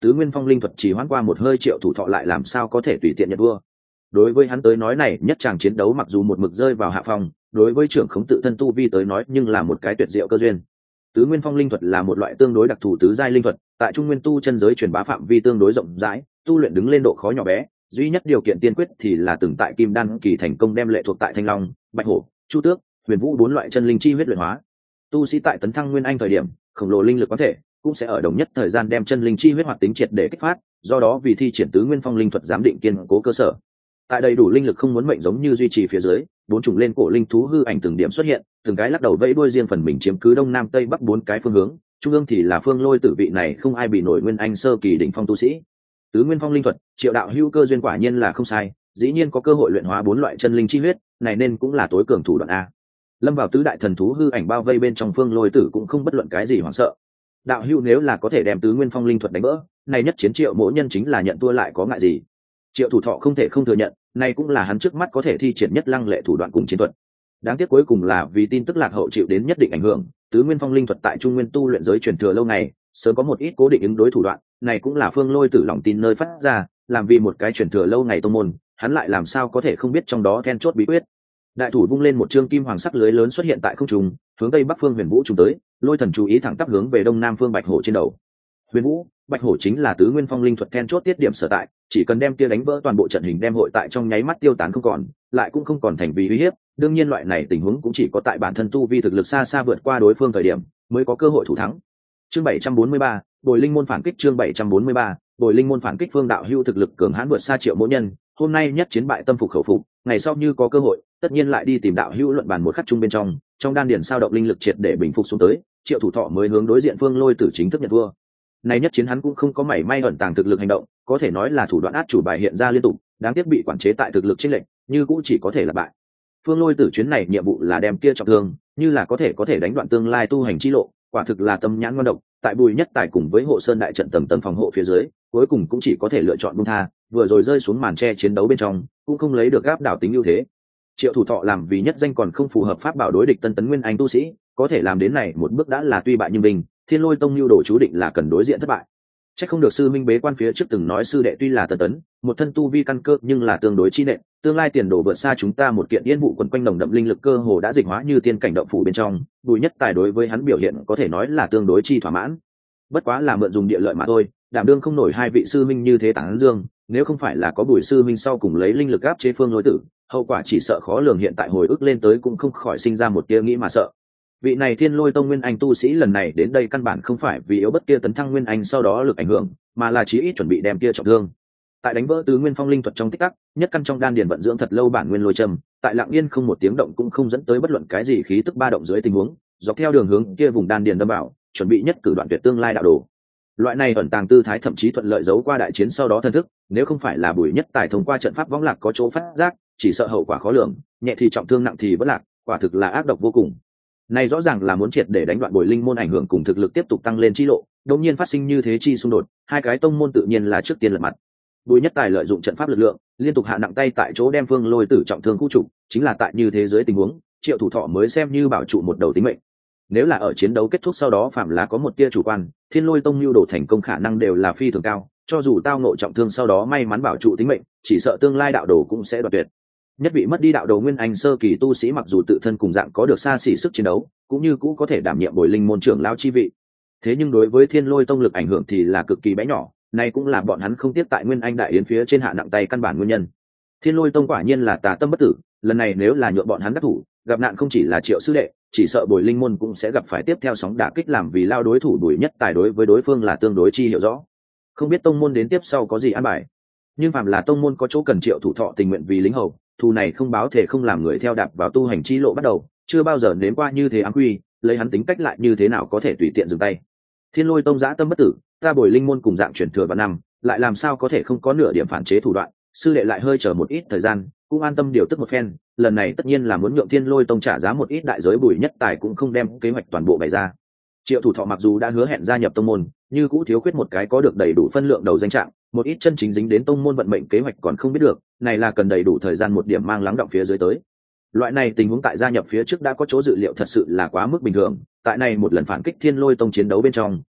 tứ nguyên phong linh thuật chỉ hoãn qua một hơi, Triệu thủ thọ lại làm sao có thể tùy tiện nhận vua. Đối với hắn tới nói này nhất tràng chiến đấu mặc dù một mực rơi vào hạ phong, đối với trưởng khống tự thân tu vi tới nói nhưng là một cái tuyệt diệu cơ duyên. Tứ nguyên phong linh thuật là một loại tương đối đặc thù tứ giai linh thuật, tại trung nguyên tu chân giới truyền bá phạm vi tương đối rộng rãi, tu luyện đứng lên độ khó nhỏ bé, duy nhất điều kiện tiên quyết thì là từng tại kim đan kỳ thành công đem lệ thuộc tại thanh long, bạch hổ, chu tước, huyền vũ bốn loại chân linh chi huyết luyện hóa. Tu sĩ tại tấn thăng nguyên anh thời điểm, khổng lồ linh lực có thể cũng sẽ ở đồng nhất thời gian đem chân linh chi huyết hoạt tính triệt để kích phát, do đó vì thi triển tứ nguyên phong linh thuật giám định kiên cố cơ sở. Tại đầy đủ linh lực không muốn mệnh giống như duy trì phía dưới, bốn chủng lên cổ linh thú hư ảnh từng điểm xuất hiện, từng cái lắc đầu vẫy đuôi riêng phần mình chiếm cứ đông nam tây bắc bốn cái phương hướng, trung ương thì là Phương Lôi Tử vị này không ai bị nổi nguyên anh sơ kỳ đỉnh phong tu sĩ. Tứ nguyên phong linh thuật, Triệu đạo hữu cơ duyên quả nhiên là không sai, dĩ nhiên có cơ hội luyện hóa bốn loại chân linh chi huyết, này nên cũng là tối cường thủ đoạn a. Lâm vào tứ đại thần thú hư ảnh bao vây bên trong, Phương Lôi Tử cũng không bất luận cái gì hoảng sợ. Đạo hữu nếu là có thể đem tứ nguyên phong linh thuật đánh vỡ, này nhất chiến Triệu mỗi nhân chính là nhận thua lại có ngại gì. Triệu thủ thọ không thể không thừa nhận, này cũng là hắn trước mắt có thể thi triển nhất lăng lệ thủ đoạn cùng chiến thuật. Đáng tiếc cuối cùng là vì tin tức lạc hậu chịu đến nhất định ảnh hưởng, tứ nguyên phong linh thuật tại trung nguyên tu luyện giới truyền thừa lâu ngày, sớm có một ít cố định ứng đối thủ đoạn, này cũng là Phương Lôi Tử lòng tin nơi phát ra, làm vì một cái truyền thừa lâu ngày tông môn, hắn lại làm sao có thể không biết trong đó then chốt bí quyết. Đại thủ vung lên một chương kim hoàng sắc lưới lớn xuất hiện tại không trung, hướng tây bắc phương Huyền Vũ trùng tới, Lôi Thần chú ý thẳng tắp hướng về đông nam phương Bạch Hổ trên đầu. Huyền Vũ, Bạch Hổ chính là tứ nguyên phong linh thuật then chốt tiết điểm sở tại, chỉ cần đem kia đánh vỡ toàn bộ trận hình đem hội tại trong nháy mắt tiêu tán không còn, lại cũng không còn thành vì uy hiếp. Đương nhiên loại này tình huống cũng chỉ có tại bản thân tu vi thực lực xa xa vượt qua đối phương thời điểm mới có cơ hội thủ thắng. Chương bảy trăm bốn mươi ba, Bồi Linh môn phản kích. Chương bảy trăm bốn mươi ba, Bồi Linh môn phản kích. Phương đạo hữu thực lực cường hãn vượt xa Triệu mỗi nhân, hôm nay nhất chiến bại tâm phục khẩu phục, ngày sau như có cơ hội, tất nhiên lại đi tìm đạo hữu luận bàn một khắc chung bên trong, trong đan điền sao động linh lực triệt để bình phục xuống tới, Triệu thủ thọ mới hướng đối diện Phương Lôi Tử chính thức nhận vua. Này nhất chiến hắn cũng không có mảy may ẩn tàng thực lực hành động, có thể nói là thủ đoạn át chủ bài hiện ra liên tục, đáng tiếc bị quản chế tại thực lực chênh lệch, như cũng chỉ có thể là bại. Phương Lôi Tử chuyến này nhiệm vụ là đem kia trọng thương, như là có thể có thể đánh đoạn tương lai tu hành chi lộ, quả thực là tâm nhãn ngon độc, tại Bùi Nhất Tài cùng với Hộ Sơn đại trận tầng tầng phòng hộ phía dưới, cuối cùng cũng chỉ có thể lựa chọn buông tha, vừa rồi rơi xuống màn che chiến đấu bên trong, cũng không lấy được áp đảo tính ưu thế. Triệu thủ thọ làm vì nhất danh còn không phù hợp pháp bảo đối địch tân tấn nguyên anh tu sĩ, có thể làm đến này một bước đã là tuy bại nhưng bình, Thiên Lôi Tông lưu đồ chú định là cần đối diện thất bại. Chắc không được sư minh bế quan phía trước từng nói sư đệ tuy là tân tấn, một thân tu vi căn cơ nhưng là tương đối chi nệ, tương lai tiền đồ vượt xa chúng ta một kiện yên vụ quần quanh nồng đậm linh lực cơ hồ đã dịch hóa như tiên cảnh động phủ bên trong. Bùi Nhất Tài đối với hắn biểu hiện có thể nói là tương đối chi thỏa mãn, bất quá là mượn dùng địa lợi mà thôi, đảm đương không nổi hai vị sư minh như thế tán dương, nếu không phải là có Bùi sư minh sau cùng lấy linh lực áp chế Phương Lôi Tử, hậu quả chỉ sợ khó lường, hiện tại hồi ức lên tới cũng không khỏi sinh ra một tia nghĩ mà sợ. Vị này Thiên Lôi Tông nguyên anh tu sĩ lần này đến đây căn bản không phải vì yếu bất kia tấn thăng nguyên anh sau đó lực ảnh hưởng, mà là chí ít chuẩn bị đem kia trọng thương. Tại đánh vỡ tứ nguyên phong linh thuật trong tích tắc, nhất căn trong đan điền vận dưỡng thật lâu bản nguyên lôi châm, tại lặng yên không một tiếng động cũng không dẫn tới bất luận cái gì khí tức ba động dưới tình huống, dọc theo đường hướng kia vùng đan điền đâm vào, chuẩn bị nhất cử đoạn tuyệt tương lai đạo đồ. Loại này ẩn tàng tư thái thậm chí thuận lợi giấu qua đại chiến sau đó thân thức, nếu không phải là Bùi Nhất Tài thông qua trận pháp võng lạc có chỗ phát giác, chỉ sợ hậu quả khó lường, nhẹ thì trọng thương, nặng thì vỡ lạc, quả thực là ác độc vô cùng. Này rõ ràng là muốn triệt để đánh đoạn Bồi Linh môn ảnh hưởng cùng thực lực tiếp tục tăng lên chi lộ, đột nhiên phát sinh như thế chi xung đột, hai cái tông môn tự nhiên là trước tiên lật mặt. Bùi Nhất Tài lợi dụng trận pháp lực lượng, liên tục hạ nặng tay tại chỗ đem Phương Lôi Tử trọng thương khu trục, chính là tại như thế giới tình huống, Triệu thủ thọ mới xem như bảo trụ một đầu tính mệnh. Nếu là ở chiến đấu kết thúc sau đó phạm là có một tia chủ quan, Thiên Lôi Tông lưu đồ thành công khả năng đều là phi thường cao, cho dù tao ngộ trọng thương sau đó may mắn bảo trụ tính mệnh, chỉ sợ tương lai đạo đồ cũng sẽ đoạt tuyệt. Nhất bị mất đi đạo đồ nguyên anh sơ kỳ tu sĩ mặc dù tự thân cùng dạng có được xa xỉ sức chiến đấu, cũng như cũ có thể đảm nhiệm Bồi Linh môn trưởng lão chi vị. Thế nhưng đối với Thiên Lôi Tông lực ảnh hưởng thì là cực kỳ bé nhỏ, này cũng là bọn hắn không tiếp tại Nguyên Anh đại yến phía trên hạ nặng tay căn bản nguyên nhân. Thiên Lôi Tông quả nhiên là tà tâm bất tử, lần này nếu là nhượng bọn hắn đắc thủ, gặp nạn không chỉ là Triệu sư đệ, chỉ sợ Bồi Linh môn cũng sẽ gặp phải tiếp theo sóng đả kích, làm vì lao đối thủ Bùi Nhất Tài đối với đối phương là tương đối chi hiểu rõ. Không biết tông môn đến tiếp sau có gì an bài, nhưng phàm là tông môn có chỗ cần Triệu thủ thọ tình nguyện vì lính hầu, thù này không báo thể không làm người theo đạp vào tu hành chi lộ bắt đầu, chưa bao giờ nếm qua như thế ám quy, lấy hắn tính cách lại như thế nào có thể tùy tiện dừng tay. Thiên Lôi Tông dã tâm bất tử, ta Bồi Linh môn cùng dạng chuyển thừa vào năm, lại làm sao có thể không có nửa điểm phản chế thủ đoạn, sư đệ lại hơi chờ một ít thời gian, cũng an tâm điều tức một phen, lần này tất nhiên là muốn nhượng Thiên Lôi Tông trả giá một ít đại giới. Bùi Nhất Tài cũng không đem kế hoạch toàn bộ bày ra. Triệu thủ thọ mặc dù đã hứa hẹn gia nhập tông môn, như cũ thiếu khuyết một cái có được đầy đủ phân lượng đầu danh trạng, một ít chân chính dính đến tông môn vận mệnh kế hoạch còn không biết được, này là cần đầy đủ thời gian một điểm mang lắng động phía dưới tới. Loại này tình huống tại gia nhập phía trước đã có chỗ dự liệu thật sự là quá mức bình thường, tại này một lần phản kích Thiên Lôi Tông chiến đấu bên trong,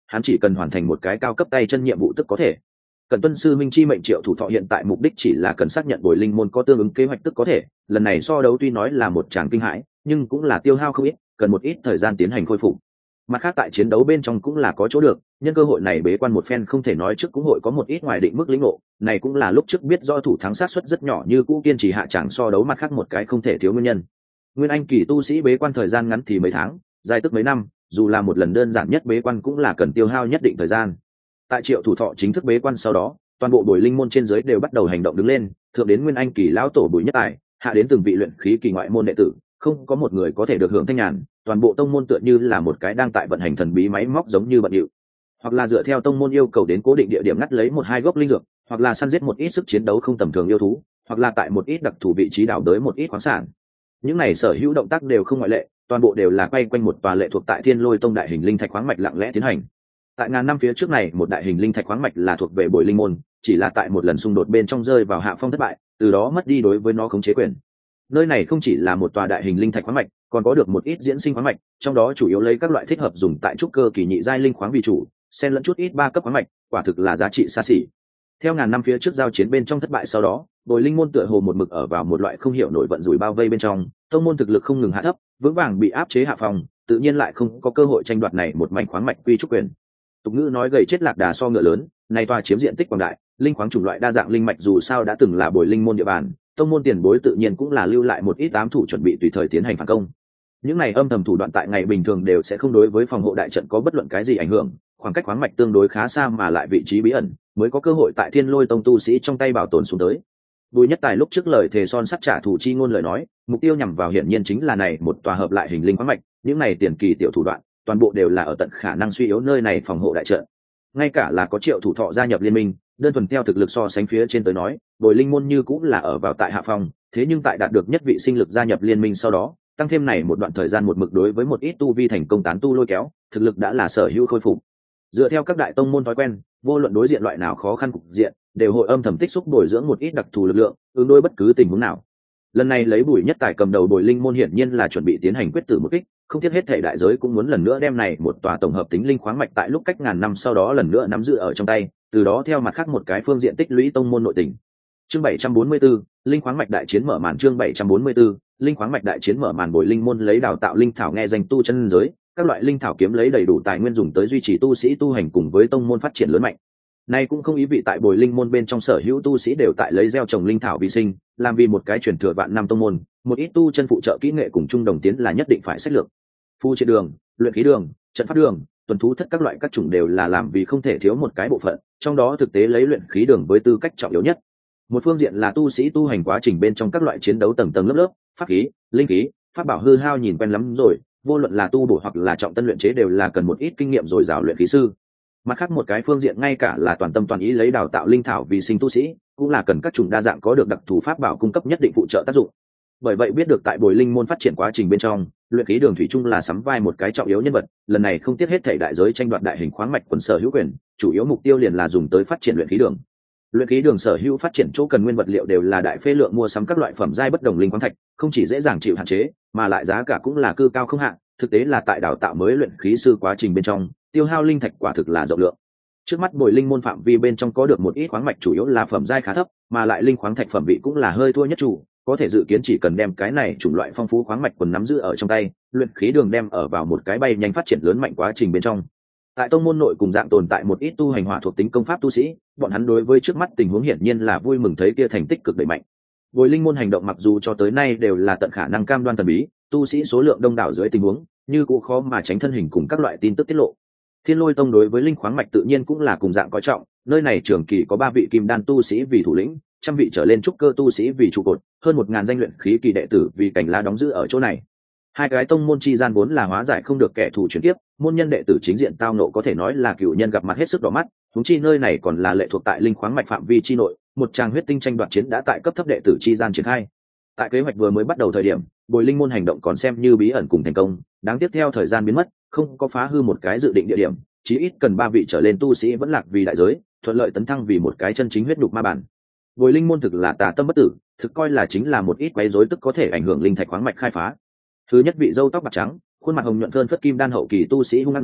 hắn chỉ cần hoàn thành một cái cao cấp tay chân nhiệm vụ tức có thể. Cần tuân sư minh chi mệnh triệu thủ thọ hiện tại mục đích chỉ là cần xác nhận bồi linh môn có tương ứng kế hoạch tức có thể. Lần này so đấu tuy nói là một tràng kinh hãi, nhưng cũng là tiêu hao không ít, cần một ít thời gian tiến hành khôi phục. Mặt khác tại chiến đấu bên trong cũng là có chỗ được, nhân cơ hội này bế quan một phen không thể nói trước cũng hội có một ít ngoài định mức lĩnh ngộ, này cũng là lúc trước biết do thủ thắng sát suất rất nhỏ như cũ kiên trì hạ chẳng so đấu mặt khác một cái không thể thiếu nguyên nhân. Nguyên anh kỳ tu sĩ bế quan thời gian ngắn thì mấy tháng, dài tức mấy năm, dù là một lần đơn giản nhất bế quan cũng là cần tiêu hao nhất định thời gian. Tại triệu thủ thọ chính thức bế quan sau đó, toàn bộ bồi linh môn trên dưới đều bắt đầu hành động đứng lên, thượng đến nguyên anh kỳ lão tổ Bùi Nhất Tài, hạ đến từng vị luyện khí kỳ ngoại môn đệ tử, không có một người có thể được hưởng thanh nhàn, toàn bộ tông môn tựa như là một cái đang tại vận hành thần bí máy móc giống như bận điệu, hoặc là dựa theo tông môn yêu cầu đến cố định địa điểm ngắt lấy một hai gốc linh dược, hoặc là săn giết một ít sức chiến đấu không tầm thường yêu thú, hoặc là tại một ít đặc thù vị trí đào đới một ít khoáng sản. Những này sở hữu động tác đều không ngoại lệ, toàn bộ đều là quay quanh một tòa lệ thuộc tại Thiên Lôi Tông đại hình linh thạch khoáng mạch lặng lẽ tiến hành. Tại ngàn năm phía trước này, một đại hình linh thạch khoáng mạch là thuộc về Bồi Linh môn, chỉ là tại một lần xung đột bên trong rơi vào hạ phong thất bại, từ đó mất đi đối với nó khống chế quyền. Nơi này không chỉ là một tòa đại hình linh thạch khoáng mạch, còn có được một ít diễn sinh khoáng mạch, trong đó chủ yếu lấy các loại thích hợp dùng tại trúc cơ kỳ nhị giai linh khoáng vì chủ, xen lẫn chút ít ba cấp khoáng mạch, quả thực là giá trị xa xỉ. Theo ngàn năm phía trước giao chiến bên trong thất bại sau đó, Bồi Linh môn tựa hồ một mực ở vào một loại không hiểu nổi vận rủi bao vây bên trong, tông môn thực lực không ngừng hạ thấp, vững vàng bị áp chế hạ phòng, tự nhiên lại không có cơ hội tranh đoạt này một mảnh khoáng mạch quy trúc quyền. Tục ngữ nói gầy chết lạc đà so ngựa lớn, này tòa chiếm diện tích quảng đại, linh khoáng chủng loại đa dạng linh mạch dù sao đã từng là Bồi Linh môn địa bàn, tông môn tiền bối tự nhiên cũng là lưu lại một ít ám thủ chuẩn bị tùy thời tiến hành phản công. Những này âm thầm thủ đoạn tại ngày bình thường đều sẽ không đối với phòng hộ đại trận có bất luận cái gì ảnh hưởng, khoảng cách khoáng mạch tương đối khá xa mà lại vị trí bí ẩn, mới có cơ hội tại Thiên Lôi Tông tu sĩ trong tay bảo tồn xuống tới. Bùi Nhất Tài lúc trước lời thề son sắt trả thù chi ngôn lời nói, mục tiêu nhằm vào hiển nhiên chính là này một tòa hợp lại hình linh khoáng mạch, những này tiền kỳ tiểu thủ đoạn, toàn bộ đều là ở tận khả năng suy yếu nơi này phòng hộ đại trận. Ngay cả là có Triệu thủ thọ gia nhập liên minh, đơn thuần theo thực lực so sánh phía trên tới nói, Bồi Linh môn như cũng là ở vào tại hạ phòng, thế nhưng tại đạt được nhất vị sinh lực gia nhập liên minh sau đó, tăng thêm này một đoạn thời gian một mực đối với một ít tu vi thành công tán tu lôi kéo, thực lực đã là sở hữu khôi phục. Dựa theo các đại tông môn thói quen, vô luận đối diện loại nào khó khăn cục diện, đều hội âm thầm tích xúc bồi dưỡng một ít đặc thù lực lượng, ứng đối bất cứ tình huống nào. Lần này lấy Bùi Nhất Tài cầm đầu Bồi Linh môn hiển nhiên là chuẩn bị tiến hành quyết tử một kích, không tiếc hết thể đại giới cũng muốn lần nữa đem này một tòa tổng hợp tính linh khoáng mạch tại lúc cách ngàn năm sau đó lần nữa nắm giữ ở trong tay, từ đó theo mặt khác một cái phương diện tích lũy tông môn nội tình. Chương bảy trăm bốn mươi 744, linh khoáng mạch đại chiến mở màn. Chương bảy trăm bốn mươi 744, linh khoáng mạch đại chiến mở màn. Bồi Linh môn lấy đào tạo linh thảo nghe danh tu chân giới, các loại linh thảo kiếm lấy đầy đủ tài nguyên dùng tới duy trì tu sĩ tu hành cùng với tông môn phát triển lớn mạnh. Nay cũng không ý vị tại Bồi Linh môn bên trong sở hữu tu sĩ đều tại lấy gieo trồng linh thảo vi sinh, làm vì một cái truyền thừa vạn năm tông môn, một ít tu chân phụ trợ kỹ nghệ cùng chung đồng tiến là nhất định phải sách lược. Phu trên đường, luyện khí đường, trận pháp đường, tuần thú thất các loại các chủng đều là làm vì không thể thiếu một cái bộ phận, trong đó thực tế lấy luyện khí đường với tư cách trọng yếu nhất. Một phương diện là tu sĩ tu hành quá trình bên trong các loại chiến đấu tầng tầng lớp lớp, pháp khí, linh khí, pháp bảo hư hao nhìn quen lắm rồi, vô luận là tu bổ hoặc là trọng tân luyện chế đều là cần một ít kinh nghiệm dồi dào luyện khí sư. Mặt khác một cái phương diện ngay cả là toàn tâm toàn ý lấy đào tạo linh thảo vì sinh tu sĩ, cũng là cần các chủng đa dạng có được đặc thù pháp bảo cung cấp nhất định phụ trợ tác dụng. Bởi vậy biết được tại Bồi Linh môn phát triển quá trình bên trong, luyện khí đường thủy chung là sắm vai một cái trọng yếu nhân vật, lần này không tiếc hết thảy đại giới tranh đoạt đại hình khoáng mạch quần sở hữu quyền, chủ yếu mục tiêu liền là dùng tới phát triển luyện khí đường. Luyện khí đường sở hữu phát triển chỗ cần nguyên vật liệu đều là đại phê lượng mua sắm các loại phẩm giai bất đồng linh khoáng thạch, không chỉ dễ dàng chịu hạn chế, mà lại giá cả cũng là cư cao không hạn, thực tế là tại đào tạo mới luyện khí sư quá trình bên trong, tiêu hao linh thạch quả thực là rộng lượng. Trước mắt Bồi Linh môn phạm vi bên trong có được một ít khoáng mạch chủ yếu là phẩm giai khá thấp, mà lại linh khoáng thạch phẩm vị cũng là hơi thua nhất chủ, có thể dự kiến chỉ cần đem cái này chủng loại phong phú khoáng mạch quần nắm giữ ở trong tay, luyện khí đường đem ở vào một cái bay nhanh phát triển lớn mạnh quá trình bên trong. Tại tông môn nội cùng dạng tồn tại một ít tu hành hỏa thuộc tính công pháp tu sĩ, bọn hắn đối với trước mắt tình huống hiển nhiên là vui mừng thấy kia thành tích cực đẩy mạnh. Bồi Linh môn hành động mặc dù cho tới nay đều là tận khả năng cam đoan thần bí, tu sĩ số lượng đông đảo dưới tình huống, như cũng khó mà tránh thân hình cùng các loại tin tức tiết lộ. Thiên Lôi Tông đối với linh khoáng mạch tự nhiên cũng là cùng dạng coi trọng, nơi này trường kỳ có ba vị kim đan tu sĩ vì thủ lĩnh, trăm vị trở lên trúc cơ tu sĩ vì trụ cột, hơn một ngàn danh luyện khí kỳ đệ tử vì cảnh lá đóng giữ ở chỗ này. Hai cái tông môn chi gian vốn là hóa giải không được kẻ thù chuyển tiếp, môn nhân đệ tử chính diện tao nộ có thể nói là cựu nhân gặp mặt hết sức đỏ mắt, huống chi nơi này còn là lệ thuộc tại linh khoáng mạch phạm vi chi nội, một tràng huyết tinh tranh đoạt chiến đã tại cấp thấp đệ tử chi gian triển khai. Tại kế hoạch vừa mới bắt đầu thời điểm, Bồi Linh môn hành động còn xem như bí ẩn cùng thành công, đáng tiếc theo thời gian biến mất, không có phá hư một cái dự định địa điểm, chí ít cần ba vị trở lên tu sĩ vẫn lạc vì đại giới, thuận lợi tấn thăng vì một cái chân chính huyết nhục ma bản. Bồi Linh môn thực là tà tâm bất tử, thực coi là chính là một ít quấy rối tức có thể ảnh hưởng linh thạch khoáng mạch khai phá. Thứ nhất vị râu tóc bạc trắng, khuôn mặt hồng nhuận phơn phất kim đan hậu kỳ tu sĩ hung hăng nói,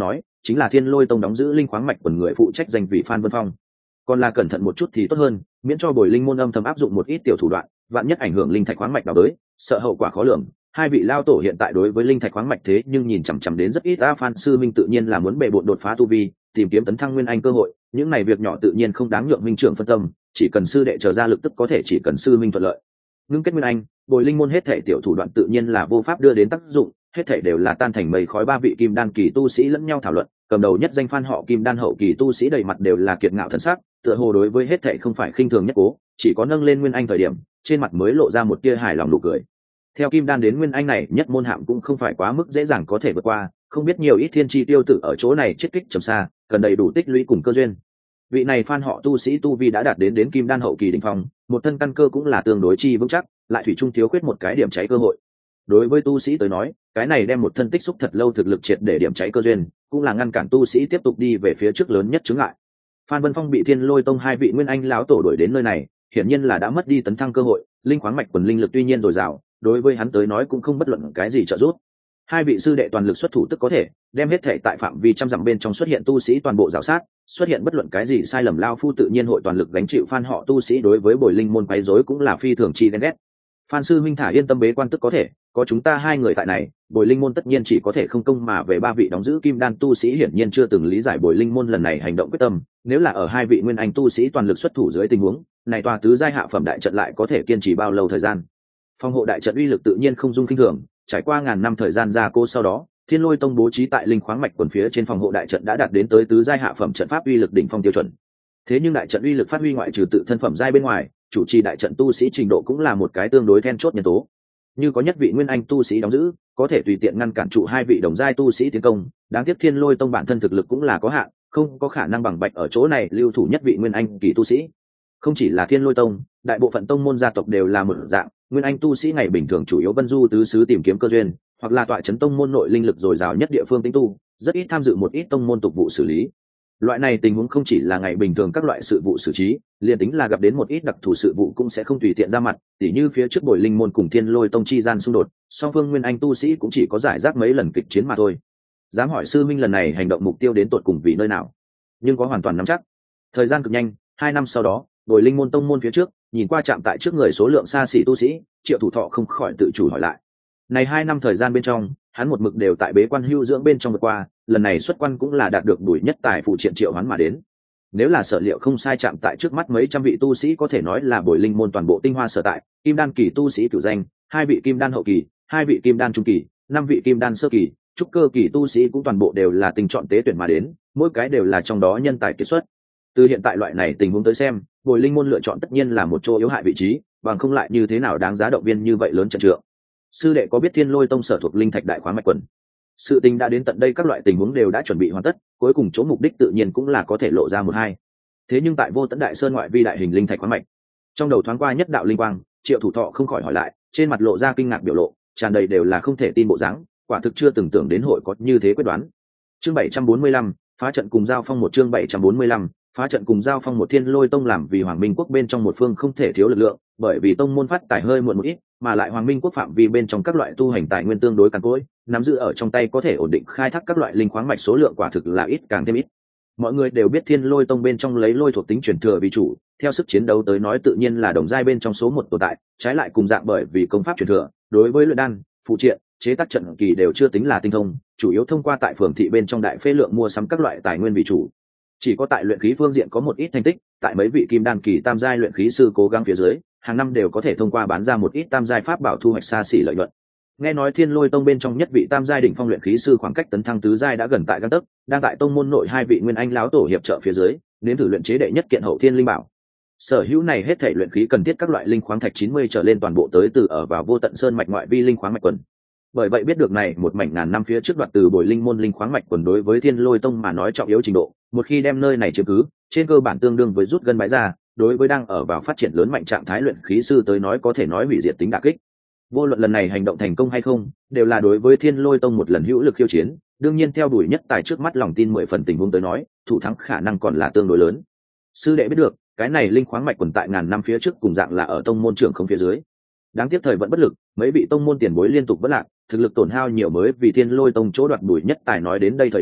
chính là thiên lôi tông đóng giữ linh khoáng mạch quần người phụ trách danh vị Phan Vân Phong. Còn là cẩn thận một chút thì tốt hơn, miễn cho bồi linh môn âm thầm áp dụng một ít tiểu thủ đoạn, vạn nhất ảnh hưởng linh thạch khoáng mạch nào tới, sợ hậu quả khó lường. Hai vị lao tổ hiện tại đối với linh thạch khoáng mạch thế nhưng nhìn chằm chằm đến rất ít. A Phan sư minh tự nhiên là muốn bệ bội đột phá tu vi, tìm kiếm tấn thăng nguyên anh cơ hội, những này việc nhỏ tự nhiên không đáng nhượng minh trưởng phân tâm, chỉ cần sư đệ trở ra lực tức có thể, chỉ cần sư minh thuận lợi ngưng kết nguyên anh, bồi linh môn hết thể tiểu thủ đoạn tự nhiên là vô pháp đưa đến tác dụng, hết thể đều là tan thành mây khói. Ba vị kim đan kỳ tu sĩ lẫn nhau thảo luận, cầm đầu nhất danh Phan họ kim đan hậu kỳ tu sĩ đầy mặt đều là kiệt ngạo thần sắc, tựa hồ đối với hết thể không phải khinh thường nhất cố, chỉ có nâng lên nguyên anh thời điểm trên mặt mới lộ ra một tia hài lòng nụ cười. Theo kim đan đến nguyên anh này nhất môn hạm cũng không phải quá mức dễ dàng có thể vượt qua, không biết nhiều ít thiên chi tiêu tử ở chỗ này chết kích trầm xa, cần đầy đủ tích lũy cùng cơ duyên. Vị này Phan họ tu sĩ tu vi đã đạt đến đến kim đan hậu kỳ đỉnh phong, một thân căn cơ cũng là tương đối chi vững chắc, lại thủy chung thiếu khuyết một cái điểm cháy cơ hội. Đối với tu sĩ tới nói, cái này đem một thân tích xúc thật lâu thực lực triệt để điểm cháy cơ duyên, cũng là ngăn cản tu sĩ tiếp tục đi về phía trước lớn nhất chướng ngại. Phan Vân Phong bị Thiên Lôi Tông hai vị nguyên anh lão tổ đuổi đến nơi này, hiển nhiên là đã mất đi tấn thăng cơ hội, linh khoáng mạch quần linh lực tuy nhiên dồi dào, đối với hắn tới nói cũng không bất luận cái gì trợ giúp. Hai vị sư đệ toàn lực xuất thủ tức có thể đem hết thể tại phạm vi trăm dặm bên trong xuất hiện tu sĩ toàn bộ rào sát, xuất hiện bất luận cái gì sai lầm lao phu tự nhiên hội toàn lực gánh chịu. Phan họ tu sĩ đối với bồi linh môn quấy rối cũng là phi thường chi ghen ghét. Phan sư minh thả yên tâm bế quan tức có thể, có chúng ta hai người tại này, bồi linh môn tất nhiên chỉ có thể không công mà về. Ba vị đóng giữ kim đan tu sĩ hiển nhiên chưa từng lý giải bồi linh môn lần này hành động quyết tâm, nếu là ở hai vị nguyên anh tu sĩ toàn lực xuất thủ dưới tình huống này, tòa tứ giai hạ phẩm đại trận lại có thể kiên trì bao lâu thời gian. Phòng hộ đại trận uy lực tự nhiên không dung kinh thường, trải qua ngàn năm thời gian gia cố sau đó, Thiên Lôi Tông bố trí tại linh khoáng mạch quần phía trên phòng hộ đại trận đã đạt đến tới tứ giai hạ phẩm trận pháp uy lực đỉnh phong tiêu chuẩn. Thế nhưng đại trận uy lực phát huy ngoại trừ tự thân phẩm giai bên ngoài, chủ trì đại trận tu sĩ trình độ cũng là một cái tương đối then chốt nhân tố. Như có nhất vị nguyên anh tu sĩ đóng giữ, có thể tùy tiện ngăn cản trụ hai vị đồng giai tu sĩ tiến công, đáng tiếc Thiên Lôi Tông bản thân thực lực cũng là có hạn, không có khả năng bằng bạch ở chỗ này lưu thủ nhất vị nguyên anh kỳ tu sĩ. Không chỉ là Thiên Lôi Tông, đại bộ phận tông môn gia tộc đều là một dạng, nguyên anh tu sĩ ngày bình thường chủ yếu vân du tứ xứ tìm kiếm cơ duyên, hoặc là tọa chấn tông môn nội linh lực dồi dào nhất địa phương tính tu, rất ít tham dự một ít tông môn tục vụ xử lý. Loại này tình huống không chỉ là ngày bình thường các loại sự vụ xử trí, liền tính là gặp đến một ít đặc thù sự vụ cũng sẽ không tùy tiện ra mặt, tỉ như phía trước bồi linh môn cùng Thiên Lôi Tông chi gian xung đột, song phương nguyên anh tu sĩ cũng chỉ có giải rác mấy lần kịch chiến mà thôi. Dám hỏi sư minh lần này hành động mục tiêu đến tột cùng vì nơi nào, nhưng có hoàn toàn nắm chắc. Thời gian cực nhanh, hai năm sau đó, bồi linh môn tông môn phía trước, nhìn qua chạm tại trước người số lượng xa xỉ tu sĩ, Triệu Thủ Thọ không khỏi tự chủ hỏi lại. Này hai năm thời gian bên trong, hắn một mực đều tại bế quan hưu dưỡng bên trong vượt qua, lần này xuất quan cũng là đạt được đuổi nhất tài phụ triện triệu hoán mà đến. Nếu là sở liệu không sai, chạm tại trước mắt mấy trăm vị tu sĩ có thể nói là bồi linh môn toàn bộ tinh hoa sở tại, kim đan kỳ tu sĩ cửu danh, hai vị kim đan hậu kỳ, hai vị kim đan trung kỳ, năm vị kim đan sơ kỳ, trúc cơ kỳ tu sĩ cũng toàn bộ đều là tình chọn tế tuyển mà đến, mỗi cái đều là trong đó nhân tài kiệt xuất. Từ hiện tại loại này tình huống tới xem, bồi linh môn lựa chọn tất nhiên là một chỗ yếu hại vị trí, bằng không lại như thế nào đáng giá động viên như vậy lớn trận trượng. Sư đệ có biết Thiên Lôi Tông sở thuộc linh thạch đại khoáng mạch quần? Sự tình đã đến tận đây, các loại tình huống đều đã chuẩn bị hoàn tất, cuối cùng chỗ mục đích tự nhiên cũng là có thể lộ ra một hai. Thế nhưng tại Vô Tận Đại Sơn ngoại vi đại hình linh thạch khoáng mạch, trong đầu thoáng qua nhất đạo linh quang, Triệu Thủ Thọ không khỏi hỏi lại, trên mặt lộ ra kinh ngạc biểu lộ, tràn đầy đều là không thể tin bộ dáng, quả thực chưa từng tưởng đến hội có như thế quyết đoán. Chương bảy trăm bốn mươi lăm, phá trận cùng giao phong. Một chương bảy trăm bốn mươi lăm, phá trận cùng giao phong. Một Thiên Lôi Tông làm vì Hoàng Minh Quốc bên trong một phương không thể thiếu lực lượng, bởi vì tông môn phát tài hơi muộn một ít, mà lại Hoàng Minh Quốc phạm vi bên trong các loại tu hành tài nguyên tương đối cằn cỗi, nắm giữ ở trong tay có thể ổn định khai thác các loại linh khoáng mạch số lượng quả thực là ít càng thêm ít. Mọi người đều biết Thiên Lôi Tông bên trong lấy lôi thuộc tính truyền thừa vì chủ, theo sức chiến đấu tới nói tự nhiên là đồng giai bên trong số một tồn tại, trái lại cùng dạng bởi vì công pháp truyền thừa, đối với luyện đan, phụ triện, chế tác trận kỳ đều chưa tính là tinh thông, chủ yếu thông qua tại phường thị bên trong đại phê lượng mua sắm các loại tài nguyên vì chủ. Chỉ có tại luyện khí phương diện có một ít thành tích, tại mấy vị kim đan kỳ tam giai luyện khí sư cố gắng phía dưới, hàng năm đều có thể thông qua bán ra một ít tam giai pháp bảo thu hoạch xa xỉ lợi nhuận. Nghe nói Thiên Lôi Tông bên trong nhất vị tam giai đỉnh phong luyện khí sư khoảng cách tấn thăng tứ giai đã gần tại gang tấc, đang tại tông môn nội hai vị nguyên anh lão tổ hiệp trợ phía dưới, nếm thử luyện chế đệ nhất kiện hậu thiên linh bảo. Sở hữu này hết thảy luyện khí cần thiết các loại linh khoáng thạch chín mươi trở lên toàn bộ tới từ ở vào Vô Tận Sơn mạch ngoại vi linh khoáng mạch quần. Bởi vậy biết được này một mảnh ngàn năm phía trước đoạt từ bồi linh môn linh khoáng mạch quần đối với Thiên Lôi Tông mà nói trọng yếu trình độ, một khi đem nơi này chiếm cứ, trên cơ bản tương đương với rút gân bãi ra, đối với đang ở vào phát triển lớn mạnh trạng thái luyện khí sư tới nói có thể nói hủy diệt tính đả kích. Vô luận lần này hành động thành công hay không, đều là đối với Thiên Lôi Tông một lần hữu lực khiêu chiến, đương nhiên theo đuổi nhất tài trước mắt lòng tin mười phần tình huống tới nói, thủ thắng khả năng còn là tương đối lớn. Sư đệ biết được, cái này linh khoáng mạch quần tại ngàn năm phía trước cùng dạng là ở tông môn trưởng không phía dưới. Đáng tiếc thời vẫn bất lực, mấy vị tông môn tiền bối liên tục bất lạc, thực lực tổn hao nhiều mới vì Thiên Lôi Tông chỗ đoạt đuổi nhất tài nói đến đây thời điểm,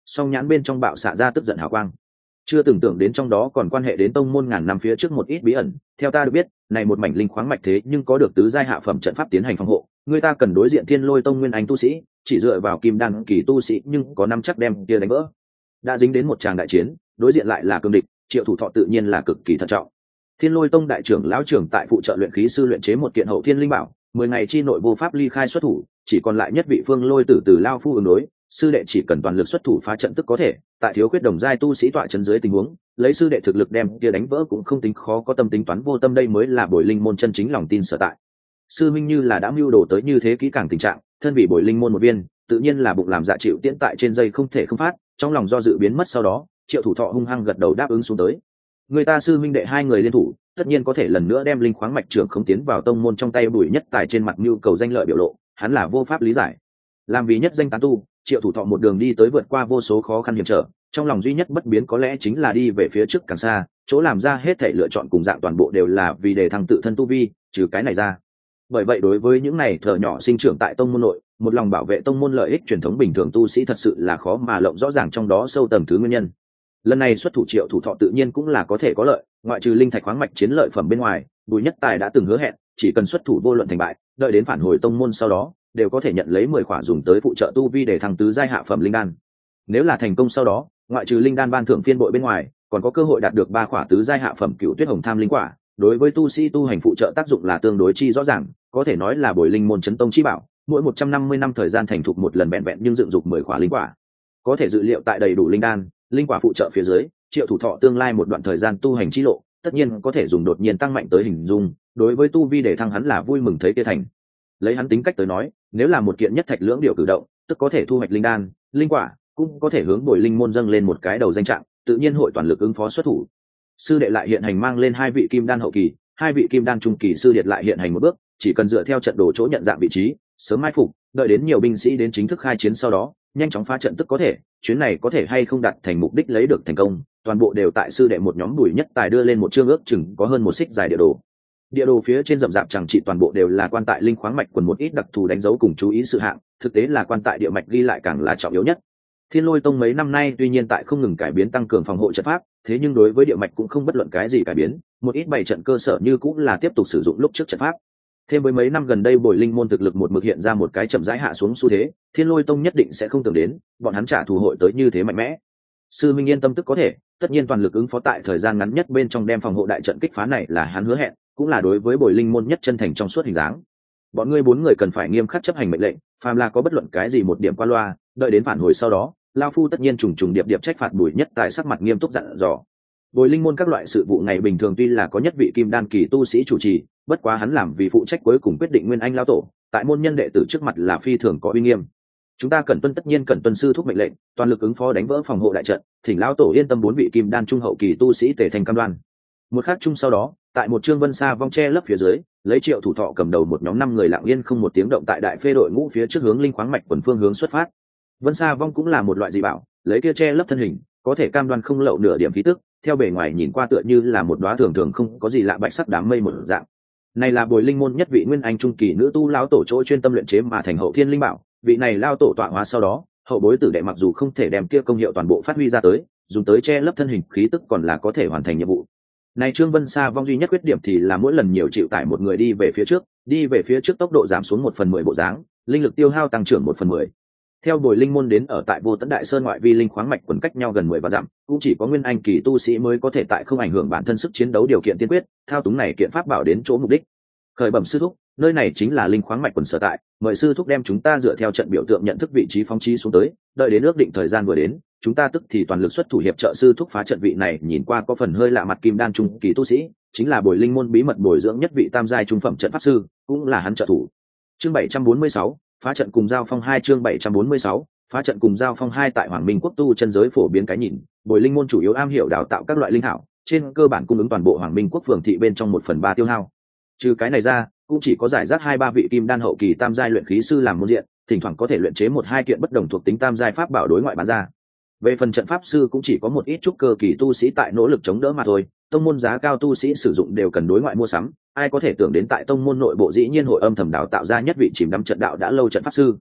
song nhãn bên trong bạo xạ ra tức giận hào quang. Chưa từng tưởng đến trong đó còn quan hệ đến tông môn ngàn năm phía trước một ít bí ẩn. Theo ta được biết, này một mảnh linh khoáng mạch thế nhưng có được tứ giai hạ phẩm trận pháp tiến hành phòng hộ, người ta cần đối diện Thiên Lôi Tông nguyên anh tu sĩ, chỉ dựa vào kim đan kỳ tu sĩ nhưng có năm chắc đem kia đánh vỡ. Đã dính đến một tràng đại chiến, đối diện lại là cường địch, Triệu Thủ Thọ tự nhiên là cực kỳ thận trọng. Thiên Lôi Tông đại trưởng lão trưởng tại phụ trợ luyện khí sư luyện chế một kiện hậu thiên linh bảo, mười ngày chi nội vô pháp ly khai xuất thủ, chỉ còn lại nhất vị Phương Lôi Tử từ lao phu ứng đối, sư đệ chỉ cần toàn lực xuất thủ phá trận tức có thể, tại thiếu khuyết đồng giai tu sĩ tọa chân dưới tình huống, lấy sư đệ thực lực đem kia đánh vỡ cũng không tính khó, có tâm tính toán vô tâm, đây mới là Bồi Linh môn chân chính lòng tin sở tại. Sư minh như là đã mưu đồ tới như thế kỹ càng tình trạng, thân vị Bồi Linh môn một viên, tự nhiên là bụng làm dạ chịu tiễn tại trên dây không thể không phát, trong lòng do dự biến mất, sau đó Triệu Thủ Thọ hung hăng gật đầu đáp ứng xuống tới. Người ta sư minh đệ hai người liên thủ, tất nhiên có thể lần nữa đem linh khoáng mạch trưởng không tiến vào tông môn trong tay. Bùi Nhất Tài trên mặt nhu cầu danh lợi biểu lộ, hắn là vô pháp lý giải. Làm vì nhất danh tán tu, Triệu Thủ Thọ một đường đi tới vượt qua vô số khó khăn hiểm trở, trong lòng duy nhất bất biến có lẽ chính là đi về phía trước càng xa, chỗ làm ra hết thảy lựa chọn cùng dạng toàn bộ đều là vì để thăng tự thân tu vi, trừ cái này ra. Bởi vậy đối với những này thợ nhỏ sinh trưởng tại tông môn nội, một lòng bảo vệ tông môn lợi ích truyền thống bình thường tu sĩ thật sự là khó mà lộng rõ ràng trong đó sâu tầng thứ nguyên nhân. Lần này xuất thủ Triệu Thủ Thọ tự nhiên cũng là có thể có lợi, ngoại trừ linh thạch khoáng mạch chiến lợi phẩm bên ngoài, Bùi Nhất Tài đã từng hứa hẹn, chỉ cần xuất thủ vô luận thành bại, đợi đến phản hồi tông môn sau đó, đều có thể nhận lấy mười khỏa dùng tới phụ trợ tu vi để thăng tứ giai hạ phẩm linh đan. Nếu là thành công sau đó, ngoại trừ linh đan ban thưởng phiên bội bên ngoài, còn có cơ hội đạt được ba khỏa tứ giai hạ phẩm Cửu Tuyết Hồng Tham linh quả, đối với tu sĩ tu hành phụ trợ tác dụng là tương đối chi rõ ràng, có thể nói là Bồi Linh môn chấn tông chi bảo, mỗi một trăm năm mươi năm thời gian thành thục một lần vẹn vẹn nhưng dựng dục mười khỏa linh quả. Có thể dự liệu tại đầy đủ linh đan, linh quả phụ trợ phía dưới, Triệu Thủ Thọ tương lai một đoạn thời gian tu hành chi lộ, tất nhiên có thể dùng đột nhiên tăng mạnh tới hình dung, đối với tu vi để thăng hắn là vui mừng thấy kia thành. Lấy hắn tính cách tới nói, nếu là một kiện nhất thạch lưỡng điệu cử động, tức có thể thu hoạch linh đan, linh quả, cũng có thể hướng Bồi Linh môn dâng lên một cái đầu danh trạng, tự nhiên hội toàn lực ứng phó xuất thủ. Sư đệ lại hiện hành mang lên hai vị kim đan hậu kỳ, hai vị kim đan trung kỳ sư điệt lại hiện hành một bước, chỉ cần dựa theo trận đồ chỗ nhận dạng vị trí, sớm mai phục, đợi đến nhiều binh sĩ đến chính thức khai chiến sau đó, nhanh chóng phá trận tức có thể. Chuyến này có thể hay không đạt thành mục đích lấy được thành công, toàn bộ đều tại sư đệ một nhóm Bùi Nhất Tài đưa lên một chương ước chừng có hơn một xích dài địa đồ. Địa đồ phía trên rậm rạp chẳng trị toàn bộ đều là quan tại linh khoáng mạch quần một ít đặc thù đánh dấu cùng chú ý sự hạng, thực tế là quan tại địa mạch ghi lại càng là trọng yếu nhất. Thiên Lôi Tông mấy năm nay tuy nhiên tại không ngừng cải biến tăng cường phòng hộ trận pháp, thế nhưng đối với địa mạch cũng không bất luận cái gì cải biến, một ít bảy trận cơ sở như cũng là tiếp tục sử dụng lúc trước trận pháp. Thêm với mấy năm gần đây Bồi Linh môn thực lực một mực hiện ra một cái chậm rãi hạ xuống xu thế, Thiên Lôi Tông nhất định sẽ không tưởng đến, bọn hắn trả thù hội tới như thế mạnh mẽ. Sư minh yên tâm tức có thể, tất nhiên toàn lực ứng phó tại thời gian ngắn nhất bên trong đem phòng hộ đại trận kích phá này là hắn hứa hẹn, cũng là đối với Bồi Linh môn nhất chân thành trong suốt hình dáng. Bọn ngươi bốn người cần phải nghiêm khắc chấp hành mệnh lệnh, phàm là có bất luận cái gì một điểm qua loa, đợi đến phản hồi sau đó, lão phu tất nhiên trùng trùng điệp điệp trách phạt. Bùi Nhất Tài sắc mặt nghiêm túc dặn dò. Bồi Linh môn các loại sự vụ ngày bình thường tuy là có nhất vị kim đan kỳ tu sĩ chủ trì, bất quá hắn làm vì phụ trách cuối cùng quyết định nguyên anh lão tổ, tại môn nhân đệ tử trước mặt là phi thường có uy nghiêm. Chúng ta cần tuân tất nhiên cần tuân sư thúc mệnh lệnh, toàn lực ứng phó đánh vỡ phòng hộ đại trận, thỉnh lão tổ yên tâm. Bốn vị kim đan trung hậu kỳ tu sĩ tề thành cam đoan. Một khắc chung sau đó, tại một trương vân xa vong che lấp phía dưới, lấy Triệu Thủ Thọ cầm đầu một nhóm năm người lặng yên không một tiếng động tại đại phê đội ngũ phía trước hướng linh khoáng mạch quần phương hướng xuất phát. Vân xa vong cũng là một loại dị bảo, lấy kia che lấp thân hình, có thể cam đoan không lậu nửa điểm khí tức, theo bề ngoài nhìn qua tựa như là một đóa thường thường không có gì lạ bạch sắc đám mây một dạng. Này là Bồi Linh môn nhất vị nguyên anh trung kỳ nữ tu lão tổ chỗ chuyên tâm luyện chế mà thành hậu thiên linh bảo, vị này lao tổ tọa hóa sau đó, hậu bối tử đệ mặc dù không thể đem kia công hiệu toàn bộ phát huy ra tới, dùng tới che lấp thân hình khí tức còn là có thể hoàn thành nhiệm vụ. Này Trương Vân Sa vong duy nhất khuyết điểm thì là mỗi lần nhiều chịu tải một người đi về phía trước, đi về phía trước tốc độ giảm xuống một phần mười bộ dáng, linh lực tiêu hao tăng trưởng một phần mười. Theo Bồi Linh môn đến ở tại Vô Tấn Đại Sơn ngoại vi linh khoáng mạch quần cách nhau gần mười vạn dặm, cũng chỉ có nguyên anh kỳ tu sĩ mới có thể tại không ảnh hưởng bản thân sức chiến đấu điều kiện tiên quyết, thao túng này kiện pháp bảo đến chỗ mục đích. Khởi bẩm sư thúc, nơi này chính là linh khoáng mạch quần sở tại, mời sư thúc đem chúng ta dựa theo trận biểu tượng nhận thức vị trí phóng chí xuống tới, đợi đến ước định thời gian vừa đến, chúng ta tức thì toàn lực xuất thủ hiệp trợ sư thúc phá trận. Vị này nhìn qua có phần hơi lạ mặt kim đan trung kỳ tu sĩ, chính là Bồi Linh môn bí mật bồi dưỡng nhất vị tam giai trung phẩm trận pháp sư, cũng là hắn trợ thủ. Chương bảy trăm bốn mươi sáu, phá trận cùng giao phong hai. Chương bảy trăm bốn mươi sáu, phá trận cùng giao phong hai. Tại Hoàng Minh quốc tu chân giới phổ biến cái nhìn, Bồi Linh môn chủ yếu am hiểu đào tạo các loại linh thảo, trên cơ bản cung ứng toàn bộ Hoàng Minh quốc phường thị bên trong một phần ba tiêu hao. Trừ cái này ra, cũng chỉ có giải rác hai ba vị kim đan hậu kỳ tam giai luyện khí sư làm môn diện, thỉnh thoảng có thể luyện chế một hai kiện bất đồng thuộc tính tam giai pháp bảo đối ngoại bán ra. Về phần trận pháp sư cũng chỉ có một ít trúc cơ kỳ tu sĩ tại nỗ lực chống đỡ mà thôi, tông môn giá cao tu sĩ sử dụng đều cần đối ngoại mua sắm, ai có thể tưởng đến tại tông môn nội bộ dĩ nhiên hội âm thầm đào tạo ra nhất vị chìm đắm trận đạo đã lâu trận pháp sư.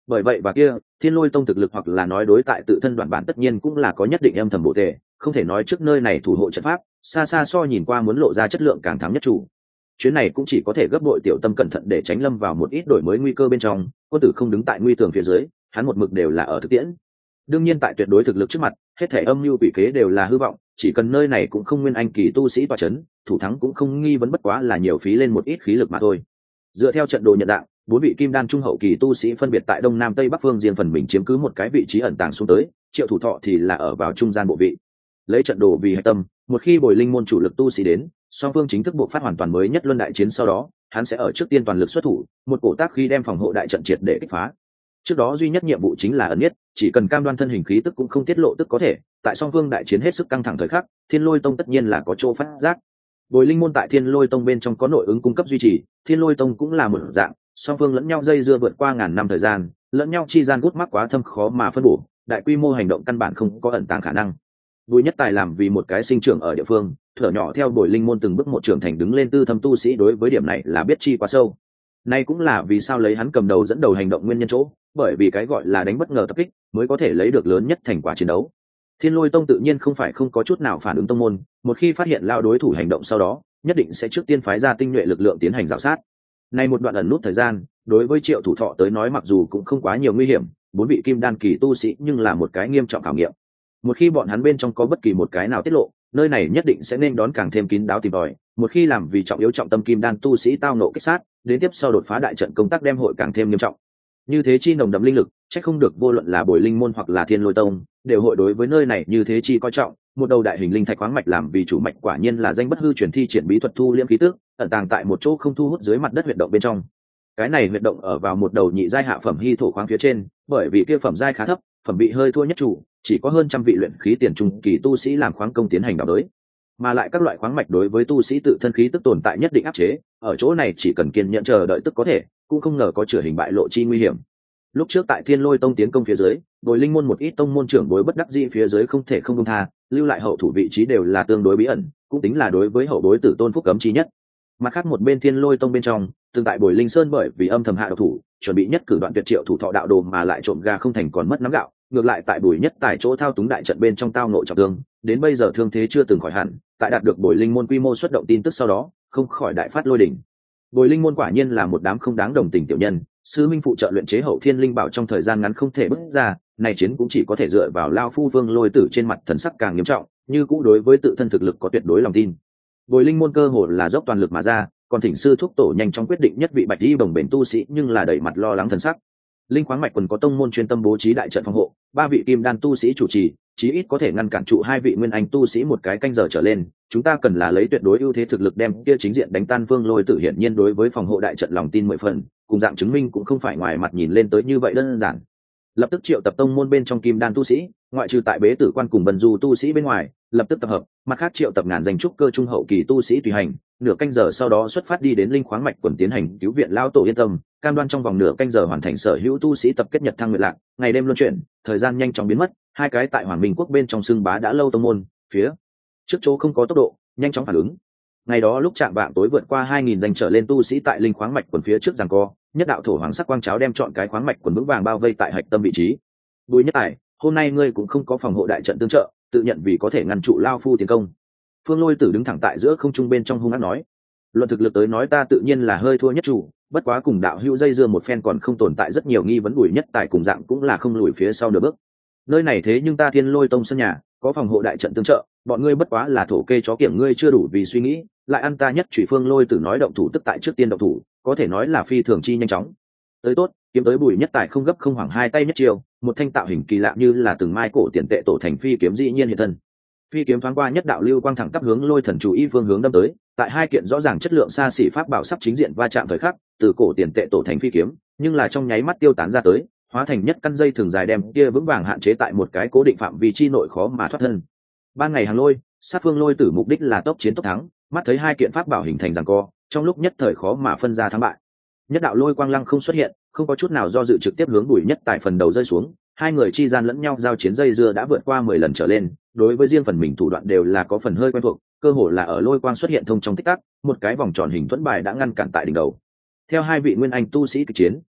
Bởi vậy và kia Thiên Lôi Tông thực lực hoặc là nói đối tại tự thân đoạn bản tất nhiên cũng là có nhất định âm thầm bộ tề, không thể nói trước nơi này thủ hộ trận pháp xa xa so nhìn qua muốn lộ ra chất lượng càng thắng nhất chủ. Chuyến này cũng chỉ có thể gấp bội tiểu tâm cẩn thận để tránh lâm vào một ít đổi mới nguy cơ bên trong, quân tử không đứng tại nguy tường phía dưới, hắn một mực đều là ở thực tiễn. Đương nhiên tại tuyệt đối thực lực trước mặt, hết thể âm mưu quỷ kế đều là hư vọng, chỉ cần nơi này cũng không nguyên anh kỳ tu sĩ tọa chấn, thủ thắng cũng không nghi vấn bất quá là nhiều phí lên một ít khí lực mà thôi. Dựa theo trận đồ nhận dạng, bốn vị kim đan trung hậu kỳ tu sĩ phân biệt tại đông nam tây bắc phương riêng phần mình chiếm cứ một cái vị trí ẩn tàng xuống tới, Triệu Thủ Thọ thì là ở vào trung gian bộ vị. Lấy trận đồ vì hệ tâm, một khi bồi linh môn chủ lực tu sĩ đến, song phương chính thức buộc phát hoàn toàn mới nhất luân đại chiến, sau đó hắn sẽ ở trước tiên toàn lực xuất thủ, một cổ tác khí đem phòng hộ đại trận triệt để kích phá. Trước đó duy nhất nhiệm vụ chính là ẩn nhất, chỉ cần cam đoan thân hình khí tức cũng không tiết lộ tức có thể, tại song phương đại chiến hết sức căng thẳng thời khắc, Thiên Lôi Tông tất nhiên là có chỗ phát giác. Bồi linh môn tại Thiên Lôi Tông bên trong có nội ứng cung cấp duy trì, Thiên Lôi Tông cũng là một dạng, song phương lẫn nhau dây dưa vượt qua ngàn năm thời gian, lẫn nhau chi gian gút mắc quá thâm khó mà phân bổ, đại quy mô hành động căn bản không có ẩn tàng khả năng. Bùi Nhất Tài làm vì một cái sinh trưởng ở địa phương, thở nhỏ theo Bồi linh môn từng bước một trưởng thành đứng lên tư thâm tu sĩ, đối với điểm này là biết chi quá sâu. Nay cũng là vì sao lấy hắn cầm đầu dẫn đầu hành động nguyên nhân chỗ, bởi vì cái gọi là đánh bất ngờ tập kích mới có thể lấy được lớn nhất thành quả chiến đấu. Thiên Lôi Tông tự nhiên không phải không có chút nào phản ứng tông môn, một khi phát hiện lao đối thủ hành động sau đó, nhất định sẽ trước tiên phái ra tinh nhuệ lực lượng tiến hành rào sát. Nay một đoạn ẩn nút thời gian, đối với Triệu Thủ Thọ tới nói mặc dù cũng không quá nhiều nguy hiểm, bốn vị kim đan kỳ tu sĩ nhưng là một cái nghiêm trọng khảo nghiệm. Một khi bọn hắn bên trong có bất kỳ một cái nào tiết lộ, nơi này nhất định sẽ nên đón càng thêm kín đáo tìm tòi. Một khi làm vì trọng yếu trọng tâm kim đan tu sĩ tao nộ kích sát, đến tiếp sau đột phá đại trận công tác đem hội càng thêm nghiêm trọng. Như thế chi nồng đậm linh lực, chắc không được vô luận là Bồi linh môn hoặc là Thiên Lôi Tông, đều hội đối với nơi này như thế chi coi trọng. Một đầu đại hình linh thạch khoáng mạch làm vì chủ mạch quả nhiên là danh bất hư truyền thi triển bí thuật thu liễm khí tức, ẩn tàng tại một chỗ không thu hút dưới mặt đất huyệt động bên trong. Cái này huyệt động ở vào một đầu nhị giai hạ phẩm hy thổ khoáng phía trên, bởi vì kia phẩm giai khá thấp, phẩm vị hơi thua nhất chủ, chỉ có hơn trăm vị luyện khí tiền trung kỳ tu sĩ làm khoáng công tiến hành đào đới, mà lại các loại khoáng mạch đối với tu sĩ tự thân khí tức tồn tại nhất định áp chế, ở chỗ này chỉ cần kiên nhẫn chờ đợi tức có thể, cũng không ngờ có chữa hình bại lộ chi nguy hiểm. Lúc trước tại Thiên Lôi Tông tiến công phía dưới, Bồi linh môn một ít tông môn trưởng đối bất đắc dĩ phía dưới không thể không công tha, lưu lại hậu thủ vị trí đều là tương đối bí ẩn, cũng tính là đối với hậu đối tử tôn phúc cấm chi nhất. Mặt khác một bên Thiên Lôi Tông bên trong, tương tại Bồi Linh Sơn bởi vì âm thầm hạ độc thủ, chuẩn bị nhất cử đoạn tuyệt Triệu Thủ Thọ đạo đồ mà lại trộm gà không thành còn mất nắm gạo, ngược lại tại Bùi Nhất Tài chỗ thao túng đại trận bên trong tao nội trọng thương, đến bây giờ thương thế chưa từng khỏi hẳn, tại đạt được Bồi Linh môn quy mô xuất động tin tức sau đó, không khỏi đại phát lôi đỉnh. Bồi Linh môn quả nhiên là một đám không đáng đồng tình tiểu nhân, sư minh phụ trợ luyện chế hậu thiên linh bảo trong thời gian ngắn không thể bước ra, này chiến cũng chỉ có thể dựa vào lao phu Vương Lôi Tử trên mặt thần sắc càng nghiêm trọng, như cũ đối với tự thân thực lực có tuyệt đối lòng tin. Bồi linh môn cơ hồ là dốc toàn lực mà ra, còn thỉnh sư thúc tổ nhanh chóng quyết định nhất vị bạch y đồng bền tu sĩ nhưng là đẩy mặt lo lắng thần sắc. Linh khoáng mạch quần có tông môn chuyên tâm bố trí đại trận phòng hộ, ba vị kim đan tu sĩ chủ trì, chí ít có thể ngăn cản trụ hai vị nguyên anh tu sĩ một cái canh giờ trở lên. Chúng ta cần là lấy tuyệt đối ưu thế thực lực đem kia chính diện đánh tan Vương Lôi Tử, hiển nhiên đối với phòng hộ đại trận lòng tin mười phần, cùng dạng chứng minh cũng không phải ngoài mặt nhìn lên tới như vậy đơn giản. Lập tức triệu tập tông môn bên trong kim đan tu sĩ, ngoại trừ tại Bế Tử Quan cùng Bần Du tu sĩ bên ngoài, lập tức tập hợp, mặt khác triệu tập ngàn danh trúc cơ trung hậu kỳ tu sĩ tùy hành, nửa canh giờ sau đó xuất phát đi đến linh khoáng mạch quần tiến hành cứu viện lao tổ yên tâm, cam đoan trong vòng nửa canh giờ hoàn thành sở hữu tu sĩ tập kết nhật thăng nguyện lạc, ngày đêm luân chuyển, thời gian nhanh chóng biến mất, hai cái tại Hoàng Minh quốc bên trong xưng bá đã lâu tông môn, phía trước chỗ không có tốc độ, nhanh chóng phản ứng. Ngày đó lúc chạm vạng tối vượt qua hai nghìn danh trở lên tu sĩ tại linh khoáng mạch quần phía trước giằng co, nhất đạo thổ hoàng sắc quang cháo đem chọn cái khoáng mạch quần vững vàng bao vây tại hạch tâm vị trí. Bùi Nhất Tài, hôm nay ngươi cũng không có phòng hộ đại trận tương trợ, tự nhận vì có thể ngăn trụ lao phu tiến công. Phương Lôi Tử đứng thẳng tại giữa không trung bên trong hung ác nói, luận thực lực tới nói ta tự nhiên là hơi thua nhất chủ, bất quá cùng đạo hữu dây dưa một phen còn không tồn tại rất nhiều nghi vấn. Bùi Nhất Tài cùng dạng cũng là không lùi phía sau nửa bước. Nơi này thế nhưng ta Thiên Lôi Tông sân nhà, có phòng hộ đại trận tương trợ, bọn ngươi bất quá là thổ kê chó kiểm, ngươi chưa đủ vì suy nghĩ, lại ăn ta nhất chủy. Phương Lôi Tử nói động thủ tức tại trước tiên động thủ, có thể nói là phi thường chi nhanh chóng. Tới tốt, kiếm tới. Bùi Nhất Tài không gấp không hoảng, hai tay nhất chiêu, một thanh tạo hình kỳ lạ như là từng mai cổ tiền tệ tổ thành phi kiếm dĩ nhiên hiện thân. Phi kiếm thoáng qua nhất đạo lưu quang thẳng tắp hướng Lôi Thần chủ y phương hướng đâm tới, tại hai kiện rõ ràng chất lượng xa xỉ pháp bảo sắp chính diện va chạm thời khắc, từ cổ tiền tệ tổ thành phi kiếm, nhưng là trong nháy mắt tiêu tán ra tới, hóa thành nhất căn dây thường dài đem kia vững vàng hạn chế tại một cái cố định phạm vi chi nội khó mà thoát thân. Ban ngày hàng lôi, sát Phương Lôi Tử mục đích là tốc chiến tốc thắng, mắt thấy hai kiện pháp bảo hình thành giằng co, trong lúc nhất thời khó mà phân ra thắng bại. Nhất đạo lôi quang lăng không xuất hiện, không có chút nào do dự trực tiếp hướng Bùi Nhất Tài phần đầu rơi xuống, hai người chi gian lẫn nhau giao chiến dây dưa đã vượt qua mười lần trở lên, đối với riêng phần mình thủ đoạn đều là có phần hơi quen thuộc, cơ hồ là ở lôi quang xuất hiện thông trong tích tắc, một cái vòng tròn hình thuẫn bài đã ngăn cản tại đỉnh đầu. Theo hai vị nguyên anh tu sĩ kịch chiến,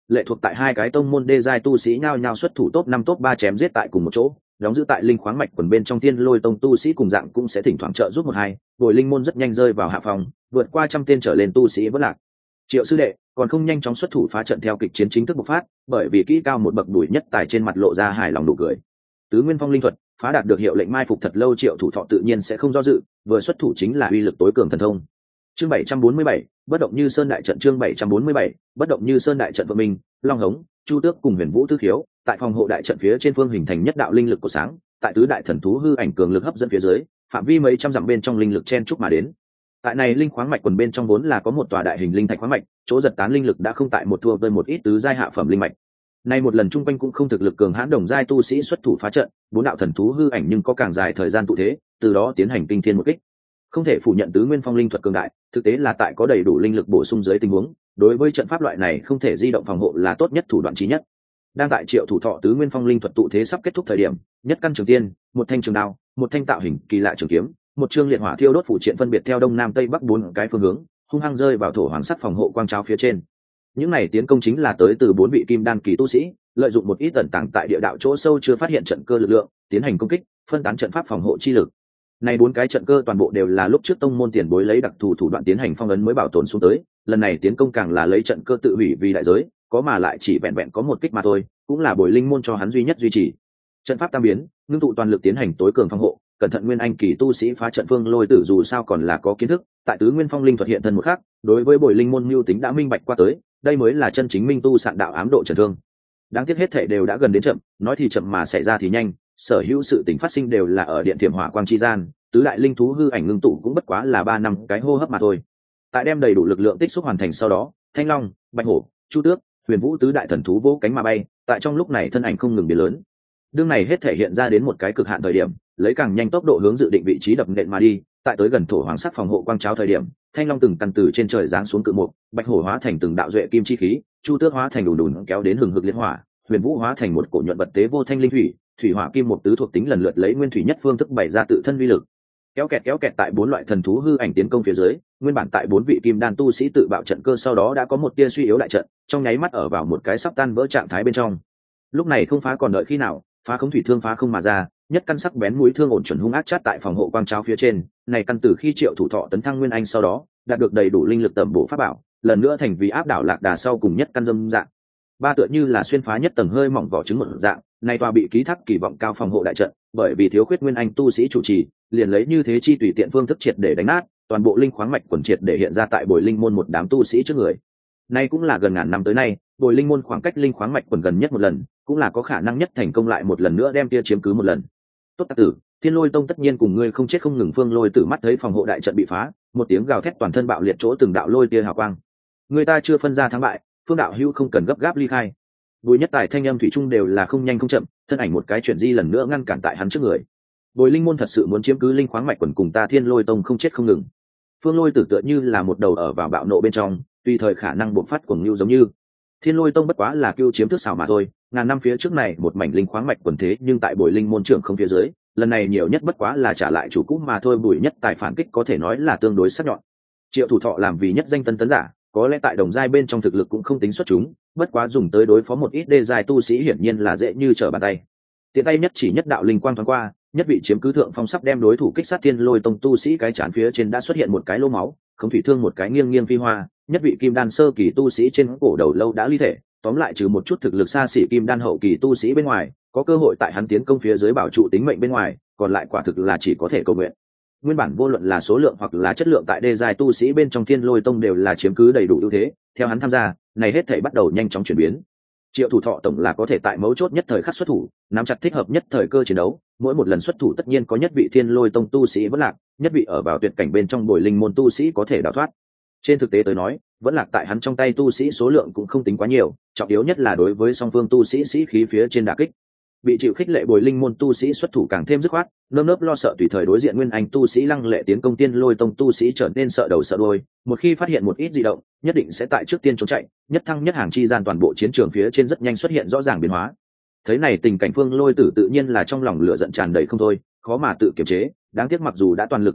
lệ thuộc tại hai cái tông môn đê giai tu sĩ nhao nhao xuất thủ top năm top ba chém giết tại cùng một chỗ, đóng giữ tại linh khoáng mạch quần bên trong Thiên Lôi Tông tu sĩ cùng dạng cũng sẽ thỉnh thoảng trợ giúp một hai, Bồi Linh môn rất nhanh rơi vào hạ phòng, vượt qua trăm tên trở lên tu sĩ vẫn lạc. Triệu sư đệ còn không nhanh chóng xuất thủ phá trận theo kịch chiến chính thức bộc phát, bởi vì kỹ cao một bậc đuổi nhất tài trên mặt lộ ra hài lòng nụ cười. Tứ Nguyên Phong linh thuật phá đạt được hiệu lệnh mai phục thật lâu, Triệu thủ thọ tự nhiên sẽ không do dự, vừa xuất thủ chính là uy lực tối cường thần thông. Chương bảy trăm bốn mươi bảy, bất động như sơn đại trận. Chương bảy trăm bốn mươi bảy, bất động như sơn đại trận. Vợ mình, Long Hống, Chu Tước cùng Huyền Vũ Tứ Khiếu tại phòng hộ đại trận phía trên phương hình thành nhất đạo linh lực của sáng, tại tứ đại thần thú hư ảnh cường lực hấp dẫn phía dưới, phạm vi mấy trăm dặm bên trong linh lực chen chúc mà đến. Tại này linh khoáng mạch quần bên trong vốn là có một tòa đại hình linh thạch khoáng mạch, chỗ giật tán linh lực đã không tại một thua với một ít tứ giai hạ phẩm linh mạch. Nay một lần trung quanh cũng không thực lực cường hãn đồng giai tu sĩ xuất thủ phá trận, bốn đạo thần thú hư ảnh nhưng có càng dài thời gian tụ thế, từ đó tiến hành kinh thiên một kích. Không thể phủ nhận tứ nguyên phong linh thuật cường đại, thực tế là tại có đầy đủ linh lực bổ sung dưới tình huống, đối với trận pháp loại này không thể di động phòng hộ là tốt nhất thủ đoạn chí nhất. Đang tại Triệu thủ thọ tứ nguyên phong linh thuật tụ thế sắp kết thúc thời điểm, nhất căn trường tiên, một thanh trường đao, một thanh tạo hình kỳ lạ trường kiếm, một chương liệt hỏa thiêu đốt phủ triện phân biệt theo đông nam tây bắc bốn cái phương hướng, hung hăng rơi vào thổ hoàng sắc phòng hộ quang tráo phía trên. Những này tiến công chính là tới từ bốn vị kim đan kỳ tu sĩ, lợi dụng một ít tẩn tàng tại địa đạo chỗ sâu chưa phát hiện trận cơ lực lượng, tiến hành công kích, phân tán trận pháp phòng hộ chi lực. Này bốn cái trận cơ toàn bộ đều là lúc trước tông môn tiền bối lấy đặc thù thủ đoạn tiến hành phong ấn mới bảo tồn xuống tới, lần này tiến công càng là lấy trận cơ tự hủy vì đại giới, có mà lại chỉ vẹn vẹn có một kích mà thôi, cũng là Bồi Linh môn cho hắn duy nhất duy trì. Trận pháp tam biến, ngưng tụ toàn lực tiến hành tối cường phòng hộ, cẩn thận nguyên anh kỳ tu sĩ phá trận Phương Lôi Tử dù sao còn là có kiến thức, tại tứ nguyên phong linh thuật hiện thân một khắc, đối với Bồi Linh môn mưu tính đã minh bạch qua tới, đây mới là chân chính minh tu sạn đạo ám độ trần thương. Đáng tiếc hết thảy đều đã gần đến chậm, nói thì chậm mà xảy ra thì nhanh, sở hữu sự tình phát sinh đều là ở điện thiểm hỏa quang chi gian, tứ đại linh thú hư ảnh ngưng tụ cũng bất quá là ba năm cái hô hấp mà thôi. Tại đem đầy đủ lực lượng tích xúc hoàn thành sau đó, Thanh Long, Bạch Hổ, Chu Tước, Huyền Vũ tứ đại thần thú vỗ cánh mà bay, tại trong lúc này thân ảnh không ngừng biến lớn. Đương này hết thể hiện ra đến một cái cực hạn thời điểm, lấy càng nhanh tốc độ hướng dự định vị trí đập nện mà đi, tại tới gần thổ hoàng sắc phòng hộ quang cháo thời điểm, Thanh Long từng căn từ trên trời giáng xuống cự mục, Bạch Hổ hóa thành từng đạo duệ kim chi khí, Chu Tước hóa thành đùn đùn kéo đến hừng hực liên hỏa, Huyền Vũ hóa thành một cổ nhuận vật tế vô thanh linh thủy, thủy hỏa kim một tứ thuộc tính lần lượt lấy nguyên thủy nhất phương thức bày ra tự thân vi lực. Kéo kẹt kéo kẹt tại bốn loại thần thú hư ảnh tiến công phía dưới, nguyên bản tại bốn vị kim đan tu sĩ tự bạo trận cơ sau đó đã có một tia suy yếu lại trận, trong nháy mắt ở vào một cái sắp tan vỡ trạng thái bên trong. Lúc này không phá còn đợi khi nào, phá không thủy thương phá không mà ra, nhất căn sắc bén mũi thương ổn chuẩn hung ác chát tại phòng hộ quang tráo phía trên, này căn từ khi Triệu thủ thọ tấn thăng nguyên anh sau đó, đạt được đầy đủ linh lực tẩm bổ pháp bảo, lần nữa thành vì áp đảo lạc đà sau cùng nhất căn dâm dạng. Ba tựa như là xuyên phá nhất tầng hơi mỏng vỏ trứng một dạng, này tòa bị ký thác kỳ vọng cao phòng hộ đại trận, bởi vì thiếu khuyết nguyên anh tu sĩ chủ trì, liền lấy như thế chi tùy tiện phương thức triệt để đánh nát, toàn bộ linh khoáng mạch quần triệt để hiện ra tại Bồi Linh môn một đám tu sĩ trước người. Nay cũng là gần ngàn năm tới nay, Bồi Linh môn khoảng cách linh khoáng mạch quần gần nhất một lần, cũng là có khả năng nhất thành công lại một lần nữa đem tia chiếm cứ một lần. Tốt tặc tử, Thiên Lôi Tông tất nhiên cùng ngươi không chết không ngừng. Phương Lôi Tử mắt thấy phòng hộ đại trận bị phá, một tiếng gào thét toàn thân bạo liệt chỗ từng đạo lôi tia hào quang. Người ta chưa phân ra thắng bại, Phương đạo hữu không cần gấp gáp ly khai. Bùi Nhất Tài thanh âm thủy chung đều là không nhanh không chậm, thân ảnh một cái chuyển di lần nữa ngăn cản tại hắn trước người. Bồi Linh môn thật sự muốn chiếm cứ linh khoáng mạch quần cùng ta Thiên Lôi Tông không chết không ngừng. Phương Lôi Tử tựa như là một đầu ở vào bạo nộ bên trong, tùy thời khả năng bộc phát cuồng lưu giống như. Thiên Lôi Tông bất quá là cưu chiếm thước xảo mà thôi, ngàn năm phía trước này một mảnh linh khoáng mạch quần thế nhưng tại Bồi Linh môn trưởng không phía dưới, lần này nhiều nhất bất quá là trả lại chủ cũ mà thôi. Bùi Nhất Tài phản kích có thể nói là tương đối sắc nhọn. Triệu thủ thọ làm vì nhất danh tân tấn giả, có lẽ tại đồng giai bên trong thực lực cũng không tính xuất chúng, bất quá dùng tới đối phó một ít đê giai tu sĩ hiển nhiên là dễ như trở bàn tay. Tiện tay nhất chỉ nhất đạo linh quang thoáng qua, nhất vị chiếm cứ thượng phong sắp đem đối thủ kích sát Thiên Lôi Tông tu sĩ cái chán phía trên đã xuất hiện một cái lỗ máu, không thủy thương một cái nghiêng nghiêng phi hoa, nhất vị kim đan sơ kỳ tu sĩ trên cổ đầu lâu đã ly thể, tóm lại trừ một chút thực lực xa xỉ kim đan hậu kỳ tu sĩ bên ngoài, có cơ hội tại hắn tiến công phía dưới bảo trụ tính mệnh bên ngoài, còn lại quả thực là chỉ có thể cầu nguyện. Nguyên bản vô luận là số lượng hoặc là chất lượng tại đê giai tu sĩ bên trong Thiên Lôi Tông đều là chiếm cứ đầy đủ ưu thế, theo hắn tham gia, này hết thảy bắt đầu nhanh chóng chuyển biến. Triệu thủ thọ tổng là có thể tại mấu chốt nhất thời khắc xuất thủ, nắm chặt thích hợp nhất thời cơ chiến đấu, mỗi một lần xuất thủ tất nhiên có nhất vị Thiên Lôi Tông tu sĩ vẫn lạc, nhất vị ở vào tuyệt cảnh bên trong Bồi Linh môn tu sĩ có thể đào thoát. Trên thực tế tới nói, vẫn lạc tại hắn trong tay tu sĩ số lượng cũng không tính quá nhiều, trọng yếu nhất là đối với song phương tu sĩ sĩ khí phía trên đả kích. Bị chịu khích lệ Bồi Linh môn tu sĩ xuất thủ càng thêm dứt khoát, nơm nớp lo sợ tùy thời đối diện nguyên anh tu sĩ lăng lệ tiến công Thiên Lôi Tông tu sĩ trở nên sợ đầu sợ đuôi, một khi phát hiện một ít dị động, nhất định sẽ tại trước tiên trốn chạy, nhất thăng nhất hàng chi gian toàn bộ chiến trường phía trên rất nhanh xuất hiện rõ ràng biến hóa. Thấy này tình cảnh Phương Lôi Tử tự nhiên là trong lòng lửa giận tràn đầy không thôi, khó mà tự kiềm chế, đáng tiếc mặc dù đã toàn lực ứng phó,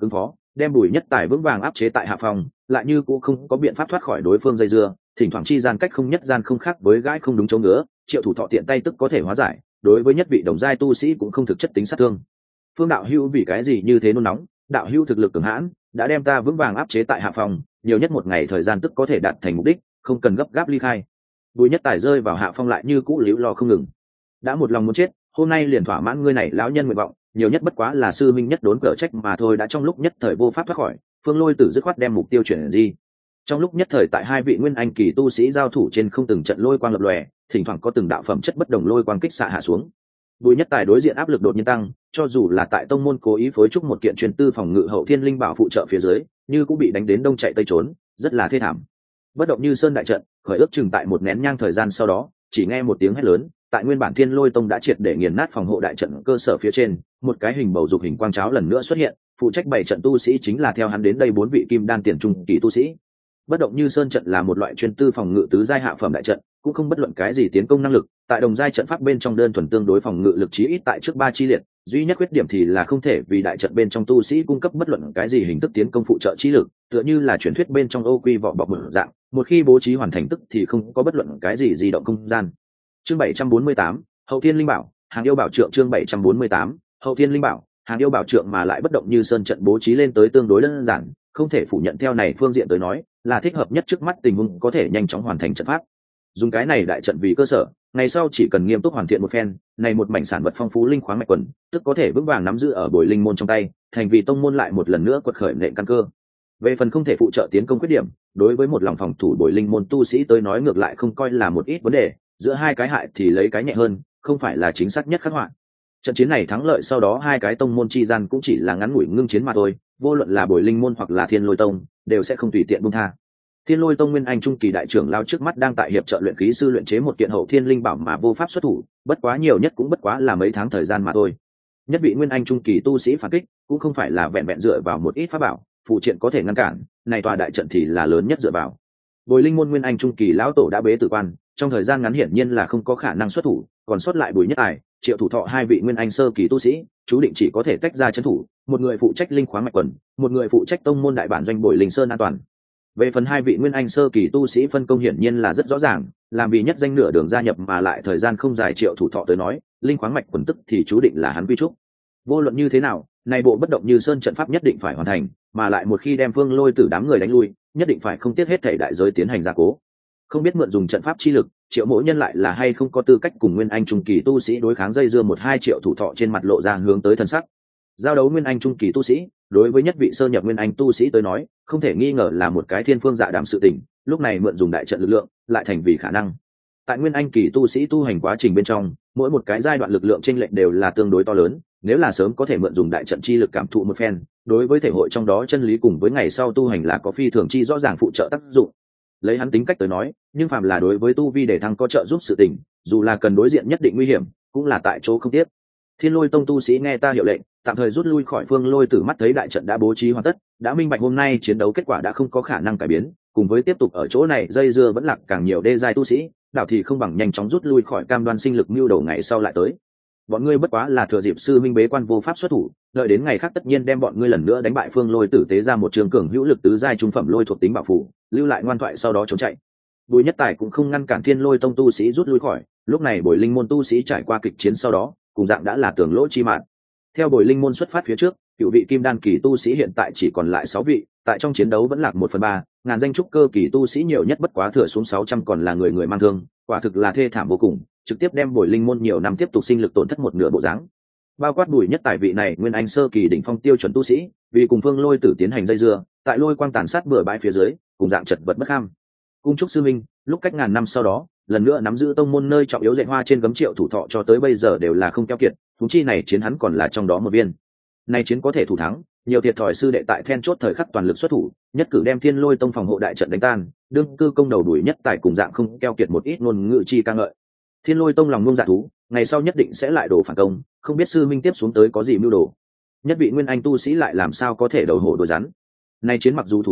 đem Bùi Nhất Tài vững vàng áp chế tại hạ phòng, lại như cũng không có biện pháp thoát khỏi đối phương dây dưa, thỉnh thoảng chi gian cách không nhất gian không khác với gãi không đúng chỗ ngứa, Triệu Thủ Thọ tiện tay tức có thể hóa giải, đối với nhất vị đồng giai tu sĩ cũng không thực chất tính sát thương. Phương đạo hữu vì cái gì như thế nôn nóng, đạo hữu thực lực cường hãn, đã đem ta vững vàng áp chế tại hạ phòng, nhiều nhất một ngày thời gian tức có thể đạt thành mục đích, không cần gấp gáp ly khai. Bùi Nhất Tài rơi vào hạ phong lại như cũ liễu lo không ngừng. Đã một lòng muốn chết, hôm nay liền thỏa mãn ngươi này lão nhân nguyện vọng, nhiều nhất bất quá là sư minh nhất đốn cở trách mà thôi, đã trong lúc nhất thời vô pháp thoát khỏi, Phương Lôi Tử dứt khoát đem mục tiêu chuyển di. Trong lúc nhất thời tại hai vị nguyên anh kỳ tu sĩ giao thủ trên không từng trận lôi quang lập lòe, thỉnh thoảng có từng đạo phẩm chất bất đồng lôi quang kích xạ hạ xuống. Bùi Nhất Tài đối diện áp lực đột nhiên tăng, cho dù là tại tông môn cố ý phối trúc một kiện truyền tư phòng ngự hậu thiên linh bảo phụ trợ phía dưới, như cũng bị đánh đến đông chạy tây trốn, rất là thê thảm. Bất động như sơn đại trận, khởi ước chừng tại một nén nhang thời gian sau đó, chỉ nghe một tiếng hét lớn, tại nguyên bản Thiên Lôi Tông đã triệt để nghiền nát phòng hộ đại trận cơ sở phía trên, một cái hình bầu dục hình quang cháo lần nữa xuất hiện, phụ trách bảy trận tu sĩ chính là theo hắn đến đây bốn vị kim đan tiền trung kỳ tu sĩ. Bất động như sơn trận là một loại chuyên tư phòng ngự tứ giai hạ phẩm đại trận, cũng không bất luận cái gì tiến công năng lực, tại đồng giai trận pháp bên trong đơn thuần tương đối phòng ngự lực chí ít tại trước ba chi liệt, duy nhất khuyết điểm thì là không thể vì đại trận bên trong tu sĩ cung cấp bất luận cái gì hình thức tiến công phụ trợ chi lực, tựa như là truyền thuyết bên trong ô quy vỏ bọc một dạng, một khi bố trí hoàn thành tức thì không có bất luận cái gì di động không gian. Chương bảy trăm bốn mươi tám, Hậu Thiên Linh Bảo, hàng yêu bảo trượng. Chương bảy trăm bốn mươi tám, Hậu Thiên Linh Bảo, hàng yêu bảo trượng mà lại bất động như sơn trận bố trí lên tới tương đối đơn giản, không thể phủ nhận theo này phương diện tới nói, là thích hợp nhất trước mắt tình huống có thể nhanh chóng hoàn thành trận pháp. Dùng cái này đại trận vì cơ sở, ngày sau chỉ cần nghiêm túc hoàn thiện một phen, này một mảnh sản vật phong phú linh khoáng mạch quần, tức có thể vững vàng nắm giữ ở Bồi Linh môn trong tay, thành vì tông môn lại một lần nữa quật khởi nền căn cơ. Về phần không thể phụ trợ tiến công khuyết điểm, đối với một lòng phòng thủ Bồi Linh môn tu sĩ tới nói ngược lại không coi là một ít vấn đề, giữa hai cái hại thì lấy cái nhẹ hơn, không phải là chính xác nhất khắc họa. Trận chiến này thắng lợi sau đó hai cái tông môn chi gian cũng chỉ là ngắn ngủi ngưng chiến mà thôi, vô luận là Bồi Linh môn hoặc là Thiên Lôi tông, đều sẽ không tùy tiện buông tha. Thiên Lôi tông nguyên anh trung kỳ đại trưởng lao trước mắt đang tại hiệp trợ luyện khí sư luyện chế một kiện hậu thiên linh bảo mà vô pháp xuất thủ, bất quá nhiều nhất cũng bất quá là mấy tháng thời gian mà thôi. Nhất vị nguyên anh trung kỳ tu sĩ phản kích, cũng không phải là vẹn vẹn dựa vào một ít pháp bảo, phụ triện có thể ngăn cản, này tòa đại trận thì là lớn nhất dựa vào. Bồi Linh môn nguyên anh trung kỳ lão tổ đã bế tử quan, trong thời gian ngắn hiển nhiên là không có khả năng xuất thủ, còn sót lại Bùi Nhất Tài, Triệu Thủ Thọ hai vị nguyên anh sơ kỳ tu sĩ, chú định chỉ có thể tách ra trấn thủ, một người phụ trách linh khoáng mạch quần, một người phụ trách tông môn đại bản doanh Bồi Linh Sơn an toàn. Về phần hai vị nguyên anh sơ kỳ tu sĩ phân công hiển nhiên là rất rõ ràng, làm vì nhất danh nửa đường gia nhập mà lại thời gian không dài Triệu Thủ Thọ tới nói, linh khoáng mạch quần tức thì chú định là hắn quy trúc. Vô luận như thế nào, này bộ bất động như sơn trận pháp nhất định phải hoàn thành, mà lại một khi đem Phương Lôi Tử đám người đánh lui, nhất định phải không tiếc hết thảy đại giới tiến hành gia cố. Không biết mượn dùng trận pháp chi lực, Triệu Mỗ Nhân lại là hay không có tư cách cùng nguyên anh trung kỳ tu sĩ đối kháng, dây dưa một hai Triệu Thủ Thọ trên mặt lộ ra hướng tới thân sắc. Giao đấu nguyên anh trung kỳ tu sĩ, đối với nhất vị sơ nhập nguyên anh tu sĩ tới nói, không thể nghi ngờ là một cái thiên phương dạ đàm sự tình, lúc này mượn dùng đại trận lực lượng, lại thành vì khả năng. Tại nguyên anh kỳ tu sĩ tu hành quá trình bên trong, mỗi một cái giai đoạn lực lượng chênh lệch đều là tương đối to lớn, nếu là sớm có thể mượn dùng đại trận chi lực cảm thụ một phen, đối với thể hội trong đó chân lý cùng với ngày sau tu hành là có phi thường chi rõ ràng phụ trợ tác dụng. Lấy hắn tính cách tới nói, nhưng phàm là đối với tu vi để thăng có trợ giúp sự tình, dù là cần đối diện nhất định nguy hiểm, cũng là tại chỗ không tiếc. Thiên Lôi tông tu sĩ nghe ta hiệu lệnh, tạm thời rút lui khỏi Phương Lôi Tử, mắt thấy đại trận đã bố trí hoàn tất, đã minh bạch hôm nay chiến đấu kết quả đã không có khả năng cải biến, cùng với tiếp tục ở chỗ này dây dưa vẫn lạc càng nhiều đê giai tu sĩ, đảo thì không bằng nhanh chóng rút lui khỏi cam đoan sinh lực mưu đầu ngày sau lại tới. Bọn ngươi bất quá là thừa dịp sư minh bế quan vô pháp xuất thủ, đợi đến ngày khác tất nhiên đem bọn ngươi lần nữa đánh bại Phương Lôi Tử tế ra một trường cường hữu lực tứ giai trung phẩm lôi thuộc tính bảo phủ, lưu lại ngoan thoại sau đó trốn chạy. Bùi Nhất Tài cũng không ngăn cản Thiên Lôi tông tu sĩ rút lui khỏi, lúc này Bồi Linh môn tu sĩ trải qua kịch chiến sau đó, cùng dạng đã là tường lỗ chi mạn. Theo Bồi Linh môn xuất phát phía trước, cựu vị kim đan kỳ tu sĩ hiện tại chỉ còn lại sáu vị, tại trong chiến đấu vẫn lạc một phần ba, ngàn danh trúc cơ kỳ tu sĩ nhiều nhất bất quá thừa xuống sáu trăm, còn là người người mang thương, quả thực là thê thảm vô cùng, trực tiếp đem Bồi Linh môn nhiều năm tiếp tục sinh lực tổn thất một nửa bộ dáng. Bao quát Bùi Nhất Tài vị này nguyên anh sơ kỳ đỉnh phong tiêu chuẩn tu sĩ, vì cùng Phương Lôi Tử tiến hành dây dưa, tại lôi quang tàn sát bừa bãi phía dưới, cùng dạng chật vật bất ham. Cung trúc sư minh, lúc cách ngàn năm sau đó, lần nữa nắm giữ tông môn nơi trọng yếu dạy hoa trên gấm Triệu Thủ Thọ cho tới bây giờ đều là không keo kiệt, thúng chi này chiến hắn còn là trong đó một viên. Nay chiến có thể thủ thắng, nhiều thiệt thòi sư đệ tại then chốt thời khắc toàn lực xuất thủ, nhất cử đem Thiên Lôi tông phòng hộ đại trận đánh tan, đương cư công đầu Bùi Nhất Tài cùng dạng không keo kiệt một ít ngôn ngữ chi ca ngợi. Thiên Lôi tông lòng ngông dạ thú, ngày sau nhất định sẽ lại đổ phản công, không biết sư minh tiếp xuống tới có gì mưu đồ. Nhất vị nguyên anh tu sĩ lại làm sao có thể đầu hổ đôi rắn. Nay chiến mặc dù thủ thắng,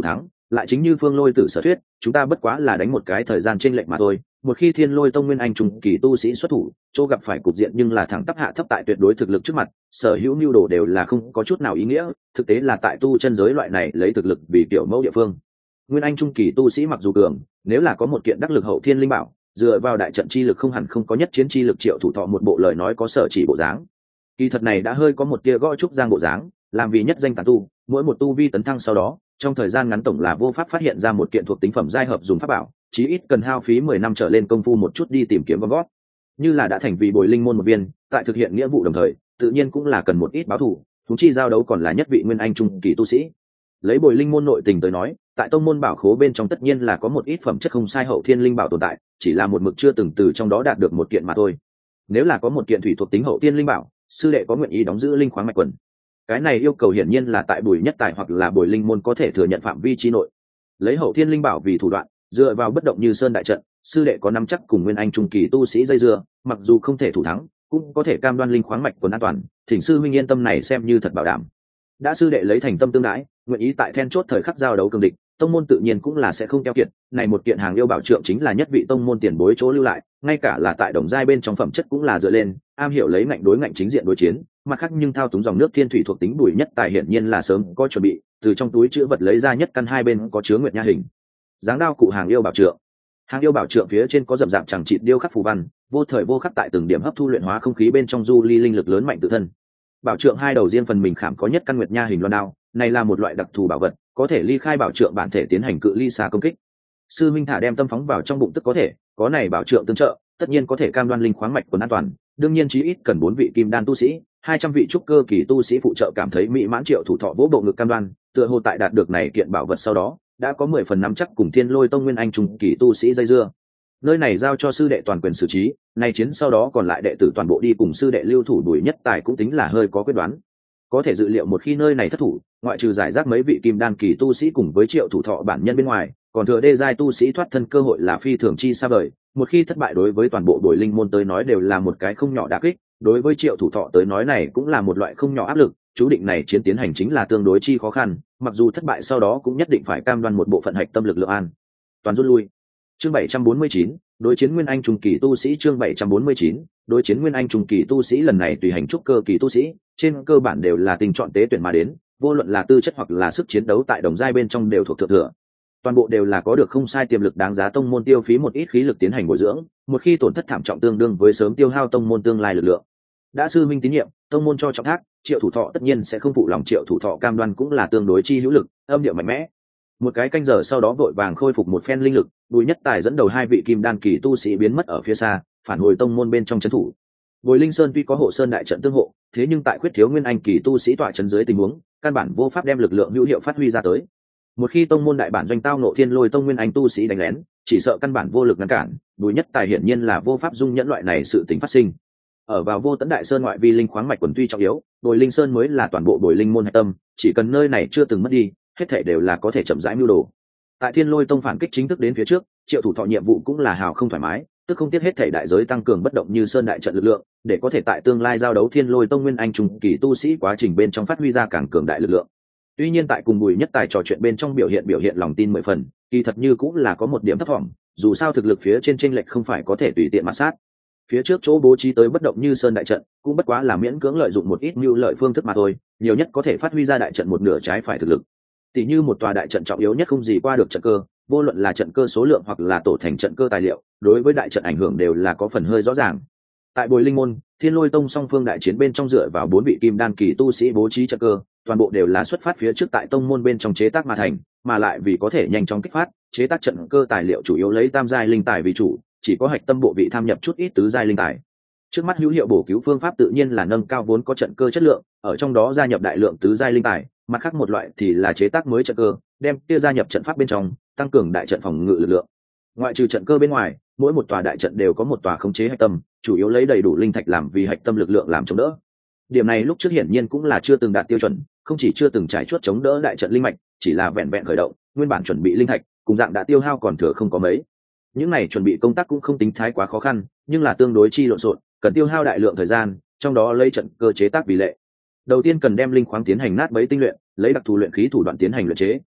lại chính như Phương Lôi Tử sở thuyết, chúng ta bất quá là đánh một cái thời gian chênh lệch mà thôi. Một khi Thiên Lôi Tông nguyên anh trung kỳ tu sĩ xuất thủ, chỗ gặp phải cục diện nhưng là thẳng tắp hạ thấp tại tuyệt đối thực lực trước mặt, sở hữu nhu đồ đều là không có chút nào ý nghĩa, thực tế là tại tu chân giới loại này lấy thực lực vì tiểu mẫu địa phương. Nguyên anh trung kỳ tu sĩ mặc dù cường, nếu là có một kiện đắc lực hậu thiên linh bảo, dựa vào đại trận chi lực không hẳn không có nhất chiến chi lực Triệu Thủ Thọ một bộ lời nói có sở chỉ bộ dáng. Kỳ thật này đã hơi có một tia gõ trúc giang bộ dáng, làm vì nhất danh tán tu, mỗi một tu vi tấn thăng sau đó, trong thời gian ngắn tổng là vô pháp phát hiện ra một kiện thuộc tính phẩm giai hợp dùng pháp bảo, chí ít cần hao phí mười năm trở lên công phu một chút đi tìm kiếm gom gót. Như là đã thành vì bồi linh môn một viên, tại thực hiện nghĩa vụ đồng thời, tự nhiên cũng là cần một ít báo thù, chúng chi giao đấu còn là nhất vị nguyên anh trung kỳ tu sĩ. Lấy bồi linh môn nội tình tới nói, tại tông môn bảo khố bên trong tất nhiên là có một ít phẩm chất không sai hậu thiên linh bảo tồn tại, chỉ là một mực chưa từng từ trong đó đạt được một kiện mà thôi. Nếu là có một kiện thủy thuộc tính hậu thiên linh bảo, sư đệ có nguyện ý đóng giữ linh khoáng mạch quần. Cái này yêu cầu hiển nhiên là tại bồi nhất tài hoặc là bồi linh môn có thể thừa nhận phạm vi chi nội. Lấy hậu thiên linh bảo vì thủ đoạn, dựa vào bất động như sơn đại trận, sư đệ có nắm chắc cùng nguyên anh trung kỳ tu sĩ dây dưa, mặc dù không thể thủ thắng, cũng có thể cam đoan linh khoáng mạch quần an toàn. Thỉnh sư huynh yên tâm này xem như thật bảo đảm. Đã sư đệ lấy thành tâm tương đãi, nguyện ý tại then chốt thời khắc giao đấu cường địch, tông môn tự nhiên cũng là sẽ không keo kiệt. Này một kiện hàng yêu bảo trượng chính là nhất vị tông môn tiền bối chỗ lưu lại, ngay cả là tại đồng giai bên trong phẩm chất cũng là dựa lên, am hiểu lấy ngạnh đối ngạnh chính diện đối chiến, mặt khác nhưng thao túng dòng nước thiên thủy thuộc tính bùi nhất tài hiển nhiên là sớm có chuẩn bị, từ trong túi chữ vật lấy ra nhất căn hai bên có chứa nguyệt nha hình dáng đao cụ hàng yêu bảo trượng. Hàng yêu bảo trượng phía trên có rậm rạp chẳng chịt điêu khắc phù văn, vô thời vô khắc tại từng điểm hấp thu luyện hóa không khí bên trong du ly linh lực lớn mạnh tự thân. Bảo trượng hai đầu riêng phần mình khảm có nhất căn nguyệt nha hình loan đao, này là một loại đặc thù bảo vật, có thể ly khai bảo trượng bản thể tiến hành cự ly xa công kích. Sư minh thả đem tâm phóng vào trong bụng tức có thể, có này bảo trượng tương trợ, tất nhiên có thể cam đoan linh khoáng mạch quần an toàn. Đương nhiên chí ít cần bốn vị kim đan tu sĩ, hai trăm vị trúc cơ kỳ tu sĩ phụ trợ cảm thấy mỹ mãn Triệu Thủ Thọ vỗ bộ ngực cam đoan, tựa hồ tại đạt được này kiện bảo vật sau đó, đã có mười phần nắm chắc cùng Thiên Lôi Tông nguyên anh trung kỳ tu sĩ dây dưa. Nơi này giao cho sư đệ toàn quyền xử trí, nay chiến sau đó còn lại đệ tử toàn bộ đi cùng sư đệ lưu thủ đuổi nhất tài cũng tính là hơi có quyết đoán. Có thể dự liệu một khi nơi này thất thủ, ngoại trừ giải rác mấy vị kim đan kỳ tu sĩ cùng với Triệu Thủ Thọ bản nhân bên ngoài, còn thừa đê giai tu sĩ thoát thân cơ hội là phi thường chi xa vời. Một khi thất bại đối với toàn bộ đội linh môn tới nói đều là một cái không nhỏ đả kích, đối với Triệu Thủ Thọ tới nói này cũng là một loại không nhỏ áp lực. Chú định này chiến tiến hành chính là tương đối chi khó khăn, mặc dù thất bại sau đó cũng nhất định phải cam đoan một bộ phận hạch tâm lực lượng an toàn rút lui. Chương bảy trăm bốn mươi chín, đối chiến nguyên anh trung kỳ tu sĩ. Chương bảy trăm bốn mươi chín, đối chiến nguyên anh trung kỳ tu sĩ. Lần này tùy hành trúc cơ kỳ tu sĩ, trên cơ bản đều là tình chọn tế tuyển mà đến, vô luận là tư chất hoặc là sức chiến đấu tại đồng giai bên trong đều thuộc thượng thừa. Toàn bộ đều là có được không sai tiềm lực đáng giá tông môn tiêu phí một ít khí lực tiến hành bồi dưỡng, một khi tổn thất thảm trọng tương đương với sớm tiêu hao tông môn tương lai lực lượng. Đã sư minh tín nhiệm, tông môn cho trọng thác, Triệu Thủ Thọ tất nhiên sẽ không phụ lòng. Triệu Thủ Thọ cam đoan cũng là tương đối chi hữu lực, âm điệu mạnh mẽ. Một cái canh giờ sau đó vội vàng khôi phục một phen linh lực, Bùi Nhất Tài dẫn đầu hai vị kim đan kỳ tu sĩ biến mất ở phía xa, phản hồi tông môn bên trong trấn thủ. Bồi Linh Sơn tuy có hộ sơn đại trận tương hộ, thế nhưng tại khuyết thiếu nguyên anh kỳ tu sĩ tọa trấn dưới tình huống, căn bản vô pháp đem lực lượng hữu hiệu phát huy ra tới. Một khi tông môn đại bản doanh tao nộ Thiên Lôi Tông nguyên anh tu sĩ đánh lén, chỉ sợ căn bản vô lực ngăn cản, Bùi Nhất Tài hiển nhiên là vô pháp dung nhẫn loại này sự tình phát sinh. Ở vào Vô Tấn Đại Sơn ngoại vi linh khoáng mạch quần tuy trọng yếu, Bồi Linh Sơn mới là toàn bộ Bồi Linh môn hạch tâm, chỉ cần nơi này chưa từng mất đi, hết thảy đều là có thể chậm rãi mưu đồ. Tại Thiên Lôi Tông phản kích chính thức đến phía trước, Triệu Thủ Thọ nhiệm vụ cũng là hào không thoải mái, tức không tiếc hết thảy đại giới tăng cường bất động như sơn đại trận lực lượng, để có thể tại tương lai giao đấu Thiên Lôi Tông nguyên anh trung kỳ tu sĩ quá trình bên trong phát huy ra càng cường đại lực lượng. Tuy nhiên tại cùng Bùi Nhất Tài trò chuyện bên trong biểu hiện biểu hiện lòng tin mười phần, kỳ thật như cũng là có một điểm thấp vọng, dù sao thực lực phía trên chênh lệch không phải có thể tùy tiện mà sát. Phía trước chỗ bố trí tới bất động như sơn đại trận, cũng bất quá là miễn cưỡng lợi dụng một ít mưu lợi phương thức mà thôi, nhiều nhất có thể phát huy ra đại trận một nửa trái phải thực lực. Tỷ như một tòa đại trận trọng yếu nhất không gì qua được trận cơ, vô luận là trận cơ số lượng hoặc là tổ thành trận cơ tài liệu, đối với đại trận ảnh hưởng đều là có phần hơi rõ ràng. Tại Bồi Linh môn, Thiên Lôi Tông song phương đại chiến bên trong dựa vào bốn vị kim đan kỳ tu sĩ bố trí trận cơ, toàn bộ đều là xuất phát phía trước tại tông môn bên trong chế tác mà thành, mà lại vì có thể nhanh chóng kích phát, chế tác trận cơ tài liệu chủ yếu lấy tam giai linh tài vì chủ, chỉ có hạch tâm bộ vị tham nhập chút ít tứ giai linh tài. Trước mắt hữu hiệu bổ cứu phương pháp tự nhiên là nâng cao vốn có trận cơ chất lượng, ở trong đó gia nhập đại lượng tứ giai linh tài, mặt khác một loại thì là chế tác mới trận cơ, đem kia gia nhập trận pháp bên trong, tăng cường đại trận phòng ngự lực lượng. Ngoại trừ trận cơ bên ngoài, mỗi một tòa đại trận đều có một tòa khống chế hạch tâm, chủ yếu lấy đầy đủ linh thạch làm vì hạch tâm lực lượng làm chống đỡ. Điểm này lúc trước hiển nhiên cũng là chưa từng đạt tiêu chuẩn, không chỉ chưa từng trải chuốt chống đỡ đại trận linh mạch, chỉ là vẹn vẹn khởi động, nguyên bản chuẩn bị linh thạch, cùng dạng đã tiêu hao còn thừa không có mấy. Những này chuẩn bị công tác cũng không tính thái quá khó khăn, nhưng là tương đối chi lộn xộn, cần tiêu hao đại lượng thời gian, trong đó lấy trận cơ chế tác vì lệ. Đầu tiên cần đem linh khoáng tiến hành nát bấy tinh luyện, lấy đặc thù luyện khí thủ đoạn tiến hành luyện chế,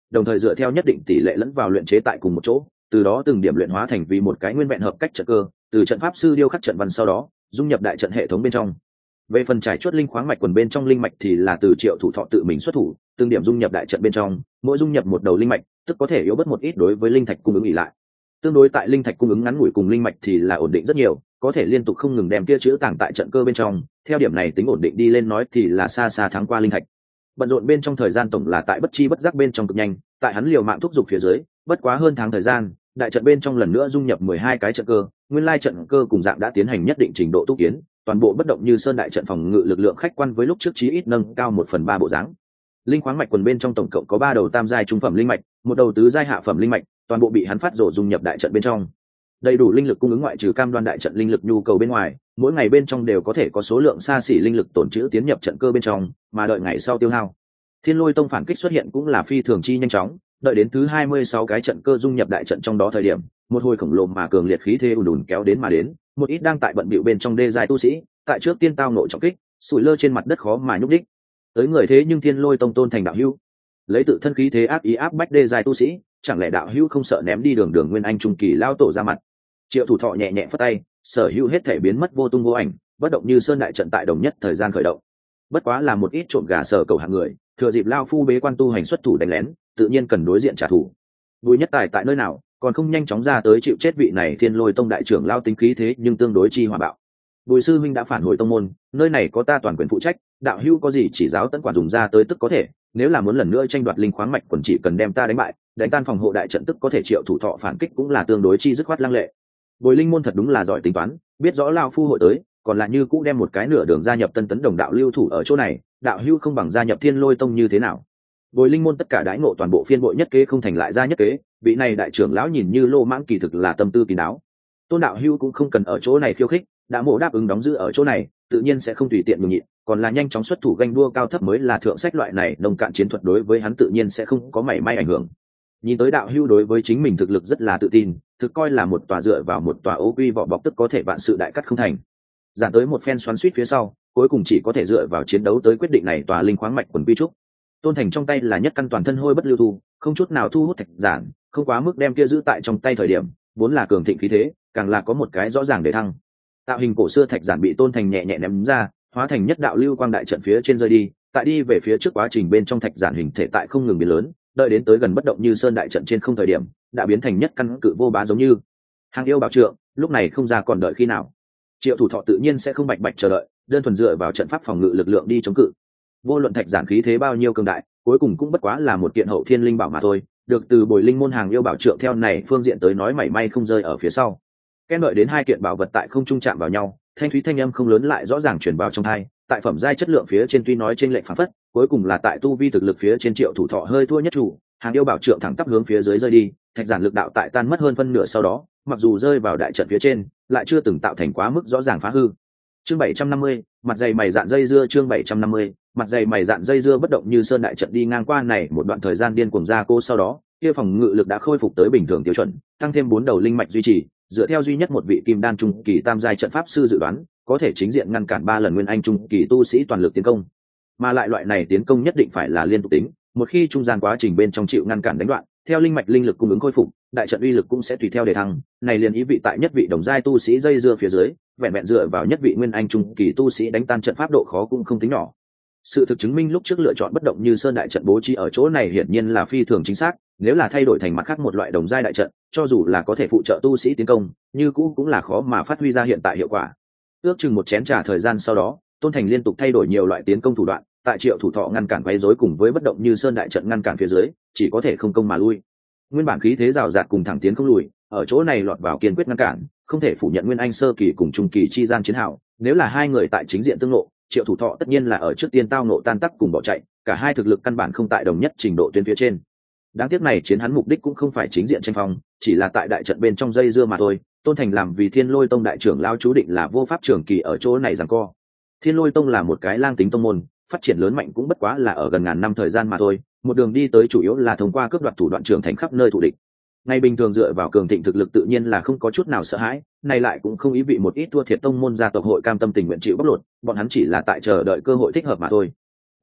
đồng thời dựa theo nhất định tỷ lệ lẫn vào luyện chế tại cùng một chỗ, từ đó từng điểm luyện hóa thành vì một cái nguyên vẹn hợp cách trận cơ, từ trận pháp sư điêu khắc trận văn sau đó dung nhập đại trận hệ thống bên trong. Về phần trải chuốt linh khoáng mạch quần bên trong linh mạch thì là từ Triệu Thủ Thọ tự mình xuất thủ, từng điểm dung nhập đại trận bên trong, mỗi dung nhập một đầu linh mạch tức có thể yếu bớt một ít đối với linh thạch cung ứng ỉ lại. Tương đối tại linh thạch cung ứng ngắn ngủi cùng linh mạch thì là ổn định rất nhiều, có thể liên tục không ngừng đem kia chữ tàng tại trận cơ bên trong, theo điểm này tính ổn định đi lên nói thì là xa xa thắng qua linh thạch. Bận rộn bên trong thời gian tổng là tại bất chi bất giác bên trong cực nhanh, tại hắn liều mạng thúc giục phía dưới, bất quá hơn tháng thời gian, đại trận bên trong lần nữa dung nhập mười hai cái trận cơ, nguyên lai trận cơ cùng dạng đã tiến hành nhất định trình độ tu kiến, toàn bộ bất động như sơn đại trận phòng ngự lực lượng khách quan với lúc trước chí ít nâng cao một phần ba bộ dáng. Linh khoáng mạch quần bên trong tổng cộng có ba đầu tam giai trung phẩm linh mạch, một đầu tứ giai hạ phẩm linh mạch, toàn bộ bị hắn phát rồ dung nhập đại trận bên trong. Đầy đủ linh lực cung ứng ngoại trừ cam đoan đại trận linh lực nhu cầu bên ngoài, mỗi ngày bên trong đều có thể có số lượng xa xỉ linh lực tổn trữ tiến nhập trận cơ bên trong, mà đợi ngày sau tiêu hao. Thiên Lôi Tông phản kích xuất hiện cũng là phi thường chi nhanh chóng, đợi đến thứ hai mươi sáu cái trận cơ dung nhập đại trận trong đó thời điểm, một hồi khổng lồ mà cường liệt khí thế ùn ùn kéo đến mà đến, một ít đang tại bận bịu bên trong đê giai tu sĩ, tại trước tiên tao nội trọng kích, sủi lơ trên mặt đất khó mà nhúc đích. Tới người thế nhưng Thiên Lôi Tông tôn thành đạo hữu, lấy tự thân khí thế áp ý áp bách đê giai tu sĩ, chẳng lẽ đạo hữu không sợ ném đi đường đường nguyên anh trung kỳ lao tổ ra mặt. Triệu Thủ Thọ nhẹ nhẹ phất tay, sở hữu hết thể biến mất vô tung vô ảnh, bất động như sơn đại trận tại đồng nhất thời gian khởi động. Bất quá là một ít trộm gà sở cầu hạng người, thừa dịp lao phu bế quan tu hành xuất thủ đánh lén, tự nhiên cần đối diện trả thù. Bùi Nhất Tài tại nơi nào, còn không nhanh chóng ra tới chịu chết vị này Thiên Lôi Tông đại trưởng lao tính khí thế nhưng tương đối chi hòa bạo. Bùi sư huynh đã phản hồi tông môn, nơi này có ta toàn quyền phụ trách, đạo hữu có gì chỉ giáo tấn quản dùng ra tới tức có thể, nếu là muốn lần nữa tranh đoạt linh khoáng mạch quần chỉ cần đem ta đánh bại, đánh tan phòng hộ đại trận tức có thể. Triệu Thủ Thọ phản kích cũng là tương đối chi dứt khoát lăng lệ. Bồi linh môn thật đúng là giỏi tính toán, biết rõ lao phu hội tới, còn là như cũ đem một cái nửa đường gia nhập tân tấn đồng đạo lưu thủ ở chỗ này, đạo hữu không bằng gia nhập Thiên Lôi Tông như thế nào. Bồi linh môn tất cả đãi ngộ toàn bộ phiên bội nhất kế không thành lại ra nhất kế, vị này đại trưởng lão nhìn như lô mãng kỳ thực là tâm tư kín đáo. Tôn đạo hữu cũng không cần ở chỗ này khiêu khích, đã mổ đáp ứng đóng giữ ở chỗ này, tự nhiên sẽ không tùy tiện nhường nhịn, còn là nhanh chóng xuất thủ ganh đua cao thấp mới là thượng sách. Loại này nông cạn chiến thuật đối với hắn tự nhiên sẽ không có mảy may ảnh hưởng. Nhìn tới đạo hữu đối với chính mình thực lực rất là tự tin, thực coi là một tòa dựa vào một tòa ố quy vỏ bọc tức có thể vạn sự đại cắt không thành. Giản tới một phen xoắn suýt phía sau, cuối cùng chỉ có thể dựa vào chiến đấu tới quyết định này tòa linh khoáng mạch quần quy trúc. Tôn Thành trong tay là nhất căn toàn thân hôi bất lưu thu, không chút nào thu hút thạch giản, không quá mức đem kia giữ tại trong tay thời điểm, vốn là cường thịnh khí thế, càng là có một cái rõ ràng để thăng. Tạo hình cổ xưa thạch giản bị Tôn Thành nhẹ nhẹ ném ra, hóa thành nhất đạo lưu quang đại trận phía trên rơi đi, tại đi về phía trước quá trình bên trong thạch giản hình thể tại không ngừng biến lớn, đợi đến tới gần bất động như sơn đại trận trên không thời điểm, đã biến thành nhất căn cự vô bá giống như hàng yêu bảo trượng, lúc này không ra còn đợi khi nào. Triệu Thủ Thọ tự nhiên sẽ không bạch bạch chờ đợi, đơn thuần dựa vào trận pháp phòng ngự lực lượng đi chống cự. Vô luận thạch giản khí thế bao nhiêu cường đại, cuối cùng cũng bất quá là một kiện hậu thiên linh bảo mà thôi, được từ Bồi linh môn hàng yêu bảo trượng theo này phương diện tới nói mảy may không rơi ở phía sau. Ken đợi đến hai kiện bảo vật tại không trung chạm vào nhau, thanh thúy thanh âm không lớn lại rõ ràng truyền vào trong tai, tại phẩm giai chất lượng phía trên tuy nói trên lệnh phản phất, cuối cùng là tại tu vi thực lực phía trên Triệu Thủ Thọ hơi thua nhất chủ, hàng yêu bảo trượng thẳng tắp hướng phía dưới rơi đi, thạch giản lực đạo tại tan mất hơn phân nửa sau đó, mặc dù rơi vào đại trận phía trên, lại chưa từng tạo thành quá mức rõ ràng phá hư. Chương bảy trăm năm mươi, mặt dày mày dạn dây dưa. Chương bảy trăm năm mươi, mặt dày mày dạn dây dưa bất động như sơn đại trận đi ngang qua này một đoạn thời gian điên cuồng ra cô sau đó, kia phòng ngự lực đã khôi phục tới bình thường tiêu chuẩn, tăng thêm bốn đầu linh mạch duy trì, dựa theo duy nhất một vị kim đan trung kỳ tam giai trận pháp sư dự đoán, có thể chính diện ngăn cản ba lần nguyên anh trung kỳ tu sĩ toàn lực tiến công. Mà lại loại này tiến công nhất định phải là liên tục tính, một khi trung gian quá trình bên trong chịu ngăn cản đánh đoạn, theo linh mạch linh lực cung ứng khôi phục, đại trận uy lực cũng sẽ tùy theo đề thăng. Này liền ý vị tại nhất vị đồng giai tu sĩ dây dưa phía dưới, vẹn vẹn dựa vào nhất vị nguyên anh trung kỳ tu sĩ đánh tan trận pháp độ khó cũng không tính nhỏ. Sự thực chứng minh lúc trước lựa chọn bất động như sơn đại trận bố trí ở chỗ này hiển nhiên là phi thường chính xác, nếu là thay đổi thành mặt khác một loại đồng giai đại trận, cho dù là có thể phụ trợ tu sĩ tiến công, như cũ cũng là khó mà phát huy ra hiện tại hiệu quả. Ước chừng một chén trà thời gian sau đó, Tôn Thành liên tục thay đổi nhiều loại tiến công thủ đoạn, tại Triệu Thủ Thọ ngăn cản quấy rối cùng với bất động như sơn đại trận ngăn cản phía dưới, chỉ có thể không công mà lui. Nguyên bản khí thế rào rạt cùng thẳng tiến không lùi, ở chỗ này lọt vào kiên quyết ngăn cản, không thể phủ nhận nguyên anh sơ kỳ cùng trung kỳ chi gian chiến hào, nếu là hai người tại chính diện tương ngộ, Triệu Thủ Thọ tất nhiên là ở trước tiên tao ngộ tan tác cùng bỏ chạy, cả hai thực lực căn bản không tại đồng nhất trình độ tuyến phía trên. Đáng tiếc này chiến hắn mục đích cũng không phải chính diện tranh phong, chỉ là tại đại trận bên trong dây dưa mà thôi. Tôn Thành làm vì Thiên Lôi Tông đại trưởng lao chú định là vô pháp trường kỳ ở chỗ này giằng co. Thiên Lôi Tông là một cái lang tính tông môn, phát triển lớn mạnh cũng bất quá là ở gần ngàn năm thời gian mà thôi, một đường đi tới chủ yếu là thông qua cướp đoạt thủ đoạn trưởng thành khắp nơi thủ địch. Ngày bình thường dựa vào cường thịnh thực lực tự nhiên là không có chút nào sợ hãi, này lại cũng không ý vị một ít thua thiệt tông môn gia tộc hội cam tâm tình nguyện chịu bóc lột, bọn hắn chỉ là tại chờ đợi cơ hội thích hợp mà thôi.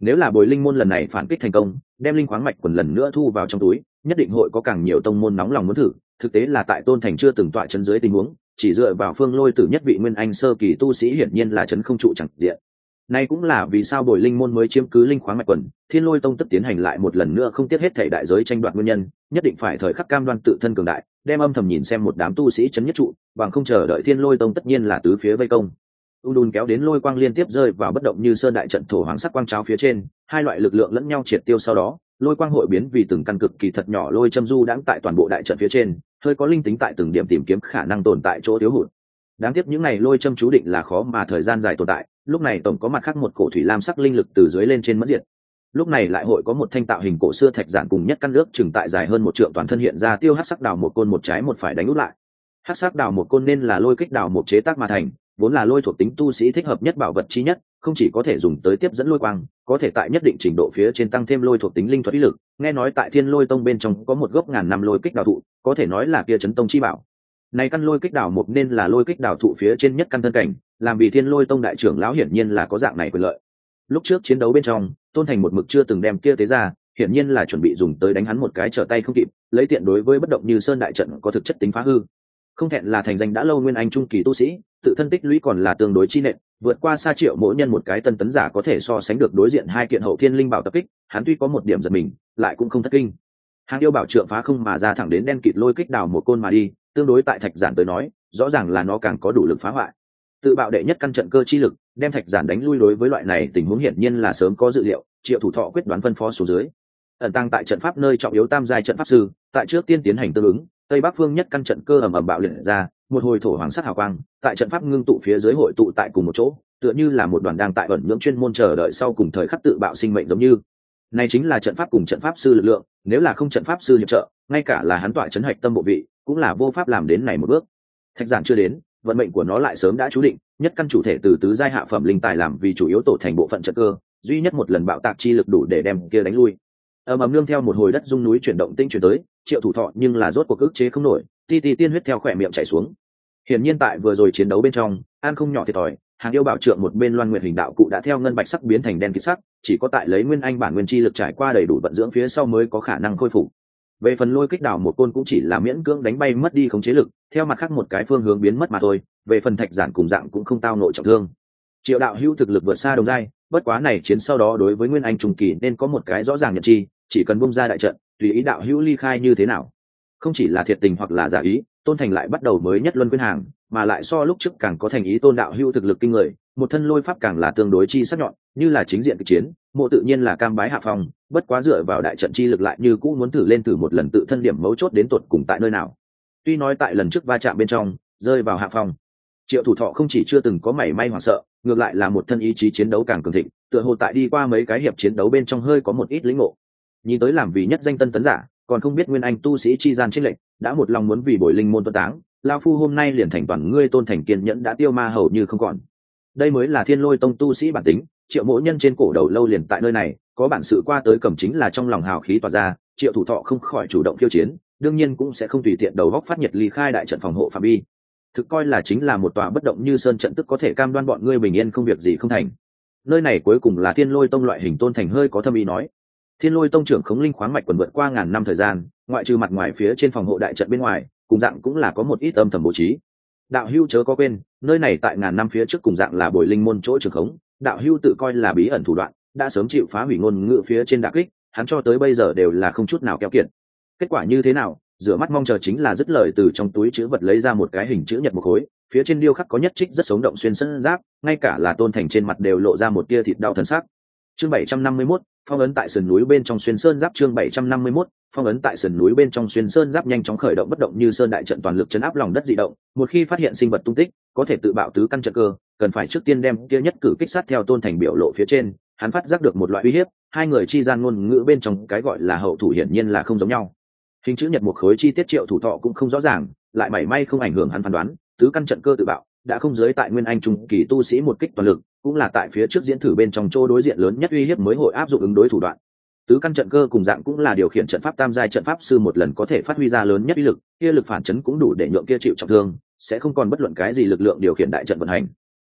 Nếu là Bồi Linh môn lần này phản kích thành công, đem linh khoáng mạch quần lần nữa thu vào trong túi, nhất định hội có càng nhiều tông môn nóng lòng muốn thử. Thực tế là tại Tôn Thành chưa từng tọa chân dưới tình huống, chỉ dựa vào Phương Lôi Tử nhất vị nguyên anh sơ kỳ tu sĩ hiển nhiên là chấn không trụ chẳng diện. Này cũng là vì sao Bồi Linh môn mới chiếm cứ linh khoáng mạch quần, Thiên Lôi Tông tức tiến hành lại một lần nữa không tiếc hết thảy đại giới tranh đoạt nguyên nhân, nhất định phải thời khắc cam đoan tự thân cường đại, đem âm thầm nhìn xem một đám tu sĩ chấn nhất trụ, bằng không chờ đợi Thiên Lôi Tông tất nhiên là tứ phía vây công. Ung đun kéo đến lôi quang liên tiếp rơi vào bất động như sơn đại trận thổ hoàng sắc quang cháo phía trên, hai loại lực lượng lẫn nhau triệt tiêu sau đó, lôi quang hội biến vì từng căn cực kỳ thật nhỏ lôi châm du đãng tại toàn bộ đại trận phía trên, hơi có linh tính tại từng điểm tìm kiếm khả năng tồn tại chỗ thiếu hụt. Đáng tiếc những này lôi châm chú định là khó mà thời gian dài tồn tại, lúc này tổng có mặt khác một cổ thủy lam sắc linh lực từ dưới lên trên mất diệt. Lúc này lại hội có một thanh tạo hình cổ xưa thạch giản cùng nhất căn nước chừng tại dài hơn một trượng toàn thân hiện ra tiêu hắc sắc đào một côn một trái một phải đánh út lại. Hắc sắc đào một côn nên là lôi kích đào một chế tác mà thành, vốn là lôi thuộc tính tu sĩ thích hợp nhất bảo vật chi nhất, không chỉ có thể dùng tới tiếp dẫn lôi quang, có thể tại nhất định trình độ phía trên tăng thêm lôi thuộc tính linh thuật ý lực. Nghe nói tại Thiên Lôi Tông bên trong có một gốc ngàn năm lôi kích đào thụ, có thể nói là kia chấn tông chi bảo. Này căn lôi kích đào một nên là lôi kích đào thụ phía trên nhất căn thân cảnh, làm vì Thiên Lôi Tông đại trưởng lão hiển nhiên là có dạng này quyền lợi. Lúc trước chiến đấu bên trong, Tôn Thành một mực chưa từng đem kia tế ra, hiển nhiên là chuẩn bị dùng tới đánh hắn một cái trở tay không kịp, lấy tiện đối với bất động như sơn đại trận có thực chất tính phá hư. Không thẹn là thành danh đã lâu nguyên anh trung kỳ tu sĩ, tự thân tích lũy còn là tương đối chi nện, vượt qua xa Triệu mỗi nhân một cái tân tấn giả có thể so sánh được đối diện hai kiện hậu thiên linh bảo tập kích, hắn tuy có một điểm giật mình, lại cũng không thất kinh. Hàng yêu bảo trượng phá không mà ra thẳng đến đen kịt lôi kích đào một côn mà đi, tương đối tại thạch giản tới nói, rõ ràng là nó càng có đủ lực phá hoại. Tự bạo đệ nhất căn trận cơ chi lực, đem thạch giản đánh lui đối với loại này tình huống hiển nhiên là sớm có dự liệu, Triệu thủ thọ quyết đoán phân phó xuống dưới. Ẩn tăng tại trận pháp nơi trọng yếu tam giai trận pháp sư, tại trước tiên tiến hành tương ứng, tây bắc phương nhất căn trận cơ ầm ầm bạo liệt ra, một hồi thổ hoàng sắc hào quang, tại trận pháp ngưng tụ phía dưới hội tụ tại cùng một chỗ, tựa như là một đoàn đang tại ẩn nhưỡng chuyên môn chờ đợi sau cùng thời khắc tự bạo sinh mệnh giống như. Này chính là trận pháp cùng trận pháp sư lực lượng, nếu là không trận pháp sư hiệp trợ, ngay cả là hắn tọa chấn hạch tâm bộ vị, cũng là vô pháp làm đến này một bước. Thạch giản chưa đến, vận mệnh của nó lại sớm đã chú định, nhất căn chủ thể từ tứ giai hạ phẩm linh tài làm vì chủ yếu tổ thành bộ phận trận cơ, duy nhất một lần bạo tạc chi lực đủ để đem kia đánh lui. Ầm ầm nương theo một hồi đất rung núi chuyển động tinh chuyển tới, Triệu thủ thọ nhưng là rốt cuộc ức chế không nổi, ti ti tiên huyết theo khỏe miệng chảy xuống. Hiển nhiên tại vừa rồi chiến đấu bên trong, an không nhỏ thiệt thòi, Hàng yêu bảo trượng một bên Loan Nguyệt hình đạo cụ đã theo ngân bạch sắc biến thành đen kịt sắc, chỉ có tại lấy nguyên anh bản nguyên chi lực trải qua đầy đủ vận dưỡng phía sau mới có khả năng khôi phục. Về phần lôi kích đảo một côn cũng chỉ là miễn cưỡng đánh bay mất đi khống chế lực, theo mặt khác một cái phương hướng biến mất mà thôi, về phần thạch giản cùng dạng cũng không tao nội trọng thương. Triệu đạo hữu thực lực vượt xa đồng giai, bất quá này chiến sau đó đối với nguyên anh trùng kỳ nên có một cái rõ ràng nhận chi, chỉ cần bung ra đại trận, tùy ý đạo hữu ly khai như thế nào. Không chỉ là thiệt tình hoặc là giả ý, Tôn Thành lại bắt đầu mới nhất luân quyên hàng, mà lại so lúc trước càng có thành ý Tôn đạo hữu thực lực kinh người, một thân lôi pháp càng là tương đối chi sắc nhọn, như là chính diện kịch chiến, mộ tự nhiên là cam bái hạ phong, bất quá dựa vào đại trận chi lực lại như cũ muốn thử lên thử một lần tự thân điểm mấu chốt đến tột cùng tại nơi nào. Tuy nói tại lần trước va chạm bên trong, rơi vào hạ phong, Triệu thủ thọ không chỉ chưa từng có mảy may hoảng sợ, ngược lại là một thân ý chí chiến đấu càng cường thịnh, tựa hồ tại đi qua mấy cái hiệp chiến đấu bên trong hơi có một ít lĩnh ngộ. Nhìn tới làm vì nhất danh tân tấn giả, còn không biết nguyên anh tu sĩ chi gian chênh lệch, đã một lòng muốn vì bồi linh môn tuân táng, lão phu hôm nay liền thành toàn ngươi Tôn Thành kiên nhẫn đã tiêu ma hầu như không còn. Đây mới là Thiên Lôi Tông tu sĩ bản tính, Triệu mỗi nhân trên cổ đầu lâu liền tại nơi này, có bản sự qua tới cầm chính là trong lòng hào khí tỏa ra, Triệu thủ thọ không khỏi chủ động khiêu chiến, đương nhiên cũng sẽ không tùy tiện đầu góc phát nhiệt ly khai đại trận phòng hộ phạm vi. Thực coi là chính là một tòa bất động như sơn trận tức có thể cam đoan bọn ngươi bình yên không việc gì không thành. Nơi này cuối cùng là Thiên Lôi Tông loại hình. Tôn Thành hơi có thâm ý nói. Thiên Lôi Tông trưởng khống linh khoáng mạch quần vượt qua ngàn năm thời gian, ngoại trừ mặt ngoài phía trên phòng hộ đại trận bên ngoài, cùng dạng cũng là có một ít âm thầm bố trí. Đạo hưu chớ có quên, nơi này tại ngàn năm phía trước cùng dạng là bồi linh môn chỗ trưởng khống, đạo hưu tự coi là bí ẩn thủ đoạn, đã sớm chịu phá hủy ngôn ngữ phía trên đả kích, hắn cho tới bây giờ đều là không chút nào keo kiệt. Kết quả như thế nào, rửa mắt mong chờ chính là dứt lời từ trong túi chữ vật lấy ra một cái hình chữ nhật một khối, phía trên điêu khắc có nhất trích rất sống động xuyên sơn giáp, ngay cả là Tôn Thành trên mặt đều lộ ra một tia thịt đau thần sắc. Chương bảy trăm năm mươi mốt, phong ấn tại sườn núi bên trong xuyên sơn giáp. Chương bảy trăm năm mươi mốt, phong ấn tại sườn núi bên trong xuyên sơn giáp nhanh chóng khởi động bất động như sơn đại trận toàn lực chấn áp lòng đất dị động, một khi phát hiện sinh vật tung tích, có thể tự bạo tứ căn trận cơ, cần phải trước tiên đem kia nhất cử kích sát theo Tôn Thành biểu lộ phía trên, hắn phát giác được một loại uy hiếp, hai người chi gian ngôn ngữ bên trong cái gọi là hậu thủ hiển nhiên là không giống nhau. Hình chữ nhật một khối chi tiết Triệu thủ thọ cũng không rõ ràng, lại mảy may không ảnh hưởng hắn phán đoán, tứ căn trận cơ tự bạo đã không giới tại nguyên anh trung kỳ tu sĩ một kích toàn lực, cũng là tại phía trước diễn thử bên trong chỗ đối diện lớn nhất uy hiếp mới hội áp dụng ứng đối thủ đoạn. Tứ căn trận cơ cùng dạng cũng là điều khiển trận pháp tam giai trận pháp sư một lần có thể phát huy ra lớn nhất uy lực, kia lực phản chấn cũng đủ để nhượng kia chịu trọng thương, sẽ không còn bất luận cái gì lực lượng điều khiển đại trận vận hành.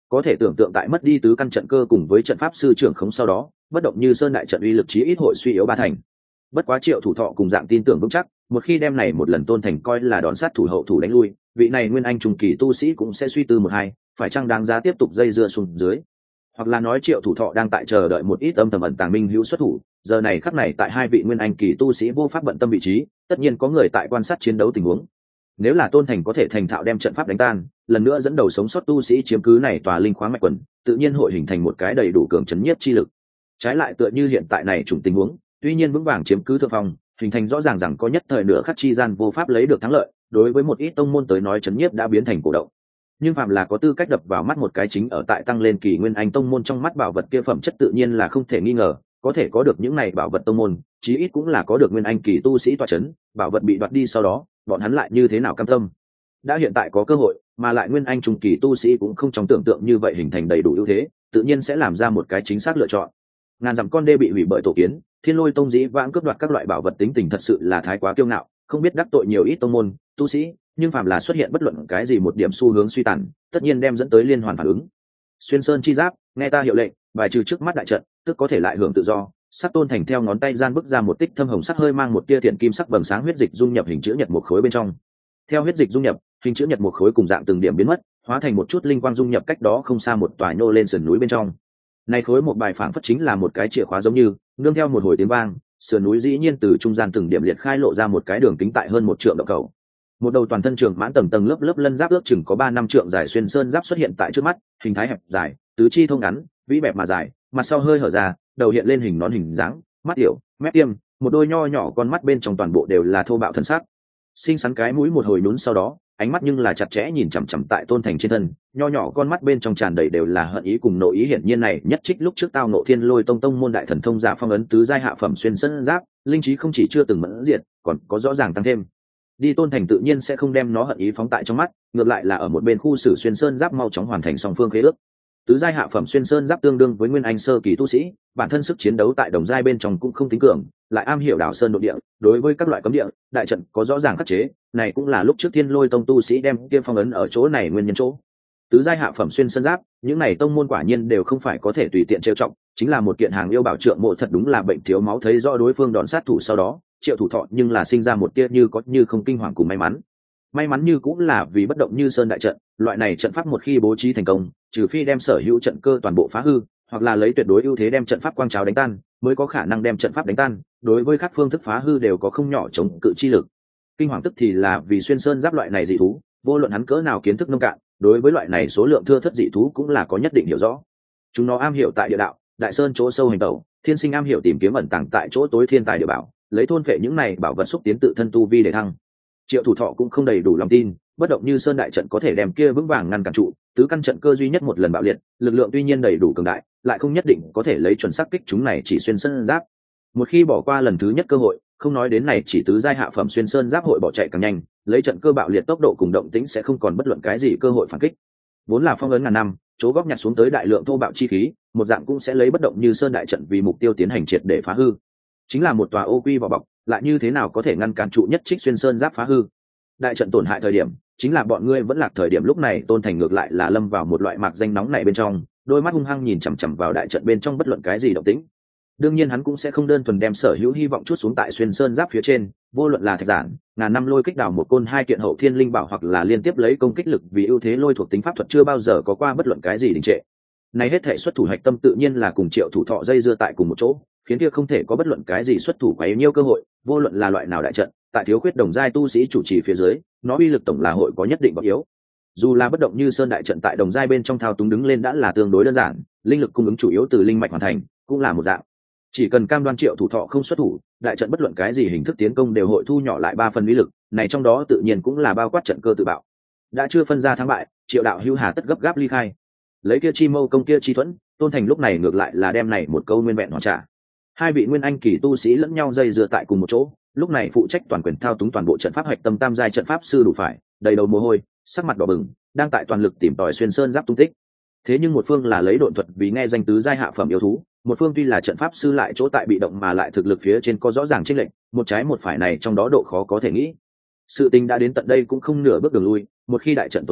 có thể tưởng tượng tại mất đi tứ căn trận cơ cùng với trận pháp sư trưởng khống sau đó, bất động như sơn đại trận uy lực chí ít hội suy yếu ba thành. Bất quá Triệu Thủ Thọ cùng dạng tin tưởng vững chắc, một khi đem này một lần Tôn Thành coi là đòn sát thủ hậu thủ đánh lui, vị này nguyên anh trung kỳ tu sĩ cũng sẽ suy tư một hai, phải chăng đáng giá tiếp tục dây dưa xuống dưới. Hoặc là nói Triệu Thủ Thọ đang tại chờ đợi một ít âm thầm ẩn tàng minh hữu xuất thủ, giờ này khắc này tại hai vị nguyên anh kỳ tu sĩ vô pháp bận tâm vị trí, tất nhiên có người tại quan sát chiến đấu tình huống. Nếu là Tôn Thành có thể thành thạo đem trận pháp đánh tan, lần nữa dẫn đầu sống sót tu sĩ chiếm cứ này tòa linh khoáng mạch quần, tự nhiên hội hình thành một cái đầy đủ cường chấn nhiếp chi lực. Trái lại tựa như hiện tại này chủng tình huống, tuy nhiên vững vàng chiếm cứ thượng phong, hình thành rõ ràng rằng có nhất thời nửa khắc chi gian vô pháp lấy được thắng lợi, đối với một ít tông môn tới nói chấn nhiếp đã biến thành cổ động. Nhưng phạm là có tư cách đập vào mắt một cái chính ở tại tăng lên kỳ nguyên anh tông môn trong mắt bảo vật kia phẩm chất tự nhiên là không thể nghi ngờ, có thể có được những này bảo vật tông môn, chí ít cũng là có được nguyên anh kỳ tu sĩ tọa chấn, bảo vật bị đoạt đi sau đó, bọn hắn lại như thế nào cam tâm. Đã hiện tại có cơ hội, mà lại nguyên anh trung kỳ tu sĩ cũng không trong tưởng tượng như vậy hình thành đầy đủ ưu thế, tự nhiên sẽ làm ra một cái chính xác lựa chọn. Ngàn dặm con đê bị hủy bởi tổ kiến, Thiên Lôi tông dĩ vãng cướp đoạt các loại bảo vật tính tình thật sự là thái quá kiêu ngạo, không biết đắc tội nhiều ít tông môn tu sĩ, nhưng phàm là xuất hiện bất luận cái gì một điểm xu hướng suy tàn, tất nhiên đem dẫn tới liên hoàn phản ứng. Xuyên sơn chi giáp, nghe ta hiệu lệnh, bài trừ trước mắt đại trận, tức có thể lại hưởng tự do. Sắc Tôn Thành theo ngón tay gian bước ra một tích thâm hồng sắc hơi mang một tia thiện kim sắc vầng sáng huyết dịch dung nhập hình chữ nhật một khối bên trong. Theo huyết dịch dung nhập, hình chữ nhật một khối cùng dạng từng điểm biến mất, hóa thành một chút linh quang dung nhập cách đó không xa một tòa nhô lên sườn núi bên trong. Này khối một bài phảng phất chính là một cái chìa khóa giống như, nương theo một hồi tiếng vang, sườn núi dĩ nhiên từ trung gian từng điểm liệt khai lộ ra một cái đường kính tại hơn một trượng động cầu. Một đầu toàn thân trường mãn tầng tầng lớp lớp lân giáp ước chừng có ba năm trượng dài xuyên sơn giáp xuất hiện tại trước mắt, hình thái hẹp dài, tứ chi thông ngắn, vĩ bẹp mà dài, mặt sau hơi hở ra, đầu hiện lên hình nón hình dáng, mắt yểu, mép tiêm, một đôi nho nhỏ con mắt bên trong toàn bộ đều là thô bạo thân sắc. Xinh xắn cái mũi một hồi nhún sau đó, ánh mắt nhưng là chặt chẽ nhìn chằm chằm tại Tôn Thành trên thân, nho nhỏ con mắt bên trong tràn đầy đều là hận ý cùng nội ý, hiển nhiên này nhất trích lúc trước tao nộ Thiên Lôi tông tông môn đại thần thông giả phong ấn tứ giai hạ phẩm xuyên sơn giáp, linh trí không chỉ chưa từng mẫn diệt, còn có rõ ràng tăng thêm. Đi Tôn Thành tự nhiên sẽ không đem nó hận ý phóng tại trong mắt, ngược lại là ở một bên khu xử xuyên sơn giáp mau chóng hoàn thành song phương khế ước. Tứ giai hạ phẩm xuyên sơn giáp tương đương với nguyên anh sơ kỳ tu sĩ, bản thân sức chiến đấu tại đồng giai bên trong cũng không tính cường, lại am hiểu đảo sơn nội địa, đối với các loại cấm địa, đại trận có rõ ràng khắc chế, này cũng là lúc trước Thiên Lôi tông tu sĩ đem kia phong ấn ở chỗ này nguyên nhân chỗ. Tứ giai hạ phẩm xuyên sơn giáp, những này tông môn quả nhiên đều không phải có thể tùy tiện trêu trọng, chính là một kiện hàng yêu bảo trượng mộ, thật đúng là bệnh thiếu máu. Thấy rõ đối phương đòn sát thủ sau đó, Triệu Thủ Thọ nhưng là sinh ra một tia như có như không kinh hoàng cùng may mắn. May mắn như cũng là vì bất động như sơn đại trận, loại này trận pháp một khi bố trí thành công, trừ phi đem sở hữu trận cơ toàn bộ phá hư, hoặc là lấy tuyệt đối ưu thế đem trận pháp quang trào đánh tan, mới có khả năng đem trận pháp đánh tan, đối với các phương thức phá hư đều có không nhỏ chống cự chi lực. Kinh hoàng tức thì là vì xuyên sơn giáp loại này dị thú, vô luận hắn cỡ nào kiến thức nông cạn, đối với loại này số lượng thưa thất dị thú cũng là có nhất định hiểu rõ. Chúng nó am hiểu tại địa đạo, đại sơn chỗ sâu hành tẩu, thiên sinh am hiểu tìm kiếm ẩn tàng tại chỗ tối thiên tài địa bảo, lấy thôn phệ những này bảo vật xúc tiến tự thân tu vi để thăng. Triệu Thủ Thọ cũng không đầy đủ lòng tin, bất động như sơn đại trận có thể đem kia vững vàng ngăn cản trụ, tứ căn trận cơ duy nhất một lần bạo liệt, lực lượng tuy nhiên đầy đủ cường đại, lại không nhất định có thể lấy chuẩn xác kích chúng này chỉ xuyên sơn giáp. Một khi bỏ qua lần thứ nhất cơ hội, không nói đến này chỉ tứ giai hạ phẩm xuyên sơn giáp hội bỏ chạy càng nhanh, lấy trận cơ bạo liệt tốc độ cùng động tĩnh sẽ không còn bất luận cái gì cơ hội phản kích. Vốn là phong ấn ngàn năm, chỗ góp nhặt xuống tới đại lượng thô bạo chi khí, một dạng cũng sẽ lấy bất động như sơn đại trận vì mục tiêu tiến hành triệt để phá hư. Chính là một tòa ô quy vỏ bọc, lại như thế nào có thể ngăn cản trụ nhất trích xuyên sơn giáp phá hư. Đại trận tổn hại thời điểm, chính là bọn ngươi vẫn lạc thời điểm. Lúc này Tôn Thành ngược lại là lâm vào một loại mạc danh nóng này bên trong, đôi mắt hung hăng nhìn chằm chằm vào đại trận bên trong bất luận cái gì động tĩnh. Đương nhiên hắn cũng sẽ không đơn thuần đem sở hữu hy vọng chút xuống tại xuyên sơn giáp phía trên, vô luận là thạch giản, ngàn năm lôi kích đào một côn hai kiện hậu thiên linh bảo, hoặc là liên tiếp lấy công kích lực vì ưu thế lôi thuộc tính pháp thuật, chưa bao giờ có qua bất luận cái gì đình trệ. Này hết thể xuất thủ hạch tâm tự nhiên là cùng Triệu Thủ Thọ dây dưa tại cùng một chỗ, khiến kia không thể có bất luận cái gì xuất thủ quá nhiều cơ hội, vô luận là loại nào đại trận, tại thiếu khuyết đồng giai tu sĩ chủ trì phía dưới, nó uy lực tổng là hội có nhất định bậc yếu. Dù là bất động như sơn đại trận tại đồng giai bên trong thao túng đứng lên đã là tương đối đơn giản, linh lực cung ứng chủ yếu từ linh mạch hoàn thành, cũng là một dạng. Chỉ cần cam đoan Triệu Thủ Thọ không xuất thủ, đại trận bất luận cái gì hình thức tiến công đều hội thu nhỏ lại ba phần uy lực, này trong đó tự nhiên cũng là bao quát trận cơ tự bạo. Đã chưa phân ra thắng bại, Triệu đạo hữu hà tất gấp gáp ly khai. Lấy kia chi mâu công kia chi thuẫn, Tôn Thành lúc này ngược lại là đem này một câu nguyên vẹn hoàn trả. Hai vị nguyên anh kỳ tu sĩ lẫn nhau dây dưa tại cùng một chỗ, lúc này phụ trách toàn quyền thao túng toàn bộ trận pháp hoạch tâm tam giai trận pháp sư đủ phải, đầy đầu mồ hôi, sắc mặt đỏ bừng, đang tại toàn lực tìm tòi xuyên sơn giáp tung tích. Thế nhưng một phương là lấy độn thuật vì nghe danh tứ giai hạ phẩm yêu thú, một phương tuy là trận pháp sư lại chỗ tại bị động mà lại thực lực phía trên có rõ ràng chênh lệch, một trái một phải này trong đó độ khó có thể nghĩ. Sự tình đã đến tận đây cũng không nửa bước đường lui, một khi đại trận tổn hại,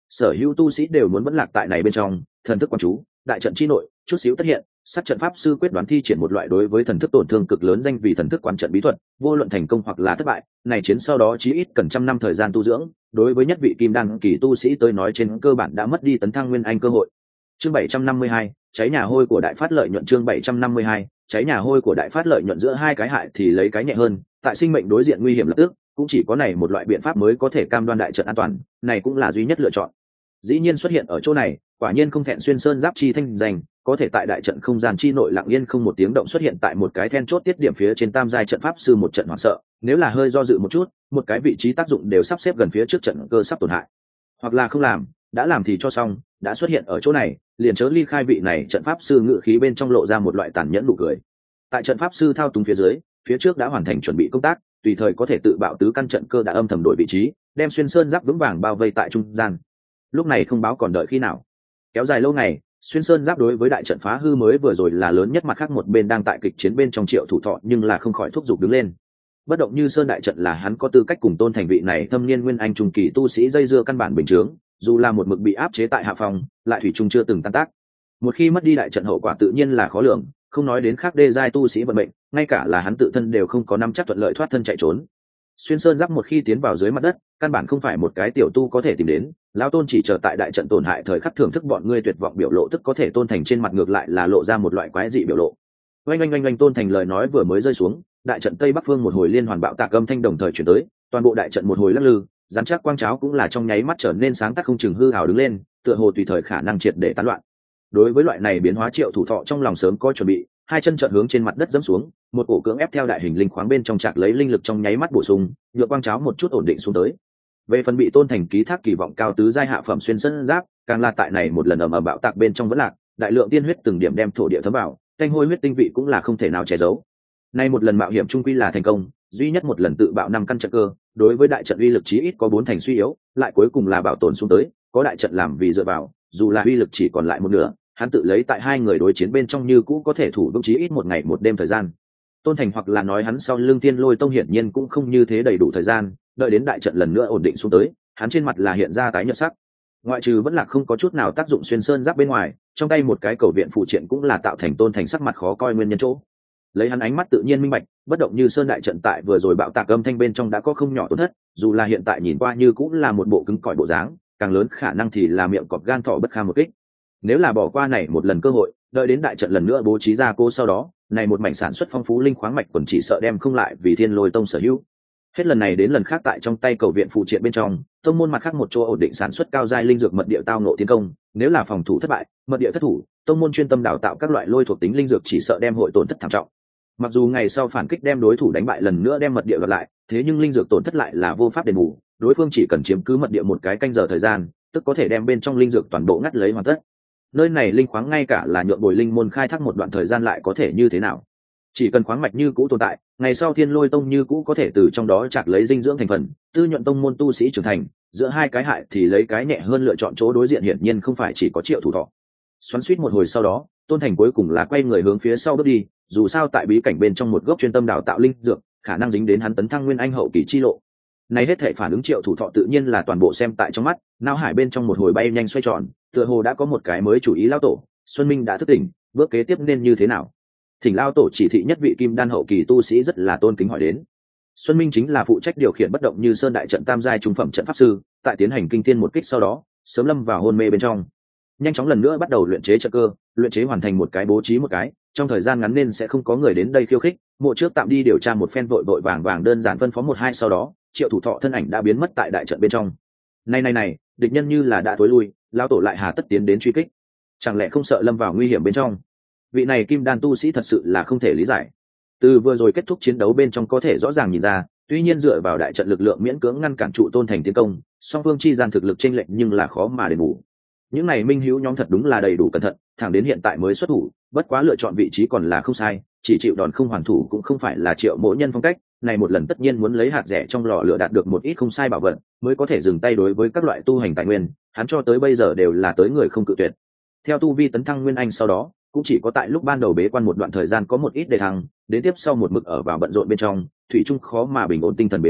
sở hữu tu sĩ đều muốn vẫn lạc tại này bên trong. Thần thức quan chú, đại trận chi nội chút xíu tất hiện, sát trận pháp sư quyết đoán thi triển một loại đối với thần thức tổn thương cực lớn danh vì thần thức quán trận bí thuật, vô luận thành công hoặc là thất bại, này chiến sau đó chí ít cần trăm năm thời gian tu dưỡng, đối với nhất vị kim đan kỳ tu sĩ tới nói trên cơ bản đã mất đi tấn thăng nguyên anh cơ hội. Chương bảy trăm năm mươi hai, cháy nhà hôi của đại phát lợi nhuận. Chương bảy trăm năm mươi hai, cháy nhà hôi của đại phát lợi nhuận. Giữa hai cái hại thì lấy cái nhẹ hơn, tại sinh mệnh đối diện nguy hiểm lập tức, cũng chỉ có này một loại biện pháp mới có thể cam đoan đại trận an toàn, này cũng là duy nhất lựa chọn. Dĩ nhiên xuất hiện ở chỗ này, quả nhiên không thẹn xuyên sơn giáp chi thanh danh, có thể tại đại trận không gian chi nội lặng yên không một tiếng động xuất hiện tại một cái then chốt tiết điểm phía trên tam giai trận pháp sư một trận hoảng sợ, nếu là hơi do dự một chút, một cái vị trí tác dụng đều sắp xếp gần phía trước trận cơ sắp tổn hại. Hoặc là không làm, đã làm thì cho xong, đã xuất hiện ở chỗ này, liền chớ ly khai vị này trận pháp sư ngự khí bên trong lộ ra một loại tàn nhẫn nụ cười. Tại trận pháp sư thao túng phía dưới, phía trước đã hoàn thành chuẩn bị công tác, tùy thời có thể tự bạo tứ căn trận cơ đã âm thầm đổi vị trí, đem xuyên sơn giáp vững vàng bao vây tại trung gian. Lúc này không báo còn đợi khi nào? Kéo dài lâu ngày, xuyên sơn giáp đối với đại trận phá hư mới vừa rồi là lớn nhất, mặt khác một bên đang tại kịch chiến bên trong Triệu Thủ Thọ nhưng là không khỏi thúc giục đứng lên. Bất động như sơn đại trận là hắn có tư cách cùng Tôn Thành vị này thâm niên nguyên anh trung kỳ tu sĩ dây dưa căn bản bình thường, dù là một mực bị áp chế tại hạ phòng, lại thủy chung chưa từng tan tác. Một khi mất đi đại trận hậu quả tự nhiên là khó lường, không nói đến khác đê giai tu sĩ vận mệnh, ngay cả là hắn tự thân đều không có nắm chắc thuận lợi thoát thân chạy trốn. Xuyên sơn giáp một khi tiến vào dưới mặt đất, căn bản không phải một cái tiểu tu có thể tìm đến. Lão Tôn chỉ chờ tại đại trận tổn hại thời khắc thưởng thức bọn ngươi tuyệt vọng biểu lộ, tức có thể Tôn Thành trên mặt ngược lại là lộ ra một loại quái dị biểu lộ. Oanh oanh oanh oanh, Tôn Thành lời nói vừa mới rơi xuống, đại trận tây bắc phương một hồi liên hoàn bạo tạc âm thanh đồng thời chuyển tới, toàn bộ đại trận một hồi lắc lư, dám chắc quang cháo cũng là trong nháy mắt trở nên sáng tắt không chừng hư hào đứng lên, tựa hồ tùy thời khả năng triệt để tán loạn. Đối với loại này biến hóa Triệu Thủ Thọ trong lòng sớm có chuẩn bị, hai chân trợn hướng trên mặt đất dẫm xuống, một cổ cưỡng ép theo đại hình linh khoáng bên trong chạc lấy linh lực trong nháy mắt bổ sung, nhựa quang cháo một chút ổn định xuống tới. Về phần bị Tôn Thành ký thác kỳ vọng cao tứ giai hạ phẩm xuyên sơn giáp, càng là tại này một lần ầm ầm bạo tạc bên trong vẫn lạc, đại lượng tiên huyết từng điểm đem thổ địa thấm vào, thanh hôi huyết tinh vị cũng là không thể nào che giấu. Nay một lần mạo hiểm trung quy là thành công, duy nhất một lần tự bạo năm căn trận cơ, đối với đại trận uy lực chí ít có bốn thành suy yếu, lại cuối cùng là bảo tồn xuống tới, có đại trận làm vì dựa vào, dù là uy lực chỉ còn lại một nửa, hắn tự lấy tại hai người đối chiến bên trong như cũ có thể thủ vững chí ít một ngày một đêm thời gian. Tôn Thành hoặc là nói hắn sau lưng Tiên Lôi Tông hiển nhiên cũng không như thế đầy đủ thời gian, đợi đến đại trận lần nữa ổn định xuống tới, hắn trên mặt là hiện ra tái nhợt sắc. Ngoại trừ vẫn là không có chút nào tác dụng xuyên sơn giáp bên ngoài, trong tay một cái cầu viện phụ triện cũng là tạo thành Tôn Thành sắc mặt khó coi nguyên nhân chỗ. Lấy hắn ánh mắt tự nhiên minh bạch, bất động như sơn đại trận tại vừa rồi bạo tạc âm thanh bên trong đã có không nhỏ tổn thất, dù là hiện tại nhìn qua như cũng là một bộ cứng cỏi bộ dáng, càng lớn khả năng thì là miệng cọp gan thỏ bất kham một kích. Nếu là bỏ qua này một lần cơ hội, đợi đến đại trận lần nữa bố trí ra cô sau đó, này một mảnh sản xuất phong phú linh khoáng mạch quần chỉ sợ đem không lại vì Thiên Lôi Tông sở hữu. Hết lần này đến lần khác tại trong tay cầu viện phụ triện bên trong, tông môn mặt khác một chỗ ổn định sản xuất cao giai linh dược mật địa tao ngộ tiến công, nếu là phòng thủ thất bại, mật địa thất thủ, tông môn chuyên tâm đào tạo các loại lôi thuộc tính linh dược chỉ sợ đem hội tổn thất thảm trọng. Mặc dù ngày sau phản kích đem đối thủ đánh bại lần nữa đem mật địa gặp lại, thế nhưng linh dược tổn thất lại là vô pháp đền bù, đối phương chỉ cần chiếm cứ mật địa một cái canh giờ thời gian, tức có thể đem bên trong linh dược toàn bộ ngắt lấy hoàn tất. Nơi này linh khoáng ngay cả là nhượng bồi linh môn khai thác một đoạn thời gian lại có thể như thế nào? Chỉ cần khoáng mạch như cũ tồn tại, ngày sau Thiên Lôi Tông như cũ có thể từ trong đó chạc lấy dinh dưỡng thành phần, tư nhuận tông môn tu sĩ trưởng thành, giữa hai cái hại thì lấy cái nhẹ hơn lựa chọn chỗ đối diện hiển nhiên không phải chỉ có Triệu Thủ Thọ. Xoắn xuýt một hồi sau đó, Tôn Thành cuối cùng là quay người hướng phía sau bước đi, dù sao tại bí cảnh bên trong một gốc chuyên tâm đào tạo linh dược, khả năng dính đến hắn tấn thăng nguyên anh hậu kỳ chi lộ. Này hết thể phản ứng Triệu Thủ Thọ tự nhiên là toàn bộ xem tại trong mắt, não hải bên trong một hồi bay nhanh xoay tròn, tựa hồ đã có một cái mới chủ ý lao tổ, Xuân Minh đã thức tỉnh, bước kế tiếp nên như thế nào? Thỉnh lao tổ chỉ thị nhất vị kim đan hậu kỳ tu sĩ rất là tôn kính hỏi đến. Xuân Minh chính là phụ trách điều khiển bất động như sơn đại trận tam giai trung phẩm trận pháp sư, tại tiến hành kinh thiên một kích sau đó, sớm lâm vào hôn mê bên trong. Nhanh chóng lần nữa bắt đầu luyện chế trận cơ, luyện chế hoàn thành một cái bố trí một cái, trong thời gian ngắn nên sẽ không có người đến đây khiêu khích, mộ trước tạm đi điều tra một phen vội vội vàng vàng đơn giản phân phó một hai sau đó, Triệu Thủ Thọ thân ảnh đã biến mất tại đại trận bên trong. Này này này, địch nhân như là đã tối lui, lao tổ lại hà tất tiến đến truy kích, chẳng lẽ không sợ lâm vào nguy hiểm bên trong? Vị này kim đan tu sĩ thật sự là không thể lý giải. Từ vừa rồi kết thúc chiến đấu bên trong có thể rõ ràng nhìn ra, tuy nhiên dựa vào đại trận lực lượng miễn cưỡng ngăn cản trụ Tôn Thành tiến công, song phương chi gian thực lực chênh lệch nhưng là khó mà đền bù. Những này minh hữu nhóm thật đúng là đầy đủ cẩn thận, thẳng đến hiện tại mới xuất thủ, bất quá lựa chọn vị trí còn là không sai, chỉ chịu đòn không hoàn thủ cũng không phải là Triệu Mỗ Nhân phong cách, này một lần tất nhiên muốn lấy hạt rẻ trong lò lửa đạt được một ít không sai bảo vật, mới có thể dừng tay đối với các loại tu hành tài nguyên, hắn cho tới bây giờ đều là tới người không cự tuyệt. Theo tu vi tấn thăng nguyên anh sau đó, cũng chỉ có tại lúc ban đầu bế quan một đoạn thời gian có một ít đề thăng, đến tiếp sau một mực ở vào bận rộn bên trong, thủy chung khó mà bình ổn tinh thần bế quan,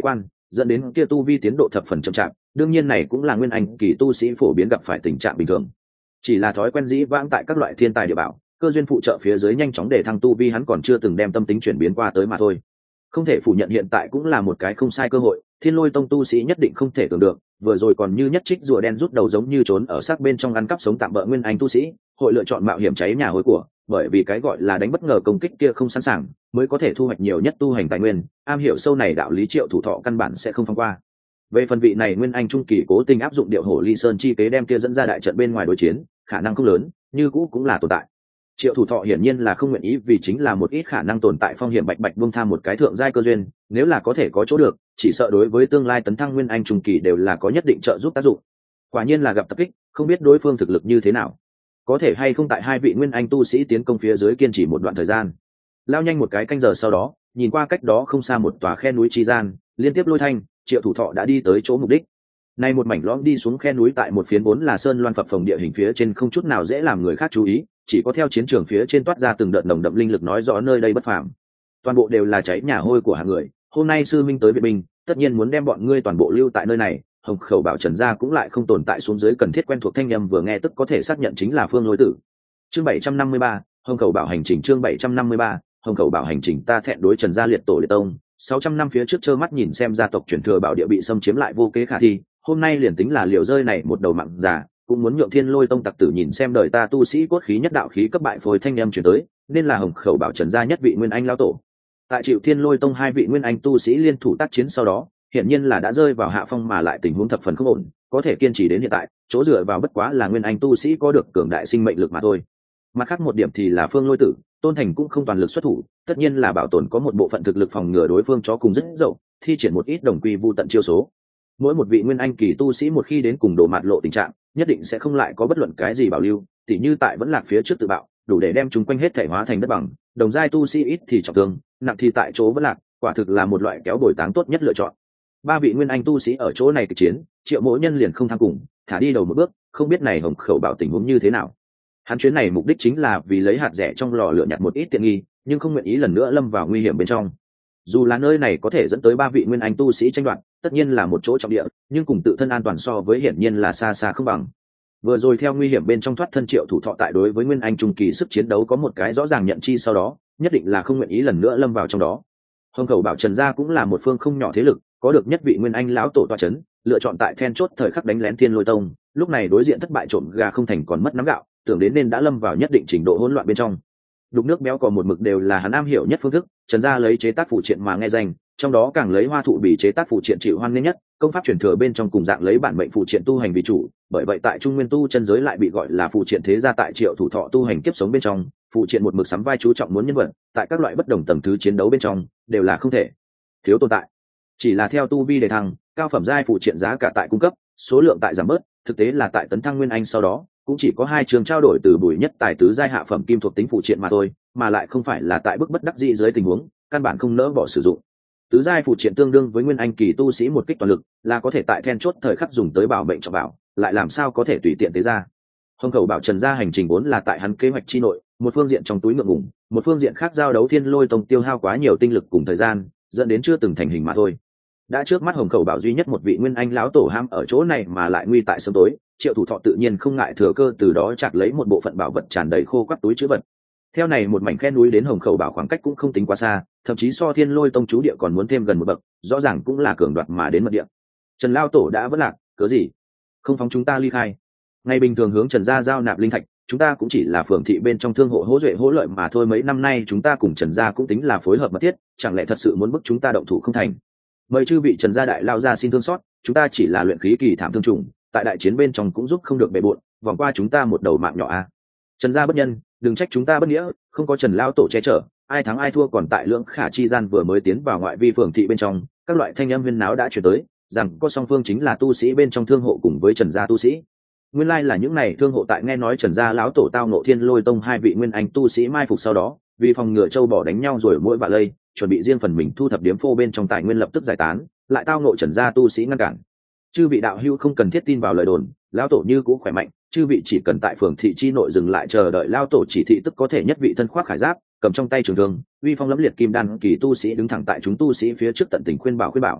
dẫn đến kia tu vi tiến độ thập phần chậm chạp. Đương nhiên này cũng là nguyên anh kỳ tu sĩ phổ biến gặp phải tình trạng bình thường, chỉ là thói quen dĩ vãng tại các loại thiên tài địa bảo cơ duyên phụ trợ phía dưới nhanh chóng để thăng tu vi, hắn còn chưa từng đem tâm tính chuyển biến qua tới mà thôi. Không thể phủ nhận hiện tại cũng là một cái không sai cơ hội, Thiên Lôi Tông tu sĩ nhất định không thể tưởng được, vừa rồi còn như nhất trích rùa đen rút đầu giống như trốn ở xác bên trong ăn cắp sống tạm bỡ nguyên anh tu sĩ, hội lựa chọn mạo hiểm cháy nhà hôi của, bởi vì cái gọi là đánh bất ngờ công kích kia không sẵn sàng, mới có thể thu hoạch nhiều nhất tu hành tài nguyên, am hiểu sâu này đạo lý Triệu Thủ Thọ căn bản sẽ không phong qua. Về phần vị này nguyên anh trung kỳ cố tình áp dụng điệu hổ ly sơn chi kế đem kia dẫn ra đại trận bên ngoài đối chiến, khả năng không lớn, như cũ cũng là tồn tại. Triệu Thủ Thọ hiển nhiên là không nguyện ý vì chính là một ít khả năng tồn tại phong hiểm bạch bạch buông tham một cái thượng giai cơ duyên, nếu là có thể có chỗ được, chỉ sợ đối với tương lai tấn thăng nguyên anh trung kỳ đều là có nhất định trợ giúp tác dụng. Quả nhiên là gặp tập kích, không biết đối phương thực lực như thế nào, có thể hay không tại hai vị nguyên anh tu sĩ tiến công phía dưới kiên trì một đoạn thời gian. Lao nhanh một cái canh giờ sau đó, nhìn qua cách đó không xa một tòa khe núi chi gian, liên tiếp lôi thanh, Triệu Thủ Thọ đã đi tới chỗ mục đích. Nay một mảnh lõm đi xuống khe núi tại một phiến vốn là sơn loan phập phồng địa hình phía trên không chút nào dễ làm người khác chú ý, chỉ có theo chiến trường phía trên toát ra từng đợt nồng đậm linh lực nói rõ nơi đây bất phàm. Toàn bộ đều là cháy nhà hôi của hàng người, hôm nay sư minh tới viện binh, tất nhiên muốn đem bọn ngươi toàn bộ lưu tại nơi này. Hồng Khẩu Bảo Trần gia cũng lại không tồn tại xuống dưới cần thiết quen thuộc thanh âm vừa nghe tức có thể xác nhận chính là Phương Lôi Tử. Chương bảy trăm năm mươi ba, Hồng Khẩu Bảo hành trình chương bảy trăm năm mươi ba, Hồng Khẩu Bảo hành trình ta thẹn đối Trần gia liệt tổ liệt tông, sáu trăm năm phía trước trơ mắt nhìn xem gia tộc truyền thừa bảo địa bị xâm chiếm lại vô kế khả thi, hôm nay liền tính là liều rơi này một đầu mạng già, cũng muốn nhượng Thiên Lôi Tông tặc tử nhìn xem đời ta tu sĩ cốt khí nhất đạo khí cấp bại phôi thanh em chuyển tới, nên là Hồng Khẩu Bảo Trần gia nhất vị nguyên anh lão tổ. Tại chịu Thiên Lôi Tông hai vị nguyên anh tu sĩ liên thủ tác chiến sau đó, hiển nhiên là đã rơi vào hạ phong mà lại tình huống thập phần không ổn, có thể kiên trì đến hiện tại, chỗ dựa vào bất quá là nguyên anh tu sĩ có được cường đại sinh mệnh lực mà thôi. Mặt khác một điểm thì là Phương Lôi Tử, Tôn Thành cũng không toàn lực xuất thủ, tất nhiên là bảo tồn có một bộ phận thực lực phòng ngừa đối phương chó cùng rất dậu, thi triển một ít đồng quy vu tận chiêu số. Mỗi một vị nguyên anh kỳ tu sĩ một khi đến cùng đồ mạt lộ tình trạng, nhất định sẽ không lại có bất luận cái gì bảo lưu, tỉ như tại vẫn lạc phía trước tự bạo, đủ để đem chúng quanh hết thể hóa thành đất bằng, đồng giai tu sĩ ít thì trọng thương, nặng thì tại chỗ vẫn lạc, quả thực là một loại kéo bồi táng tốt nhất lựa chọn. Ba vị nguyên anh tu sĩ ở chỗ này kịch chiến, Triệu Mỗ Nhân liền không tham cùng, thả đi đầu một bước, không biết này Hồng Khẩu Bảo tình huống như thế nào. Hắn chuyến này mục đích chính là vì lấy hạt rẻ trong lò lửa nhặt một ít tiện nghi, nhưng không nguyện ý lần nữa lâm vào nguy hiểm bên trong. Dù là nơi này có thể dẫn tới ba vị nguyên anh tu sĩ tranh đoạt, tất nhiên là một chỗ trọng địa, nhưng cùng tự thân an toàn so với hiển nhiên là xa xa không bằng. Vừa rồi theo nguy hiểm bên trong thoát thân Triệu Thủ Thọ tại đối với nguyên anh trung kỳ sức chiến đấu có một cái rõ ràng nhận chi sau đó, nhất định là không nguyện ý lần nữa lâm vào trong đó. Hồng Khẩu Bảo Trần gia cũng là một phương không nhỏ thế lực, có được nhất vị nguyên anh lão tổ tọa chấn, lựa chọn tại then chốt thời khắc đánh lén Thiên Lôi Tông, lúc này đối diện thất bại trộm gà không thành còn mất nắm gạo, tưởng đến nên đã lâm vào nhất định trình độ hỗn loạn bên trong. Đục nước béo cò một mực đều là hắn am hiểu nhất phương thức, Trần gia lấy chế tác phụ triện mà nghe danh, trong đó càng lấy hoa thụ bì chế tác phụ triện chịu hoan nghênh nhất, công pháp truyền thừa bên trong cùng dạng lấy bản mệnh phụ triện tu hành vì chủ, bởi vậy tại trung nguyên tu chân giới lại bị gọi là phụ triện thế gia. Tại Triệu Thủ Thọ tu hành kiếp sống bên trong, phụ triện một mực sắm vai chú trọng muốn nhân vật, tại các loại bất đồng tầng thứ chiến đấu bên trong đều là không thể thiếu tồn tại. Chỉ là theo tu vi đề thăng, cao phẩm giai phụ triện giá cả tại cung cấp, số lượng tại giảm bớt, thực tế là tại tấn thăng nguyên anh sau đó cũng chỉ có hai trường trao đổi từ bùi nhất tài tứ giai hạ phẩm kim thuộc tính phụ triện mà thôi, mà lại không phải là tại bức bất đắc dĩ dưới tình huống căn bản không nỡ bỏ sử dụng. Tứ giai phụ triện tương đương với nguyên anh kỳ tu sĩ một kích toàn lực, là có thể tại then chốt thời khắc dùng tới bảo mệnh trọng bảo, lại làm sao có thể tùy tiện tế ra. Hồng Khẩu Bảo Trần gia hành trình vốn là tại hắn kế hoạch chi nội, một phương diện trong túi ngượng ngùng, một phương diện khác giao đấu Thiên Lôi Tông tiêu hao quá nhiều tinh lực cùng thời gian, dẫn đến chưa từng thành hình mà thôi. Đã trước mắt Hồng Khẩu Bảo duy nhất một vị nguyên anh lão tổ ham ở chỗ này mà lại nguy tại sớm tối, Triệu Thủ Thọ tự nhiên không ngại thừa cơ từ đó chặt lấy một bộ phận bảo vật tràn đầy khô quắt túi trữ vật. Theo này một mảnh khe núi đến Hồng Khẩu Bảo khoảng cách cũng không tính quá xa, thậm chí so Thiên Lôi Tông chú địa còn muốn thêm gần một bậc, rõ ràng cũng là cường đoạt mà đến mật địa. Trần lão tổ đã vất lạc, cớ gì không phóng chúng ta ly khai? Ngày bình thường hướng Trần gia giao nạp linh thạch, chúng ta cũng chỉ là phường thị bên trong thương hộ hỗ duệ hỗ lợi mà thôi, mấy năm nay chúng ta cùng Trần gia cũng tính là phối hợp mật thiết, chẳng lẽ thật sự muốn bức chúng ta động thủ không thành? Mời chư vị Trần gia đại lao ra xin thương xót, chúng ta chỉ là luyện khí kỳ thảm thương trùng, tại đại chiến bên trong cũng giúp không được bề bộn, vòng qua chúng ta một đầu mạng nhỏ a. À. Trần gia bất nhân, đừng trách chúng ta bất nghĩa, không có Trần lão tổ che chở, ai thắng ai thua còn tại lưỡng khả chi gian. Vừa mới tiến vào ngoại vi phường thị bên trong, các loại thanh âm huyên náo đã truyền tới, rằng có song phương chính là tu sĩ bên trong thương hộ cùng với Trần gia tu sĩ. Nguyên lai like là những này thương hộ tại nghe nói Trần gia lão tổ tao nộ Thiên Lôi Tông hai vị nguyên anh tu sĩ mai phục sau đó, vì phòng ngừa châu bò đánh nhau rồi mỗi vạ lây, chuẩn bị riêng phần mình thu thập điếm phô bên trong tài nguyên lập tức giải tán, lại tao nộ Trần gia tu sĩ ngăn cản. Chư vị đạo hữu không cần thiết tin vào lời đồn, lão tổ như cũ khỏe mạnh, chư vị chỉ cần tại phường thị chi nội dừng lại chờ đợi lão tổ chỉ thị tức có thể nhất vị thân khoác khải giáp, cầm trong tay trường thương, uy phong lẫm liệt kim đan kỳ tu sĩ đứng thẳng tại chúng tu sĩ phía trước tận tình khuyên bảo khuyên bảo.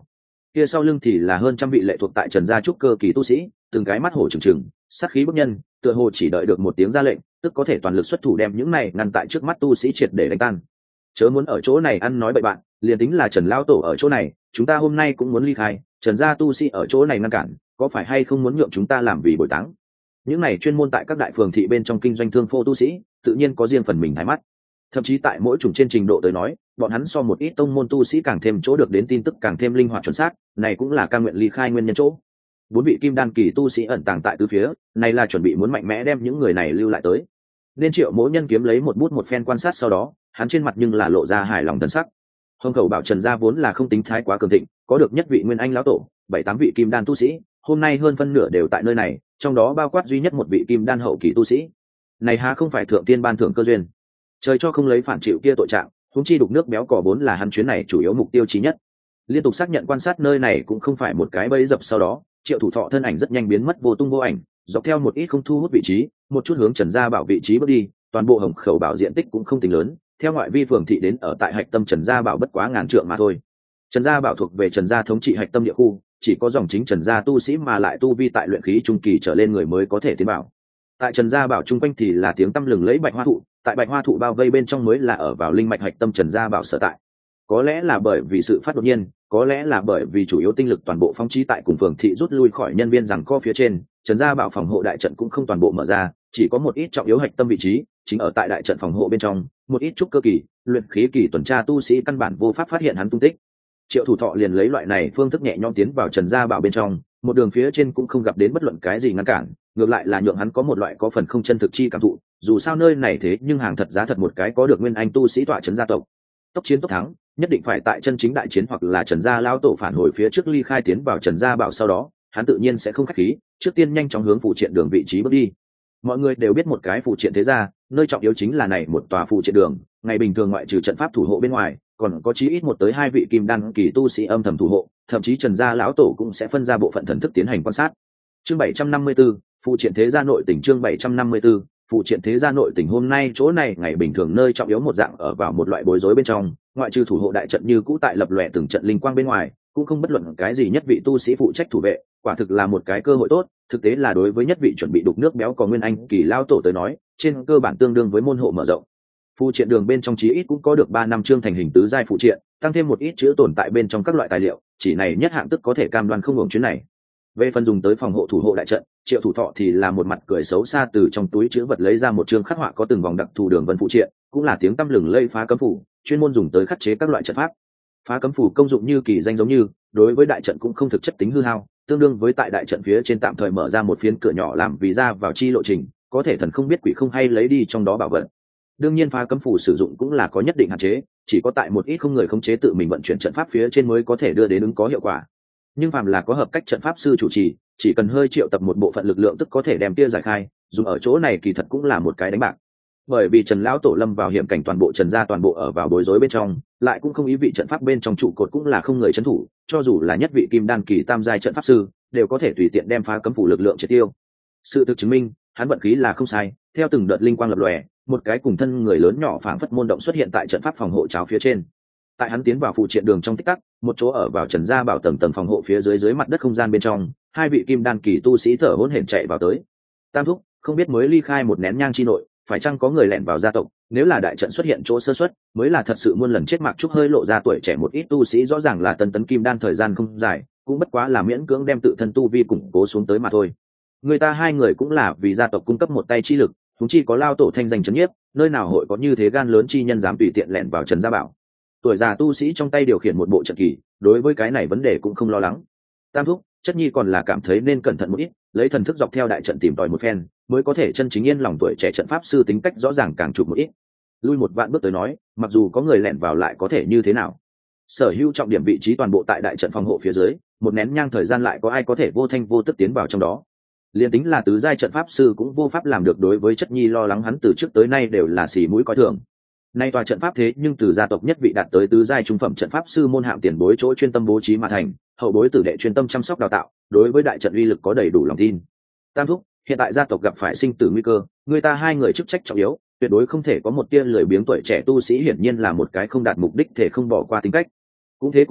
kia sau lưng thì là hơn trăm vị lệ thuộc tại Trần gia trúc cơ kỳ tu sĩ, từng cái mắt hổ trừng trừng, sát khí bức nhân, tựa hồ chỉ đợi được một tiếng ra lệnh, tức có thể toàn lực xuất thủ đem những này ngăn tại trước mắt tu sĩ triệt để đánh tan. Chớ muốn ở chỗ này ăn nói bậy bạn, liền tính là Trần lão tổ ở chỗ này, chúng ta hôm nay cũng muốn ly khai, Trần gia tu sĩ ở chỗ này ngăn cản, có phải hay không muốn nhượng chúng ta làm vì bồi táng? Những này chuyên môn tại các đại phường thị bên trong kinh doanh thương phô tu sĩ, tự nhiên có riêng phần mình thái mắt. Thậm chí tại mỗi chủng trên trình độ tới nói, bọn hắn so một ít tông môn tu sĩ càng thêm chỗ được đến tin tức càng thêm linh hoạt chuẩn xác, này cũng là ca nguyện ly khai nguyên nhân chỗ. Bốn vị kim đan kỳ tu sĩ ẩn tàng tại tứ phía, này là chuẩn bị muốn mạnh mẽ đem những người này lưu lại tới. Nên Triệu Mỗ Nhân kiếm lấy một bút một phen quan sát sau đó, hắn trên mặt nhưng là lộ ra hài lòng thần sắc. Hồng Khẩu bảo Trần gia vốn là không tính thái quá cường thịnh, có được nhất vị nguyên anh lão tổ, bảy tám vị kim đan tu sĩ, hôm nay hơn phân nửa đều tại nơi này, trong đó bao quát duy nhất một vị kim đan hậu kỳ tu sĩ. Này há không phải thượng tiên ban thưởng cơ duyên? Trời cho không lấy phản chịu kia tội trạng, huống chi đục nước béo cò vốn là hắn chuyến này chủ yếu mục tiêu chí nhất. Liên tục xác nhận quan sát nơi này cũng không phải một cái bẫy dập, sau đó Triệu Thủ Thọ thân ảnh rất nhanh biến mất vô tung vô ảnh, dọc theo một ít không thu hút vị trí, một chút hướng Trần gia bảo vị trí bước đi, toàn bộ Hồng Khẩu bảo diện tích cũng không tính lớn, theo ngoại vi phường thị đến ở tại hạch tâm Trần gia bảo bất quá ngàn trượng mà thôi. Trần gia bảo thuộc về Trần gia thống trị hạch tâm địa khu, chỉ có dòng chính Trần gia tu sĩ mà lại tu vi tại luyện khí trung kỳ trở lên người mới có thể tiến bảo. Tại Trần gia bảo trung quanh thì là tiếng tăm lừng lấy bạch hoa thụ, tại bạch hoa thụ bao vây bên trong mới là ở vào linh mạch hạch tâm Trần gia bảo sở tại. Có lẽ là bởi vì sự phát đột nhiên, có lẽ là bởi vì chủ yếu tinh lực toàn bộ phóng chí tại cùng phường thị rút lui khỏi nhân viên rằng co phía trên, Trần gia bảo phòng hộ đại trận cũng không toàn bộ mở ra, chỉ có một ít trọng yếu hạch tâm vị trí, chính ở tại đại trận phòng hộ bên trong, một ít trúc cơ kỳ, luyện khí kỳ tuần tra tu sĩ căn bản vô pháp phát hiện hắn tung tích. Triệu Thủ Thọ liền lấy loại này phương thức nhẹ nhõm tiến vào Trần gia bảo bên trong, một đường phía trên cũng không gặp đến bất luận cái gì ngăn cản, ngược lại là nhượng hắn có một loại có phần không chân thực chi cảm thụ, dù sao nơi này thế nhưng hàng thật giá thật một cái có được nguyên anh tu sĩ tọa trấn gia tộc. Tốc chiến tốc thắng, nhất định phải tại chân chính đại chiến hoặc là Trần gia lao tổ phản hồi phía trước ly khai tiến vào Trần gia bảo, sau đó hắn tự nhiên sẽ không khách khí, trước tiên nhanh chóng hướng phụ triện đường vị trí bước đi. Mọi người đều biết một cái phụ triện thế gia, nơi trọng yếu chính là này một tòa phụ triện đường, ngày bình thường ngoại trừ trận pháp thủ hộ bên ngoài, còn có chí ít một tới hai vị kim đan kỳ tu sĩ âm thầm thủ hộ, thậm chí Trần gia lão tổ cũng sẽ phân ra bộ phận thần thức tiến hành quan sát. Chương bảy trăm năm mươi tư, phụ triện thế gia nội tỉnh. Chương bảy trăm năm mươi tư, phụ triện thế gia nội tỉnh. Hôm nay chỗ này ngày bình thường nơi trọng yếu một dạng ở vào một loại bối rối bên trong, ngoại trừ thủ hộ đại trận như cũ tại lập lòe từng trận linh quang bên ngoài, cũng không bất luận cái gì nhất vị tu sĩ phụ trách thủ vệ, quả thực là một cái cơ hội tốt, thực tế là đối với nhất vị chuẩn bị đục nước béo có nguyên anh kỳ lao tổ tới nói, trên cơ bản tương đương với môn hộ mở rộng. Phụ triện đường bên trong chí ít cũng có được ba năm chương thành hình tứ giai phụ triện, tăng thêm một ít chữ tồn tại bên trong các loại tài liệu, chỉ này nhất hạng tức có thể cam đoan không hưởng chuyến này. Về phần dùng tới phòng hộ thủ hộ đại trận, Triệu Thủ Thọ thì là một mặt cười xấu xa từ trong túi chữ vật lấy ra một chương khắc họa có từng vòng đặc thù đường vân phụ triện, cũng là tiếng tăm lừng lây phá cấm phủ, chuyên môn dùng tới khắc chế các loại trận pháp. Phá cấm phủ công dụng như kỳ danh giống như, đối với đại trận cũng không thực chất tính hư hao, tương đương với tại đại trận phía trên tạm thời mở ra một phiến cửa nhỏ làm vì ra vào chi lộ trình, có thể thần không biết quỷ không hay lấy đi trong đó bảo vật. Đương nhiên phá cấm phủ sử dụng cũng là có nhất định hạn chế, chỉ có tại một ít không người khống chế tự mình vận chuyển trận pháp phía trên mới có thể đưa đến ứng có hiệu quả. Nhưng phàm là có hợp cách trận pháp sư chủ trì, chỉ cần hơi triệu tập một bộ phận lực lượng tức có thể đem tia giải khai, dùng ở chỗ này kỳ thật cũng là một cái đánh bạc. Bởi vì Trần lão tổ lâm vào hiểm cảnh, toàn bộ Trần gia toàn bộ ở vào bối rối bên trong, lại cũng không ý vị trận pháp bên trong trụ cột cũng là không người trấn thủ, cho dù là nhất vị kim đan kỳ tam giai trận pháp sư, đều có thể tùy tiện đem phá cấm phủ lực lượng triệt tiêu. Sự thực chứng minh, hắn vận khí là không sai, theo từng đợt linh quang lập lòe, một cái cùng thân người lớn nhỏ phảng phất môn động xuất hiện tại trận pháp phòng hộ cháo phía trên. Tại hắn tiến vào phụ triện đường trong tích tắc, một chỗ ở vào Trần gia bảo tầng tầng phòng hộ phía dưới dưới mặt đất không gian bên trong, hai vị kim đan kỳ tu sĩ thở hổn hển chạy vào tới. Tam thúc, không biết mới ly khai một nén nhang chi nội, phải chăng có người lẻn vào gia tộc, nếu là đại trận xuất hiện chỗ sơ suất, mới là thật sự muôn lần chết. Mạc Trúc hơi lộ ra tuổi trẻ một ít tu sĩ, rõ ràng là tân tấn kim đan thời gian không dài, cũng bất quá là miễn cưỡng đem tự thân tu vi củng cố xuống tới mà thôi. Người ta hai người cũng là vì gia tộc cung cấp một tay chi lực, chúng chi có lao tổ thanh danh trấn nhiếp, nơi nào hội có như thế gan lớn chi nhân dám tùy tiện lẻn vào Trần gia bảo. Tuổi già tu sĩ trong tay điều khiển một bộ trận kỳ, đối với cái này vấn đề cũng không lo lắng. Tam thúc, chất nhi còn là cảm thấy nên cẩn thận một ít, lấy thần thức dọc theo đại trận tìm tòi một phen, mới có thể chân chính yên lòng. Tuổi trẻ trận pháp sư tính cách rõ ràng càng chụp một ít. Lui một vạn bước tới nói, mặc dù có người lẻn vào lại có thể như thế nào? Sở hữu trọng điểm vị trí toàn bộ tại đại trận phòng hộ phía dưới, một nén nhang thời gian lại có ai có thể vô thanh vô tức tiến vào trong đó? Liên tính là tứ giai trận pháp sư cũng vô pháp làm được. Đối với chất nhi lo lắng hắn từ trước tới nay đều là xì mũi coi thường. Nay tòa trận pháp thế nhưng từ gia tộc nhất vị đạt tới tứ giai trung phẩm trận pháp sư môn hạng tiền bối chỗ chuyên tâm bố trí mà thành, hậu bối tử đệ chuyên tâm chăm sóc đào tạo, đối với đại trận uy lực có đầy đủ lòng tin. Tam thúc, hiện tại gia tộc gặp phải sinh tử nguy cơ, người ta hai người chức trách trọng yếu, tuyệt đối không thể có một tia lười biếng. Tuổi trẻ tu sĩ hiển nhiên là một cái không đạt mục đích thể không bỏ qua tính cách. Cũng thế cũng thế,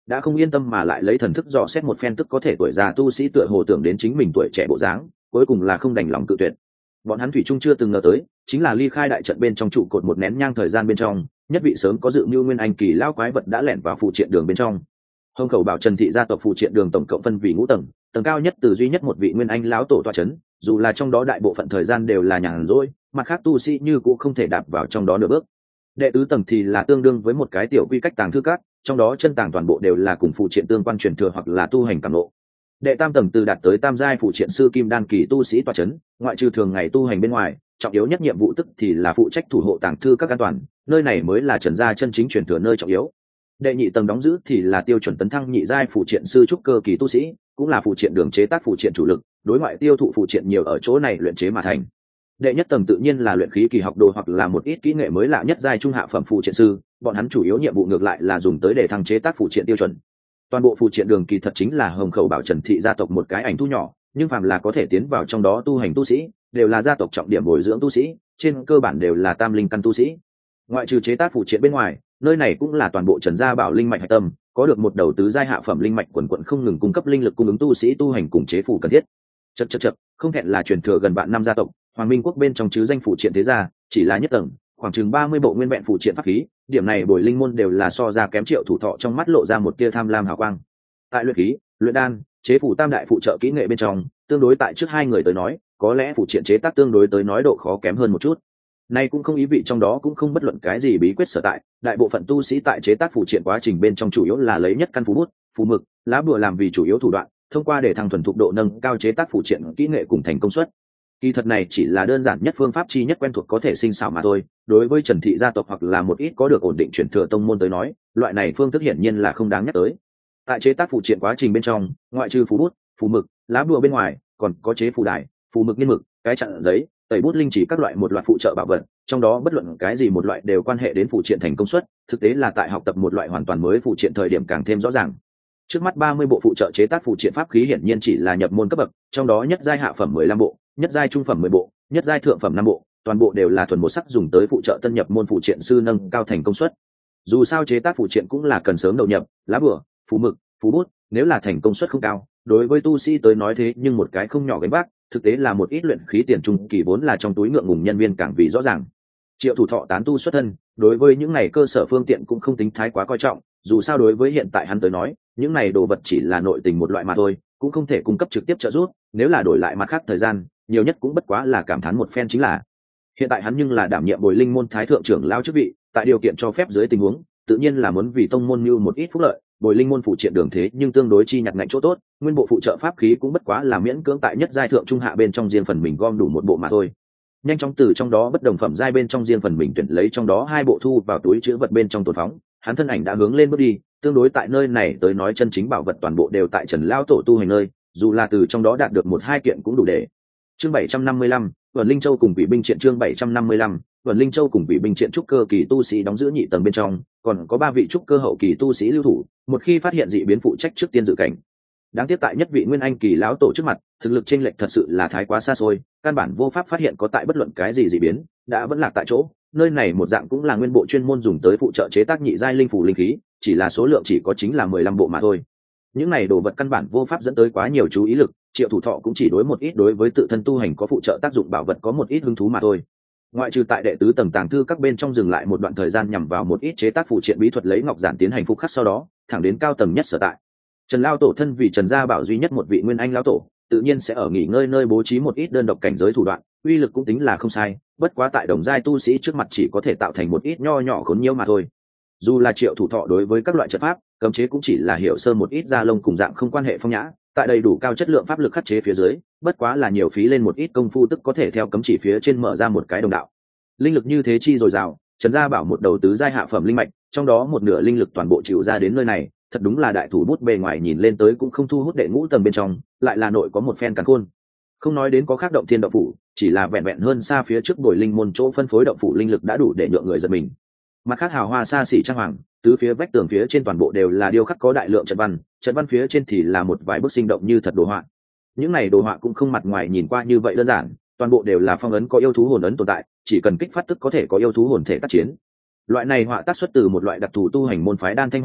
đã không yên tâm mà lại lấy thần thức dò xét một phen tức có thể tuổi già tu sĩ tựa hồ tưởng đến chính mình tuổi trẻ bộ dáng, cuối cùng là không đành lòng tự tuyệt. Bọn hắn thủy chung chưa từng ngờ tới, chính là ly khai đại trận bên trong trụ cột một nén nhang thời gian bên trong, nhất vị sớm có dự mưu nguyên anh kỳ lao quái vật đã lẻn vào phụ triện đường bên trong. Hồng Khẩu Bảo Trần thị gia tộc phụ triện đường tổng cộng phân vị ngũ tầng, tầng cao nhất từ duy nhất một vị nguyên anh lão tổ tọa chấn, dù là trong đó đại bộ phận thời gian đều là nhàn rỗi, mặt khác tu sĩ như cũng không thể đạp vào trong đó nửa bước. Đệ tứ tầng thì là tương đương với một cái tiểu quy cách tàng thư các, trong đó chân tàng toàn bộ đều là cùng phụ triện tương quan truyền thừa hoặc là tu hành cảm ngộ. Đệ tam tầng từ đạt tới tam giai phụ triện sư kim đan kỳ tu sĩ tọa chấn, ngoại trừ thường ngày tu hành bên ngoài, trọng yếu nhất nhiệm vụ tức thì là phụ trách thủ hộ tàng thư các an toàn, nơi này mới là Trần gia chân chính truyền thừa nơi trọng yếu. Đệ nhị tầng đóng giữ thì là tiêu chuẩn tấn thăng nhị giai phụ triện sư trúc cơ kỳ tu sĩ, cũng là phụ triện đường chế tác phụ triện chủ lực, đối ngoại tiêu thụ phụ triện nhiều ở chỗ này luyện chế mà thành. Đệ nhất tầng tự nhiên là luyện khí kỳ học đồ hoặc là một ít kỹ nghệ mới lạ nhất giai trung hạ phẩm phụ triện sư, bọn hắn chủ yếu nhiệm vụ ngược lại là dùng tới để thăng chế tác phụ triện tiêu chuẩn. Toàn bộ phụ triện đường kỳ thật chính là Hồng Khẩu Bảo Trần thị gia tộc một cái ảnh thu nhỏ, nhưng phàm là có thể tiến vào trong đó tu hành tu sĩ, đều là gia tộc trọng điểm bồi dưỡng tu sĩ, trên cơ bản đều là tam linh căn tu sĩ. Ngoại trừ chế tác phụ triện bên ngoài, nơi này cũng là toàn bộ Trần gia bảo linh mạch hạch tâm, có được một đầu tứ giai hạ phẩm linh mạch quần quần không ngừng cung cấp linh lực cung ứng tu sĩ tu hành cùng chế phù cần thiết. Chậc chậc chậc, không hẹn là truyền thừa gần vạn năm gia tộc, Hoàng Minh quốc bên trong chứ danh phụ triện thế gia, chỉ là nhất tầng, khoảng chừng ba mươi bộ nguyên vẹn phụ triện pháp khí, điểm này bồi linh môn đều là so ra kém Triệu Thủ Thọ trong mắt lộ ra một tia tham lam hào quang. Tại luyện khí, luyện đan, chế phù tam đại phụ trợ kỹ nghệ bên trong, tương đối tại trước hai người tới nói, có lẽ phụ triện chế tác tương đối tới nói độ khó kém hơn một chút. Nay cũng không ý vị trong đó cũng không bất luận cái gì bí quyết sở tại, đại bộ phận tu sĩ tại chế tác phụ triện quá trình bên trong chủ yếu là lấy nhất căn phù bút, phù mực, lá bùa làm vì chủ yếu thủ đoạn, thông qua để thăng thuần thục độ nâng cao chế tác phụ triện kỹ nghệ cùng thành công suất. Kỳ thật này chỉ là đơn giản nhất phương pháp chi nhất quen thuộc có thể sinh xảo mà thôi, đối với Trần thị gia tộc hoặc là một ít có được ổn định truyền thừa tông môn tới nói, loại này phương thức hiển nhiên là không đáng nhắc tới. Tại chế tác phụ triện quá trình bên trong, ngoại trừ phù bút, phù mực, lá bùa bên ngoài, còn có chế phù đài, phù mực nghiên mực, cái chặn giấy, tẩy bút linh chỉ các loại một loạt phụ trợ bảo vật, trong đó bất luận cái gì một loại đều quan hệ đến phụ triện thành công suất, thực tế là tại học tập một loại hoàn toàn mới phụ triện thời điểm càng thêm rõ ràng. Trước mắt ba mươi bộ phụ trợ chế tác phụ triện pháp khí hiển nhiên chỉ là nhập môn cấp bậc, trong đó nhất giai hạ phẩm mười lăm bộ, nhất giai trung phẩm mười bộ, nhất giai thượng phẩm năm bộ, toàn bộ đều là thuần một sắc dùng tới phụ trợ tân nhập môn phụ triện sư nâng cao thành công suất. Dù sao chế tác phụ triện cũng là cần sớm đầu nhập, lá bùa, phù mực, phù bút, nếu là thành công suất không cao, đối với tu sĩ tới nói thế nhưng một cái không nhỏ gánh vác, thực tế là một ít luyện khí tiền trung kỳ vốn là trong túi ngượng ngùng nhân viên càng vì rõ ràng. Triệu Thủ Thọ tán tu xuất thân, đối với những này cơ sở phương tiện cũng không tính thái quá coi trọng, dù sao đối với hiện tại hắn tới nói, những này đồ vật chỉ là nội tình một loại mà thôi, cũng không thể cung cấp trực tiếp trợ giúp, nếu là đổi lại mặt khác thời gian, nhiều nhất cũng bất quá là cảm thán một phen chính là. Hiện tại hắn nhưng là đảm nhiệm bồi linh môn thái thượng trưởng lao chức vị, tại điều kiện cho phép dưới tình huống, tự nhiên là muốn vì tông môn như một ít phúc lợi, bồi linh môn phụ triện đường thế nhưng tương đối chi nhặt ngạnh chỗ tốt, nguyên bộ phụ trợ pháp khí cũng bất quá là miễn cưỡng tại nhất giai thượng trung hạ bên trong riêng phần mình gom đủ một bộ mà thôi. Nhanh chóng từ trong đó bất đồng phẩm giai bên trong riêng phần mình tuyển lấy trong đó hai bộ thu vào túi chứa vật bên trong tồn phóng, hắn thân ảnh đã hướng lên bước đi, tương đối tại nơi này tới nói chân chính bảo vật toàn bộ đều tại Trần lao tổ tu hành nơi, dù là từ trong đó đạt được một hai kiện cũng đủ để. Chương bảy trăm năm mươi lăm, Vân Linh Châu cùng Vị binh triện chương bảy trăm năm mươi lăm, Vân Linh Châu cùng Vị binh triện trúc cơ kỳ tu sĩ đóng giữ nhị tầng bên trong, còn có ba vị trúc cơ hậu kỳ tu sĩ lưu thủ, một khi phát hiện dị biến phụ trách trước tiên dự cảnh. Đáng tiếc tại nhất vị nguyên anh kỳ lão tổ trước mặt, thực lực chênh lệch thật sự là thái quá xa xôi, căn bản vô pháp phát hiện có tại bất luận cái gì dị biến, đã vẫn lạc tại chỗ. Nơi này một dạng cũng là nguyên bộ chuyên môn dùng tới phụ trợ chế tác nhị giai linh phủ linh khí, chỉ là số lượng chỉ có chính là mười lăm bộ mà thôi. Những này đồ vật căn bản vô pháp dẫn tới quá nhiều chú ý lực, Triệu Thủ Thọ cũng chỉ đối một ít đối với tự thân tu hành có phụ trợ tác dụng bảo vật có một ít hứng thú mà thôi. Ngoại trừ tại đệ tứ tầng tàng thư các bên trong dừng lại một đoạn thời gian nhằm vào một ít chế tác phụ triện bí thuật lấy ngọc giản tiến hành phục khắc, sau đó thẳng đến cao tầng nhất sở tại. Trần lao tổ thân vì Trần gia bảo duy nhất một vị nguyên anh lão tổ, tự nhiên sẽ ở nghỉ ngơi nơi bố trí một ít đơn độc cảnh giới thủ đoạn, uy lực cũng tính là không sai, bất quá tại đồng giai tu sĩ trước mặt chỉ có thể tạo thành một ít nho nhỏ khốn nhiễu mà thôi. Dù là Triệu Thủ Thọ đối với các loại trận pháp cấm chế cũng chỉ là hiểu sơ một ít da lông cùng dạng không quan hệ phong nhã, tại đầy đủ cao chất lượng pháp lực khắc chế phía dưới, bất quá là nhiều phí lên một ít công phu tức có thể theo cấm chỉ phía trên mở ra một cái đồng đạo. Linh lực như thế chi dồi dào, Trần gia bảo một đầu tứ giai hạ phẩm linh mạch, trong đó một nửa linh lực toàn bộ chịu ra đến nơi này, thật đúng là đại thủ bút bề ngoài nhìn lên tới cũng không thu hút đệ ngũ tầng bên trong, lại là nội có một phen càn khôn. Không nói đến có khác động thiên động phủ, chỉ là vẹn vẹn hơn xa phía trước bồi linh môn chỗ phân phối động phủ linh lực đã đủ để nhượng người giật mình. Mặt khác hào hoa xa xỉ trang hoàng, tứ phía vách tường phía trên toàn bộ đều là điêu khắc có đại lượng trận văn, trận văn phía trên thì là một vài bức sinh động như thật đồ họa. Những này đồ họa cũng không mặt ngoài nhìn qua như vậy đơn giản, toàn bộ đều là phong ấn có yêu thú hồn ấn tồn tại, chỉ cần kích phát tức có thể có yêu thú hồn thể tác chiến. Loại này họa tác xuất từ một loại đặc thù tu hành môn phái đan thanh họa tu,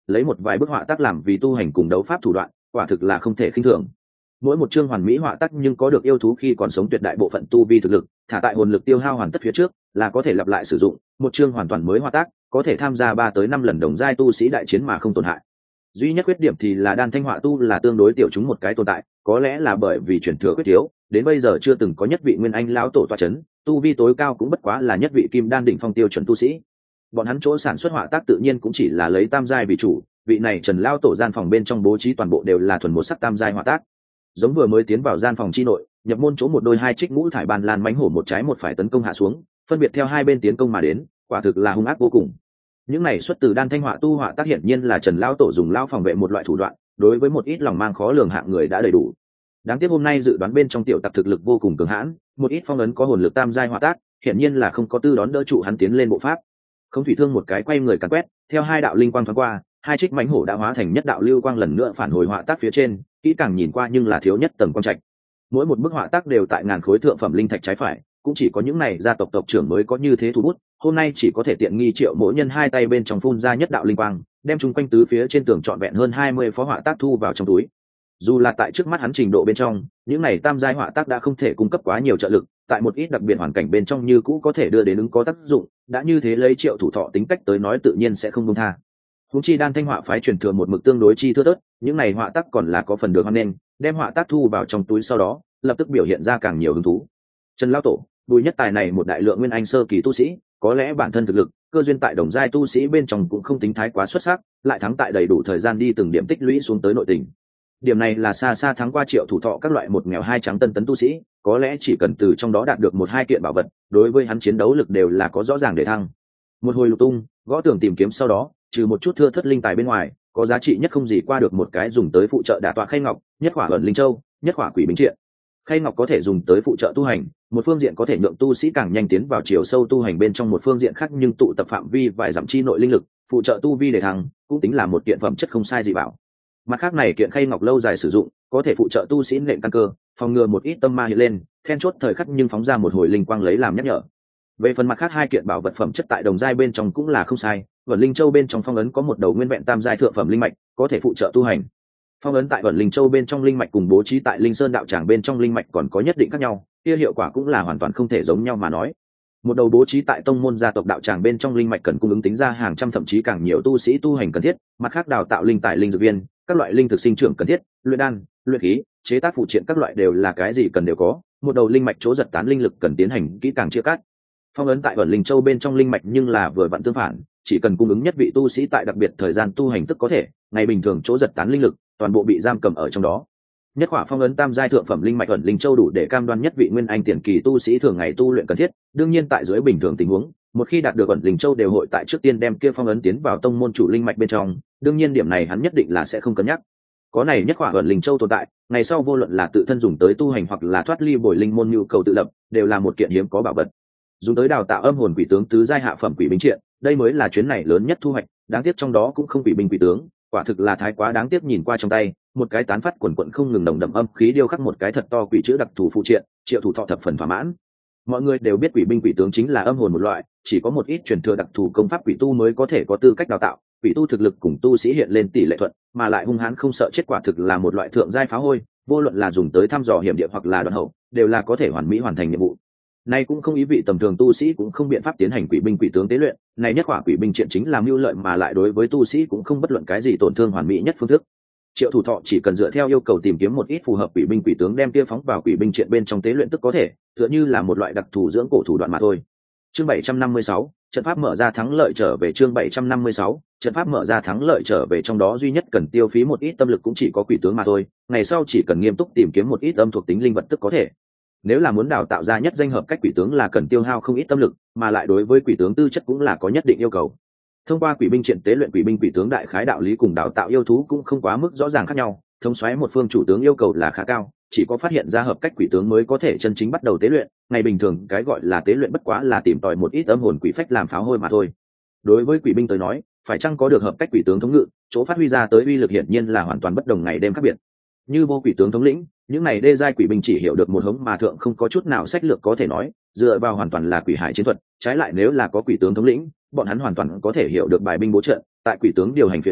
lấy một vài bức họa tác làm vì tu hành cùng đấu pháp thủ đoạn, quả thực là không thể khinh thường. Mỗi một chương hoàn mỹ họa tác nhưng có được yêu thú khi còn sống tuyệt đại bộ phận tu vi thực lực, thả tại hồn lực tiêu hao hoàn tất phía trước là có thể lặp lại sử dụng. Một chương hoàn toàn mới họa tác có thể tham gia ba tới năm lần đồng giai tu sĩ đại chiến mà không tổn hại. Duy nhất khuyết điểm thì là đan thanh họa tu là tương đối tiểu chúng một cái tồn tại, có lẽ là bởi vì truyền thừa quyết thiếu, đến bây giờ chưa từng có nhất vị nguyên anh lão tổ tọa chấn, tu vi tối cao cũng bất quá là nhất vị kim đan đỉnh phong tiêu chuẩn tu sĩ. Bọn hắn chỗ sản xuất họa tác tự nhiên cũng chỉ là lấy tam giai vì chủ, vị này Trần lão tổ gian phòng bên trong bố trí toàn bộ đều là thuần một sắc tam giai họa tác. Giống vừa mới tiến vào gian phòng chi nội, nhập môn chỗ một đôi hai trích ngũ thải ban lan mãnh hổ một trái một phải tấn công hạ xuống, phân biệt theo hai bên tiến công mà đến, quả thực là hung ác vô cùng. Những này xuất từ đan thanh họa tu họa tác hiển nhiên là Trần lão tổ dùng lão phòng vệ một loại thủ đoạn, đối với một ít lòng mang khó lường hạng người đã đầy đủ. Đáng tiếc hôm nay dự đoán bên trong tiểu tặc thực lực vô cùng cường hãn, một ít phong ấn có hồn lực tam giai họa tác, hiển nhiên là không có tư đón đỡ trụ hắn tiến lên bộ pháp. Không thủy thương một cái quay người càn quét, theo hai đạo linh quang thoáng qua, hai trích mãnh hổ đã hóa thành nhất đạo lưu quang lần nữa phản hồi họa tác phía trên, kỹ càng nhìn qua nhưng là thiếu nhất tầng quang trạch. Mỗi một bức họa tác đều tại ngàn khối thượng phẩm linh thạch trái phải, cũng chỉ có những này gia tộc tộc trưởng mới có như thế thủ bút, hôm nay chỉ có thể tiện nghi Triệu Mỗ nhân hai tay bên trong phun ra nhất đạo linh quang, đem chúng quanh tứ phía trên tường trọn vẹn hơn hai mươi phó họa tác thu vào trong túi. Dù là tại trước mắt hắn trình độ bên trong, những này tam giai họa tác đã không thể cung cấp quá nhiều trợ lực, tại một ít đặc biệt hoàn cảnh bên trong như cũ có thể đưa đến ứng có tác dụng, đã như thế lấy Triệu thủ thọ tính cách tới nói tự nhiên sẽ không buông tha. Huống chi đan thanh họa phái truyền thừa một mực tương đối chi thưa thớt, những này họa tác còn là có phần được hoan nên, đem họa tác thu vào trong túi sau đó, lập tức biểu hiện ra càng nhiều hứng thú. Trần lão tổ, Bùi Nhất Tài này một đại lượng nguyên anh sơ kỳ tu sĩ, có lẽ bản thân thực lực, cơ duyên tại đồng giai tu sĩ bên trong cũng không tính thái quá xuất sắc, lại thắng tại đầy đủ thời gian đi từng điểm tích lũy xuống tới nội tình. Điểm này là xa xa thắng qua Triệu thủ thọ các loại một nghèo hai trắng tân tấn tu sĩ, có lẽ chỉ cần từ trong đó đạt được một hai kiện bảo vật, đối với hắn chiến đấu lực đều là có rõ ràng để thăng. Một hồi lục tung, gõ tường tìm kiếm sau đó, trừ một chút thưa thất linh tài bên ngoài, có giá trị nhất không gì qua được một cái dùng tới phụ trợ đả tọa khay ngọc, nhất khỏa ẩn linh châu, nhất khỏa quỷ bính triện. Khay ngọc có thể dùng tới phụ trợ tu hành, một phương diện có thể nhượng tu sĩ càng nhanh tiến vào chiều sâu tu hành bên trong một phương diện khác nhưng tụ tập phạm vi vài dặm chi nội linh lực, phụ trợ tu vi để thăng, cũng tính là một kiện phẩm chất không sai gì bảo. Mặt khác này kiện khay ngọc lâu dài sử dụng, có thể phụ trợ tu sĩ nện căn cơ, phòng ngừa một ít tâm ma hiện lên, then chốt thời khắc nhưng phóng ra một hồi linh quang lấy làm nhắc nhở. Về phần mặt khác hai kiện bảo vật phẩm chất tại đồng giai bên trong cũng là không sai, Vẩn Linh Châu bên trong phong ấn có một đầu nguyên vẹn tam giai thượng phẩm linh mạch, có thể phụ trợ tu hành. Phong ấn tại Vẩn Linh Châu bên trong linh mạch cùng bố trí tại Linh Sơn đạo tràng bên trong linh mạch còn có nhất định khác nhau, kia hiệu quả cũng là hoàn toàn không thể giống nhau mà nói. Một đầu bố trí tại tông môn gia tộc đạo tràng bên trong linh mạch cần cung ứng tính ra hàng trăm thậm chí càng nhiều tu sĩ tu hành cần thiết, mặt khác đào tạo linh tài linh dược viên, các loại linh thực sinh trưởng cần thiết, luyện đan, luyện khí, chế tác phụ triện các loại đều là cái gì cần đều có, một đầu linh mạch chỗ giật tán linh lực cần tiến hành kỹ càng chia cắt. Phong ấn tại Vẩn Linh Châu bên trong linh mạch nhưng là vừa vặn tương phản, chỉ cần cung ứng nhất vị tu sĩ tại đặc biệt thời gian tu hành tức có thể, ngày bình thường chỗ giật tán linh lực toàn bộ bị giam cầm ở trong đó. Nhất khỏa phong ấn tam giai thượng phẩm linh mạch Vẩn Linh Châu đủ để cam đoan nhất vị nguyên anh tiền kỳ tu sĩ thường ngày tu luyện cần thiết, đương nhiên tại dưới bình thường tình huống, một khi đạt được Vẩn Linh Châu đều hội tại trước tiên đem kia phong ấn tiến vào tông môn chủ linh mạch bên trong, đương nhiên điểm này hắn nhất định là sẽ không cân nhắc. Có này nhất khỏa Vẩn Linh Châu tồn tại, ngày sau vô luận là tự thân dùng tới tu hành hoặc là thoát ly bồi linh môn nhu cầu tự lập, đều là một kiện hiếm có bảo vật. Dùng tới đào tạo âm hồn quỷ tướng tứ giai hạ phẩm quỷ bính triện, đây mới là chuyến này lớn nhất thu hoạch, đáng tiếc trong đó cũng không quỷ binh quỷ tướng, quả thực là thái quá đáng tiếc. Nhìn qua trong tay, một cái tán phát quần quần không ngừng nồng đậm âm khí điêu khắc một cái thật to quỷ chữ đặc thù phụ triện, Triệu thủ thọ thập phần thỏa mãn. Mọi người đều biết quỷ binh quỷ tướng chính là âm hồn một loại, chỉ có một ít truyền thừa đặc thù công pháp quỷ tu mới có thể có tư cách đào tạo, quỷ tu thực lực cùng tu sĩ hiện lên tỷ lệ thuận, mà lại hung hãn không sợ chết, quả thực là một loại thượng giai phá hôi, vô luận là dùng tới thăm dò hiểm địa hoặc là đoạn hậu, đều là có thể hoàn mỹ hoàn thành nhiệm vụ. Này cũng không ý vị tầm thường tu sĩ cũng không biện pháp tiến hành quỷ binh quỷ tướng tế luyện, này nhất quả quỷ binh triện chính là mưu lợi mà lại đối với tu sĩ cũng không bất luận cái gì tổn thương hoàn mỹ nhất phương thức. Triệu thủ thọ chỉ cần dựa theo yêu cầu tìm kiếm một ít phù hợp quỷ binh quỷ tướng đem kia phóng vào quỷ binh triện bên trong tế luyện tức có thể, tựa như là một loại đặc thù dưỡng cổ thủ đoạn mà thôi. Chương bảy trăm năm mươi sáu, trận pháp mở ra thắng lợi trở về. Chương bảy trăm năm mươi sáu, trận pháp mở ra thắng lợi trở về, trong đó duy nhất cần tiêu phí một ít tâm lực cũng chỉ có quỷ tướng mà thôi, ngày sau chỉ cần nghiêm túc tìm kiếm một ít âm thuộc tính linh vật tức có thể. Nếu là muốn đào tạo ra nhất danh hợp cách quỷ tướng là cần tiêu hao không ít tâm lực, mà lại đối với quỷ tướng tư chất cũng là có nhất định yêu cầu. Thông qua quỷ binh triện tế luyện quỷ binh quỷ tướng đại khái đạo lý cùng đào tạo yêu thú cũng không quá mức rõ ràng khác nhau, thống soái một phương chủ tướng yêu cầu là khá cao, chỉ có phát hiện ra hợp cách quỷ tướng mới có thể chân chính bắt đầu tế luyện, ngày bình thường cái gọi là tế luyện bất quá là tìm tòi một ít âm hồn quỷ phách làm pháo hôi mà thôi. Đối với quỷ binh tới nói, phải chăng có được hợp cách quỷ tướng thống ngự, chỗ phát huy ra tới uy lực hiển nhiên là hoàn toàn bất đồng ngày đêm khác biệt. Như vô quỷ tướng thống lĩnh, những này đê giai quỷ binh chỉ hiểu được một hống mà thượng, không có chút nào sách lược có thể nói, dựa vào hoàn toàn là quỷ hải chiến thuật. Trái lại nếu là có quỷ tướng thống lĩnh, bọn hắn hoàn toàn có thể hiểu được bài binh bố trận, tại quỷ tướng điều hành phía dưới,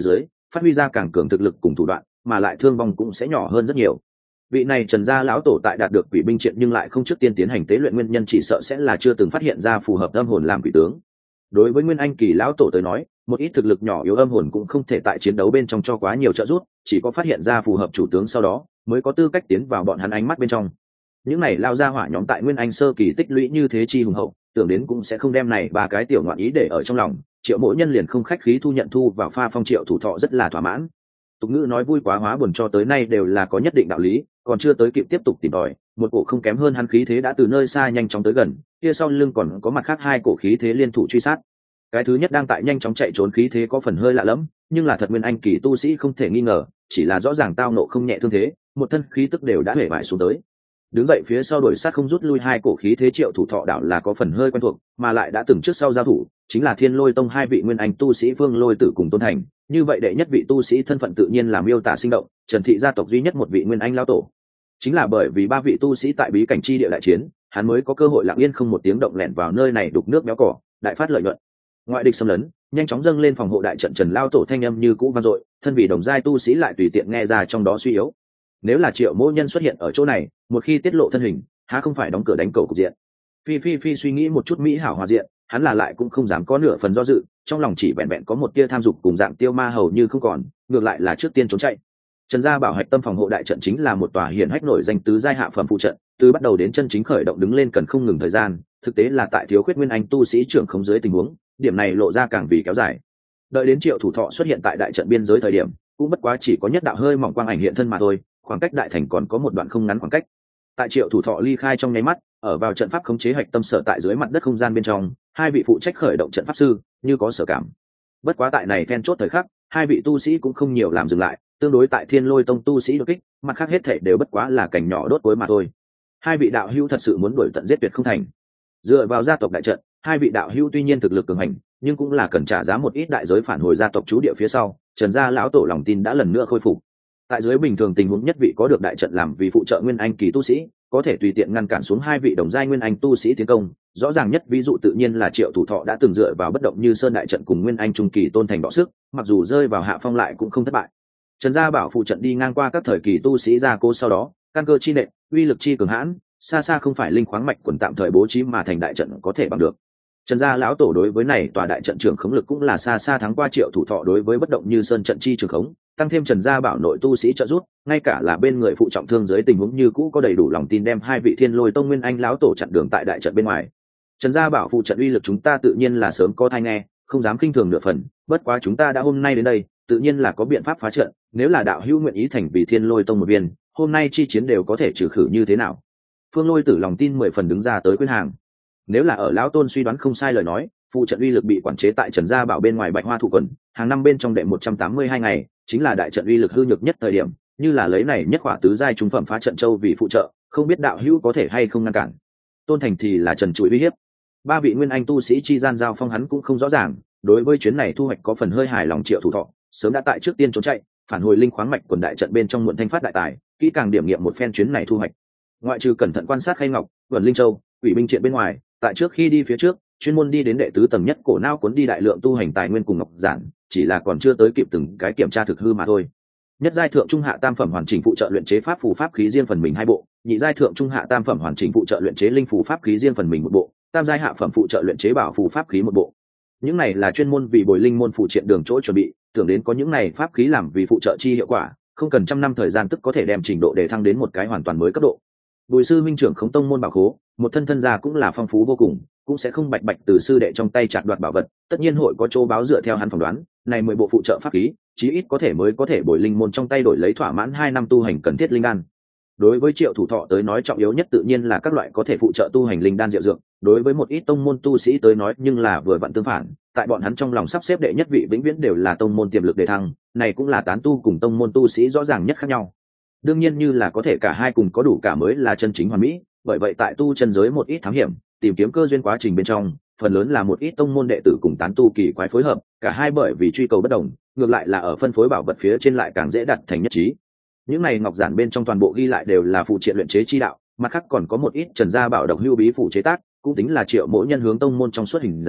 phát huy ra càng cường thực lực cùng thủ đoạn, mà lại thương vong cũng sẽ nhỏ hơn rất nhiều. Vị này Trần gia lão tổ tại đạt được quỷ binh triện nhưng lại không trước tiên tiến hành tế luyện nguyên nhân chỉ sợ sẽ là chưa từng phát hiện ra phù hợp âm hồn làm quỷ tướng. Đối với Nguyên Anh kỳ lão tổ tới nói, một ít thực lực nhỏ yếu âm hồn cũng không thể tại chiến đấu bên trong cho quá nhiều trợ giúp, chỉ có phát hiện ra phù hợp chủ tướng sau đó mới có tư cách tiến vào bọn hắn ánh mắt bên trong. Những này lao ra hỏa nhóm tại Nguyên Anh sơ kỳ tích lũy như thế chi hùng hậu, tưởng đến cũng sẽ không đem này ba cái tiểu ngoạn ý để ở trong lòng. Triệu Mỗ Nhân liền không khách khí thu nhận thu vào pha phong Triệu thủ thọ rất là thỏa mãn. Tục ngữ nói vui quá hóa buồn cho tới nay đều là có nhất định đạo lý, còn chưa tới kịp tiếp tục tìm tòi, một cổ không kém hơn hắn khí thế đã từ nơi xa nhanh chóng tới gần, kia sau lưng còn có mặt khác hai cổ khí thế liên thủ truy sát. Cái thứ nhất đang tại nhanh chóng chạy trốn khí thế có phần hơi lạ lẫm, nhưng là thật Nguyên Anh kỳ tu sĩ không thể nghi ngờ, chỉ là rõ ràng tao nộ không nhẹ thương thế, một thân khí tức đều đã hể bại xuống tới. Đứng dậy phía sau đuổi sát không rút lui hai cổ khí thế Triệu thủ thọ đảo là có phần hơi quen thuộc, mà lại đã từng trước sau giao thủ, chính là Thiên Lôi Tông hai vị Nguyên Anh tu sĩ Phương Lôi Tử cùng Tôn Thành, như vậy đệ nhất vị tu sĩ thân phận tự nhiên là miêu tả sinh động, Trần thị gia tộc duy nhất một vị Nguyên Anh lão tổ. Chính là bởi vì ba vị tu sĩ tại bí cảnh chi địa đại chiến, hắn mới có cơ hội lặng yên không một tiếng động lẻn vào nơi này đục nước béo cỏ, đại phát lợi nhuận. Ngoại địch xâm lấn, nhanh chóng dâng lên phòng hộ đại trận Trần lao tổ thanh âm như cũ vang dội, thân vị đồng giai tu sĩ lại tùy tiện nghe ra trong đó suy yếu. Nếu là Triệu Mỗ Nhân xuất hiện ở chỗ này, một khi tiết lộ thân hình, há không phải đóng cửa đánh cầu cục diện. Phi Phi Phi suy nghĩ một chút mỹ hảo hòa diện, hắn là lại cũng không dám có nửa phần do dự, trong lòng chỉ vẹn vẹn có một tia tham dục cùng dạng tiêu ma hầu như không còn, ngược lại là trước tiên trốn chạy. Trần gia bảo hạch tâm phòng hộ đại trận chính là một tòa hiển hách nổi danh tứ giai hạ phẩm phụ trận, từ bắt đầu đến chân chính khởi động đứng lên cần không ngừng thời gian, thực tế là tại thiếu khuyết Nguyên Anh tu sĩ trưởng không dưới tình huống, điểm này lộ ra càng vì kéo dài. Đợi đến Triệu thủ thọ xuất hiện tại đại trận biên giới thời điểm, cũng bất quá chỉ có nhất đạo hơi mỏng quang ảnh hiện thân mà thôi, khoảng cách đại thành còn có một đoạn không ngắn khoảng cách. Tại Triệu thủ thọ ly khai trong nháy mắt, ở vào trận pháp khống chế hạch tâm sở tại dưới mặt đất không gian bên trong, hai vị phụ trách khởi động trận pháp sư như có sở cảm. Bất quá tại này then chốt thời khắc, hai vị tu sĩ cũng không nhiều làm dừng lại, tương đối tại Thiên Lôi Tông tu sĩ đột kích, mặt khác hết thảy đều bất quá là cảnh nhỏ đốt cuối mà thôi. Hai vị đạo hữu thật sự muốn đuổi tận giết tuyệt không thành. Dựa vào gia tộc đại trận, hai vị đạo hữu tuy nhiên thực lực cường hành, nhưng cũng là cần trả giá một ít đại giới phản hồi gia tộc trú địa phía sau. Trần gia lão tổ lòng tin đã lần nữa khôi phục. Tại dưới bình thường tình huống nhất vị có được đại trận làm vì phụ trợ Nguyên Anh kỳ tu sĩ, có thể tùy tiện ngăn cản xuống hai vị đồng giai Nguyên Anh tu sĩ tiến công. Rõ ràng nhất ví dụ tự nhiên là Triệu thủ thọ đã từng dựa vào bất động như sơn đại trận cùng Nguyên Anh trung kỳ Tôn Thành đọ sức, mặc dù rơi vào hạ phong lại cũng không thất bại. Trần gia bảo phụ trận đi ngang qua các thời kỳ tu sĩ gia cố sau đó, căn cơ chi nệ, uy lực chi cường hãn, xa xa không phải linh khoáng mạch quần tạm thời bố trí mà thành đại trận có thể bằng được. Trần gia lão tổ đối với này tòa đại trận trưởng khống lực cũng là xa xa thắng qua Triệu thủ thọ đối với bất động như sơn trận chi trưởng khống, tăng thêm Trần gia bảo nội tu sĩ trợ giúp, ngay cả là bên người phụ trọng thương dưới tình huống như cũ có đầy đủ lòng tin đem hai vị Thiên Lôi Tông Nguyên Anh lão tổ chặn đường tại đại trận bên ngoài. Trần gia bảo phụ trận uy lực chúng ta tự nhiên là sớm có thai nghe, không dám khinh thường nửa phần, bất quá chúng ta đã hôm nay đến đây, tự nhiên là có biện pháp phá trận, nếu là đạo hữu nguyện ý thành vì Thiên Lôi Tông một viên, hôm nay chi chiến đều có thể trừ khử như thế nào. Phương Lôi Tử lòng tin mười phần đứng ra tới khuyên hàng. Nếu là ở lão tôn suy đoán không sai lời nói, phụ trận uy lực bị quản chế tại Trần gia bảo bên ngoài Bạch Hoa thụ quần, hàng năm bên trong đệ một trăm tám mươi hai ngày, chính là đại trận uy lực hư nhược nhất thời điểm, như là lấy này nhất khỏa tứ giai trung phẩm phá trận châu vì phụ trợ, không biết đạo hữu có thể hay không ngăn cản. Tôn Thành thì là Trần trụi uy hiếp. Ba vị Nguyên Anh tu sĩ chi gian giao phong hắn cũng không rõ ràng, đối với chuyến này thu hoạch có phần hơi hài lòng Triệu thủ thọ, sớm đã tại trước tiên trốn chạy, phản hồi linh khoáng mạch quần đại trận bên trong muộn thanh phát đại tài, kỹ càng điểm nghiệm một phen chuyến này thu hoạch. Ngoại trừ cẩn thận quan sát Khay Ngọc, Vân Linh Châu, Quỷ binh triện bên ngoài, tại trước khi đi phía trước, chuyên môn đi đến đệ tứ tầng nhất cổ não cuốn đi đại lượng tu hành tài nguyên cùng ngọc giản, chỉ là còn chưa tới kịp từng cái kiểm tra thực hư mà thôi. Nhất giai thượng trung hạ tam phẩm hoàn chỉnh phụ trợ luyện chế pháp phù pháp khí riêng phần mình hai bộ, nhị giai thượng trung hạ tam phẩm hoàn chỉnh phụ trợ luyện chế linh phù pháp khí riêng phần mình một bộ, tam giai hạ phẩm phụ trợ luyện chế bảo phù pháp khí một bộ. Những này là chuyên môn vì bồi linh môn phụ triện đường chỗ chuẩn bị, tưởng đến có những này pháp khí làm vì phụ trợ chi hiệu quả, không cần trăm năm thời gian tức có thể đem trình độ để thăng đến một cái hoàn toàn mới cấp độ. Bùi sư minh trưởng khống tông môn bảo khố, một thân thân gia cũng là phong phú vô cùng, cũng sẽ không bạch bạch từ sư đệ trong tay chặt đoạt bảo vật, tất nhiên hội có chỗ báo dựa theo hắn phỏng đoán, này mười bộ phụ trợ pháp khí, chí ít có thể mới có thể bồi linh môn trong tay đổi lấy thỏa mãn hai năm tu hành cần thiết linh đan. Đối với Triệu thủ thọ tới nói trọng yếu nhất tự nhiên là các loại có thể phụ trợ tu hành linh đan diệu dược, đối với một ít tông môn tu sĩ tới nói nhưng là vừa vặn tương phản, tại bọn hắn trong lòng sắp xếp đệ nhất vị vĩnh viễn đều là tông môn tiềm lực đề thăng, này cũng là tán tu cùng tông môn tu sĩ rõ ràng nhất khác nhau. Đương nhiên như là có thể cả hai cùng có đủ cả mới là chân chính hoàn mỹ, bởi vậy tại tu chân giới một ít thám hiểm, tìm kiếm cơ duyên quá trình bên trong, phần lớn là một ít tông môn đệ tử cùng tán tu kỳ quái phối hợp, cả hai bởi vì truy cầu bất đồng, ngược lại là ở phân phối bảo vật phía trên lại càng dễ đạt thành nhất trí. Những này ngọc giản bên trong toàn bộ ghi lại đều là phụ triện luyện chế chi đạo, mặt khác còn có một ít Trần gia bảo độc hưu bí phụ chế tác, cũng tính là Triệu Mỗ Nhân hướng tông môn trong suốt hình dáng,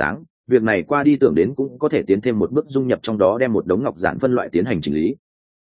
việc này qua đi tưởng đến cũng có thể tiến thêm một bước dung nhập trong đó, đem một đống ngọc giản phân loại tiến hành chỉnh lý,